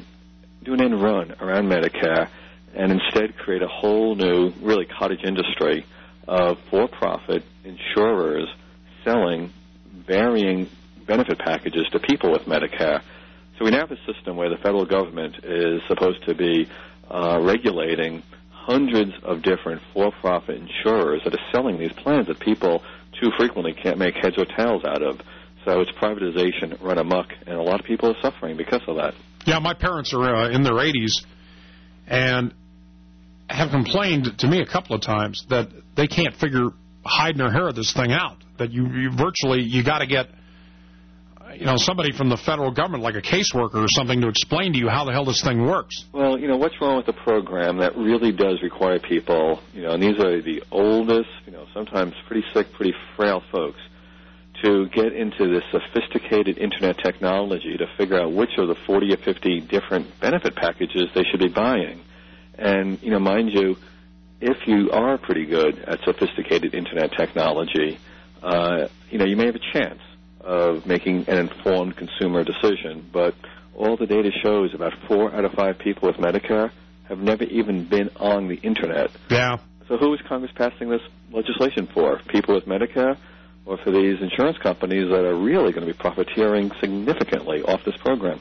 Speaker 1: do an end run around Medicare and instead create a whole new, really cottage industry of for-profit insurers selling varying benefit packages to people with Medicare. So we now have a system where the federal government is supposed to be regulating hundreds of different for-profit insurers that are selling these plans that people too frequently can't make heads or tails out of. So it's privatization run amok, and a lot of people are suffering because of that.
Speaker 25: Yeah, my parents are in their 80s and have complained to me a couple of times that they can't figure hide nor hair this thing out, that you got to get somebody from the federal government, like a caseworker or something, to explain to you how the hell this thing works.
Speaker 1: Well, what's wrong with the program that really does require people, and these are the oldest, sometimes pretty sick, pretty frail folks, to get into this sophisticated Internet technology to figure out which of the 40 or 50 different benefit packages they should be buying. And, mind you, if you are pretty good at sophisticated Internet technology, you may have a chance of making an informed consumer decision, but all the data shows about 4 out of 5 people with Medicare have never even been on the Internet.
Speaker 25: Yeah.
Speaker 1: So who is Congress passing this legislation for? People with Medicare, or for these insurance companies that are really going to be profiteering significantly off this program?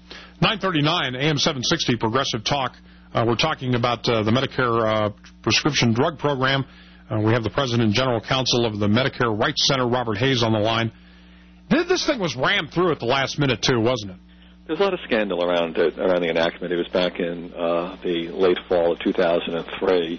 Speaker 25: 939 AM 760 Progressive Talk. We're talking about the Medicare prescription drug program. We have the President and General Counsel of the Medicare Rights Center, Robert Hayes, on the line. This thing was rammed through at the last minute, too, wasn't it?
Speaker 1: There's a lot of scandal around it, around the enactment. It was back in the late fall of 2003.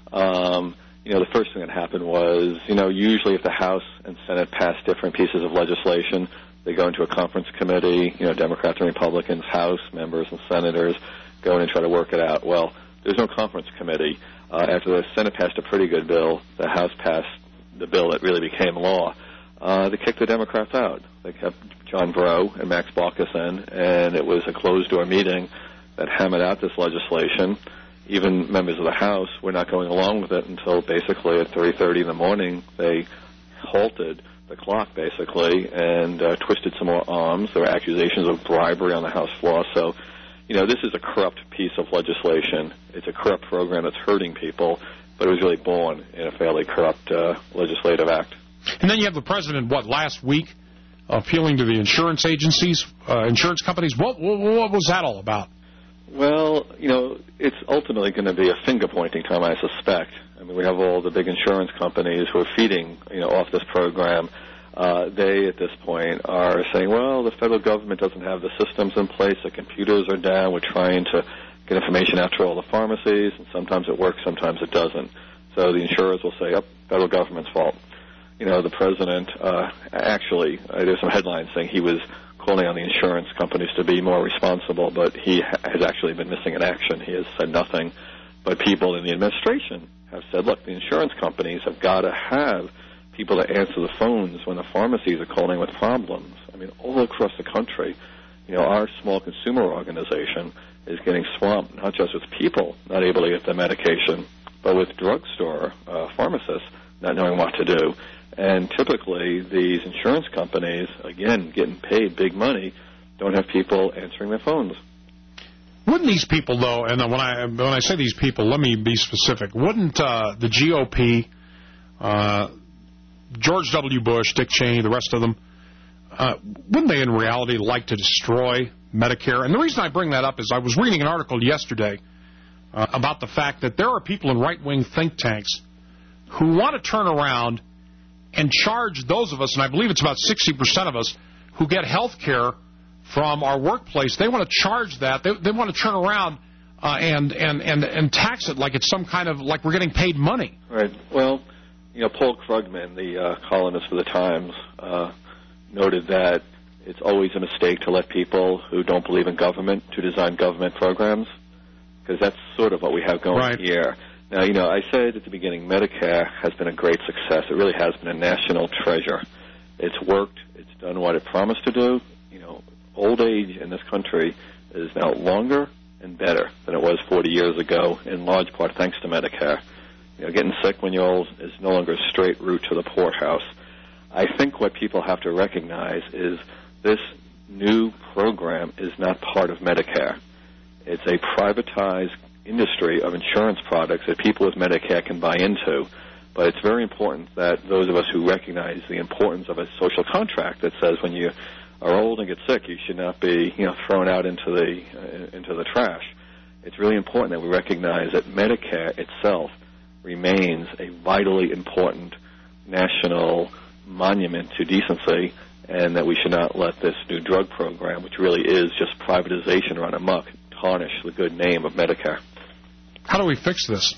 Speaker 1: The first thing that happened was, usually if the House and Senate pass different pieces of legislation, they go into a conference committee, Democrats and Republicans, House members and senators go in and try to work it out. Well, there's no conference committee. After the Senate passed a pretty good bill, the House passed the bill that really became law. They kicked the Democrats out. They kept John Breaux and Max Baucus in, and it was a closed-door meeting that hammered out this legislation. Even members of the House were not going along with it until basically at 3:30 in the morning they halted the clock, basically, and twisted some more arms. There were accusations of bribery on the House floor. So, this is a corrupt piece of legislation. It's a corrupt program that's hurting people, but it was really born in a fairly corrupt legislative act.
Speaker 25: And then you have the president, last week, appealing to the insurance agencies, insurance companies. What was that all about?
Speaker 1: Well, it's ultimately going to be a finger-pointing time, I suspect. I mean, we have all the big insurance companies who are feeding, off this program. They, at this point, are saying, well, the federal government doesn't have the systems in place. The computers are down. We're trying to get information out to all the pharmacies, and sometimes it works, sometimes it doesn't. So the insurers will say, federal government's fault. the president actually, there's some headlines saying he was calling on the insurance companies to be more responsible, but he has actually been missing in action. He has said nothing. But people in the administration have said, look, the insurance companies have got to have people to answer the phones when the pharmacies are calling with problems. I mean, all across the country, our small consumer organization is getting swamped, not just with people not able to get their medication, but with drugstore pharmacists not knowing what to do. And typically, these insurance companies, again, getting paid big money, don't have people answering their phones.
Speaker 25: Wouldn't these people, though, and when I say these people, let me be specific, wouldn't the GOP, George W. Bush, Dick Cheney, the rest of them, wouldn't they in reality like to destroy Medicare? And the reason I bring that up is I was reading an article yesterday about the fact that there are people in right-wing think tanks who want to turn around and charge those of us, and I believe it's about 60% of us, who get health care from our workplace. They want to charge that. They want to turn around and tax it like it's some kind of, like we're getting paid money.
Speaker 1: Right. Well, Paul Krugman, the columnist for the Times, noted that it's always a mistake to let people who don't believe in government to design government programs, because that's sort of what we have going here. Now, I said at the beginning, Medicare has been a great success. It really has been a national treasure. It's worked. It's done what it promised to do. Old age in this country is now longer and better than it was 40 years ago, in large part thanks to Medicare. Getting sick when you're old is no longer a straight route to the poorhouse. I think what people have to recognize is this new program is not part of Medicare. It's a privatized industry of insurance products that people with Medicare can buy into. But it's very important that those of us who recognize the importance of a social contract that says when you are old and get sick, you should not be thrown out into the trash. It's really important that we recognize that Medicare itself remains a vitally important national monument to decency, and that we should not let this new drug program, which really is just privatization run amok, tarnish the good name of Medicare.
Speaker 25: How do we fix this?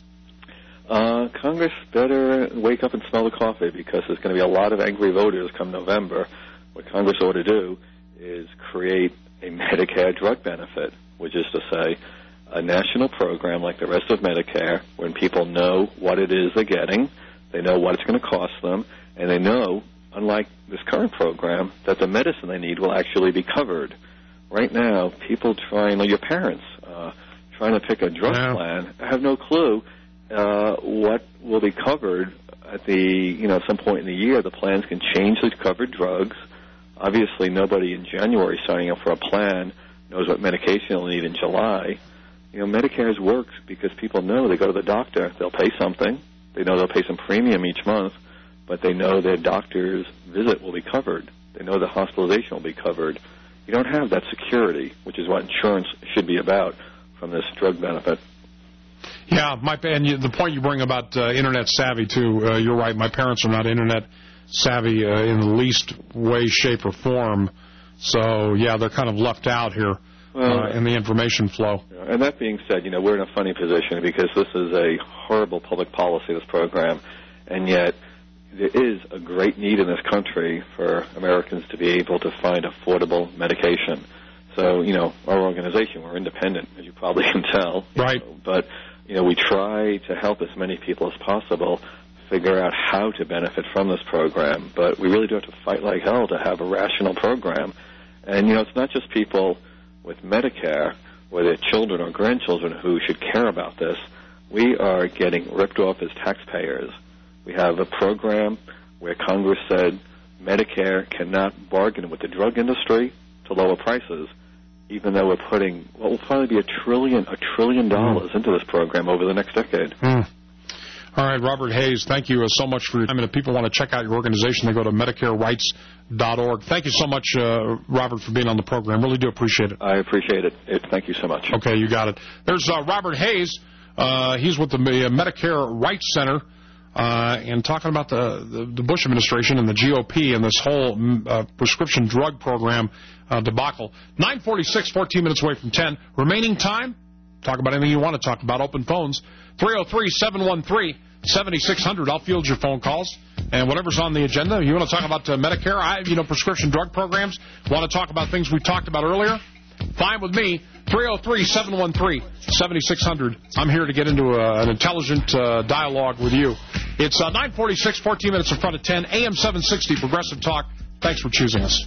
Speaker 1: Congress better wake up and smell the coffee, because there's going to be a lot of angry voters come November. What Congress ought to do is create a Medicare drug benefit, which is to say a national program like the rest of Medicare, when people know what it is they're getting, they know what it's going to cost them, and they know, unlike this current program, that the medicine they need will actually be covered. Right now, people your parents, trying to pick a drug plan, have no clue what will be covered at some point in the year. The plans can change the covered drugs. Obviously, nobody in January signing up for a plan knows what medication they'll need in July. Medicare's works because people know they go to the doctor, they'll pay something, they know they'll pay some premium each month, but they know their doctor's visit will be covered. They know the hospitalization will be covered. You don't have that security, which is what insurance should be about from this drug benefit.
Speaker 25: Yeah, and the point you bring about Internet savvy, too, you're right. My parents are not Internet savvy in the least way, shape, or form. So, yeah, they're kind of left out here in the information flow.
Speaker 1: And that being said, we're in a funny position because this is a horrible public policy, this program, and yet there is a great need in this country for Americans to be able to find affordable medication. So, our organization, we're independent, as you probably can tell.
Speaker 25: Right.
Speaker 1: But, we try to help as many people as possible figure out how to benefit from this program. But we really do have to fight like hell to have a rational program. And, it's not just people with Medicare or their children or grandchildren who should care about this. We are getting ripped off as taxpayers. We have a program where Congress said Medicare cannot bargain with the drug industry to lower prices, even though we're putting what will probably be $1 trillion into this program over the next decade.
Speaker 25: All right, Robert Hayes, thank you so much for your time. And if people want to check out your organization, they go to MedicareRights.org. Thank you so much, Robert, for being on the program. Really do appreciate it.
Speaker 1: I appreciate it. Thank you so much.
Speaker 25: Okay, you got it. There's Robert Hayes. He's with the Medicare Rights Center and talking about the Bush administration and the GOP and this whole prescription drug program debacle. 9:46, 14 minutes away from 10. Remaining time, talk about anything you want to talk about. Open phones, 303-713-67 800-7600. I'll field your phone calls. And whatever's on the agenda, you want to talk about Medicare, prescription drug programs, want to talk about things we talked about earlier, fine with me. 303-713-7600. I'm here to get into an intelligent dialogue with you. It's 9:46, 14 minutes in front of 10, AM 760, Progressive Talk. Thanks for choosing us.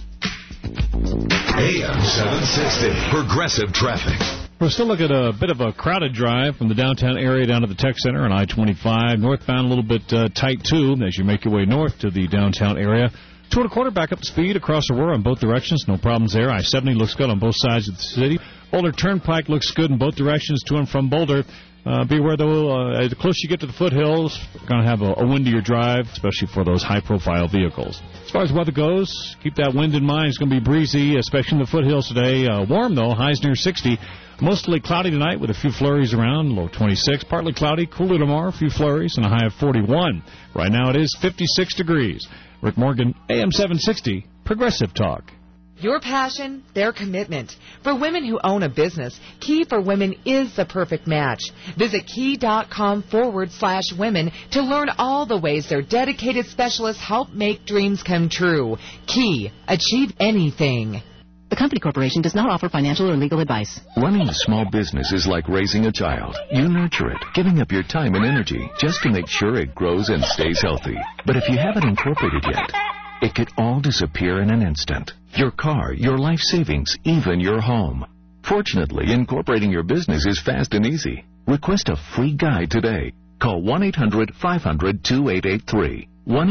Speaker 2: AM 760, Progressive Traffic.
Speaker 21: We're still looking at a bit of a crowded drive from the downtown area down to the Tech Center on I-25. Northbound a little bit tight, too, as you make your way north to the downtown area. 2 1/4 back up speed across Aurora in both directions. No problems there. I-70 looks good on both sides of the city. Boulder Turnpike looks good in both directions to and from Boulder. Beware, though, the closer you get to the foothills, you're going to have a windier drive, especially for those high-profile vehicles. As far as weather goes, keep that wind in mind. It's going to be breezy, especially in the foothills today. Warm, though, highs near 60. Mostly cloudy tonight with a few flurries around, low 26. Partly cloudy, cooler tomorrow, a few flurries, and a high of 41. Right now it is 56 degrees. Rick Morgan, AM 760, Progressive Talk.
Speaker 23: Your passion, their commitment. For women who own a business, Key for Women is the perfect match. Visit key.com/women to learn all the ways their dedicated specialists help make dreams come true. Key, achieve anything.
Speaker 12: The Company Corporation does not offer financial or legal advice.
Speaker 3: Running a small business is like raising a child. You nurture it, giving up your time and energy just to make sure it grows and stays healthy. But if you haven't incorporated yet, it could all disappear in an instant. Your car, your life savings, even your home. Fortunately, incorporating your business is fast and easy. Request a free guide today. Call 1-800-500-2883.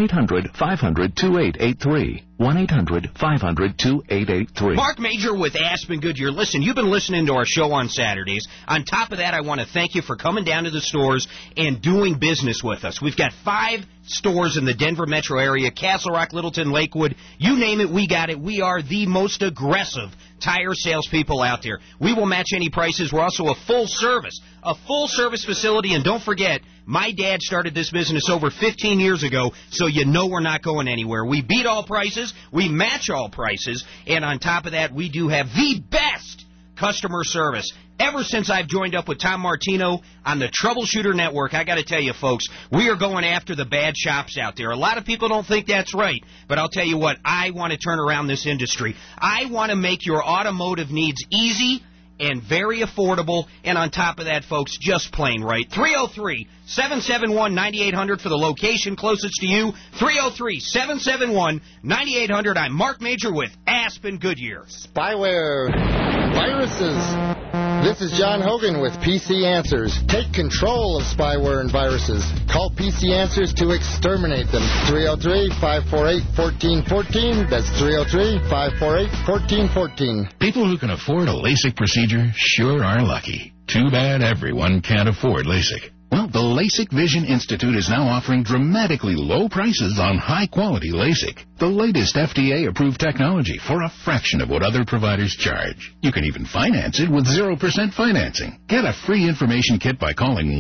Speaker 3: 1-800-500-2883. 1-800-500-2883.
Speaker 19: Mark Major with Aspen Goodyear. Listen, you've been listening to our show on Saturdays. On top of that, I want to thank you for coming down to the stores and doing business with us. We've got 5 stores in the Denver metro area, Castle Rock, Littleton, Lakewood. You name it, we got it. We are the most aggressive tire salespeople out there. We will match any prices. We're also a full-service facility. And don't forget, my dad started this business over 15 years ago, so you know we're not going anywhere. We beat all prices. We match all prices. And on top of that, we do have the best customer service. Ever since I've joined up with Tom Martino on the Troubleshooter Network, I got to tell you, folks, we are going after the bad shops out there. A lot of people don't think that's right, but I'll tell you what, I want to turn around this industry. I want to make your automotive needs easy and very affordable, and on top of that, folks, just plain right. 303-771-9800 for the location closest to you. 303-771-9800. I'm Mark Major with Aspen Goodyear.
Speaker 4: Spyware, viruses. This is John Hogan with PC Answers. Take control of spyware and viruses. Call PC Answers to exterminate them. 303-548-1414. That's 303-548-1414.
Speaker 5: People who can afford a LASIK procedure sure are lucky. Too bad everyone can't afford LASIK. Well, the LASIK Vision Institute is now offering dramatically low prices on high-quality LASIK. The latest FDA-approved technology for a fraction of what other providers charge. You can even finance it with 0% financing. Get a free information kit by calling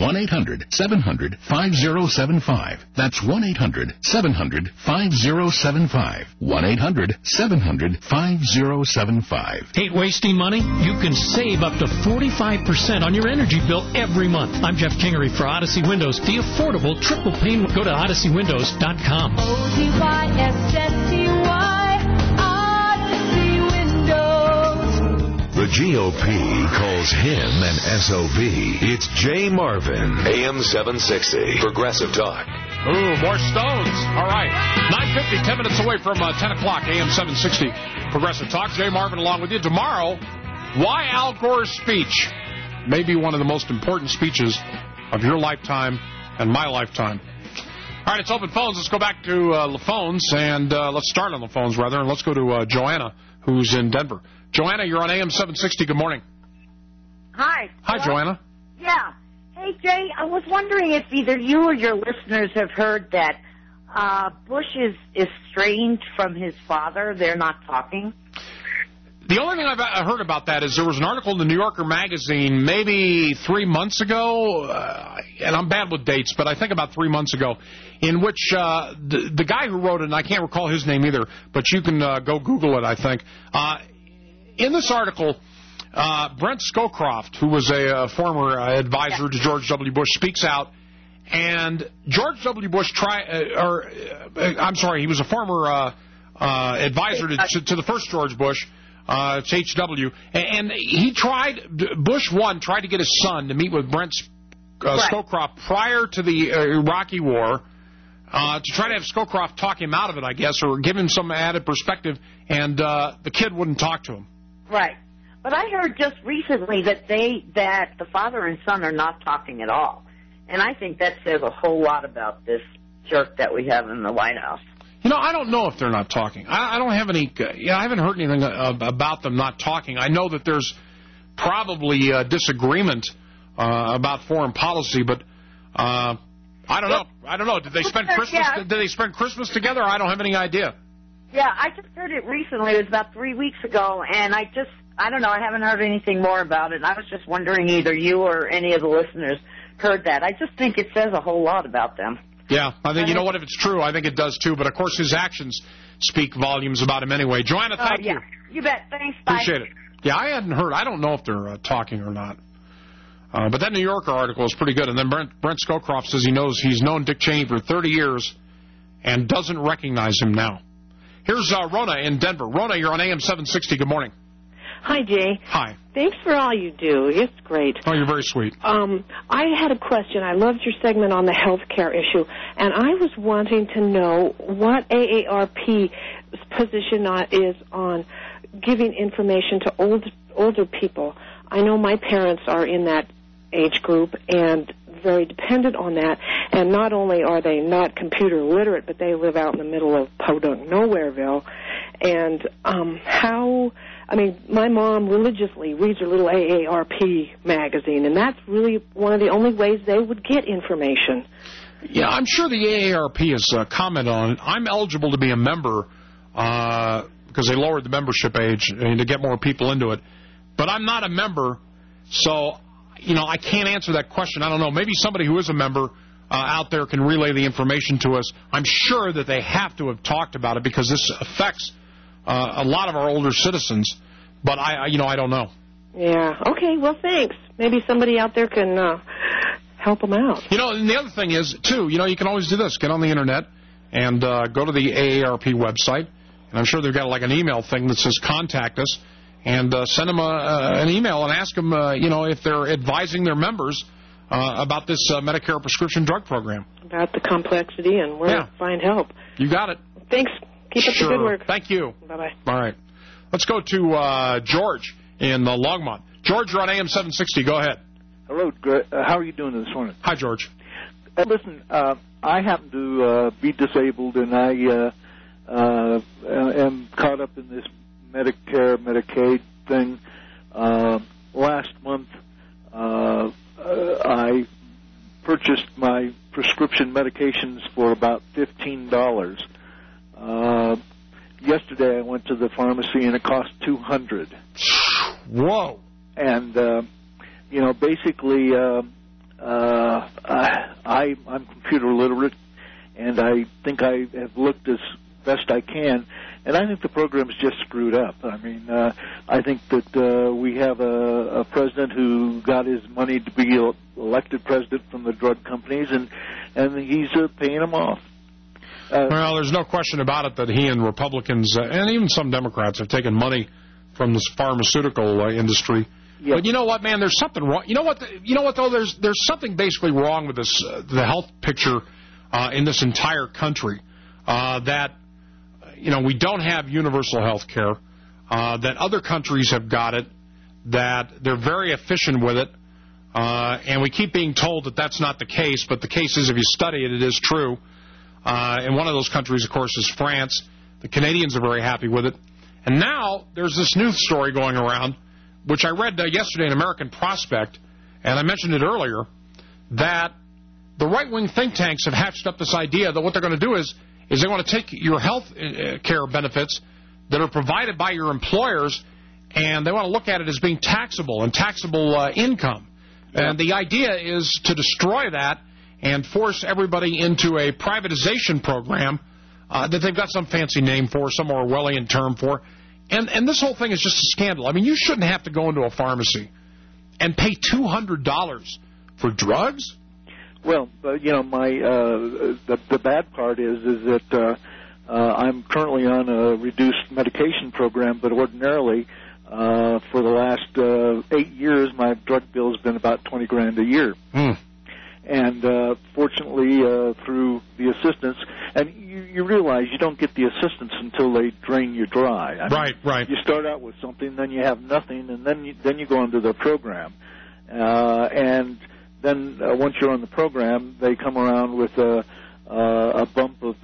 Speaker 5: 1-800-700-5075. That's 1-800-700-5075. 1-800-700-5075.
Speaker 21: Hate wasting money? You can save up to 45% on your energy bill every month. I'm Jeff Kingery for Odyssey Windows, the affordable triple pane. Go to OdysseyWindows.com.
Speaker 2: Odyssey Windows. The GOP calls him an SOB. It's Jay Marvin, AM 760, Progressive Talk.
Speaker 25: Ooh, more Stones. All right. 9:50, 10 minutes away from 10 o'clock, AM 760, Progressive Talk. Jay Marvin along with you. Tomorrow, why Al Gore's speech may be one of the most important speeches of your lifetime and my lifetime. All right, it's open phones. Let's go back to the phones, and let's start on the phones, rather, and let's go to Joanna, who's in Denver. Joanna, you're on AM 760. Good morning.
Speaker 6: Hi.
Speaker 25: Hi, Joanna.
Speaker 6: Yeah. Hey, Jay, I was wondering if either you or your listeners have heard that Bush is estranged from his father. They're not talking.
Speaker 25: The only thing I've heard about that is there was an article in the New Yorker magazine maybe 3 months ago, and I'm bad with dates, but I think about 3 months ago, in which the guy who wrote it, and I can't recall his name either, but you can go Google it, I think. In this article, Brent Scowcroft, who was a former advisor to George W. Bush, speaks out And George W. Bush he was a former advisor to the first George Bush. It's H.W. And Bush 1 tried to get his son to meet with Brent Scowcroft prior to the Iraqi war to try to have Scowcroft talk him out of it, I guess, or give him some added perspective, and the kid wouldn't talk to him.
Speaker 6: Right. But I heard just recently that the father and son are not talking at all. And I think that says a whole lot about this jerk that we have in the White House.
Speaker 25: You know, I don't know if they're not talking. I don't have any. I haven't heard anything about them not talking. I know that there's probably disagreement about foreign policy, but I don't know. I don't know. Did they spend Christmas? Yeah. Did they spend Christmas together? I don't have any idea.
Speaker 6: Yeah, I just heard it recently. It was about 3 weeks ago, and I don't know. I haven't heard anything more about it. And I was just wondering either you or any of the listeners heard that. I just think it says a whole lot about them.
Speaker 25: Yeah, I think, you know what, if it's true, I think it does too. But, of course, his actions speak volumes about him anyway. Joanna, thank you.
Speaker 6: You bet. Thanks. Bye.
Speaker 25: Appreciate it. Yeah, I hadn't heard. I don't know if they're talking or not. But that New Yorker article is pretty good. And then Brent Scowcroft says he's known Dick Cheney for 30 years and doesn't recognize him now. Here's Rona in Denver. Rona, you're on AM 760. Good morning.
Speaker 8: Hi, Jay.
Speaker 25: Hi.
Speaker 8: Thanks for all you do. It's great.
Speaker 25: Oh, you're very sweet.
Speaker 8: I had a question. I loved your segment on the health care issue, and I was wanting to know what AARP's position is on giving information to older people. I know my parents are in that age group and very dependent on that, and not only are they not computer literate, but they live out in the middle of Podunk Nowhereville, and my mom religiously reads her little AARP magazine, and that's really one of the only ways they would get information.
Speaker 25: Yeah, I'm sure the AARP has commented on it. I'm eligible to be a member because they lowered the membership age to get more people into it. But I'm not a member, so, I can't answer that question. I don't know. Maybe somebody who is a member out there can relay the information to us. I'm sure that they have to have talked about it because this affects a lot of our older citizens, but I don't know.
Speaker 8: Yeah. Okay. Well, thanks. Maybe somebody out there can help them out.
Speaker 25: And the other thing is too. You can always do this. Get on the internet and go to the AARP website, and I'm sure they've got like an email thing that says "Contact us," and send them an email and ask them, if they're advising their members about this Medicare prescription drug program.
Speaker 8: About the complexity and where to find help.
Speaker 25: You got it.
Speaker 8: Thanks. Keep up the good work.
Speaker 25: Thank you.
Speaker 8: Bye-bye.
Speaker 25: All right. Let's go to George in Longmont. George, you're on AM 760. Go ahead.
Speaker 11: Hello. How are you doing this morning?
Speaker 25: Hi, George.
Speaker 11: Listen, I happen to be disabled, and I am caught up in this Medicare, Medicaid thing. Last month, I purchased my prescription medications for about $15. Yesterday I went to the pharmacy and it cost $200.
Speaker 25: Whoa!
Speaker 11: And basically, I'm computer literate, and I think I have looked as best I can, and I think the program's just screwed up. I mean, I think that we have a president who got his money to be elected president from the drug companies, and he's paying them off.
Speaker 25: Well, there's no question about it that he and Republicans and even some Democrats have taken money from this pharmaceutical industry. Yep. But you know what, man? There's something wrong. You know what, though? There's something basically wrong with this the health picture in this entire country. That we don't have universal health care. That other countries have got it. That they're very efficient with it. And we keep being told that that's not the case. But the case is, if you study it, it is true. And one of those countries, of course, is France. The Canadians are very happy with it. And now there's this news story going around, which I read yesterday in American Prospect, and I mentioned it earlier, that the right-wing think tanks have hatched up this idea that what they're going to do is they want to take your health care benefits that are provided by your employers, and they want to look at it as being taxable and taxable income. Yeah. And the idea is to destroy that and force everybody into a privatization program that they've got some fancy name for, some Orwellian term for. And this whole thing is just a scandal. I mean, you shouldn't have to go into a pharmacy and pay $200 for drugs.
Speaker 11: Well, my the bad part is that I'm currently on a reduced medication program, but ordinarily for the last 8 years, my drug bill has been about $20,000 a year. And fortunately, through the assistance, and you realize you don't get the assistance until they drain you dry. I mean,
Speaker 25: Right.
Speaker 11: You start out with something, then you have nothing, and then you go into the program, and then once you're on the program, they come around with a bump of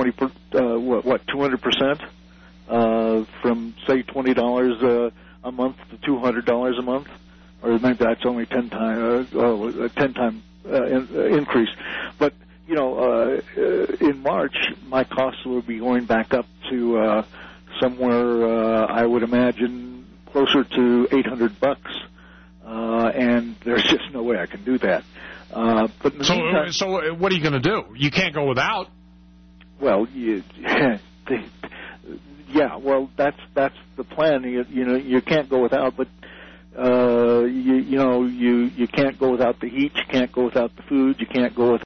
Speaker 11: 200%, from say $20 a month to $200 a month, or maybe that's only 10 time increase. But in March, my costs will be going back up to somewhere I would imagine closer to $800, and there's just no way I can do that. But in the meantime,
Speaker 25: so what are you going to do? You can't go without.
Speaker 11: Well, well, that's the plan. You can't go without, but you can't go without the heat. You can't go without the food. You can't go without